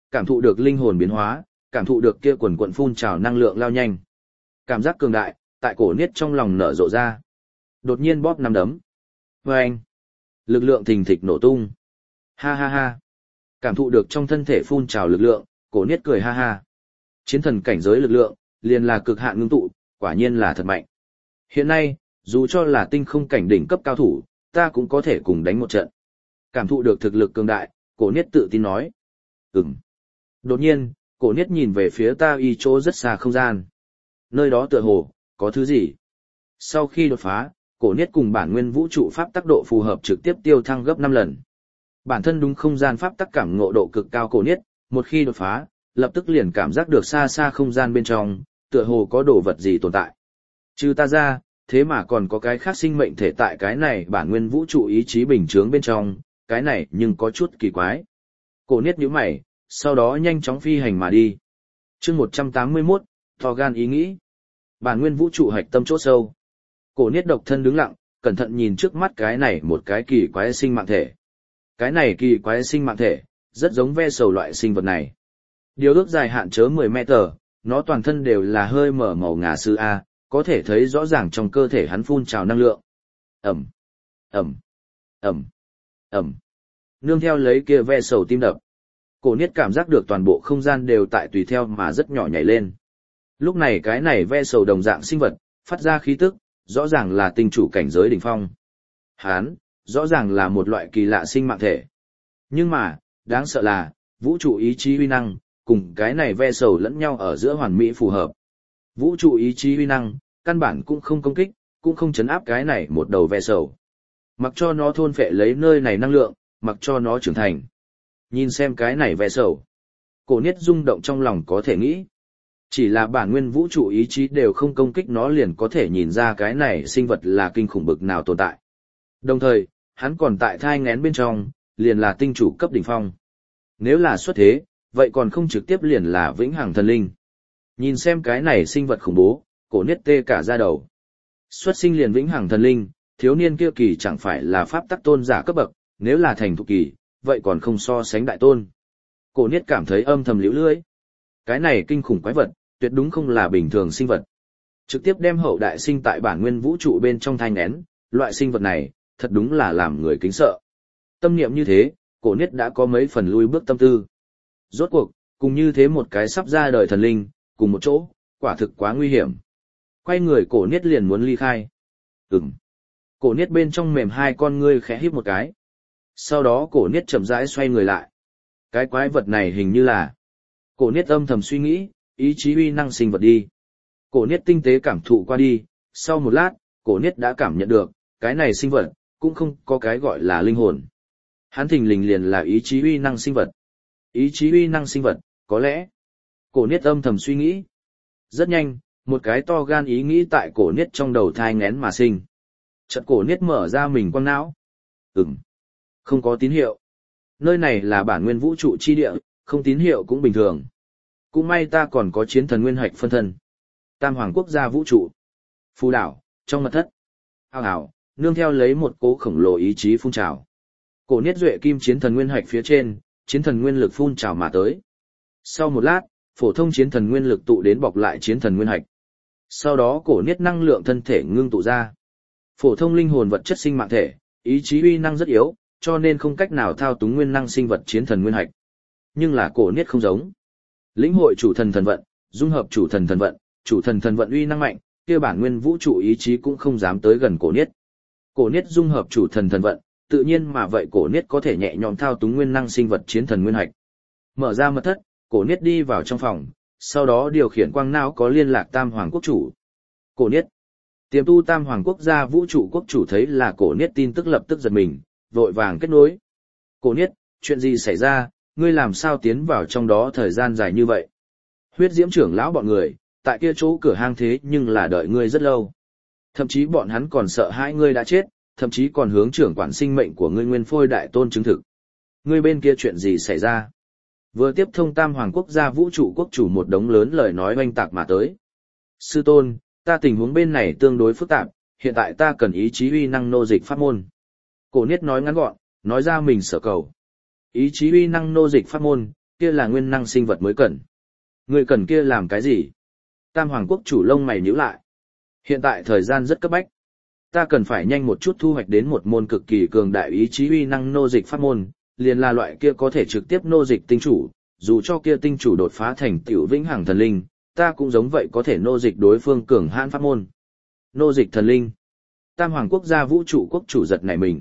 cảm thụ được linh hồn biến hóa, cảm thụ được kia quần quần phun trào năng lượng lao nhanh. Cảm giác cường đại, tại cổ niết trong lòng nở rộ ra. Đột nhiên bóp nắm đấm. Vâng! Lực lượng thình thịch nổ tung. Ha ha ha! Cảm thụ được trong thân thể phun trào lực lượng, cổ niết cười ha ha. Chiến thần cảnh giới lực lượng, liền là cực hạn ngưng tụ, quả nhiên là thật mạnh. Hiện nay, dù cho là tinh không cảnh đỉnh cấp cao thủ, ta cũng có thể cùng đánh một trận. Cảm thụ được thực lực cường đại, cổ niết tự tin nói. Ừm. Đột nhiên, cổ niết nhìn về phía ta y chỗ rất xa không gian. Nơi đó tựa hồ, có thứ gì? Sau khi đột phá, cổ niết cùng bản nguyên vũ trụ pháp tắc độ phù hợp trực tiếp tiêu thăng gấp năm lần. Bản thân đúng không gian pháp tắc cảm ngộ độ cực cao cổ niết, một khi đột phá, lập tức liền cảm giác được xa xa không gian bên trong, tựa hồ có đồ vật gì tồn tại. Trừ ta ra, thế mà còn có cái khác sinh mệnh thể tại cái này bản nguyên vũ trụ ý chí bình chướng bên trong, cái này nhưng có chút kỳ quái. Cổ niết nhíu mày, sau đó nhanh chóng phi hành mà đi. Chương một trăm tám mươi mốt, to gan ý nghĩ. Bản nguyên vũ trụ hạch tâm chỗ sâu. Cổ niết độc thân đứng lặng, cẩn thận nhìn trước mắt cái này một cái kỳ quái sinh mạng thể. Cái này kỳ quái sinh mạng thể, rất giống ve sầu loại sinh vật này. Điều ước dài hạn chớ mười mét, nó toàn thân đều là hơi mở màu ngà sư A, có thể thấy rõ ràng trong cơ thể hắn phun trào năng lượng. Ẩm, Ẩm, Ẩm, Ẩm. Nương theo lấy kia ve sầu tim đập. Cổ niết cảm giác được toàn bộ không gian đều tại tùy theo mà rất nhỏ nhảy lên. Lúc này cái này ve sầu đồng dạng sinh vật, phát ra khí tức, rõ ràng là tinh chủ cảnh giới đỉnh phong. Hán, rõ ràng là một loại kỳ lạ sinh mạng thể. Nhưng mà, đáng sợ là, vũ trụ ý chí uy năng, cùng cái này ve sầu lẫn nhau ở giữa hoàn mỹ phù hợp. Vũ trụ ý chí uy năng, căn bản cũng không công kích, cũng không chấn áp cái này một đầu ve sầu. Mặc cho nó thôn phệ lấy nơi này năng lượng, mặc cho nó trưởng thành. Nhìn xem cái này ve sầu. Cổ niết rung động trong lòng có thể nghĩ. Chỉ là bản nguyên vũ trụ ý chí đều không công kích nó liền có thể nhìn ra cái này sinh vật là kinh khủng bực nào tồn tại. Đồng thời, hắn còn tại thai nghén bên trong, liền là tinh chủ cấp đỉnh phong. Nếu là xuất thế, vậy còn không trực tiếp liền là vĩnh hằng thần linh. Nhìn xem cái này sinh vật khủng bố, cổ niết tê cả da đầu. Xuất sinh liền vĩnh hằng thần linh, thiếu niên kia kỳ chẳng phải là pháp tắc tôn giả cấp bậc, nếu là thành thục kỳ, vậy còn không so sánh đại tôn. Cổ niết cảm thấy âm thầm liễu lưỡi. Cái này kinh khủng quái vật, tuyệt đúng không là bình thường sinh vật. Trực tiếp đem hậu đại sinh tại bản nguyên vũ trụ bên trong thai nghén, loại sinh vật này, thật đúng là làm người kính sợ. Tâm niệm như thế, cổ niết đã có mấy phần lui bước tâm tư. Rốt cuộc, cùng như thế một cái sắp ra đời thần linh, cùng một chỗ, quả thực quá nguy hiểm. Quay người cổ niết liền muốn ly khai. Ừm. Cổ niết bên trong mềm hai con ngươi khẽ híp một cái. Sau đó cổ niết chậm rãi xoay người lại. Cái quái vật này hình như là... Cổ niết âm thầm suy nghĩ, ý chí uy năng sinh vật đi. Cổ niết tinh tế cảm thụ qua đi, sau một lát, cổ niết đã cảm nhận được, cái này sinh vật, cũng không có cái gọi là linh hồn. Hắn thình lình liền là ý chí uy năng sinh vật. Ý chí uy năng sinh vật, có lẽ. Cổ niết âm thầm suy nghĩ. Rất nhanh, một cái to gan ý nghĩ tại cổ niết trong đầu thai nghén mà sinh. Chợt cổ niết mở ra mình quang não. Ừm. Không có tín hiệu. Nơi này là bản nguyên vũ trụ chi địa, không tín hiệu cũng bình thường. Cũng may ta còn có chiến thần nguyên hạch phân thân. Tam hoàng quốc gia vũ trụ. Phù đảo, trong mật thất. Hào hào, nương theo lấy một cố khổng lồ ý chí phun trào. Cổ niết duệ kim chiến thần nguyên hạch phía trên, chiến thần nguyên lực phun trào mà tới. Sau một lát, phổ thông chiến thần nguyên lực tụ đến bọc lại chiến thần nguyên hạch. Sau đó cổ niết năng lượng thân thể ngưng tụ ra. Phổ thông linh hồn vật chất sinh mạng thể, ý chí uy năng rất yếu, cho nên không cách nào thao túng nguyên năng sinh vật chiến thần nguyên hạch. Nhưng là cổ niết không giống. Lĩnh hội chủ thần thần vận, dung hợp chủ thần thần vận, chủ thần thần vận uy năng mạnh, kia bản nguyên vũ trụ ý chí cũng không dám tới gần cổ niết. Cổ niết dung hợp chủ thần thần vận, tự nhiên mà vậy cổ niết có thể nhẹ nhõm thao túng nguyên năng sinh vật chiến thần nguyên hạch. Mở ra mật thất, cổ niết đi vào trong phòng, sau đó điều khiển quang não có liên lạc Tam Hoàng quốc chủ. Cổ niết. Tiềm tu Tam Hoàng quốc gia vũ trụ quốc chủ thấy là cổ niết tin tức lập tức giật mình, vội vàng kết nối. Cổ niết, chuyện gì xảy ra, ngươi làm sao tiến vào trong đó thời gian dài như vậy? Huyết diễm trưởng lão bọn người, tại kia chỗ cửa hang thế nhưng là đợi ngươi rất lâu. Thậm chí bọn hắn còn sợ hãi ngươi đã chết, thậm chí còn hướng trưởng quản sinh mệnh của ngươi nguyên phôi đại tôn chứng thực. Ngươi bên kia chuyện gì xảy ra? Vừa tiếp thông Tam Hoàng quốc gia vũ trụ quốc chủ một đống lớn lời nói oanh tạc mà tới. Sư tôn, ta tình huống bên này tương đối phức tạp, hiện tại ta cần ý chí uy năng nô dịch pháp môn. Cổ niết nói ngắn gọn, nói ra mình sở cầu. Ý chí uy năng nô dịch pháp môn, kia là nguyên năng sinh vật mới cần. Ngươi cần kia làm cái gì? Tam Hoàng Quốc chủ lông mày nhíu lại. Hiện tại thời gian rất cấp bách. Ta cần phải nhanh một chút thu hoạch đến một môn cực kỳ cường đại ý chí uy năng nô dịch pháp môn, liền là loại kia có thể trực tiếp nô dịch tinh chủ, dù cho kia tinh chủ đột phá thành tiểu vĩnh hằng thần linh, ta cũng giống vậy có thể nô dịch đối phương cường hãn pháp môn. Nô dịch thần linh. Tam Hoàng Quốc gia vũ trụ quốc chủ giật nảy mình.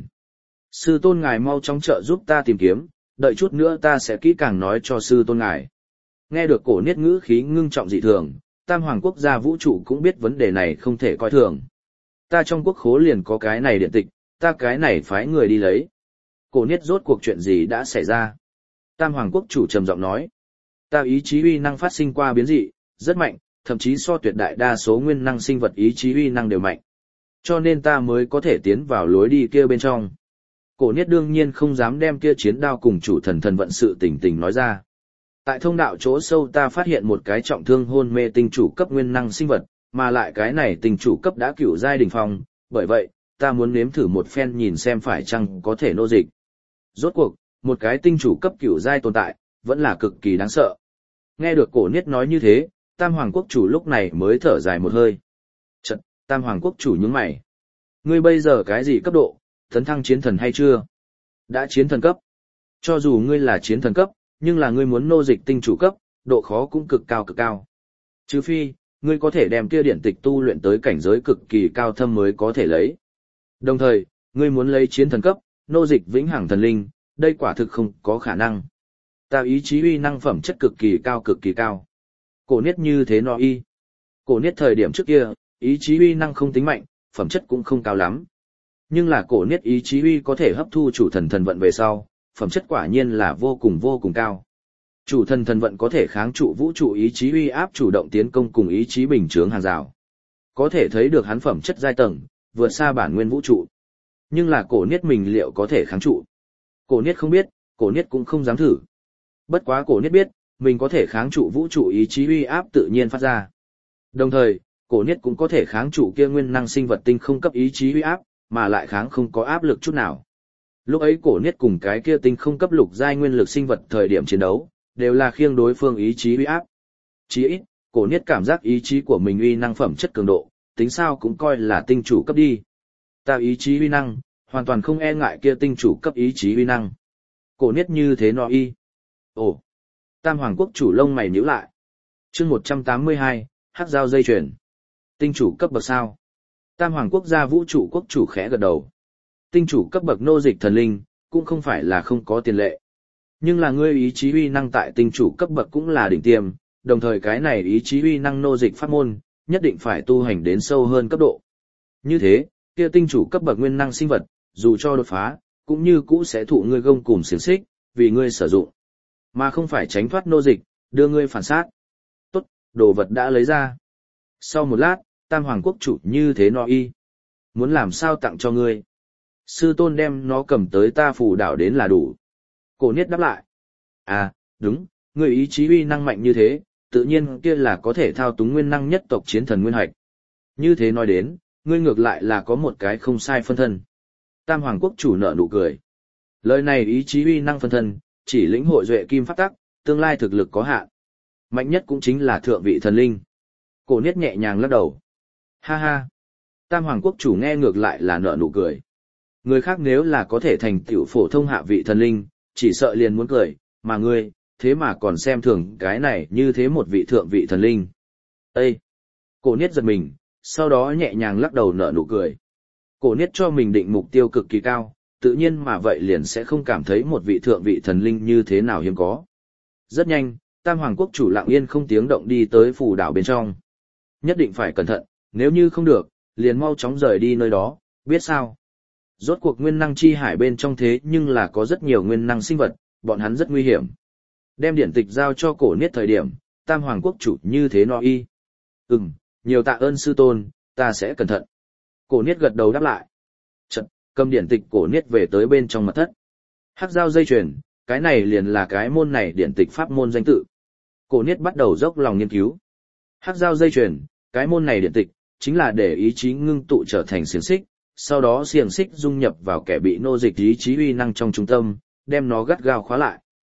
Sư tôn ngài mau chóng trợ giúp ta tìm kiếm, đợi chút nữa ta sẽ kỹ càng nói cho sư tôn ngài. Nghe được cổ niết ngữ khí ngưng trọng dị thường, Tam Hoàng Quốc gia vũ trụ cũng biết vấn đề này không thể coi thường. Ta trong quốc khố liền có cái này điện tịch, ta cái này phái người đi lấy. Cổ niết rốt cuộc chuyện gì đã xảy ra? Tam Hoàng Quốc chủ trầm giọng nói. Ta ý chí uy năng phát sinh qua biến dị, rất mạnh, thậm chí so tuyệt đại đa số nguyên năng sinh vật ý chí uy năng đều mạnh. Cho nên ta mới có thể tiến vào lối đi kia bên trong. Cổ niết đương nhiên không dám đem kia chiến đao cùng chủ thần thần vận sự tình tình nói ra. Tại thông đạo chỗ sâu ta phát hiện một cái trọng thương hôn mê tinh chủ cấp nguyên năng sinh vật, mà lại cái này tinh chủ cấp đã cửu giai đỉnh phong, bởi vậy, ta muốn nếm thử một phen nhìn xem phải chăng có thể nô dịch. Rốt cuộc, một cái tinh chủ cấp cửu giai tồn tại, vẫn là cực kỳ đáng sợ. Nghe được cổ niết nói như thế, Tam Hoàng Quốc chủ lúc này mới thở dài một hơi. Chật, Tam Hoàng Quốc chủ nhướng mày. Ngươi bây giờ cái gì cấp độ, tấn thăng chiến thần hay chưa? Đã chiến thần cấp. Cho dù ngươi là chiến thần cấp, nhưng là ngươi muốn nô dịch tinh chủ cấp, độ khó cũng cực cao cực cao. Trừ phi, ngươi có thể đem kia điển tịch tu luyện tới cảnh giới cực kỳ cao thâm mới có thể lấy. Đồng thời, ngươi muốn lấy chiến thần cấp, nô dịch vĩnh hằng thần linh, đây quả thực không có khả năng. Ta ý chí uy năng phẩm chất cực kỳ cao cực kỳ cao. Cổ niết như thế no y. Cổ niết thời điểm trước kia, ý chí uy năng không tính mạnh, phẩm chất cũng không cao lắm. Nhưng là cổ niết ý chí uy có thể hấp thu chủ thần thần vận về sau, phẩm chất quả nhiên là vô cùng vô cùng cao. Chủ thần thần vận có thể kháng trụ vũ trụ ý chí uy áp chủ động tiến công cùng ý chí bình chướng hàng rào. Có thể thấy được hắn phẩm chất giai tầng, vượt xa bản nguyên vũ trụ. Nhưng là cổ niết mình liệu có thể kháng trụ? Cổ niết không biết, cổ niết cũng không dám thử. Bất quá cổ niết biết, mình có thể kháng trụ vũ trụ ý chí uy áp tự nhiên phát ra. Đồng thời, cổ niết cũng có thể kháng trụ kia nguyên năng sinh vật tinh không cấp ý chí uy áp, mà lại kháng không có áp lực chút nào. Lúc ấy cổ niết cùng cái kia tinh không cấp lục giai nguyên lực sinh vật thời điểm chiến đấu, đều là khiêng đối phương ý chí uy áp. Chí ít, cổ niết cảm giác ý chí của mình uy năng phẩm chất cường độ, tính sao cũng coi là tinh chủ cấp đi. Ta ý chí uy năng, hoàn toàn không e ngại kia tinh chủ cấp ý chí uy năng. Cổ niết như thế no y. Ồ! Tam Hoàng Quốc chủ lông mày nhíu lại. Chương một trăm tám mươi hai, hắc giao dây chuyền. Tinh chủ cấp bậc sao? Tam Hoàng Quốc gia vũ trụ quốc chủ khẽ gật đầu. Tinh chủ cấp bậc nô dịch thần linh, cũng không phải là không có tiền lệ. Nhưng là ngươi ý chí uy năng tại tinh chủ cấp bậc cũng là đỉnh tiêm, đồng thời cái này ý chí uy năng nô dịch pháp môn, nhất định phải tu hành đến sâu hơn cấp độ. Như thế, kia tinh chủ cấp bậc nguyên năng sinh vật, dù cho đột phá, cũng như cũ sẽ thụ ngươi gông cùm xiềng xích, vì ngươi sử dụng. Mà không phải tránh thoát nô dịch, đưa ngươi phản sát. Tốt, đồ vật đã lấy ra. Sau một lát, Tam Hoàng Quốc chủ như thế no y. Muốn làm sao tặng cho ngươi? Sư tôn đem nó cầm tới ta phù đảo đến là đủ. Cổ niết đáp lại. À, đúng, ngươi ý chí uy năng mạnh như thế, tự nhiên kia là có thể thao túng nguyên năng nhất tộc chiến thần nguyên hạch. Như thế nói đến, ngươi ngược lại là có một cái không sai phân thân. Tam Hoàng Quốc chủ nở nụ cười. Lời này ý chí uy năng phân thân, chỉ lĩnh hội duệ kim pháp tắc, tương lai thực lực có hạn. Mạnh nhất cũng chính là thượng vị thần linh. Cổ niết nhẹ nhàng lắc đầu. Ha ha. Tam Hoàng Quốc chủ nghe ngược lại là nở nụ cười. Người khác nếu là có thể thành tựu phổ thông hạ vị thần linh, chỉ sợ liền muốn cười, mà ngươi, thế mà còn xem thường cái này như thế một vị thượng vị thần linh. Ê! Cổ niết giật mình, sau đó nhẹ nhàng lắc đầu nở nụ cười. Cổ niết cho mình định mục tiêu cực kỳ cao, tự nhiên mà vậy liền sẽ không cảm thấy một vị thượng vị thần linh như thế nào hiếm có. Rất nhanh, Tam Hoàng Quốc chủ lặng yên không tiếng động đi tới phù đảo bên trong. Nhất định phải cẩn thận, nếu như không được, liền mau chóng rời đi nơi đó, biết sao? Rốt cuộc nguyên năng chi hải bên trong thế nhưng là có rất nhiều nguyên năng sinh vật, bọn hắn rất nguy hiểm. Đem điển tịch giao cho cổ niết thời điểm, Tam Hoàng Quốc chủ như thế no y. Ừm, nhiều tạ ơn sư tôn, ta sẽ cẩn thận. Cổ niết gật đầu đáp lại. Chật, cầm điển tịch cổ niết về tới bên trong mật thất. Hắc giao dây chuyền, cái này liền là cái môn này điển tịch pháp môn danh tự. Cổ niết bắt đầu dốc lòng nghiên cứu. Hắc giao dây chuyền, cái môn này điển tịch, chính là để ý chí ngưng tụ trở thành xiềng xích, sau đó xiềng xích dung nhập vào kẻ bị nô dịch ý chí uy năng trong trung tâm, đem nó gắt gao khóa lại.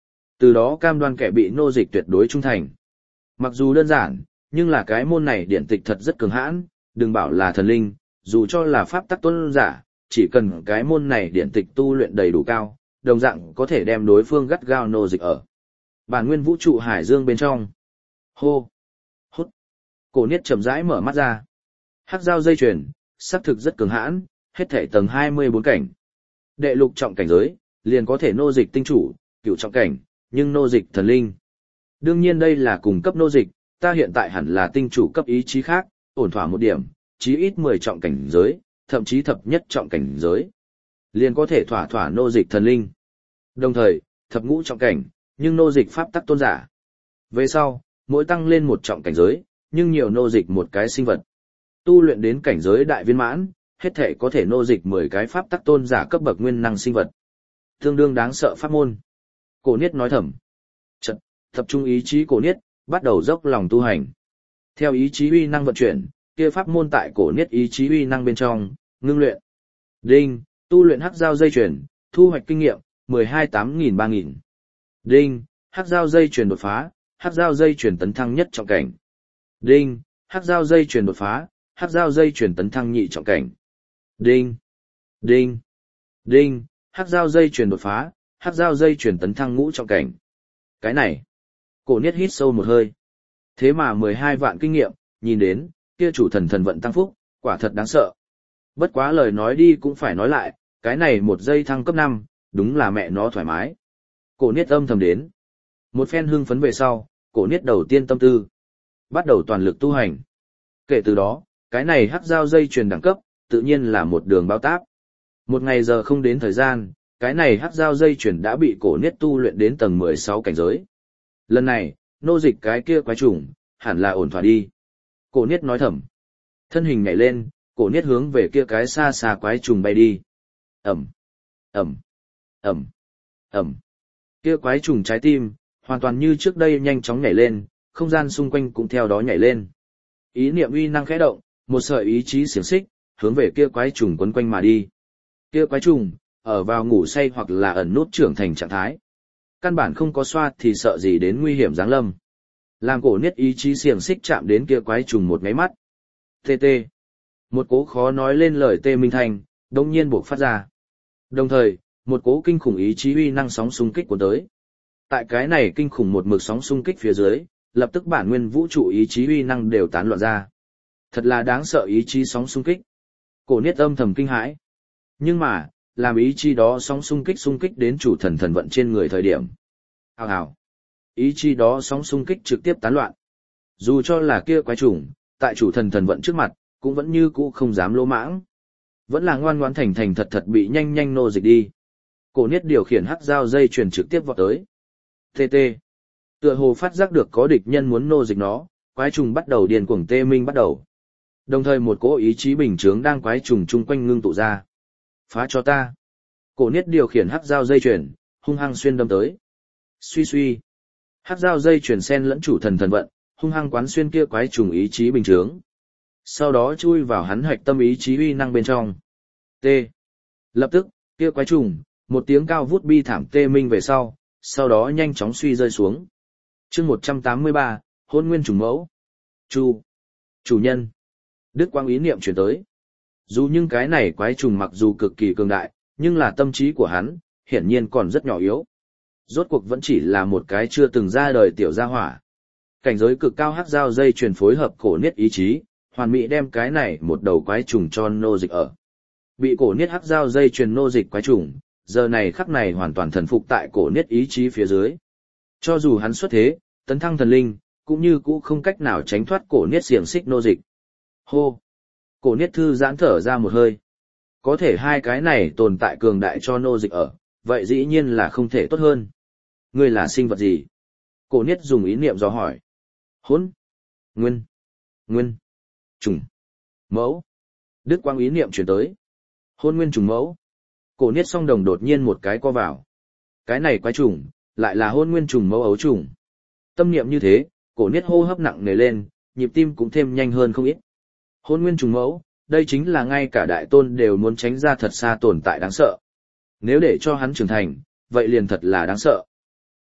Từ đó cam đoan kẻ bị nô dịch tuyệt đối trung thành. Mặc dù đơn giản, nhưng là cái môn này điển tịch thật rất cường hãn, đừng bảo là thần linh, dù cho là pháp tắc tôn giả, chỉ cần cái môn này điển tịch tu luyện đầy đủ cao, đồng dạng có thể đem đối phương gắt gao nô dịch ở bản nguyên vũ trụ hải dương bên trong. Hô, hút. Cổ Niết chậm rãi mở mắt ra. Hắc giao dây chuyền, xác thực rất cường hãn, hết thể tầng hai mươi bốn cảnh. Đệ lục trọng cảnh giới, liền có thể nô dịch tinh chủ, cửu trọng cảnh, nhưng nô dịch thần linh. Đương nhiên đây là cùng cấp nô dịch, ta hiện tại hẳn là tinh chủ cấp ý chí khác, ổn thỏa một điểm, chí ít mười trọng cảnh giới, thậm chí thập nhất trọng cảnh giới. Liền có thể thỏa thỏa nô dịch thần linh. Đồng thời, thập ngũ trọng cảnh, nhưng nô dịch pháp tắc tôn giả. Về sau, mỗi tăng lên một trọng cảnh giới, nhưng nhiều nô dịch một cái sinh vật. Tu luyện đến cảnh giới đại viên mãn, hết thể có thể nô dịch mười cái pháp tắc tôn giả cấp bậc nguyên năng sinh vật. Tương đương đáng sợ pháp môn. Cổ Niết nói thầm. Chật, tập trung ý chí Cổ Niết, bắt đầu dốc lòng tu hành. Theo ý chí uy năng vận chuyển, kia pháp môn tại Cổ Niết ý chí uy năng bên trong, ngưng luyện. Đinh, tu luyện hắc giao dây chuyền, thu hoạch kinh nghiệm, mười hai tám nghìn ba nghìn. Đinh, hắc giao dây chuyền đột phá, hắc giao dây chuyền tấn thăng nhất trọng cảnh. Đinh, hắc giao dây chuyền đột phá, hắc giao dây chuyền tấn thăng nhị trọng cảnh. Đinh, đinh, đinh, hắc giao dây chuyền đột phá, hắc giao dây chuyền tấn thăng ngũ trọng cảnh. Cái này, Cổ Niết hít sâu một hơi. Thế mà mười hai vạn kinh nghiệm, nhìn đến, kia chủ thần thần vận tăng phúc, quả thật đáng sợ. Bất quá lời nói đi cũng phải nói lại, cái này một giây thăng cấp năm, đúng là mẹ nó thoải mái. Cổ Niết âm thầm đến. Một phen hưng phấn về sau, Cổ Niết đầu tiên tâm tư. Bắt đầu toàn lực tu hành. Kể từ đó, cái này hắc giao dây chuyền đẳng cấp, tự nhiên là một đường bao táp. Một ngày giờ không đến thời gian, cái này hắc giao dây chuyền đã bị Cổ Niết tu luyện đến tầng mười sáu cảnh giới. Lần này, nô dịch cái kia quái trùng, hẳn là ổn thỏa đi. Cổ Niết nói thầm. Thân hình nhảy lên, Cổ Niết hướng về kia cái xa xa quái trùng bay đi. Ẩm, Ẩm, Ẩm, Ẩm. Kia quái trùng trái tim, hoàn toàn như trước đây nhanh chóng nhảy lên, không gian xung quanh cũng theo đó nhảy lên. Ý niệm uy năng khẽ động, một sợi ý chí xiềng xích, hướng về kia quái trùng quấn quanh mà đi. Kia quái trùng, ở vào ngủ say hoặc là ẩn nút trưởng thành trạng thái. Căn bản không có xoa thì sợ gì đến nguy hiểm giáng lâm. Làm Cổ Niết ý chí xiềng xích chạm đến kia quái trùng một cái mắt. Tê tê. Một cố khó nói lên lời tê minh thành, đông nhiên buộc phát ra. Đồng thời, một cố kinh khủng ý chí uy năng sóng xung kích của tới. Tại cái này kinh khủng một mực sóng xung kích phía dưới, lập tức bản nguyên vũ trụ ý chí uy năng đều tán loạn ra. Thật là đáng sợ ý chí sóng xung kích. Cổ Niết âm thầm kinh hãi. Nhưng mà, làm ý chí đó sóng xung kích xung kích đến chủ thần thần vận trên người thời điểm. Hào hào. Ý chí đó sóng xung kích trực tiếp tán loạn. Dù cho là kia quái trùng, tại chủ thần thần vận trước mặt, cũng vẫn như cũ không dám lỗ mãng. Vẫn là ngoan ngoãn thành thành thật thật bị nhanh nhanh nô dịch đi. Cổ Niết điều khiển hắc giao dây chuyền trực tiếp vọt tới. Tê tê. Tựa hồ phát giác được có địch nhân muốn nô dịch nó, quái trùng bắt đầu điên cuồng tê minh bắt đầu. Đồng thời một cỗ ý chí bình chướng đang quái trùng chung quanh ngưng tụ ra. Phá cho ta. Cổ Niết điều khiển hắc giao dây chuyền, hung hăng xuyên đâm tới. Suy suy. Hắc giao dây chuyền sen lẫn chủ thần thần vận, hung hăng quán xuyên kia quái trùng ý chí bình chướng. Sau đó chui vào hắn hạch tâm ý chí uy năng bên trong. T. Lập tức, kia quái trùng, một tiếng cao vút bi thảm tê minh về sau, sau đó nhanh chóng suy rơi xuống. Chương một trăm tám mươi ba, Hôn Nguyên trùng mẫu. Chu. Chủ nhân. Đức quang ý niệm chuyển tới. Dù nhưng cái này quái trùng mặc dù cực kỳ cường đại, nhưng là tâm trí của hắn, hiển nhiên còn rất nhỏ yếu. Rốt cuộc vẫn chỉ là một cái chưa từng ra đời tiểu gia hỏa. Cảnh giới cực cao hắc giao dây truyền phối hợp Cổ Niết ý chí, hoàn mỹ đem cái này một đầu quái trùng cho nô dịch ở. Bị Cổ Niết hắc giao dây truyền nô dịch quái trùng, giờ này khắc này hoàn toàn thần phục tại Cổ Niết ý chí phía dưới. Cho dù hắn xuất thế, tấn thăng thần linh, cũng như cũ không cách nào tránh thoát Cổ Niết xiềng xích nô dịch. Hô! Cổ Niết thư giãn thở ra một hơi. Có thể hai cái này tồn tại cường đại cho nô dịch ở, vậy dĩ nhiên là không thể tốt hơn. Ngươi là sinh vật gì? Cổ Niết dùng ý niệm dò hỏi. Hỗn! Nguyên! Nguyên! Trùng! Mẫu! Đức quang ý niệm chuyển tới. Hôn Nguyên trùng mẫu! Cổ Niết song đồng đột nhiên một cái co vào. Cái này quái trùng, lại là Hôn Nguyên trùng mẫu ấu trùng. Tâm niệm như thế, Cổ Niết hô hấp nặng nề lên, nhịp tim cũng thêm nhanh hơn không ít. Hôn Nguyên trùng mẫu, đây chính là ngay cả đại tôn đều muốn tránh ra thật xa tồn tại đáng sợ. Nếu để cho hắn trưởng thành, vậy liền thật là đáng sợ.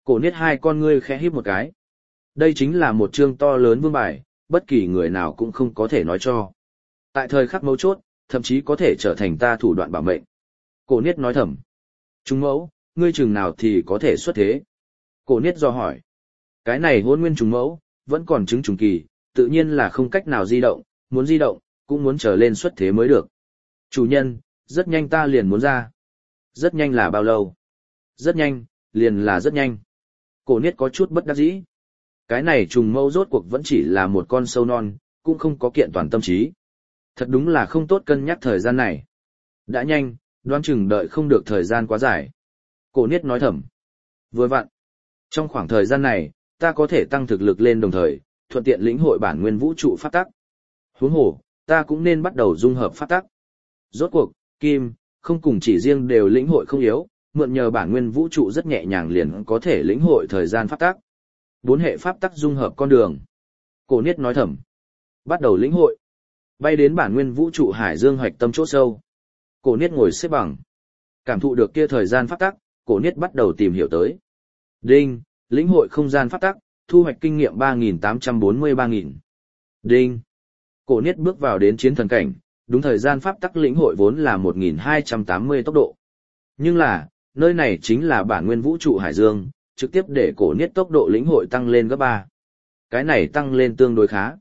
Cổ niết hai con ngươi khẽ híp một cái. Đây chính là một chương to lớn vương bài, bất kỳ người nào cũng không có thể nói cho. Tại thời khắc mấu chốt, thậm chí có thể trở thành ta thủ đoạn bảo mệnh. Cổ niết nói thầm. Trung mẫu, ngươi chừng nào thì có thể xuất thế? Cổ niết do hỏi. Cái này hôn nguyên trùng mẫu, vẫn còn chứng trùng kỳ, tự nhiên là không cách nào di động, muốn di động, cũng muốn trở lên xuất thế mới được. Chủ nhân, rất nhanh ta liền muốn ra. Rất nhanh là bao lâu? Rất nhanh, liền là rất nhanh. Cổ niết có chút bất đắc dĩ. Cái này trùng mẫu rốt cuộc vẫn chỉ là một con sâu non, cũng không có kiện toàn tâm trí. Thật đúng là không tốt cân nhắc thời gian này. Đã nhanh, đoán chừng đợi không được thời gian quá dài. Cổ niết nói thầm. Vừa vặn. Trong khoảng thời gian này, ta có thể tăng thực lực lên đồng thời, thuận tiện lĩnh hội bản nguyên vũ trụ pháp tắc. Huống hồ, ta cũng nên bắt đầu dung hợp pháp tắc. Rốt cuộc, kim, không cùng chỉ riêng đều lĩnh hội không yếu, mượn nhờ bản nguyên vũ trụ rất nhẹ nhàng liền có thể lĩnh hội thời gian pháp tắc. Bốn hệ pháp tắc dung hợp con đường. Cổ niết nói thầm. Bắt đầu lĩnh hội. Bay đến bản nguyên vũ trụ hải dương hoạch tâm chỗ sâu. Cổ niết ngồi xếp bằng. Cảm thụ được kia thời gian pháp tắc, cổ niết bắt đầu tìm hiểu tới. Đinh, lĩnh hội không gian pháp tắc, thu hoạch kinh nghiệm ba nghìn tám trăm bốn mươi ba nghìn. Đinh. Cổ niết bước vào đến chiến thần cảnh, đúng thời gian pháp tắc lĩnh hội vốn là một nghìn hai trăm tám mươi tốc độ. Nhưng là, nơi này chính là bản nguyên vũ trụ hải dương, trực tiếp để cổ niết tốc độ lĩnh hội tăng lên gấp ba. Cái này tăng lên tương đối khá.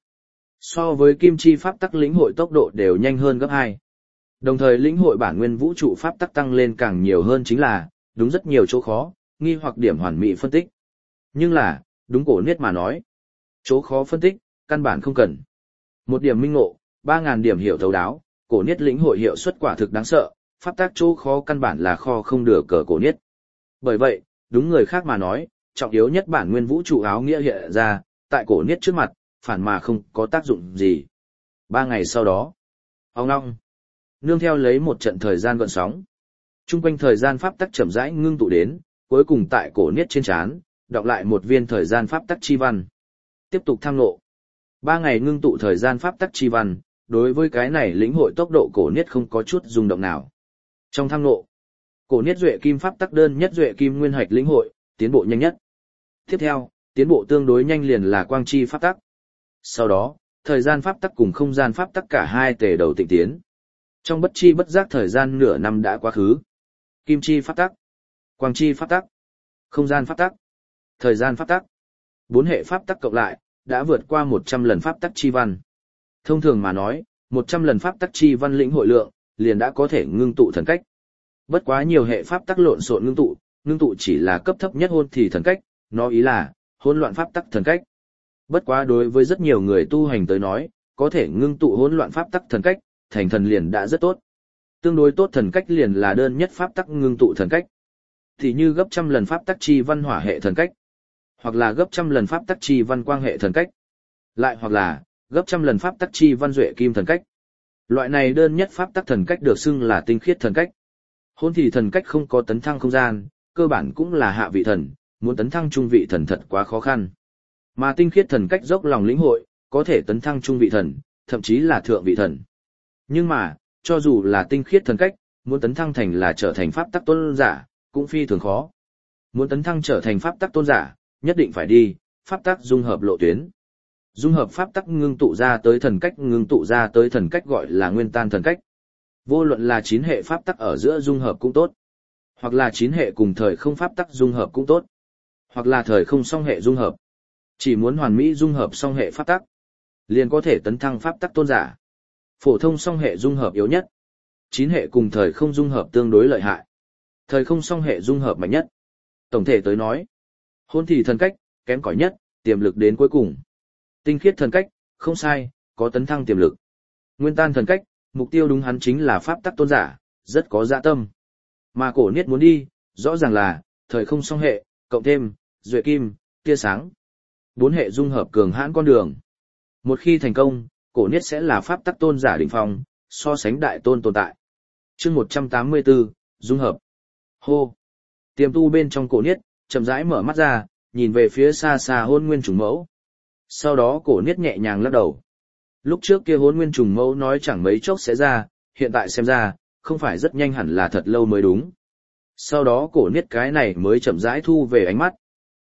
So với kim chi pháp tắc lĩnh hội tốc độ đều nhanh hơn gấp hai. Đồng thời lĩnh hội bản nguyên vũ trụ pháp tắc tăng lên càng nhiều hơn chính là, đúng rất nhiều chỗ khó, nghi hoặc điểm hoàn mỹ phân tích. Nhưng là, đúng cổ niết mà nói, chỗ khó phân tích, căn bản không cần. Một điểm minh ngộ, ba ngàn điểm hiểu thấu đáo, cổ niết lĩnh hội hiệu suất quả thực đáng sợ, pháp tác chỗ khó căn bản là kho không được cờ cổ niết. Bởi vậy, đúng người khác mà nói, trọng yếu nhất bản nguyên vũ trụ áo nghĩa hiện ra, tại cổ niết trước mặt, phản mà không có tác dụng gì. Ba ngày sau đó, ông long, nương theo lấy một trận thời gian gợn sóng. Trung quanh thời gian pháp tắc chậm rãi ngưng tụ đến, cuối cùng tại cổ niết trên trán, đọc lại một viên thời gian pháp tắc chi văn. Tiếp tục tham ngộ. Ba ngày ngưng tụ thời gian pháp tắc chi văn, đối với cái này lĩnh hội tốc độ cổ niết không có chút rung động nào. Trong tham ngộ, cổ niết duệ kim pháp tắc đơn nhất duệ kim nguyên hạch lĩnh hội, tiến bộ nhanh nhất. Tiếp theo, tiến bộ tương đối nhanh liền là quang chi pháp tắc. Sau đó, thời gian pháp tắc cùng không gian pháp tắc cả hai tề đầu tịnh tiến. Trong bất chi bất giác thời gian nửa năm đã quá khứ. Kim chi pháp tắc, quang chi pháp tắc, không gian pháp tắc, thời gian pháp tắc. Bốn hệ pháp tắc cộng lại, đã vượt qua một trăm lần pháp tắc chi văn. Thông thường mà nói, một trăm lần pháp tắc chi văn lĩnh hội lượng, liền đã có thể ngưng tụ thần cách. Bất quá nhiều hệ pháp tắc lộn xộn ngưng tụ, ngưng tụ chỉ là cấp thấp nhất hôn thì thần cách, nó ý là hỗn loạn pháp tắc thần cách. Bất quá đối với rất nhiều người tu hành tới nói, có thể ngưng tụ hỗn loạn pháp tắc thần cách, thành thần liền đã rất tốt. Tương đối tốt thần cách liền là đơn nhất pháp tắc ngưng tụ thần cách. Thì như gấp trăm lần pháp tắc chi văn hỏa hệ thần cách, hoặc là gấp trăm lần pháp tắc chi văn quang hệ thần cách, lại hoặc là gấp trăm lần pháp tắc chi văn duệ kim thần cách. Loại này đơn nhất pháp tắc thần cách được xưng là tinh khiết thần cách. Hôn thì thần cách không có tấn thăng không gian, cơ bản cũng là hạ vị thần, muốn tấn thăng trung vị thần thật quá khó khăn. Mà tinh khiết thần cách dốc lòng lĩnh hội, có thể tấn thăng trung vị thần, thậm chí là thượng vị thần. Nhưng mà, cho dù là tinh khiết thần cách, muốn tấn thăng thành là trở thành pháp tắc tôn giả, cũng phi thường khó. Muốn tấn thăng trở thành pháp tắc tôn giả, nhất định phải đi pháp tắc dung hợp lộ tuyến. Dung hợp pháp tắc ngưng tụ ra tới thần cách ngưng tụ ra tới thần cách gọi là nguyên tan thần cách. Vô luận là chín hệ pháp tắc ở giữa dung hợp cũng tốt, hoặc là chín hệ cùng thời không pháp tắc dung hợp cũng tốt, hoặc là thời không song hệ dung hợp. Chỉ muốn hoàn mỹ dung hợp song hệ pháp tắc, liền có thể tấn thăng pháp tắc tôn giả. Phổ thông song hệ dung hợp yếu nhất, chín hệ cùng thời không dung hợp tương đối lợi hại, thời không song hệ dung hợp mạnh nhất. Tổng thể tới nói, hôn thì thần cách, kém cỏi nhất, tiềm lực đến cuối cùng. Tinh khiết thần cách, không sai, có tấn thăng tiềm lực. Nguyên tan thần cách, mục tiêu đúng hắn chính là pháp tắc tôn giả, rất có dạ tâm. Mà cổ niết muốn đi, rõ ràng là, thời không song hệ, cộng thêm, duệ kim, tia sáng. Bốn hệ dung hợp cường hãn con đường. Một khi thành công, cổ niết sẽ là pháp tắc tôn giả đỉnh phong, so sánh đại tôn tồn tại. Chương một trăm tám mươi tư, dung hợp. Hô. Tiềm tu bên trong cổ niết, chậm rãi mở mắt ra, nhìn về phía xa xa hôn nguyên trùng mẫu. Sau đó cổ niết nhẹ nhàng lắc đầu. Lúc trước kia hôn nguyên trùng mẫu nói chẳng mấy chốc sẽ ra, hiện tại xem ra, không phải rất nhanh hẳn là thật lâu mới đúng. Sau đó cổ niết cái này mới chậm rãi thu về ánh mắt.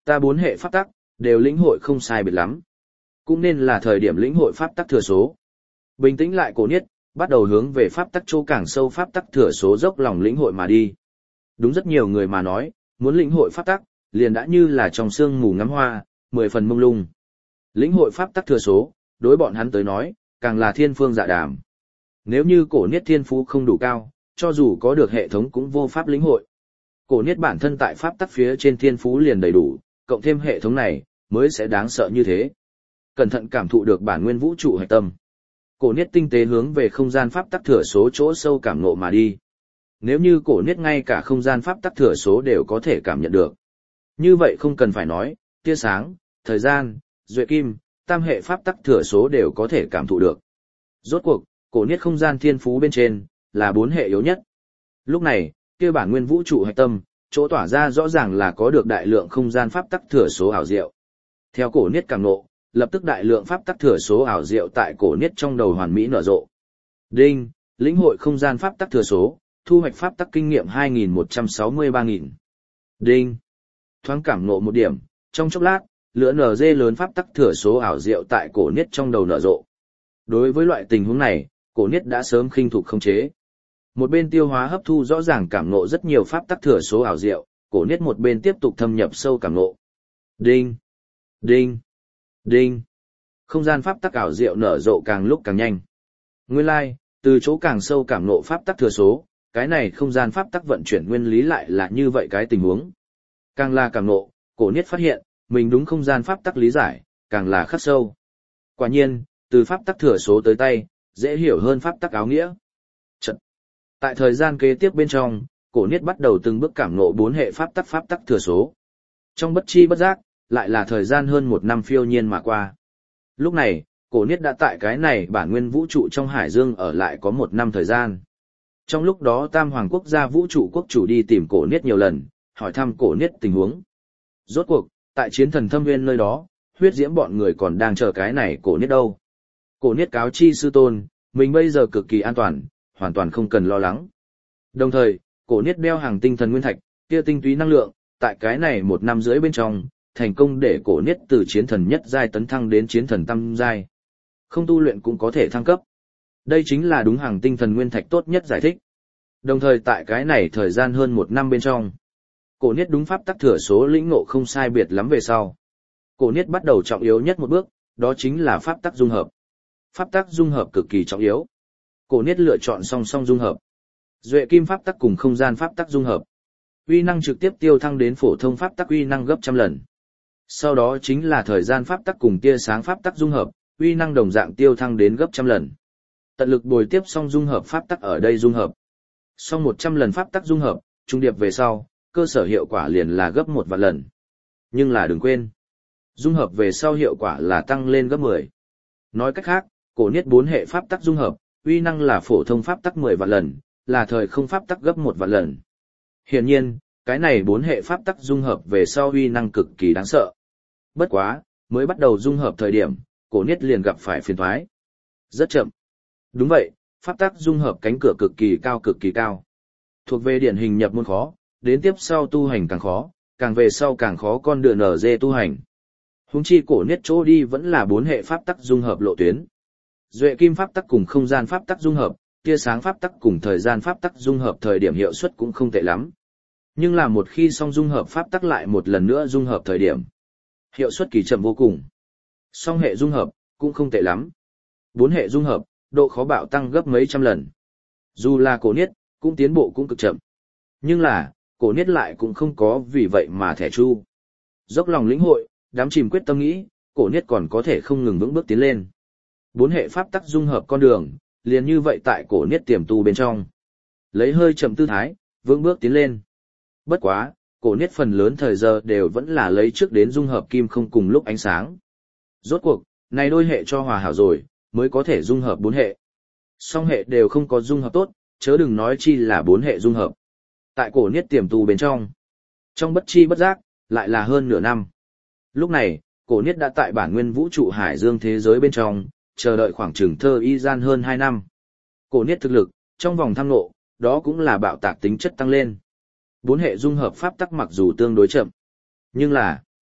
Ta bốn hệ pháp tắc, đều lĩnh hội không sai biệt lắm. Cũng nên là thời điểm lĩnh hội pháp tắc thừa số. Bình tĩnh lại cổ niết, bắt đầu hướng về pháp tắc chỗ càng sâu pháp tắc thừa số dốc lòng lĩnh hội mà đi. Đúng rất nhiều người mà nói, muốn lĩnh hội pháp tắc, liền đã như là trong sương mù ngắm hoa, mười phần mông lung. Lĩnh hội pháp tắc thừa số, đối bọn hắn tới nói, càng là thiên phương dạ đàm. Nếu như cổ niết thiên phú không đủ cao, cho dù có được hệ thống cũng vô pháp lĩnh hội. Cổ niết bản thân tại pháp tắc phía trên thiên phú liền đầy đủ, cộng thêm hệ thống này, mới sẽ đáng sợ như thế. Cẩn thận cảm thụ được bản nguyên vũ trụ hạch tâm. Cổ niết tinh tế hướng về không gian pháp tắc thừa số chỗ sâu cảm ngộ mà đi. Nếu như cổ niết ngay cả không gian pháp tắc thừa số đều có thể cảm nhận được. Như vậy không cần phải nói, tia sáng, thời gian, duệ kim, tam hệ pháp tắc thừa số đều có thể cảm thụ được. Rốt cuộc, cổ niết không gian thiên phú bên trên, là bốn hệ yếu nhất. Lúc này, kia bản nguyên vũ trụ hạch tâm, chỗ tỏa ra rõ ràng là có được đại lượng không gian pháp tắc thừa số ảo diệu. Theo cổ niết cảm ngộ, lập tức đại lượng pháp tắc thừa số ảo diệu tại cổ niết trong đầu hoàn mỹ nở rộ. Đinh, lĩnh hội không gian pháp tắc thừa số, thu hoạch pháp tắc kinh nghiệm hai nghìn một trăm sáu mươi ba nghìn. Đinh, thoáng cảm ngộ một điểm, trong chốc lát, lửa nở dê lớn pháp tắc thừa số ảo diệu tại cổ niết trong đầu nở rộ. Đối với loại tình huống này, cổ niết đã sớm khinh thục khống chế. Một bên tiêu hóa hấp thu rõ ràng cảm ngộ rất nhiều pháp tắc thừa số ảo diệu, cổ niết một bên tiếp tục thâm nhập sâu cảm ngộ. Đinh, đinh, đinh. Không gian pháp tắc ảo diệu nở rộ càng lúc càng nhanh. Nguyên lai, like, từ chỗ càng sâu cảm ngộ pháp tắc thừa số, cái này không gian pháp tắc vận chuyển nguyên lý lại là như vậy cái tình huống. Càng là cảm ngộ, cổ niết phát hiện, mình đúng không gian pháp tắc lý giải, càng là khắc sâu. Quả nhiên, từ pháp tắc thừa số tới tay, dễ hiểu hơn pháp tắc áo nghĩa. Chật. Tại thời gian kế tiếp bên trong, cổ niết bắt đầu từng bước cảm ngộ bốn hệ pháp tắc pháp tắc thừa số. Trong bất chi bất giác, lại là thời gian hơn một năm phiêu nhiên mà qua. Lúc này, cổ niết đã tại cái này bản nguyên vũ trụ trong hải dương ở lại có một năm thời gian. Trong lúc đó Tam Hoàng quốc gia vũ trụ quốc chủ đi tìm cổ niết nhiều lần, hỏi thăm cổ niết tình huống. Rốt cuộc, tại chiến thần thâm nguyên nơi đó, huyết diễm bọn người còn đang chờ cái này cổ niết đâu. Cổ niết cáo chi sư tôn, mình bây giờ cực kỳ an toàn, hoàn toàn không cần lo lắng. Đồng thời, cổ niết đeo hàng tinh thần nguyên thạch, kia tinh túy năng lượng, tại cái này một năm rưỡi bên trong, thành công để cổ niết từ chiến thần nhất giai tấn thăng đến chiến thần tam giai. Không tu luyện cũng có thể thăng cấp. Đây chính là đúng hàng tinh thần nguyên thạch tốt nhất giải thích. Đồng thời tại cái này thời gian hơn một năm bên trong, cổ niết đúng pháp tắc thừa số lĩnh ngộ không sai biệt lắm về sau. Cổ niết bắt đầu trọng yếu nhất một bước, đó chính là pháp tắc dung hợp. Pháp tắc dung hợp cực kỳ trọng yếu. Cổ niết lựa chọn song song dung hợp. Duệ kim pháp tắc cùng không gian pháp tắc dung hợp. Uy năng trực tiếp tiêu thăng đến phổ thông pháp tắc uy năng gấp trăm lần. Sau đó chính là thời gian pháp tắc cùng tia sáng pháp tắc dung hợp, uy năng đồng dạng tiêu thăng đến gấp trăm lần. Tận lực bồi tiếp song dung hợp pháp tắc ở đây dung hợp. Song một trăm lần pháp tắc dung hợp, trung điệp về sau, cơ sở hiệu quả liền là gấp một vạn lần. Nhưng là đừng quên, dung hợp về sau hiệu quả là tăng lên gấp mười. Nói cách khác, cổ niết bốn hệ pháp tắc dung hợp, uy năng là phổ thông pháp tắc mười vạn lần, là thời không pháp tắc gấp một vạn lần. Hiển nhiên, cái này bốn hệ pháp tắc dung hợp về sau uy năng cực kỳ đáng sợ. Bất quá, mới bắt đầu dung hợp thời điểm, cổ niết liền gặp phải phiền toái. Rất chậm. Đúng vậy, pháp tắc dung hợp cánh cửa cực kỳ cao cực kỳ cao. Thuộc về điển hình nhập môn khó, đến tiếp sau tu hành càng khó, càng về sau càng khó con đường nở dê tu hành. Huống chi cổ niết chỗ đi vẫn là bốn hệ pháp tắc dung hợp lộ tuyến. Duệ kim pháp tắc cùng không gian pháp tắc dung hợp, tia sáng pháp tắc cùng thời gian pháp tắc dung hợp thời điểm hiệu suất cũng không tệ lắm. Nhưng là một khi xong dung hợp pháp tắc lại một lần nữa dung hợp thời điểm, hiệu suất kỳ chậm vô cùng. Song hệ dung hợp cũng không tệ lắm. Bốn hệ dung hợp, độ khó bạo tăng gấp mấy trăm lần. Dù là cổ niết, cũng tiến bộ cũng cực chậm. Nhưng là, cổ niết lại cũng không có vì vậy mà thẻ chu. Dốc lòng lĩnh hội, đám chìm quyết tâm nghĩ, cổ niết còn có thể không ngừng vững bước tiến lên. Bốn hệ pháp tắc dung hợp con đường, liền như vậy tại cổ niết tiềm tu bên trong. Lấy hơi chậm tư thái, vững bước tiến lên. Bất quá, cổ niết phần lớn thời giờ đều vẫn là lấy trước đến dung hợp kim không cùng lúc ánh sáng. Rốt cuộc, này đôi hệ cho hòa hảo rồi, mới có thể dung hợp bốn hệ. Song hệ đều không có dung hợp tốt, chớ đừng nói chi là bốn hệ dung hợp. Tại cổ niết tiềm tu bên trong. Trong bất chi bất giác, lại là hơn nửa năm. Lúc này, cổ niết đã tại bản nguyên vũ trụ hải dương thế giới bên trong, chờ đợi khoảng chừng thơ y gian hơn hai năm. Cổ niết thực lực, trong vòng thăng ngộ, đó cũng là bạo tạc tính chất tăng lên. Bốn hệ dung hợp pháp tắc mặc dù tương đối chậm, nhưng là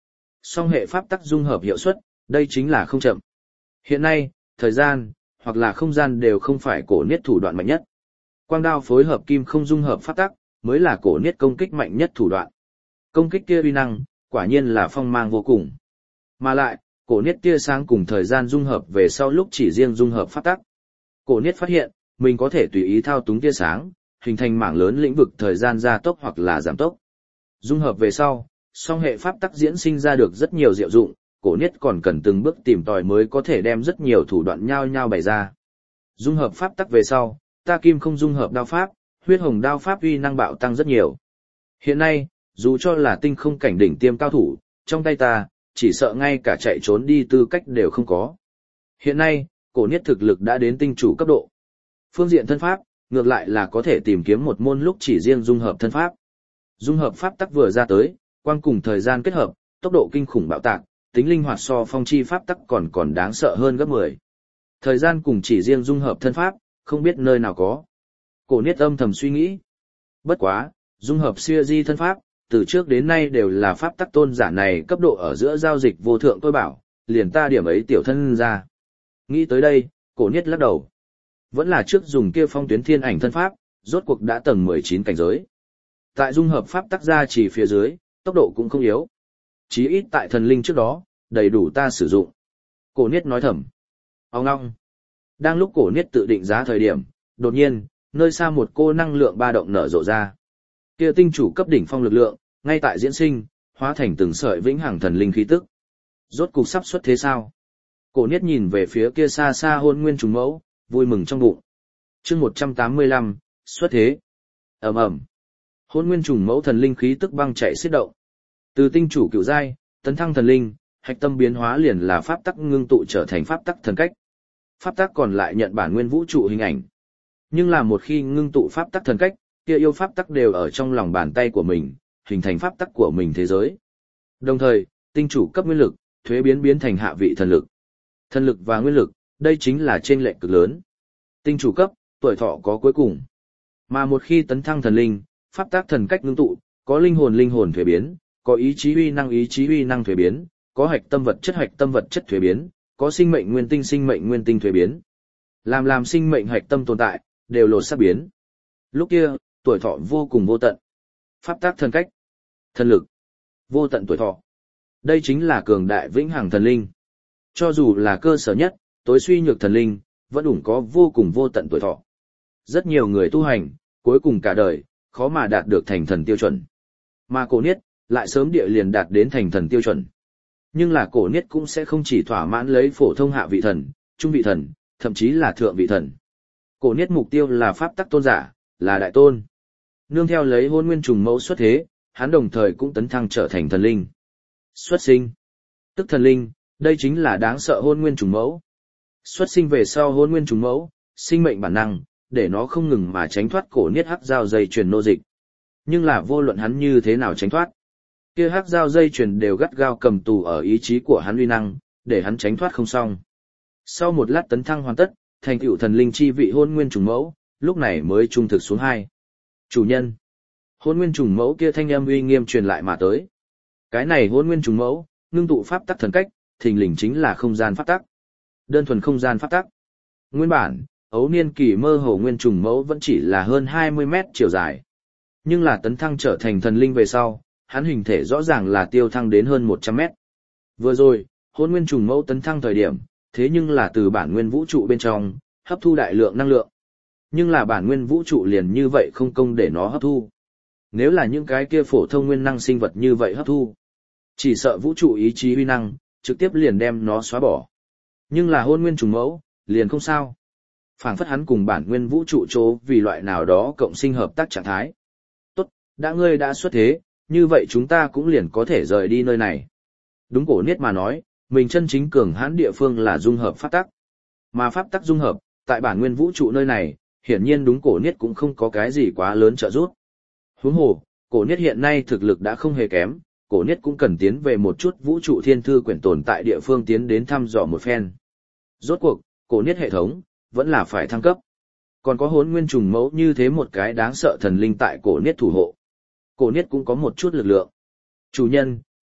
Song hệ pháp tắc dung hợp hiệu suất, đây chính là không chậm. Hiện nay, thời gian, hoặc là không gian đều không phải cổ niết thủ đoạn mạnh nhất. Quang đao phối hợp kim không dung hợp pháp tắc, mới là cổ niết công kích mạnh nhất thủ đoạn. Công kích kia uy năng, quả nhiên là phong mang vô cùng. Mà lại, cổ niết tia sáng cùng thời gian dung hợp về sau lúc chỉ riêng dung hợp pháp tắc. Cổ niết phát hiện, mình có thể tùy ý thao túng tia sáng, hình thành mảng lớn lĩnh vực thời gian gia tốc hoặc là giảm tốc. Dung hợp về sau, song hệ pháp tắc diễn sinh ra được rất nhiều diệu dụng, cổ niết còn cần từng bước tìm tòi mới có thể đem rất nhiều thủ đoạn nhau nhau bày ra. Dung hợp pháp tắc về sau, ta kim không dung hợp đao pháp, huyết hồng đao pháp uy năng bạo tăng rất nhiều. Hiện nay, dù cho là tinh không cảnh đỉnh tiêm cao thủ, trong tay ta, chỉ sợ ngay cả chạy trốn đi tư cách đều không có. Hiện nay, cổ niết thực lực đã đến tinh chủ cấp độ. Phương diện thân pháp, ngược lại là có thể tìm kiếm một môn lúc chỉ riêng dung hợp thân pháp. Dung hợp pháp tắc vừa ra tới, quang cùng thời gian kết hợp, tốc độ kinh khủng bạo tạc, tính linh hoạt so phong chi pháp tắc còn còn đáng sợ hơn gấp mười. Thời gian cùng chỉ riêng dung hợp thân pháp, không biết nơi nào có. Cổ niết âm thầm suy nghĩ. Bất quá, dung hợp siêu di thân pháp, từ trước đến nay đều là pháp tắc tôn giả này cấp độ ở giữa giao dịch vô thượng tôi bảo, liền ta điểm ấy tiểu thân ra. Nghĩ tới đây, cổ niết lắc đầu. Vẫn là trước dùng kia phong tuyến thiên ảnh thân pháp, rốt cuộc đã tầng mười chín cảnh giới. Tại dung hợp pháp tắc ra chỉ phía dưới, tốc độ cũng không yếu. Chí ít tại thần linh trước đó, đầy đủ ta sử dụng. Cổ niết nói thầm. Ông ngong. Đang lúc cổ niết tự định giá thời điểm, đột nhiên, nơi xa một cô năng lượng ba động nở rộ ra. Kia tinh chủ cấp đỉnh phong lực lượng, ngay tại diễn sinh, hóa thành từng sợi vĩnh hằng thần linh khí tức. Rốt cục sắp xuất thế sao? Cổ niết nhìn về phía kia xa xa hôn nguyên trùng mẫu, vui mừng trong bụng. Chương một trăm tám mươi lăm, xuất thế. Ầm ầm. Hôn nguyên trùng mẫu thần linh khí tức băng chạy xiết động. Từ tinh chủ cựu giai, tấn thăng thần linh, hạch tâm biến hóa liền là pháp tắc ngưng tụ trở thành pháp tắc thần cách. Pháp tắc còn lại nhận bản nguyên vũ trụ hình ảnh. Nhưng là một khi ngưng tụ pháp tắc thần cách, kia yêu pháp tắc đều ở trong lòng bàn tay của mình, hình thành pháp tắc của mình thế giới. Đồng thời, tinh chủ cấp nguyên lực, thuế biến biến thành hạ vị thần lực. Thần lực và nguyên lực, đây chính là chênh lệch cực lớn. Tinh chủ cấp, tuổi thọ có cuối cùng. Mà một khi tấn thăng thần linh, pháp tắc thần cách ngưng tụ, có linh hồn linh hồn thuế biến, có ý chí uy năng ý chí uy năng thuế biến, có hạch tâm vật chất hạch tâm vật chất thuế biến, có sinh mệnh nguyên tinh sinh mệnh nguyên tinh thuế biến. Làm làm sinh mệnh hạch tâm tồn tại, đều lột xác biến. Lúc kia, tuổi thọ vô cùng vô tận. Pháp tắc thần cách, thần lực, vô tận tuổi thọ. Đây chính là cường đại vĩnh hằng thần linh. Cho dù là cơ sở nhất, tối suy nhược thần linh, vẫn ủng có vô cùng vô tận tuổi thọ. Rất nhiều người tu hành, cuối cùng cả đời, khó mà đạt được thành thần tiêu chuẩn. Mà cổ niết, lại sớm địa liền đạt đến thành thần tiêu chuẩn. Nhưng là cổ niết cũng sẽ không chỉ thỏa mãn lấy phổ thông hạ vị thần, trung vị thần, thậm chí là thượng vị thần. Cổ niết mục tiêu là pháp tắc tôn giả, là đại tôn. Nương theo lấy hôn nguyên trùng mẫu xuất thế, hắn đồng thời cũng tấn thăng trở thành thần linh. Xuất sinh, tức thần linh, đây chính là đáng sợ hôn nguyên trùng mẫu. Xuất sinh về sau hôn nguyên trùng mẫu, sinh mệnh bản năng, để nó không ngừng mà tránh thoát cổ niết hắc giao dây truyền nô dịch. Nhưng là vô luận hắn như thế nào tránh thoát, kia hắc giao dây truyền đều gắt gao cầm tù ở ý chí của hắn uy năng, để hắn tránh thoát không xong. Sau một lát tấn thăng hoàn tất, thành tựu thần linh chi vị hôn nguyên trùng mẫu, lúc này mới trung thực xuống hai. Chủ nhân. Hôn nguyên trùng mẫu kia thanh âm uy nghiêm truyền lại mà tới. Cái này hôn nguyên trùng mẫu, ngưng tụ pháp tắc thần cách, thình lình chính là không gian pháp tắc. Đơn thuần không gian pháp tắc. Nguyên bản, ấu niên kỳ mơ hồ nguyên trùng mẫu vẫn chỉ là hơn hai mươi mét chiều dài. Nhưng là tấn thăng trở thành thần linh về sau, hắn hình thể rõ ràng là tiêu thăng đến hơn một trăm mét. Vừa rồi, hôn nguyên trùng mẫu tấn thăng thời điểm, thế nhưng là từ bản nguyên vũ trụ bên trong, hấp thu đại lượng năng lượng. Nhưng là bản nguyên vũ trụ liền như vậy không công để nó hấp thu. Nếu là những cái kia phổ thông nguyên năng sinh vật như vậy hấp thu, chỉ sợ vũ trụ ý chí uy năng, trực tiếp liền đem nó xóa bỏ. Nhưng là hôn nguyên trùng mẫu, liền không sao. Phảng phất hắn cùng bản nguyên vũ trụ chỗ vì loại nào đó cộng sinh hợp tác trạng thái. Tốt, đã ngươi đã xuất thế, như vậy chúng ta cũng liền có thể rời đi nơi này. Đúng cổ niết mà nói, mình chân chính cường hãn địa phương là dung hợp pháp tắc. Mà pháp tắc dung hợp, tại bản nguyên vũ trụ nơi này, hiển nhiên đúng cổ niết cũng không có cái gì quá lớn trợ giúp. Huống hồ, cổ niết hiện nay thực lực đã không hề kém, cổ niết cũng cần tiến về một chút vũ trụ thiên thư quyển tồn tại địa phương tiến đến thăm dò một phen. Rốt cuộc, cổ niết hệ thống, vẫn là phải thăng cấp. Còn có hốn nguyên trùng mẫu như thế một cái đáng sợ thần linh tại cổ niết thủ hộ. Cổ niết cũng có một chút lực lượng. Chủ nhân,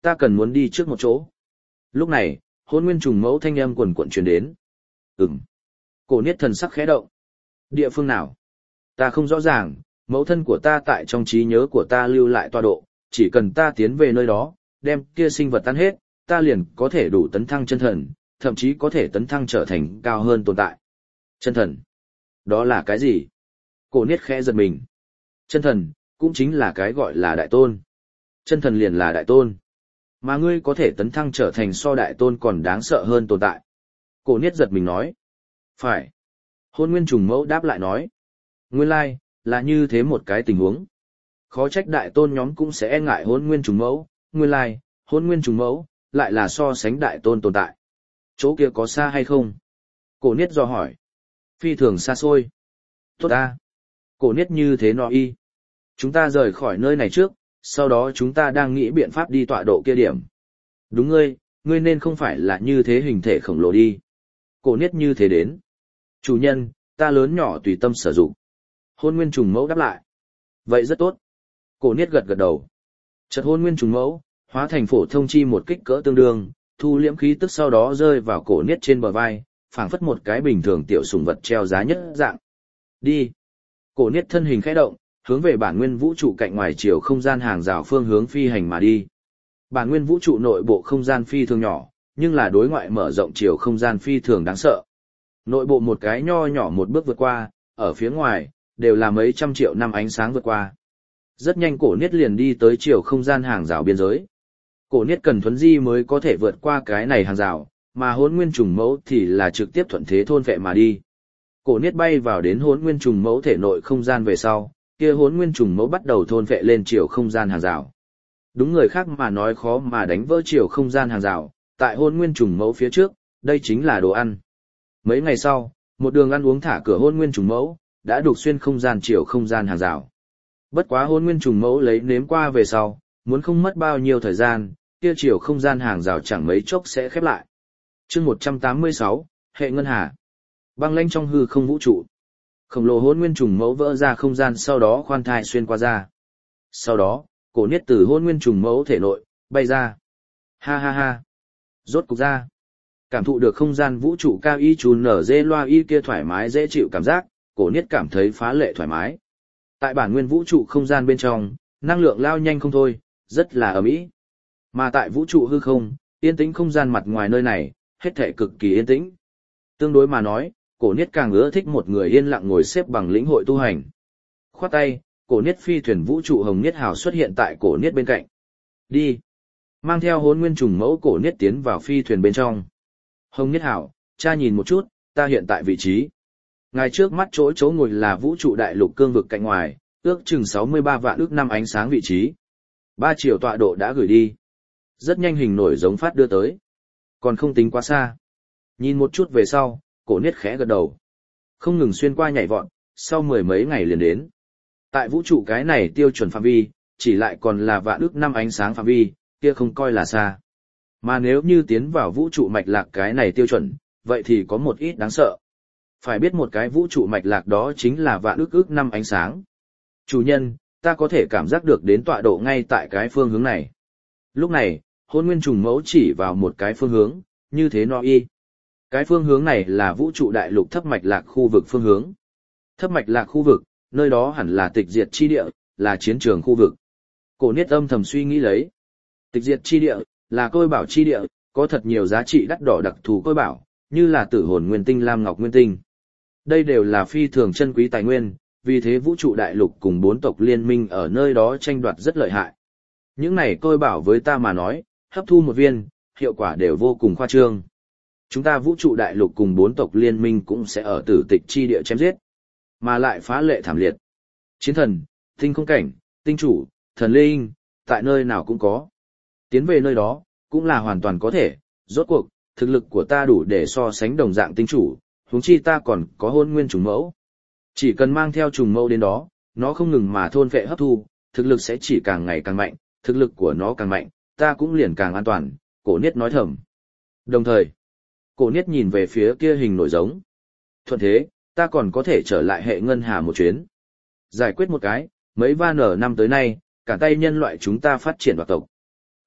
ta cần muốn đi trước một chỗ. Lúc này, hôn nguyên trùng mẫu thanh âm quần quận truyền đến. Ừm. Cổ niết thần sắc khẽ động. Địa phương nào? Ta không rõ ràng, mẫu thân của ta tại trong trí nhớ của ta lưu lại tọa độ, chỉ cần ta tiến về nơi đó, đem kia sinh vật tan hết, ta liền có thể đủ tấn thăng chân thần, thậm chí có thể tấn thăng trở thành cao hơn tồn tại. Chân thần? Đó là cái gì? Cổ niết khẽ giật mình. Chân thần, cũng chính là cái gọi là đại tôn. Chân thần liền là đại tôn. Mà ngươi có thể tấn thăng trở thành so đại tôn còn đáng sợ hơn tồn tại. Cổ niết giật mình nói. Phải. Hôn nguyên trùng mẫu đáp lại nói. Nguyên lai, like, là như thế một cái tình huống. Khó trách đại tôn nhóm cũng sẽ e ngại hôn nguyên trùng mẫu. Nguyên lai, like, hôn nguyên trùng mẫu, lại là so sánh đại tôn tồn tại. Chỗ kia có xa hay không? Cổ niết do hỏi. Phi thường xa xôi. Tốt ta. Cổ niết như thế nọ y. Chúng ta rời khỏi nơi này trước, sau đó chúng ta đang nghĩ biện pháp đi tọa độ kia điểm. Đúng ngươi, ngươi nên không phải là như thế hình thể khổng lồ đi. Cổ niết như thế đến. Chủ nhân, ta lớn nhỏ tùy tâm sử dụng. Hôn nguyên trùng mẫu đáp lại. Vậy rất tốt. Cổ niết gật gật đầu. Chợt hôn nguyên trùng mẫu, hóa thành phổ thông chi một kích cỡ tương đương, thu liễm khí tức sau đó rơi vào cổ niết trên bờ vai, phảng phất một cái bình thường tiểu sủng vật treo giá nhất dạng. Đi. Cổ niết thân hình khẽ động, hướng về bản nguyên vũ trụ cạnh ngoài chiều không gian hàng rào phương hướng phi hành mà đi. Bản nguyên vũ trụ nội bộ không gian phi thường nhỏ, nhưng là đối ngoại mở rộng chiều không gian phi thường đáng sợ. Nội bộ một cái nho nhỏ một bước vượt qua, ở phía ngoài, đều là mấy trăm triệu năm ánh sáng vượt qua. Rất nhanh cổ niết liền đi tới chiều không gian hàng rào biên giới. Cổ niết cần thuấn di mới có thể vượt qua cái này hàng rào, mà hỗn nguyên trùng mẫu thì là trực tiếp thuận thế thôn vệ mà đi. Cổ niết bay vào đến hỗn nguyên trùng mẫu thể nội không gian về sau, kia hỗn nguyên trùng mẫu bắt đầu thôn vệ lên chiều không gian hàng rào. Đúng người khác mà nói khó mà đánh vỡ chiều không gian hàng rào, tại hỗn nguyên trùng mẫu phía trước, đây chính là đồ ăn. Mấy ngày sau, một đường ăn uống thả cửa hỗn nguyên trùng mẫu, đã đục xuyên không gian chiều không gian hàng rào. Bất quá hỗn nguyên trùng mẫu lấy nếm qua về sau, muốn không mất bao nhiêu thời gian, kia chiều không gian hàng rào chẳng mấy chốc sẽ khép lại. Chương một trăm tám mươi sáu, hệ ngân hà. Băng lãnh trong hư không vũ trụ. Khổng lồ hỗn nguyên trùng mẫu vỡ ra không gian sau đó khoan thai xuyên qua ra. Sau đó, cổ niết từ hỗn nguyên trùng mẫu thể nội bay ra. Ha ha ha. Rốt cục ra. Cảm thụ được không gian vũ trụ cao y chùn nở dê loa y kia thoải mái dễ chịu cảm giác, cổ niết cảm thấy phá lệ thoải mái. Tại bản nguyên vũ trụ không gian bên trong, năng lượng lao nhanh không thôi, rất là ấm ĩ. Mà tại vũ trụ hư không, yên tĩnh không gian mặt ngoài nơi này, hết thảy cực kỳ yên tĩnh. Tương đối mà nói, cổ niết càng ưa thích một người yên lặng ngồi xếp bằng lĩnh hội tu hành. Khoát tay, cổ niết phi thuyền vũ trụ hồng niết hào xuất hiện tại cổ niết bên cạnh. Đi. Mang theo hỗn nguyên trùng mẫu cổ niết tiến vào phi thuyền bên trong. Hồng niết hào, cha nhìn một chút, ta hiện tại vị trí. Ngài trước mắt chỗ chỗ ngồi là vũ trụ đại lục cương vực cạnh ngoài, ước chừng sáu mươi ba vạn ước năm ánh sáng vị trí. Ba chiều tọa độ đã gửi đi. Rất nhanh hình nổi giống phát đưa tới. Còn không tính quá xa. Nhìn một chút về sau, cổ niết khẽ gật đầu. Không ngừng xuyên qua nhảy vọt, sau mười mấy ngày liền đến. Tại vũ trụ cái này tiêu chuẩn phạm vi, chỉ lại còn là vạn ước năm ánh sáng phạm vi, kia không coi là xa. Mà nếu như tiến vào vũ trụ mạch lạc cái này tiêu chuẩn, vậy thì có một ít đáng sợ. Phải biết một cái vũ trụ mạch lạc đó chính là vạn ước ước năm ánh sáng. Chủ nhân, ta có thể cảm giác được đến tọa độ ngay tại cái phương hướng này. Lúc này, hôn nguyên trùng mẫu chỉ vào một cái phương hướng, như thế no y. Cái phương hướng này là vũ trụ đại lục thấp mạch lạc khu vực phương hướng. Thấp mạch lạc khu vực, nơi đó hẳn là tịch diệt chi địa, là chiến trường khu vực. Cổ niết âm thầm suy nghĩ lấy. Tịch diệt chi địa, là côi bảo chi địa, có thật nhiều giá trị đắt đỏ đặc thù côi bảo, như là tử hồn nguyên tinh lam ngọc nguyên tinh. Đây đều là phi thường chân quý tài nguyên, vì thế vũ trụ đại lục cùng bốn tộc liên minh ở nơi đó tranh đoạt rất lợi hại. Những này côi bảo với ta mà nói, hấp thu một viên, hiệu quả đều vô cùng khoa trương. Chúng ta vũ trụ đại lục cùng bốn tộc liên minh cũng sẽ ở tử tịch chi địa chém giết, mà lại phá lệ thảm liệt. Chiến thần, tinh không cảnh, tinh chủ, thần linh, tại nơi nào cũng có. Tiến về nơi đó, cũng là hoàn toàn có thể, rốt cuộc, thực lực của ta đủ để so sánh đồng dạng tinh chủ, huống chi ta còn có hôn nguyên trùng mẫu. Chỉ cần mang theo trùng mẫu đến đó, nó không ngừng mà thôn vệ hấp thu, thực lực sẽ chỉ càng ngày càng mạnh, thực lực của nó càng mạnh, ta cũng liền càng an toàn, cổ niết nói thầm. Đồng thời, cổ niết nhìn về phía kia hình nổi giống. Thuận thế, ta còn có thể trở lại hệ ngân hà một chuyến. Giải quyết một cái, mấy van ở năm tới nay, cả tay nhân loại chúng ta phát triển vào tộc.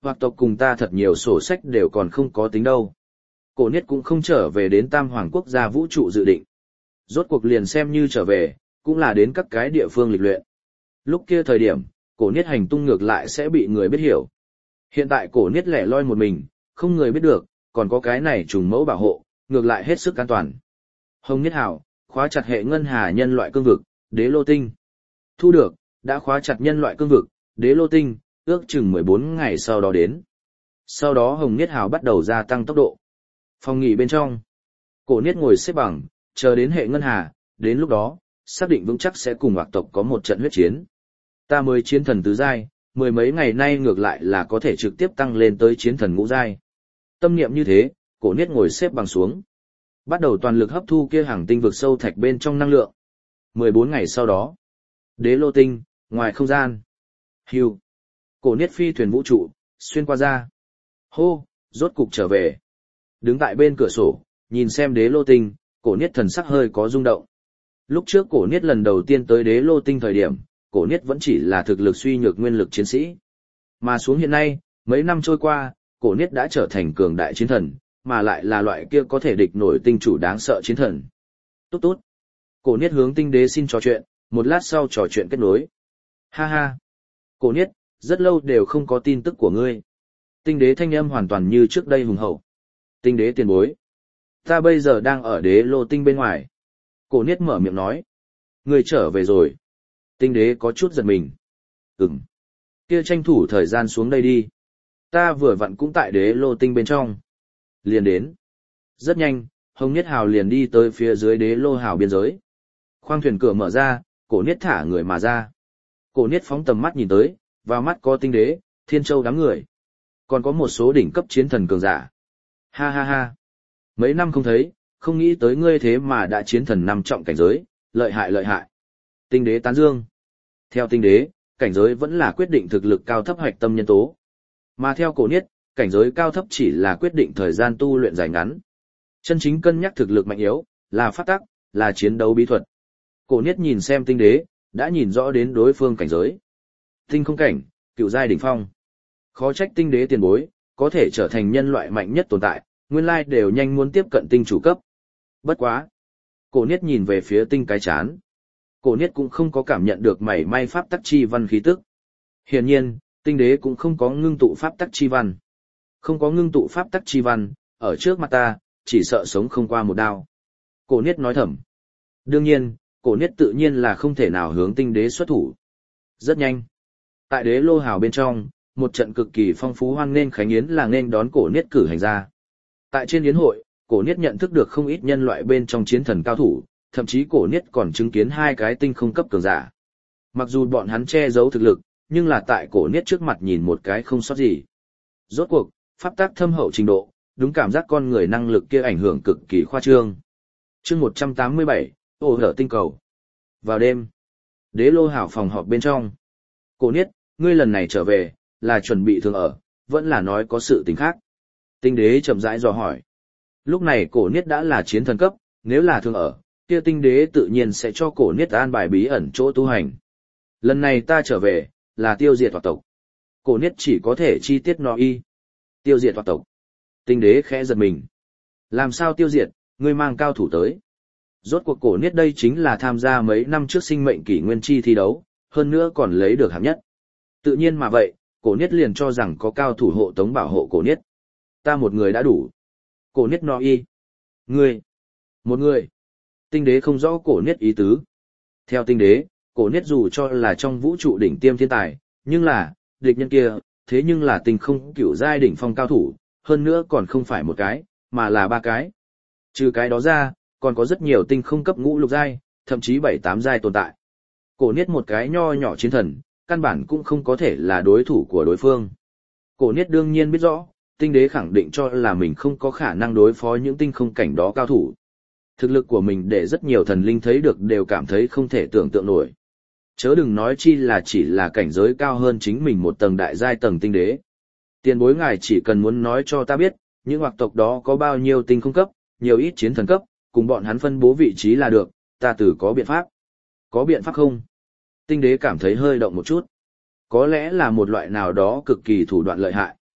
Hoặc tộc cùng ta thật nhiều sổ sách đều còn không có tính đâu. Cổ Niết cũng không trở về đến Tam Hoàng quốc gia vũ trụ dự định. Rốt cuộc liền xem như trở về, cũng là đến các cái địa phương lịch luyện. Lúc kia thời điểm, Cổ Niết hành tung ngược lại sẽ bị người biết hiểu. Hiện tại Cổ Niết lẻ loi một mình, không người biết được, còn có cái này trùng mẫu bảo hộ, ngược lại hết sức an toàn. Hồng Niết Hảo, khóa chặt hệ ngân hà nhân loại cương vực, đế lô tinh. Thu được, đã khóa chặt nhân loại cương vực, đế lô tinh, ước chừng mười bốn ngày sau đó đến. Sau đó Hồng Niết Hào bắt đầu gia tăng tốc độ. Phòng nghỉ bên trong, Cổ Niết ngồi xếp bằng, chờ đến hệ ngân hà, đến lúc đó, xác định vững chắc sẽ cùng Hoặc tộc có một trận huyết chiến. Ta mới chiến thần tứ giai, mười mấy ngày nay ngược lại là có thể trực tiếp tăng lên tới chiến thần ngũ giai. Tâm niệm như thế, Cổ Niết ngồi xếp bằng xuống, bắt đầu toàn lực hấp thu kia hàng tinh vực sâu thạch bên trong năng lượng. mười bốn ngày sau đó, đế lô tinh, ngoài không gian. Hưu. Cổ Niết phi thuyền vũ trụ, xuyên qua ra. Hô, rốt cục trở về. Đứng tại bên cửa sổ, nhìn xem đế lô tinh, Cổ Niết thần sắc hơi có rung động. Lúc trước Cổ Niết lần đầu tiên tới đế lô tinh thời điểm, Cổ Niết vẫn chỉ là thực lực suy nhược nguyên lực chiến sĩ. Mà xuống hiện nay, mấy năm trôi qua, Cổ Niết đã trở thành cường đại chiến thần, mà lại là loại kia có thể địch nổi tinh chủ đáng sợ chiến thần. Tốt tốt. Cổ Niết hướng tinh đế xin trò chuyện, một lát sau trò chuyện kết nối. Ha ha. Cổ Niết, rất lâu đều không có tin tức của ngươi. Tinh đế thanh âm hoàn toàn như trước đây hùng hậu. Tinh đế tiền bối. Ta bây giờ đang ở đế lô tinh bên ngoài. Cổ Niết mở miệng nói. Ngươi trở về rồi. Tinh đế có chút giật mình. Ừm. Kia tranh thủ thời gian xuống đây đi. Ta vừa vặn cũng tại đế lô tinh bên trong. Liền đến. Rất nhanh, Hồng Niết Hào liền đi tới phía dưới đế lô hào biên giới. Khoang thuyền cửa mở ra, Cổ Niết thả người mà ra. Cổ Niết phóng tầm mắt nhìn tới, vào mắt có tinh đế, thiên châu đám người. Còn có một số đỉnh cấp chiến thần cường giả. Ha ha ha. Mấy năm không thấy, không nghĩ tới ngươi thế mà đã chiến thần năm trọng cảnh giới, lợi hại lợi hại. Tinh đế tán dương. Theo tinh đế, cảnh giới vẫn là quyết định thực lực cao thấp hoạch tâm nhân tố. Mà theo Cổ Niết, cảnh giới cao thấp chỉ là quyết định thời gian tu luyện dài ngắn. Chân chính cân nhắc thực lực mạnh yếu, là pháp tắc, là chiến đấu bí thuật. Cổ Niết nhìn xem tinh đế, đã nhìn rõ đến đối phương cảnh giới. Tinh không cảnh, cựu giai đỉnh phong. Khó trách tinh đế tiền bối, có thể trở thành nhân loại mạnh nhất tồn tại, nguyên lai đều nhanh muốn tiếp cận tinh chủ cấp. Bất quá. Cổ Niết nhìn về phía tinh cái chán. Cổ Niết cũng không có cảm nhận được mảy may pháp tắc chi văn khí tức. Hiển nhiên, tinh đế cũng không có ngưng tụ pháp tắc chi văn. Không có ngưng tụ pháp tắc chi văn, ở trước mặt ta, chỉ sợ sống không qua một đao. Cổ Niết nói thầm. Đương nhiên, Cổ Niết tự nhiên là không thể nào hướng tinh đế xuất thủ. Rất nhanh. Tại đế lô hào bên trong, một trận cực kỳ phong phú hoan nghênh khánh yến là nên đón Cổ Niết cử hành ra. Tại trên yến hội, Cổ Niết nhận thức được không ít nhân loại bên trong chiến thần cao thủ, thậm chí Cổ Niết còn chứng kiến hai cái tinh không cấp cường giả. Mặc dù bọn hắn che giấu thực lực, nhưng là tại Cổ Niết trước mặt nhìn một cái không sót gì. Rốt cuộc, pháp tắc thâm hậu trình độ, đúng cảm giác con người năng lực kia ảnh hưởng cực kỳ khoa trương. Chương một trăm tám mươi bảy, Ô hở tinh cầu. Vào đêm, đế lô hảo phòng họp bên trong. Cổ Niết, ngươi lần này trở về, là chuẩn bị thường ở, vẫn là nói có sự tình khác. Tinh đế chậm rãi dò hỏi. Lúc này Cổ Niết đã là chiến thần cấp, nếu là thường ở, kia tinh đế tự nhiên sẽ cho Cổ Niết an bài bí ẩn chỗ tu hành. Lần này ta trở về, là tiêu diệt Hoặc tộc. Cổ Niết chỉ có thể chi tiết nói y. Tiêu diệt Hoặc tộc. Tinh đế khẽ giật mình. Làm sao tiêu diệt, ngươi mang cao thủ tới. Rốt cuộc Cổ Niết đây chính là tham gia mấy năm trước sinh mệnh kỷ nguyên chi thi đấu, hơn nữa còn lấy được hạng nhất. Tự nhiên mà vậy, Cổ Niết liền cho rằng có cao thủ hộ tống bảo hộ Cổ Niết. Ta một người đã đủ. Cổ Niết nói y. Ngươi. Một người. Tinh đế không rõ Cổ Niết ý tứ. Theo tinh đế, Cổ Niết dù cho là trong vũ trụ đỉnh tiêm thiên tài, nhưng là, địch nhân kia, thế nhưng là tinh không cửu giai đỉnh phong cao thủ, hơn nữa còn không phải một cái, mà là ba cái. Trừ cái đó ra, còn có rất nhiều tinh không cấp ngũ lục giai, thậm chí bảy tám giai tồn tại. Cổ Niết một cái nho nhỏ chiến thần, căn bản cũng không có thể là đối thủ của đối phương. Cổ Niết đương nhiên biết rõ, tinh đế khẳng định cho là mình không có khả năng đối phó những tinh không cảnh đó cao thủ. Thực lực của mình để rất nhiều thần linh thấy được đều cảm thấy không thể tưởng tượng nổi. Chớ đừng nói chi là chỉ là cảnh giới cao hơn chính mình một tầng đại giai tầng tinh đế. Tiền bối ngài chỉ cần muốn nói cho ta biết, những Hoặc tộc đó có bao nhiêu tinh không cấp, nhiều ít chiến thần cấp, cùng bọn hắn phân bố vị trí là được, ta tự có biện pháp. Có biện pháp không? Tinh đế cảm thấy hơi động một chút. Có lẽ là một loại nào đó cực kỳ thủ đoạn lợi hại.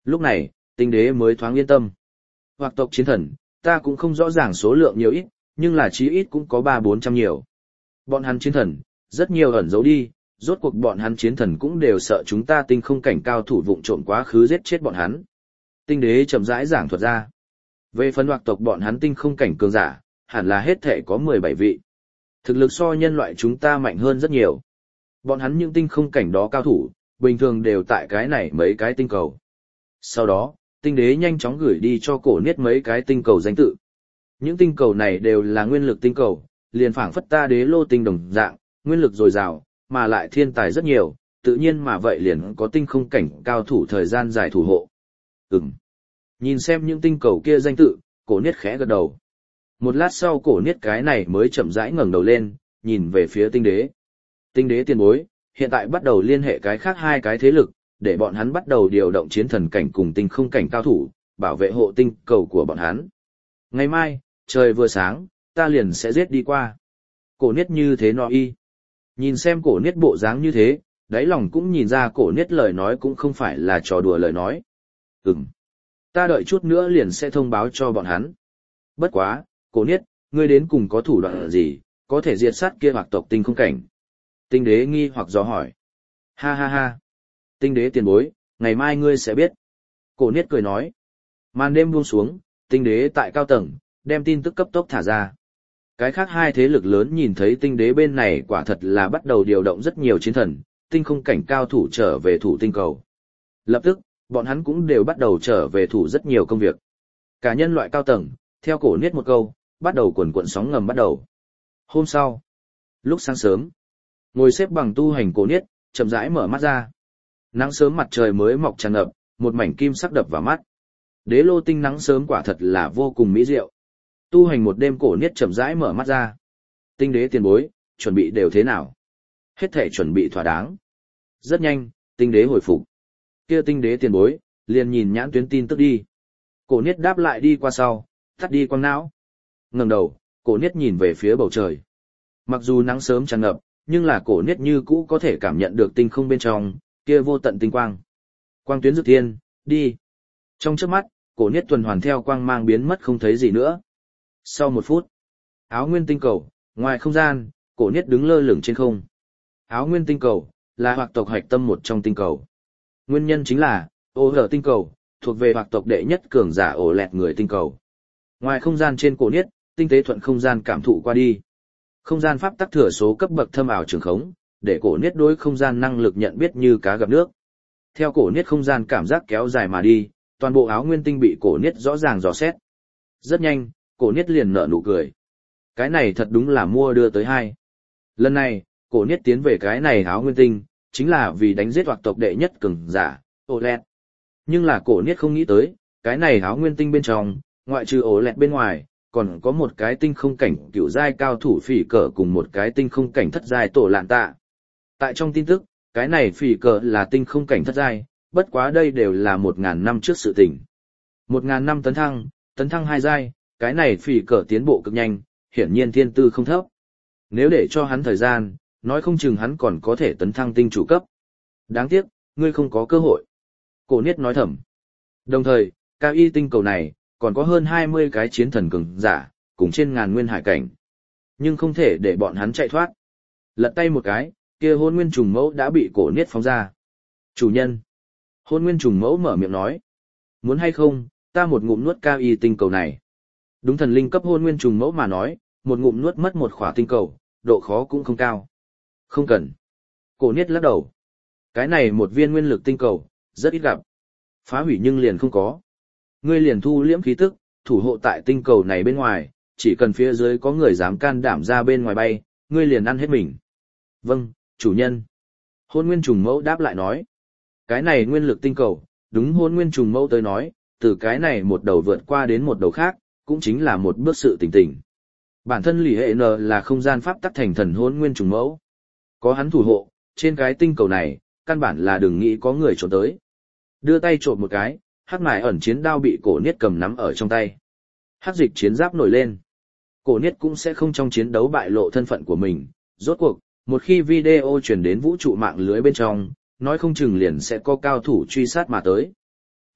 Lúc này, tinh đế mới thoáng yên tâm. Hoặc tộc chiến thần, ta cũng không rõ ràng số lượng nhiều ít, nhưng là chí ít cũng có ba bốn trăm nhiều. Bọn hắn chiến thần, rất nhiều ẩn giấu đi, rốt cuộc bọn hắn chiến thần cũng đều sợ chúng ta tinh không cảnh cao thủ vụng trộm quá khứ giết chết bọn hắn. Tinh đế chậm rãi giảng thuật ra. Về phần hoặc tộc bọn hắn tinh không cảnh cường giả, hẳn là hết thể có mười bảy vị. Thực lực so nhân loại chúng ta mạnh hơn rất nhiều. Bọn hắn những tinh không cảnh đó cao thủ, bình thường đều tại cái này mấy cái tinh cầu. Sau đó, tinh đế nhanh chóng gửi đi cho cổ niết mấy cái tinh cầu danh tự. Những tinh cầu này đều là nguyên lực tinh cầu, liền phảng phất ta đế lô tinh đồng dạng, nguyên lực dồi dào, mà lại thiên tài rất nhiều, tự nhiên mà vậy liền có tinh không cảnh cao thủ thời gian dài thủ hộ. Ừm. Nhìn xem những tinh cầu kia danh tự, cổ niết khẽ gật đầu. Một lát sau cổ niết cái này mới chậm rãi ngẩng đầu lên, nhìn về phía tinh đế. Tinh đế tiền bối, hiện tại bắt đầu liên hệ cái khác hai cái thế lực, để bọn hắn bắt đầu điều động chiến thần cảnh cùng tinh không cảnh cao thủ, bảo vệ hộ tinh cầu của bọn hắn. Ngày mai, trời vừa sáng, ta liền sẽ giết đi qua. Cổ niết như thế no y. Nhìn xem cổ niết bộ dáng như thế, đáy lòng cũng nhìn ra cổ niết lời nói cũng không phải là trò đùa lời nói. Ừm. Ta đợi chút nữa liền sẽ thông báo cho bọn hắn. Bất quá, cổ niết, ngươi đến cùng có thủ đoạn gì, có thể diệt sát kia hoặc tộc tinh không cảnh. Tinh đế nghi hoặc dò hỏi. Ha ha ha. Tinh đế tiền bối, ngày mai ngươi sẽ biết. Cổ niết cười nói. Màn đêm buông xuống, tinh đế tại cao tầng, đem tin tức cấp tốc thả ra. Cái khác hai thế lực lớn nhìn thấy tinh đế bên này quả thật là bắt đầu điều động rất nhiều chiến thần, tinh không cảnh cao thủ trở về thủ tinh cầu. Lập tức, bọn hắn cũng đều bắt đầu trở về thủ rất nhiều công việc. Cả nhân loại cao tầng, theo cổ niết một câu, bắt đầu cuộn cuộn sóng ngầm bắt đầu. Hôm sau, lúc sáng sớm, ngồi xếp bằng tu hành cổ niết, chậm rãi mở mắt ra. Nắng sớm mặt trời mới mọc tràn ngập, một mảnh kim sắc đập vào mắt. Đế lô tinh nắng sớm quả thật là vô cùng mỹ diệu. Tu hành một đêm cổ niết chậm rãi mở mắt ra. Tinh đế tiền bối, chuẩn bị đều thế nào? Hết thể chuẩn bị thỏa đáng. Rất nhanh, tinh đế hồi phục. Kia tinh đế tiền bối, liền nhìn nhãn tuyến tin tức đi. Cổ niết đáp lại đi qua sau, tắt đi quang não. Ngẩng đầu, cổ niết nhìn về phía bầu trời. Mặc dù nắng sớm tràn ngập, nhưng là cổ niết như cũ có thể cảm nhận được tinh không bên trong, kia vô tận tinh quang. Quang tuyến dược thiên, đi. Trong chớp mắt, cổ niết tuần hoàn theo quang mang biến mất không thấy gì nữa. Sau một phút, áo nguyên tinh cầu, ngoài không gian, cổ niết đứng lơ lửng trên không. Áo nguyên tinh cầu, là hoạt tộc hạch tâm một trong tinh cầu. Nguyên nhân chính là, ô hở tinh cầu, thuộc về hoạt tộc đệ nhất cường giả ổ lẹt người tinh cầu. Ngoài không gian trên cổ niết, tinh tế thuận không gian cảm thụ qua đi. Không gian pháp tắc thừa số cấp bậc thâm ảo trường khống, để cổ niết đối không gian năng lực nhận biết như cá gặp nước. Theo cổ niết không gian cảm giác kéo dài mà đi, toàn bộ áo nguyên tinh bị cổ niết rõ ràng dò xét. Rất nhanh, cổ niết liền nở nụ cười. Cái này thật đúng là mua đưa tới hai. Lần này, cổ niết tiến về cái này áo nguyên tinh, chính là vì đánh giết hoạt tộc đệ nhất cường giả, ổ lẹt. Nhưng là cổ niết không nghĩ tới, cái này áo nguyên tinh bên trong, ngoại trừ ổ lẹt bên ngoài, còn có một cái tinh không cảnh cựu giai cao thủ phỉ cờ cùng một cái tinh không cảnh thất giai tổ lạn tạ. Tại trong tin tức, cái này phỉ cờ là tinh không cảnh thất giai, bất quá đây đều là một ngàn năm trước sự tình. Một ngàn năm tấn thăng, tấn thăng hai giai, cái này phỉ cờ tiến bộ cực nhanh, hiển nhiên thiên tư không thấp. Nếu để cho hắn thời gian, nói không chừng hắn còn có thể tấn thăng tinh chủ cấp. Đáng tiếc, ngươi không có cơ hội. Cổ niết nói thầm. Đồng thời, cao y tinh cầu này, còn có hơn hai mươi cái chiến thần cường giả, cùng trên ngàn nguyên hải cảnh. Nhưng không thể để bọn hắn chạy thoát. Lật tay một cái, kia hôn nguyên trùng mẫu đã bị cổ niết phóng ra. Chủ nhân. Hôn nguyên trùng mẫu mở miệng nói. Muốn hay không, ta một ngụm nuốt cao y tinh cầu này. Đúng thần linh cấp hôn nguyên trùng mẫu mà nói, một ngụm nuốt mất một khỏa tinh cầu, độ khó cũng không cao. Không cần. Cổ niết lắc đầu. Cái này một viên nguyên lực tinh cầu, rất ít gặp. Phá hủy nhưng liền không có. Ngươi liền thu liễm khí tức, thủ hộ tại tinh cầu này bên ngoài, chỉ cần phía dưới có người dám can đảm ra bên ngoài bay, ngươi liền ăn hết mình. Vâng, chủ nhân. Hôn nguyên trùng mẫu đáp lại nói. Cái này nguyên lực tinh cầu, đúng hôn nguyên trùng mẫu tới nói, từ cái này một đầu vượt qua đến một đầu khác, cũng chính là một bước sự tỉnh tỉnh. Bản thân lì hệ N là không gian pháp tắc thành thần hôn nguyên trùng mẫu. Có hắn thủ hộ, trên cái tinh cầu này, căn bản là đừng nghĩ có người trốn tới. Đưa tay trộm một cái, hắc mài ẩn chiến đao bị cổ niết cầm nắm ở trong tay. Hắc dịch chiến giáp nổi lên. Cổ niết cũng sẽ không trong chiến đấu bại lộ thân phận của mình. Rốt cuộc, một khi video truyền đến vũ trụ mạng lưới bên trong, nói không chừng liền sẽ có cao thủ truy sát mà tới.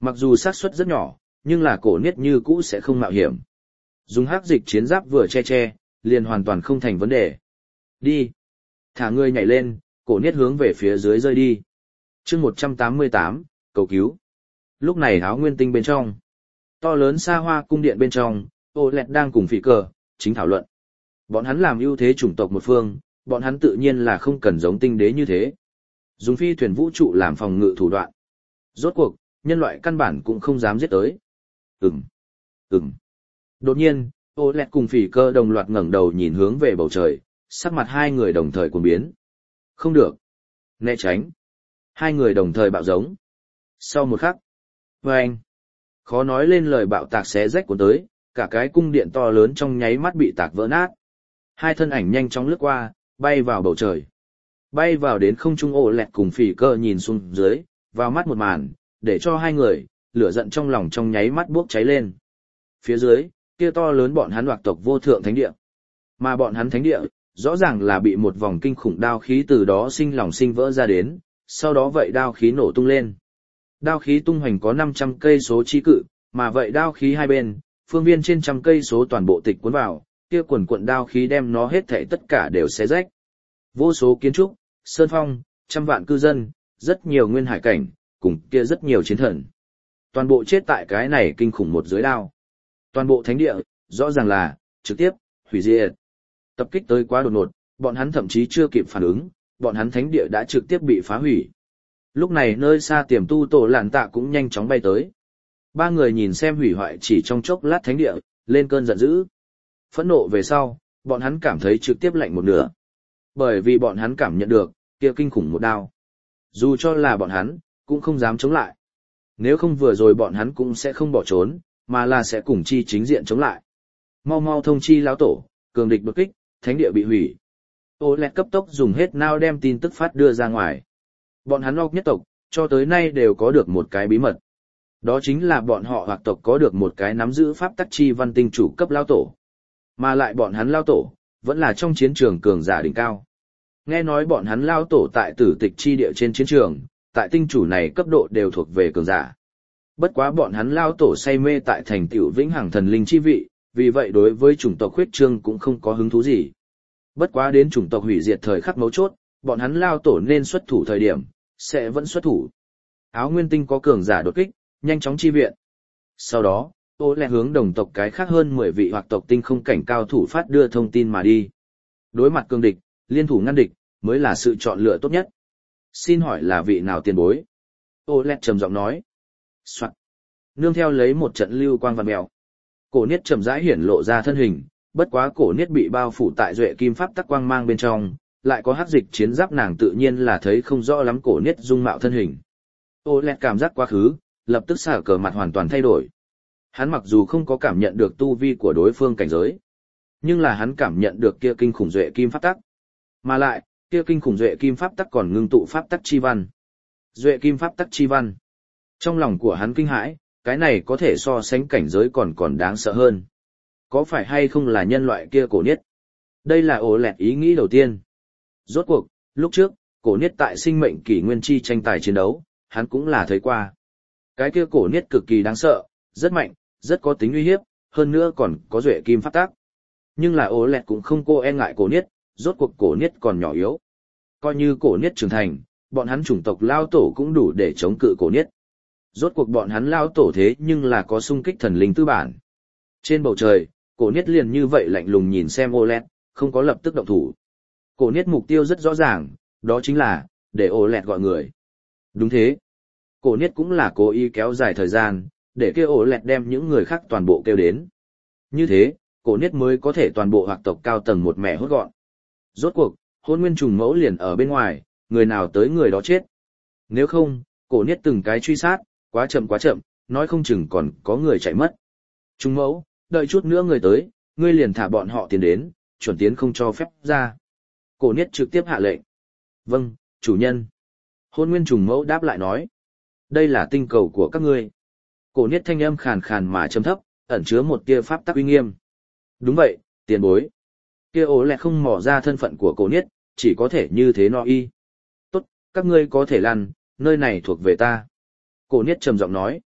Mặc dù xác suất rất nhỏ, nhưng là cổ niết như cũ sẽ không mạo hiểm. Dùng hắc dịch chiến giáp vừa che che, liền hoàn toàn không thành vấn đề. Đi. Thả người nhảy lên, cổ niết hướng về phía dưới rơi đi. chương một trăm tám mươi tám, cầu cứu. Lúc này áo nguyên tinh bên trong. To lớn xa hoa cung điện bên trong, ô lẹt đang cùng phỉ cờ, chính thảo luận. Bọn hắn làm ưu thế chủng tộc một phương, bọn hắn tự nhiên là không cần giống tinh đế như thế. Dùng phi thuyền vũ trụ làm phòng ngự thủ đoạn. Rốt cuộc, nhân loại căn bản cũng không dám giết tới. Ừm, ừm. Đột nhiên, ô lẹt cùng phỉ cơ đồng loạt ngẩng đầu nhìn hướng về bầu trời, sắc mặt hai người đồng thời cuồng biến. Không được. Né tránh. Hai người đồng thời bạo giống. Sau một khắc. Vâng. Khó nói lên lời bạo tạc xé rách cuốn tới, cả cái cung điện to lớn trong nháy mắt bị tạc vỡ nát. Hai thân ảnh nhanh chóng lướt qua, bay vào bầu trời. Bay vào đến không trung ô lẹt cùng phỉ cơ nhìn xuống dưới, vào mắt một màn, để cho hai người, lửa giận trong lòng trong nháy mắt bốc cháy lên. Phía dưới, kia to lớn bọn hắn hoạt tộc vô thượng thánh địa. Mà bọn hắn thánh địa, rõ ràng là bị một vòng kinh khủng đao khí từ đó sinh lòng sinh vỡ ra đến, sau đó vậy đao khí nổ tung lên. Đao khí tung hoành có năm trăm cây số chi cự, mà vậy đao khí hai bên, phương viên trên trăm cây số toàn bộ tịch cuốn vào, kia quần cuộn đao khí đem nó hết thảy tất cả đều xé rách. Vô số kiến trúc, sơn phong, trăm vạn cư dân, rất nhiều nguyên hải cảnh, cùng kia rất nhiều chiến thần. Toàn bộ chết tại cái này kinh khủng một dưới đao. Toàn bộ thánh địa, rõ ràng là, trực tiếp, hủy diệt. Tập kích tới quá đột ngột, bọn hắn thậm chí chưa kịp phản ứng, bọn hắn thánh địa đã trực tiếp bị phá hủy. Lúc này nơi xa tiềm tu tổ lạn tạ cũng nhanh chóng bay tới. Ba người nhìn xem hủy hoại chỉ trong chốc lát thánh địa, lên cơn giận dữ. Phẫn nộ về sau, bọn hắn cảm thấy trực tiếp lạnh một nửa. Bởi vì bọn hắn cảm nhận được, kia kinh khủng một đao. Dù cho là bọn hắn, cũng không dám chống lại. Nếu không vừa rồi bọn hắn cũng sẽ không bỏ trốn, mà là sẽ cùng chi chính diện chống lại. Mau mau thông chi lão tổ, cường địch đột kích, thánh địa bị hủy. Ô lẹt cấp tốc dùng hết nao đem tin tức phát đưa ra ngoài. Bọn hắn óc nhất tộc, cho tới nay đều có được một cái bí mật. Đó chính là bọn họ hoặc tộc có được một cái nắm giữ pháp tắc chi văn tinh chủ cấp lao tổ. Mà lại bọn hắn lao tổ, vẫn là trong chiến trường cường giả đỉnh cao. Nghe nói bọn hắn lao tổ tại tử tịch chi địa trên chiến trường, tại tinh chủ này cấp độ đều thuộc về cường giả. Bất quá bọn hắn lao tổ say mê tại thành tựu vĩnh hằng thần linh chi vị, vì vậy đối với chủng tộc khuyết trương cũng không có hứng thú gì. Bất quá đến chủng tộc hủy diệt thời khắc mấu chốt, bọn hắn lao tổ nên xuất thủ thời điểm, sẽ vẫn xuất thủ. Áo nguyên tinh có cường giả đột kích, nhanh chóng chi viện. Sau đó, ô lẹ hướng đồng tộc cái khác hơn mười vị hoặc tộc tinh không cảnh cao thủ phát đưa thông tin mà đi. Đối mặt cường địch, liên thủ ngăn địch, mới là sự chọn lựa tốt nhất. Xin hỏi là vị nào tiền bối? Ô lẹ trầm giọng nói. Soạn. Nương theo lấy một trận lưu quang vằn mèo. Cổ niết chậm rãi hiển lộ ra thân hình, bất quá cổ niết bị bao phủ tại duệ kim pháp tắc quang mang bên trong, lại có hắc dịch chiến giáp nàng tự nhiên là thấy không rõ lắm cổ niết dung mạo thân hình. Ô lẹt cảm giác quá khứ, lập tức xả cờ mặt hoàn toàn thay đổi. Hắn mặc dù không có cảm nhận được tu vi của đối phương cảnh giới, nhưng là hắn cảm nhận được kia kinh khủng duệ kim pháp tắc. Mà lại, kia kinh khủng duệ kim pháp tắc còn ngưng tụ pháp tắc chi văn. Duệ kim pháp tắc chi văn. Trong lòng của hắn kinh hãi, cái này có thể so sánh cảnh giới còn còn đáng sợ hơn. Có phải hay không là nhân loại kia cổ niết? Đây là ổ lẹt ý nghĩ đầu tiên. Rốt cuộc, lúc trước, cổ niết tại sinh mệnh kỷ nguyên chi tranh tài chiến đấu, hắn cũng là thấy qua. Cái kia cổ niết cực kỳ đáng sợ, rất mạnh, rất có tính uy hiếp, hơn nữa còn có duệ kim pháp tắc. Nhưng là ổ lẹt cũng không cô e ngại cổ niết, rốt cuộc cổ niết còn nhỏ yếu. Coi như cổ niết trưởng thành, bọn hắn chủng tộc lao tổ cũng đủ để chống cự cổ niết. Rốt cuộc bọn hắn lao tổ thế nhưng là có sung kích thần linh tư bản. Trên bầu trời, cổ niết liền như vậy lạnh lùng nhìn xem ô lẹt, không có lập tức động thủ. Cổ niết mục tiêu rất rõ ràng, đó chính là, để ô lẹt gọi người. Đúng thế. Cổ niết cũng là cố ý kéo dài thời gian, để kêu ô lẹt đem những người khác toàn bộ kêu đến. Như thế, cổ niết mới có thể toàn bộ hoặc tộc cao tầng một mẹ hốt gọn. Rốt cuộc, hôn nguyên trùng mẫu liền ở bên ngoài, người nào tới người đó chết. Nếu không, cổ niết từng cái truy sát, quá chậm quá chậm, nói không chừng còn có người chạy mất. Trùng mẫu, đợi chút nữa người tới, ngươi liền thả bọn họ tiến đến, chuẩn tiến không cho phép ra. Cổ niết trực tiếp hạ lệnh. Vâng, chủ nhân. Hôn nguyên trùng mẫu đáp lại nói. Đây là tinh cầu của các ngươi. Cổ niết thanh âm khàn khàn mà trầm thấp, ẩn chứa một tia pháp tắc uy nghiêm. Đúng vậy, tiền bối. Kia ố lẹ không mò ra thân phận của cổ niết, chỉ có thể như thế no y. Tốt, các ngươi có thể lăn, nơi này thuộc về ta. Cổ niết trầm giọng nói.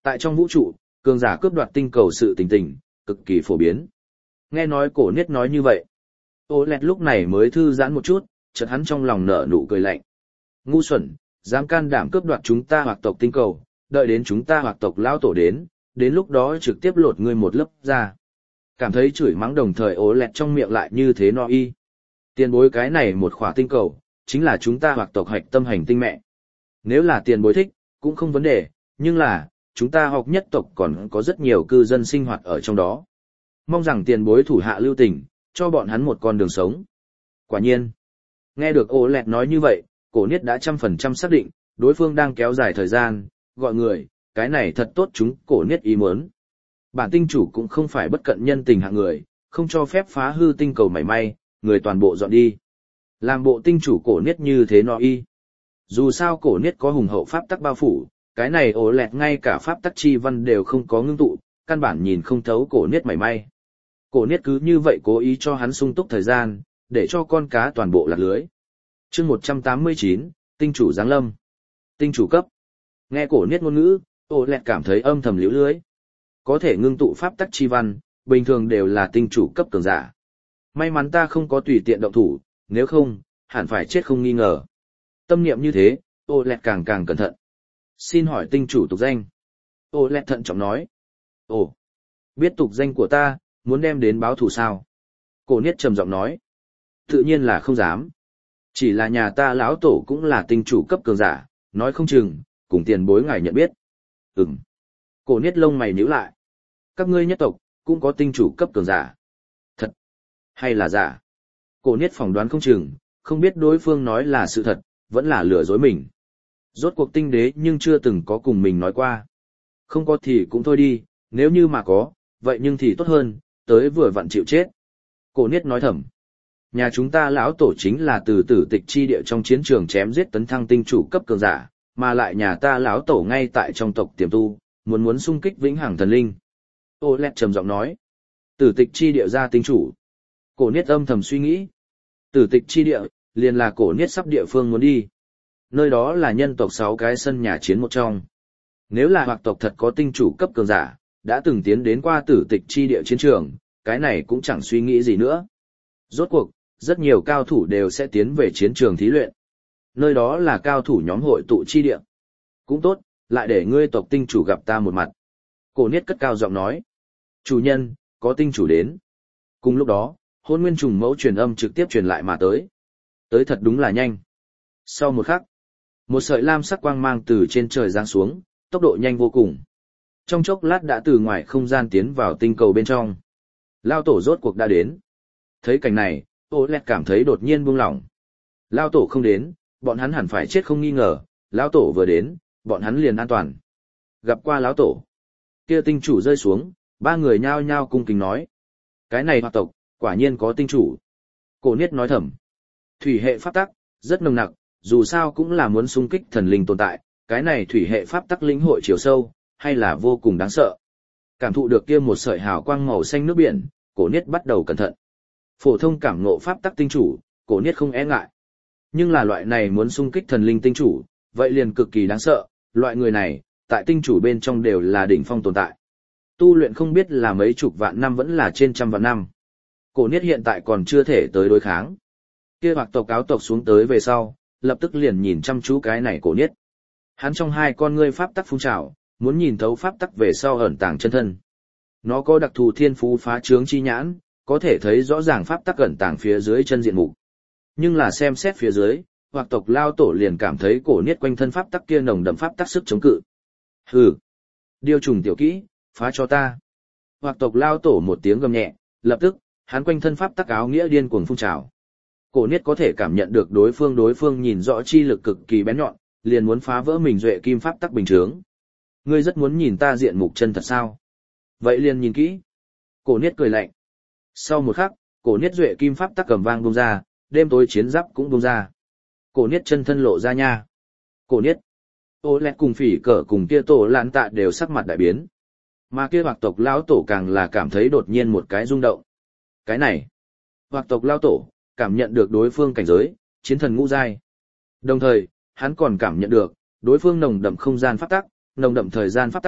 Tại trong vũ trụ, cường giả cướp đoạt tinh cầu sự tình tình, cực kỳ phổ biến. Nghe nói cổ niết nói như vậy. Ô lẹt lúc này mới thư giãn một chút, chợt hắn trong lòng nở nụ cười lạnh. Ngu xuẩn, dám can đảm cướp đoạt chúng ta hoặc tộc tinh cầu, đợi đến chúng ta hoặc tộc lão tổ đến, đến lúc đó trực tiếp lột ngươi một lớp ra. Cảm thấy chửi mắng đồng thời ố lẹt trong miệng lại như thế no y. Tiền bối cái này một khỏa tinh cầu, chính là chúng ta hoặc tộc hạch tâm hành tinh mẹ. Nếu là tiền bối thích, cũng không vấn đề, nhưng là, chúng ta học nhất tộc còn có rất nhiều cư dân sinh hoạt ở trong đó. Mong rằng tiền bối thủ hạ lưu tình, cho bọn hắn một con đường sống. Quả nhiên, nghe được ố lẹt nói như vậy, cổ niết đã trăm phần trăm xác định, đối phương đang kéo dài thời gian, gọi người, cái này thật tốt chúng cổ niết ý muốn. Bản tinh chủ cũng không phải bất cận nhân tình hạng người, không cho phép phá hư tinh cầu mảy may, người toàn bộ dọn đi. Làm bộ tinh chủ cổ niết như thế no y. Dù sao cổ niết có hùng hậu pháp tắc bao phủ, cái này ổ lẹt ngay cả pháp tắc chi văn đều không có ngưng tụ, căn bản nhìn không thấu cổ niết mảy may. Cổ niết cứ như vậy cố ý cho hắn sung túc thời gian, để cho con cá toàn bộ lạc lưới. Chương một trăm tám mươi chín, tinh chủ giáng lâm. Tinh chủ cấp. Nghe cổ niết ngôn ngữ, ổ lẹt cảm thấy âm thầm liễu lưới. Có thể ngưng tụ pháp tắc chi văn, bình thường đều là tinh chủ cấp cường giả. May mắn ta không có tùy tiện động thủ, nếu không, hẳn phải chết không nghi ngờ. Tâm niệm như thế, ô lẹt càng càng cẩn thận. Xin hỏi tinh chủ tục danh. Ô lẹt thận trọng nói. Ồ, biết tục danh của ta, muốn đem đến báo thù sao? Cổ niết trầm giọng nói. Tự nhiên là không dám. Chỉ là nhà ta lão tổ cũng là tinh chủ cấp cường giả, nói không chừng, cùng tiền bối ngài nhận biết. Ừm. Cổ niết lông mày nhíu lại. Các ngươi nhất tộc, cũng có tinh chủ cấp cường giả. Thật, hay là giả? Cổ niết phỏng đoán không chừng, không biết đối phương nói là sự thật, vẫn là lừa dối mình. Rốt cuộc tinh đế nhưng chưa từng có cùng mình nói qua. Không có thì cũng thôi đi, nếu như mà có, vậy nhưng thì tốt hơn, tới vừa vặn chịu chết. Cổ niết nói thầm. Nhà chúng ta lão tổ chính là từ tử tịch chi địa trong chiến trường chém giết tấn thăng tinh chủ cấp cường giả, mà lại nhà ta lão tổ ngay tại trong tộc tiềm tu, muốn muốn xung kích vĩnh hằng thần linh. Ô lẹt trầm giọng nói. Tử tịch chi địa ra tinh chủ. Cổ niết âm thầm suy nghĩ. Tử tịch chi địa, liền là cổ niết sắp địa phương muốn đi. Nơi đó là nhân tộc sáu cái sân nhà chiến một trong. Nếu là hoặc tộc thật có tinh chủ cấp cường giả, đã từng tiến đến qua tử tịch chi địa chiến trường, cái này cũng chẳng suy nghĩ gì nữa. Rốt cuộc, rất nhiều cao thủ đều sẽ tiến về chiến trường thí luyện. Nơi đó là cao thủ nhóm hội tụ chi địa. Cũng tốt, lại để ngươi tộc tinh chủ gặp ta một mặt. Cổ niết cất cao giọng nói. Chủ nhân, có tinh chủ đến. Cùng lúc đó, hôn nguyên trùng mẫu truyền âm trực tiếp truyền lại mà tới. Tới thật đúng là nhanh. Sau một khắc, một sợi lam sắc quang mang từ trên trời giáng xuống, tốc độ nhanh vô cùng. Trong chốc lát đã từ ngoài không gian tiến vào tinh cầu bên trong. Lao tổ rốt cuộc đã đến. Thấy cảnh này, ô lẹt cảm thấy đột nhiên buông lỏng. Lao tổ không đến, bọn hắn hẳn phải chết không nghi ngờ. Lao tổ vừa đến, bọn hắn liền an toàn. Gặp qua lão tổ. Kia tinh chủ rơi xuống, ba người nhao nhao cung kính nói. Cái này hoặc tộc, quả nhiên có tinh chủ. Cổ niết nói thầm. Thủy hệ pháp tắc, rất nồng nặc, dù sao cũng là muốn xung kích thần linh tồn tại, cái này thủy hệ pháp tắc lĩnh hội chiều sâu, hay là vô cùng đáng sợ. Cảm thụ được kia một sợi hào quang màu xanh nước biển, cổ niết bắt đầu cẩn thận. Phổ thông cảm ngộ pháp tắc tinh chủ, cổ niết không e ngại. Nhưng là loại này muốn xung kích thần linh tinh chủ, vậy liền cực kỳ đáng sợ, loại người này, tại tinh chủ bên trong đều là đỉnh phong tồn tại. Tu luyện không biết là mấy chục vạn năm vẫn là trên trăm vạn năm. Cổ niết hiện tại còn chưa thể tới đối kháng. Kia hoặc tộc áo tộc xuống tới về sau, lập tức liền nhìn chăm chú cái này cổ niết. Hắn trong hai con ngươi pháp tắc phun trào, muốn nhìn thấu pháp tắc về sau ẩn tàng chân thân. Nó có đặc thù thiên phú phá trướng chi nhãn, có thể thấy rõ ràng pháp tắc ẩn tàng phía dưới chân diện mục. Nhưng là xem xét phía dưới, hoặc tộc lao tổ liền cảm thấy cổ niết quanh thân pháp tắc kia nồng đậm pháp tắc sức chống cự. Hừ, điêu trùng tiểu kỹ, phá cho ta. Hoặc tộc lao tổ một tiếng gầm nhẹ, lập tức, hắn quanh thân pháp tắc áo nghĩa điên cuồng phun trào. Cổ niết có thể cảm nhận được đối phương đối phương nhìn rõ chi lực cực kỳ bén nhọn, liền muốn phá vỡ mình duệ kim pháp tắc bình chướng. Ngươi rất muốn nhìn ta diện mục chân thật sao? Vậy liền nhìn kỹ. Cổ niết cười lạnh. Sau một khắc, cổ niết duệ kim pháp tắc cầm vang bung ra, đêm tối chiến giáp cũng bung ra. Cổ niết chân thân lộ ra nha. Cổ niết. Ô lẹt cùng phỉ cỡ cùng kia tổ lãn tạ đều sắc mặt đại biến. Mà kia hoặc tộc lão tổ càng là cảm thấy đột nhiên một cái rung động. Cái này. Hoặc tộc lão tổ, cảm nhận được đối phương cảnh giới, chiến thần ngũ giai. Đồng thời, hắn còn cảm nhận được, đối phương nồng đậm không gian pháp tắc, nồng đậm thời gian pháp tắc,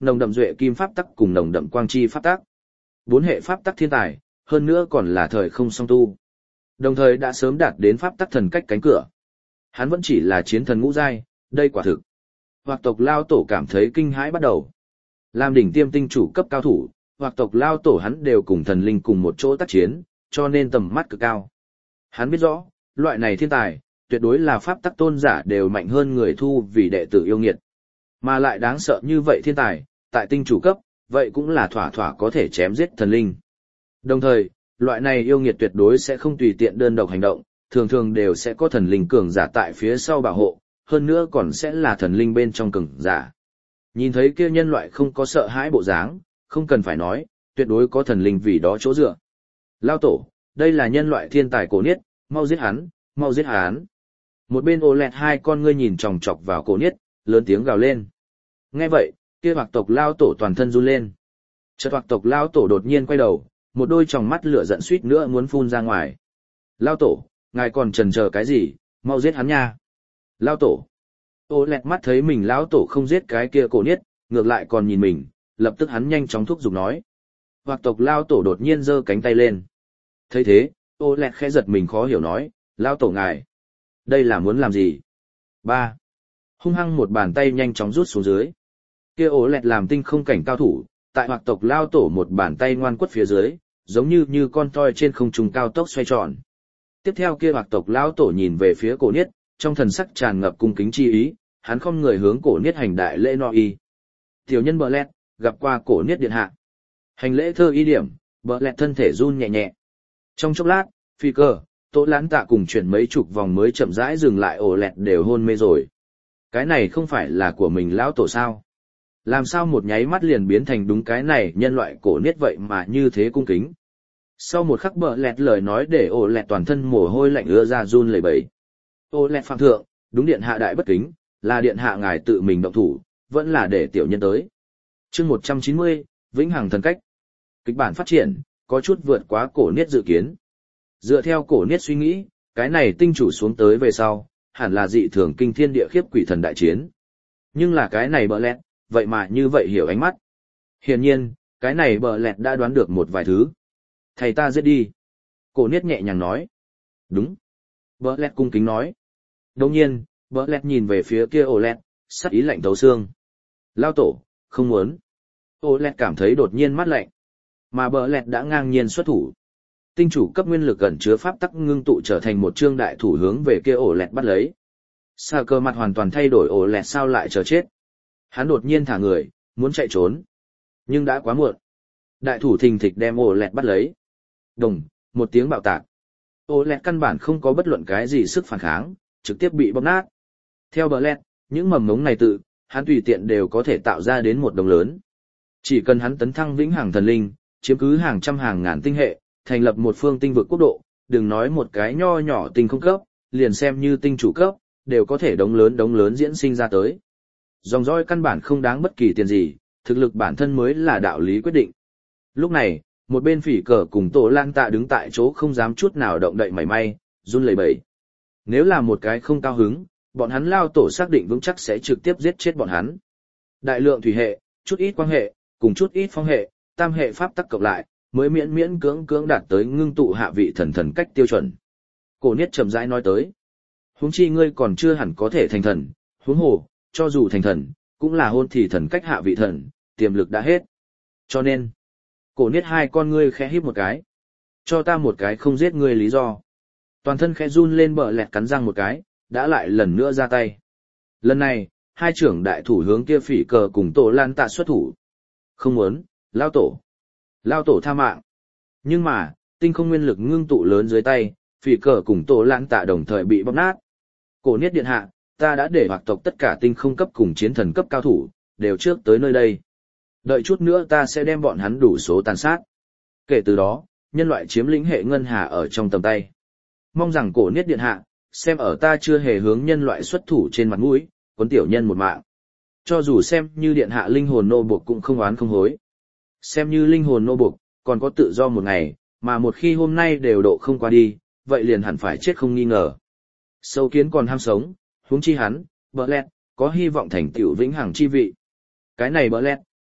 nồng đậm duệ kim pháp tắc cùng nồng đậm quang chi pháp tắc. Bốn hệ pháp tắc thiên tài, hơn nữa còn là thời không song tu. Đồng thời đã sớm đạt đến pháp tắc thần cách cánh cửa. Hắn vẫn chỉ là chiến thần ngũ giai, đây quả thực. Hoặc tộc lao tổ cảm thấy kinh hãi bắt đầu. Làm đỉnh tiêm tinh chủ cấp cao thủ, hoặc tộc lao tổ hắn đều cùng thần linh cùng một chỗ tác chiến, cho nên tầm mắt cực cao. Hắn biết rõ, loại này thiên tài, tuyệt đối là pháp tắc tôn giả đều mạnh hơn người thu vì đệ tử yêu nghiệt. Mà lại đáng sợ như vậy thiên tài, tại tinh chủ cấp, vậy cũng là thỏa thỏa có thể chém giết thần linh. Đồng thời, loại này yêu nghiệt tuyệt đối sẽ không tùy tiện đơn độc hành động, thường thường đều sẽ có thần linh cường giả tại phía sau bảo hộ, hơn nữa còn sẽ là thần linh bên trong cường giả. Nhìn thấy kia nhân loại không có sợ hãi bộ dáng, không cần phải nói, tuyệt đối có thần linh vì đó chỗ dựa. Lao tổ, đây là nhân loại thiên tài cổ niết, mau giết hắn, mau giết hắn. Một bên ô lẹt hai con ngươi nhìn chòng chọc vào cổ niết, lớn tiếng gào lên. Nghe vậy, kia hoặc tộc lao tổ toàn thân run lên. Chợt hoặc tộc lao tổ đột nhiên quay đầu, một đôi tròng mắt lửa giận suýt nữa muốn phun ra ngoài. Lao tổ, ngài còn chần chờ cái gì, mau giết hắn nha. Lao tổ. Ô lẹt mắt thấy mình lão tổ không giết cái kia cổ niết, ngược lại còn nhìn mình, lập tức hắn nhanh chóng thúc giục nói. Hoặc tộc lao tổ đột nhiên giơ cánh tay lên. Thấy thế, ô lẹt khẽ giật mình khó hiểu nói, lao tổ ngài. Đây là muốn làm gì? Ba. Hung hăng một bàn tay nhanh chóng rút xuống dưới. Kia ô lẹt làm tinh không cảnh cao thủ, tại hoặc tộc lao tổ một bàn tay ngoan quất phía dưới, giống như như con toi trên không trung cao tốc xoay tròn. Tiếp theo kia hoặc tộc lao tổ nhìn về phía cổ niết, trong thần sắc tràn ngập cung kính chi ý, hắn không người hướng cổ niết hành đại lễ no y. Tiểu nhân bờ lẹt, gặp qua cổ niết điện hạ. Hành lễ thơ y điểm, bờ lẹt thân thể run nhẹ nhẹ. Trong chốc lát, phi cơ, Tô Lãn Tạ cùng chuyển mấy chục vòng mới chậm rãi dừng lại, ổ lẹt đều hôn mê rồi. Cái này không phải là của mình lão tổ sao? Làm sao một nháy mắt liền biến thành đúng cái này nhân loại cổ niết vậy mà như thế cung kính. Sau một khắc bờ lẹt lời nói để ổ lẹt toàn thân mồ hôi lạnh ứa ra run lẩy bẩy. Ổ lẹt phạm thượng, đúng điện hạ đại bất kính, là điện hạ ngài tự mình động thủ, vẫn là để tiểu nhân tới. Chương một trăm chín mươi, Vĩnh Hằng thần cách. Kịch bản phát triển, có chút vượt quá cổ niết dự kiến. Dựa theo cổ niết suy nghĩ, cái này tinh chủ xuống tới về sau, hẳn là dị thường kinh thiên địa khiếp quỷ thần đại chiến. Nhưng là cái này bờ lẹt, vậy mà như vậy hiểu ánh mắt. Hiển nhiên, cái này bờ lẹt đã đoán được một vài thứ. Thầy ta giết đi. Cổ niết nhẹ nhàng nói. Đúng. Bờ lẹt cung kính nói. Đồng nhiên, bờ lẹt nhìn về phía kia ổ lẹt, sắc ý lạnh thấu xương. Lao tổ, không muốn. Ổ lẹt cảm thấy đột nhiên mát lạnh. Mà bờ lẹt đã ngang nhiên xuất thủ. Tinh chủ cấp nguyên lực gần chứa pháp tắc ngưng tụ trở thành một trương đại thủ hướng về kia ổ lẹt bắt lấy. Sa cơ mặt hoàn toàn thay đổi, ổ lẹt sao lại chờ chết. Hắn đột nhiên thả người, muốn chạy trốn. Nhưng đã quá muộn. Đại thủ thình thịch đem ổ lẹt bắt lấy. Đồng, một tiếng bạo tạc. Ổ lẹt căn bản không có bất luận cái gì sức phản kháng, trực tiếp bị bóp nát. Theo bờ lẹt, những mầm ngống này tự, hắn tùy tiện đều có thể tạo ra đến một đồng lớn. Chỉ cần hắn tấn thăng vĩnh hằng thần linh, chiếm cứ hàng trăm hàng ngàn tinh hệ, thành lập một phương tinh vực quốc độ, đừng nói một cái nho nhỏ tinh không cấp, liền xem như tinh chủ cấp, đều có thể đống lớn đống lớn diễn sinh ra tới. Dòng dõi căn bản không đáng bất kỳ tiền gì, thực lực bản thân mới là đạo lý quyết định. Lúc này, một bên phỉ cờ cùng Tổ Lan Tạ đứng tại chỗ không dám chút nào động đậy mảy may, run lẩy bẩy. Nếu là một cái không cao hứng, bọn hắn lao tổ xác định vững chắc sẽ trực tiếp giết chết bọn hắn. Đại lượng thủy hệ, chút ít quang hệ, cùng chút ít phong hệ, tam hệ pháp tắc cộng lại, mới miễn miễn cưỡng cưỡng đạt tới ngưng tụ hạ vị thần thần cách tiêu chuẩn. Cổ niết chậm rãi nói tới. Huống chi ngươi còn chưa hẳn có thể thành thần, huống hồ, cho dù thành thần, cũng là hôn thì thần cách hạ vị thần, tiềm lực đã hết. Cho nên, cổ niết hai con ngươi khẽ híp một cái. Cho ta một cái không giết ngươi lý do. Toàn thân khẽ run lên, bờ lẹt cắn răng một cái, đã lại lần nữa ra tay. Lần này, hai trưởng đại thủ hướng kia phỉ cờ cùng Tổ Lan Tạ xuất thủ. Không muốn, lao tổ. Lao tổ tha mạng. Nhưng mà, tinh không nguyên lực ngưng tụ lớn dưới tay, phỉ cờ cùng Tổ Lan Tạ đồng thời bị bóp nát. Cổ niết điện hạ, ta đã để hoặc tộc tất cả tinh không cấp cùng chiến thần cấp cao thủ, đều trước tới nơi đây. Đợi chút nữa ta sẽ đem bọn hắn đủ số tàn sát. Kể từ đó, nhân loại chiếm lĩnh hệ ngân hà ở trong tầm tay. Mong rằng cổ niết điện hạ, xem ở ta chưa hề hướng nhân loại xuất thủ trên mặt mũi, cuốn tiểu nhân một mạng. Cho dù xem như điện hạ linh hồn nô buộc cũng không oán không hối. Xem như linh hồn nô buộc, còn có tự do một ngày, mà một khi hôm nay đều độ không qua đi, vậy liền hẳn phải chết không nghi ngờ. Sâu kiến còn ham sống, huống chi hắn, bờ lẹt, có hy vọng thành tựu vĩnh hằng chi vị. Cái này bờ lẹt,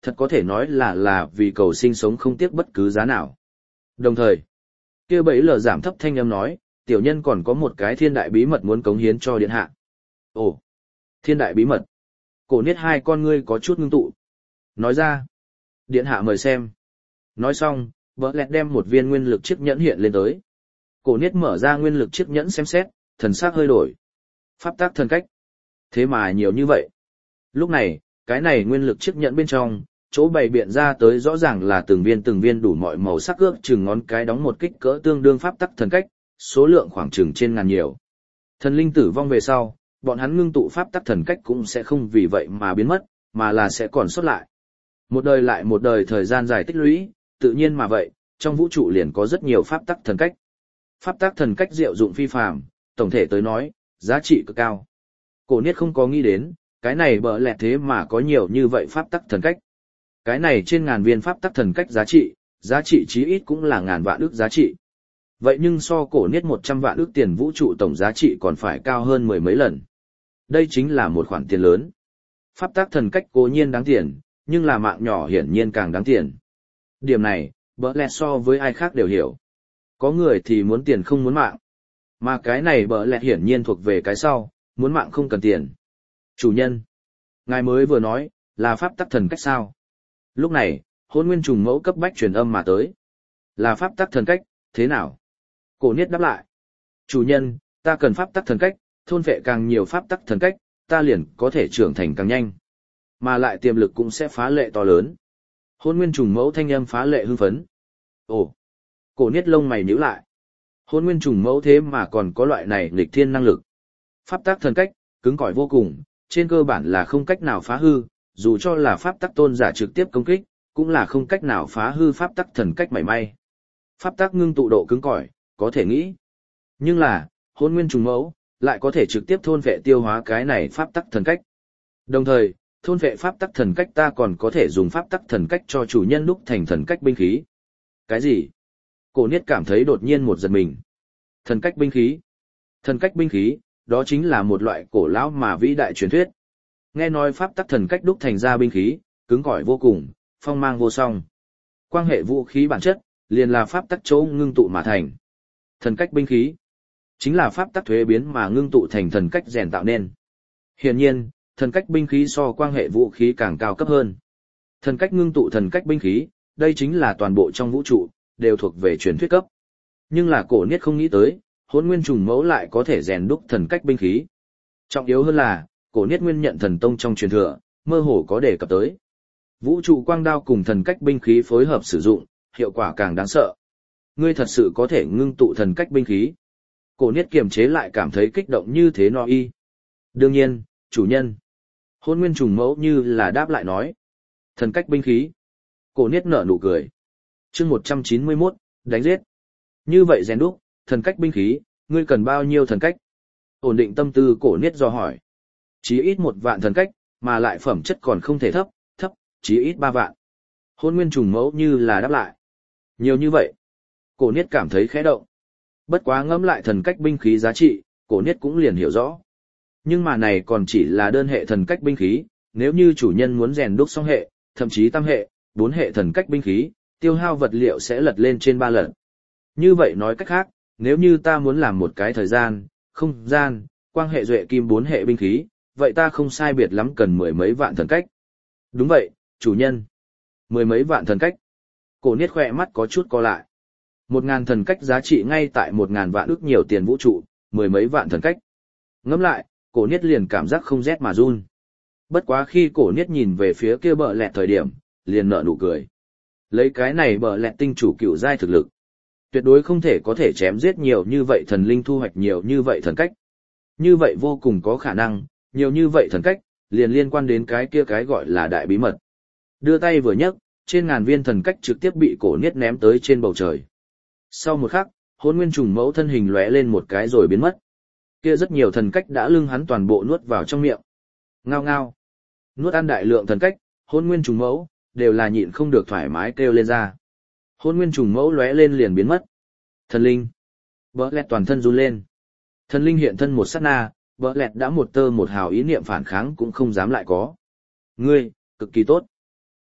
thật có thể nói là là vì cầu sinh sống không tiếc bất cứ giá nào. Đồng thời, kia bấy lờ giảm thấp thanh âm nói, tiểu nhân còn có một cái thiên đại bí mật muốn cống hiến cho điện hạ. Ồ, thiên đại bí mật. Cổ niết hai con ngươi có chút ngưng tụ. Nói ra, điện hạ mời xem. Nói xong, vợ lẹt đem một viên nguyên lực chiếc nhẫn hiện lên tới. Cổ niết mở ra nguyên lực chiếc nhẫn xem xét, thần sắc hơi đổi. Pháp tác thần cách. Thế mà nhiều như vậy. Lúc này, cái này nguyên lực chiếc nhẫn bên trong, chỗ bày biện ra tới rõ ràng là từng viên từng viên đủ mọi màu sắc ước chừng ngón cái đóng một kích cỡ tương đương pháp tắc thần cách, số lượng khoảng chừng trên ngàn nhiều. Thần linh tử vong về sau, bọn hắn ngưng tụ pháp tắc thần cách cũng sẽ không vì vậy mà biến mất, mà là sẽ còn xuất lại. Một đời lại một đời thời gian dài tích lũy, tự nhiên mà vậy, trong vũ trụ liền có rất nhiều pháp tắc thần cách. Pháp tắc thần cách diệu dụng phi phàm, tổng thể tới nói, giá trị cực cao. Cổ niết không có nghĩ đến, cái này bợ lẹt thế mà có nhiều như vậy pháp tắc thần cách. Cái này trên ngàn viên pháp tắc thần cách giá trị, giá trị chí ít cũng là ngàn vạn ức giá trị. Vậy nhưng so cổ niết một trăm vạn ức tiền vũ trụ tổng giá trị còn phải cao hơn mười mấy lần. Đây chính là một khoản tiền lớn. Pháp tắc thần cách cố nhiên đáng tiền, nhưng là mạng nhỏ hiển nhiên càng đáng tiền. Điểm này, bợ lẹt so với ai khác đều hiểu. Có người thì muốn tiền không muốn mạng. Mà cái này bợ lẹt hiển nhiên thuộc về cái sau, muốn mạng không cần tiền. Chủ nhân, ngài mới vừa nói, là pháp tắc thần cách sao? Lúc này, Hỗn Nguyên trùng mẫu cấp bách truyền âm mà tới. Là pháp tắc thần cách, thế nào? Cổ niết đáp lại. Chủ nhân, ta cần pháp tắc thần cách, thôn vệ càng nhiều pháp tắc thần cách, ta liền có thể trưởng thành càng nhanh. Mà lại tiềm lực cũng sẽ phá lệ to lớn. Hỗn Nguyên trùng mẫu thanh âm phá lệ hưng phấn. Ồ, cổ niết lông mày nhíu lại. Hỗn Nguyên trùng mẫu thế mà còn có loại này nghịch thiên năng lực. Pháp tắc thần cách, cứng cỏi vô cùng, trên cơ bản là không cách nào phá hư, dù cho là pháp tắc tôn giả trực tiếp công kích, cũng là không cách nào phá hư pháp tắc thần cách mảy may. Pháp tắc ngưng tụ độ cứng cỏi, có thể nghĩ. Nhưng là, Hỗn Nguyên trùng mẫu, lại có thể trực tiếp thôn vệ tiêu hóa cái này pháp tắc thần cách. Đồng thời, thôn vệ pháp tắc thần cách ta còn có thể dùng pháp tắc thần cách cho chủ nhân đúc thành thần cách binh khí. Cái gì? Cổ niết cảm thấy đột nhiên một giật mình. Thần cách binh khí. Thần cách binh khí, đó chính là một loại cổ lão mà vĩ đại truyền thuyết. Nghe nói pháp tắc thần cách đúc thành ra binh khí, cứng cỏi vô cùng, phong mang vô song. Quan hệ vũ khí bản chất, liền là pháp tắc chỗ ngưng tụ mà thành. Thần cách binh khí, chính là pháp tắc thuế biến mà ngưng tụ thành thần cách rèn tạo nên. Hiển nhiên, thần cách binh khí so quan hệ vũ khí càng cao cấp hơn. Thần cách ngưng tụ thần cách binh khí, đây chính là toàn bộ trong vũ trụ, đều thuộc về truyền thuyết cấp. Nhưng là cổ niết không nghĩ tới, Hỗn Nguyên trùng mẫu lại có thể rèn đúc thần cách binh khí. Trọng yếu hơn là, cổ niết nguyên nhận thần tông trong truyền thừa, mơ hồ có đề cập tới. Vũ trụ quang đao cùng thần cách binh khí phối hợp sử dụng, hiệu quả càng đáng sợ. Ngươi thật sự có thể ngưng tụ thần cách binh khí. Cổ niết kiềm chế lại cảm thấy kích động như thế no y. Đương nhiên, chủ nhân. Hỗn Nguyên trùng mẫu như là đáp lại nói. Thần cách binh khí. Cổ niết nở nụ cười. Chương một trăm chín mươi mốt, đánh giết. Như vậy rèn đúc, thần cách binh khí, ngươi cần bao nhiêu thần cách? Ổn định tâm tư cổ niết do hỏi. Chí ít một vạn thần cách, mà lại phẩm chất còn không thể thấp, thấp, chí ít ba vạn. Hỗn Nguyên trùng mẫu như là đáp lại. Nhiều như vậy. Cổ niết cảm thấy khẽ động. Bất quá ngẫm lại thần cách binh khí giá trị, cổ niết cũng liền hiểu rõ. Nhưng mà này còn chỉ là đơn hệ thần cách binh khí, nếu như chủ nhân muốn rèn đúc song hệ, thậm chí tam hệ, bốn hệ thần cách binh khí, tiêu hao vật liệu sẽ lật lên trên ba lần. Như vậy nói cách khác, nếu như ta muốn làm một cái thời gian, không gian, quang hệ duệ kim bốn hệ binh khí, vậy ta không sai biệt lắm cần mười mấy vạn thần cách. Đúng vậy, chủ nhân. Mười mấy vạn thần cách. Cổ niết khỏe mắt có chút co lại. Một ngàn thần cách giá trị ngay tại một ngàn vạn ức nhiều tiền vũ trụ, mười mấy vạn thần cách. Ngẫm lại, cổ niết liền cảm giác không rét mà run. Bất quá khi cổ niết nhìn về phía kia bợ lẹt thời điểm, liền nở nụ cười. Lấy cái này bợ lẹt tinh chủ cựu giai thực lực. Tuyệt đối không thể có thể chém giết nhiều như vậy thần linh thu hoạch nhiều như vậy thần cách. Như vậy vô cùng có khả năng, nhiều như vậy thần cách, liền liên quan đến cái kia cái gọi là đại bí mật. Đưa tay vừa nhấc, trên ngàn viên thần cách trực tiếp bị cổ niết ném tới trên bầu trời. Sau một khắc, Hỗn Nguyên trùng mẫu thân hình lóe lên một cái rồi biến mất. Kia rất nhiều thần cách đã lưng hắn toàn bộ nuốt vào trong miệng. Ngao ngao. Nuốt ăn đại lượng thần cách, Hỗn Nguyên trùng mẫu, đều là nhịn không được thoải mái kêu lên ra. Hỗn Nguyên trùng mẫu lóe lên liền biến mất. Thần linh. Bỡ lẹt toàn thân run lên. Thần linh hiện thân một sát na, bỡ lẹt đã một tơ một hào ý niệm phản kháng cũng không dám lại có. Ngươi, cực kỳ tốt.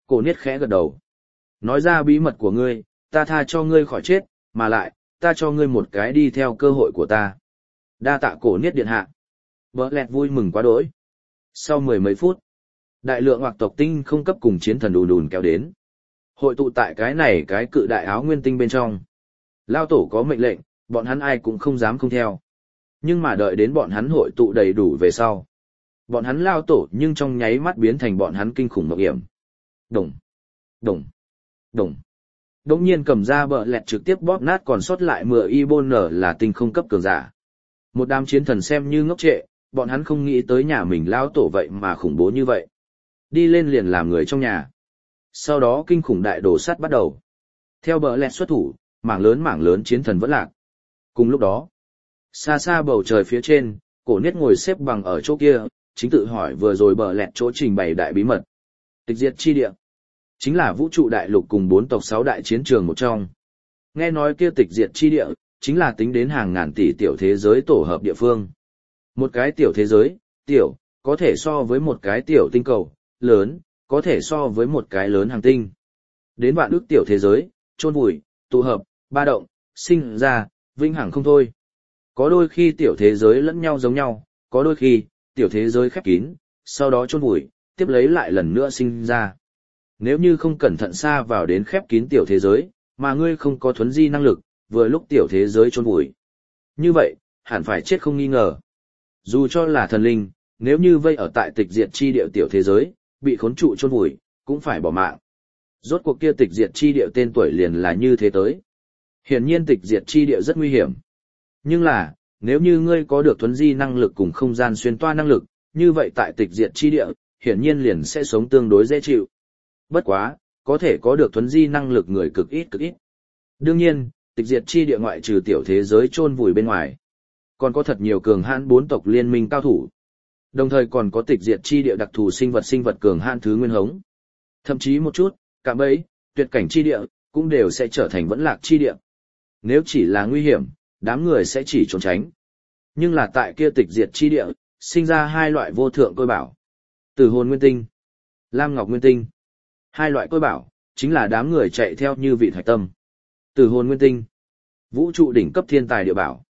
Cổ Niết khẽ gật đầu. Nói ra bí mật của ngươi, ta tha cho ngươi khỏi chết, mà lại, ta cho ngươi một cái đi theo cơ hội của ta. Đa tạ Cổ Niết điện hạ. Bờ lẹt vui mừng quá đỗi. Sau mười mấy phút, đại lượng hoặc tộc tinh không cấp cùng chiến thần đùn đùn kéo đến. Hội tụ tại cái này cái cự đại áo nguyên tinh bên trong. Lao tổ có mệnh lệnh, bọn hắn ai cũng không dám không theo. Nhưng mà đợi đến bọn hắn hội tụ đầy đủ về sau. Bọn hắn lao tổ nhưng trong nháy mắt biến thành bọn hắn kinh khủng mộng hiểm. Đồng, đồng, đồng. Đống nhiên cầm ra bờ lẹt trực tiếp bóp nát còn sót lại mười y bôn nở là tinh không cấp cường giả. Một đám chiến thần xem như ngốc trệ, bọn hắn không nghĩ tới nhà mình lao tổ vậy mà khủng bố như vậy. Đi lên liền làm người trong nhà. Sau đó kinh khủng đại đồ sắt bắt đầu. Theo bờ lẹt xuất thủ, mảng lớn mảng lớn chiến thần vẫn lạc. Cùng lúc đó, xa xa bầu trời phía trên, Cổ Niết ngồi xếp bằng ở chỗ kia, chính tự hỏi vừa rồi bờ lẹt chỗ trình bày đại bí mật. Tịch diệt chi địa, chính là vũ trụ đại lục cùng bốn tộc sáu đại chiến trường một trong. Nghe nói kia tịch diệt chi địa, chính là tính đến hàng ngàn tỷ tiểu thế giới tổ hợp địa phương. Một cái tiểu thế giới, tiểu, có thể so với một cái tiểu tinh cầu, lớn, có thể so với một cái lớn hành tinh. Đến vạn ước tiểu thế giới, chôn vùi, tụ hợp, ba động, sinh ra, vĩnh hằng không thôi. Có đôi khi tiểu thế giới lẫn nhau giống nhau, có đôi khi, tiểu thế giới khép kín, sau đó chôn vùi, tiếp lấy lại lần nữa sinh ra. Nếu như không cẩn thận xa vào đến khép kín tiểu thế giới, mà ngươi không có thuấn di năng lực, vừa lúc tiểu thế giới chôn vùi. Như vậy, hẳn phải chết không nghi ngờ. Dù cho là thần linh, nếu như vây ở tại tịch diệt chi địa tiểu thế giới, bị khốn trụ chôn vùi, cũng phải bỏ mạng. Rốt cuộc kia tịch diệt chi địa tên tuổi liền là như thế tới. Hiển nhiên tịch diệt chi địa rất nguy hiểm. Nhưng là, nếu như ngươi có được thuấn di năng lực cùng không gian xuyên toa năng lực, như vậy tại tịch diệt chi địa, hiển nhiên liền sẽ sống tương đối dễ chịu. Bất quá, có thể có được thuấn di năng lực người cực ít cực ít. Đương nhiên, tịch diệt chi địa ngoại trừ tiểu thế giới chôn vùi bên ngoài, còn có thật nhiều cường hãn bốn tộc liên minh cao thủ. Đồng thời còn có tịch diệt chi địa đặc thù sinh vật sinh vật cường hãn thứ nguyên hống. Thậm chí một chút, cạm bẫy, tuyệt cảnh chi địa, cũng đều sẽ trở thành vẫn lạc chi địa. Nếu chỉ là nguy hiểm, đám người sẽ chỉ trốn tránh. Nhưng là tại kia tịch diệt chi địa, sinh ra hai loại vô thượng côi bảo. Tử hồn nguyên tinh, lam ngọc nguyên tinh. Hai loại côi bảo, chính là đám người chạy theo như vị thạch tâm. Tử hồn nguyên tinh, vũ trụ đỉnh cấp thiên tài địa bảo.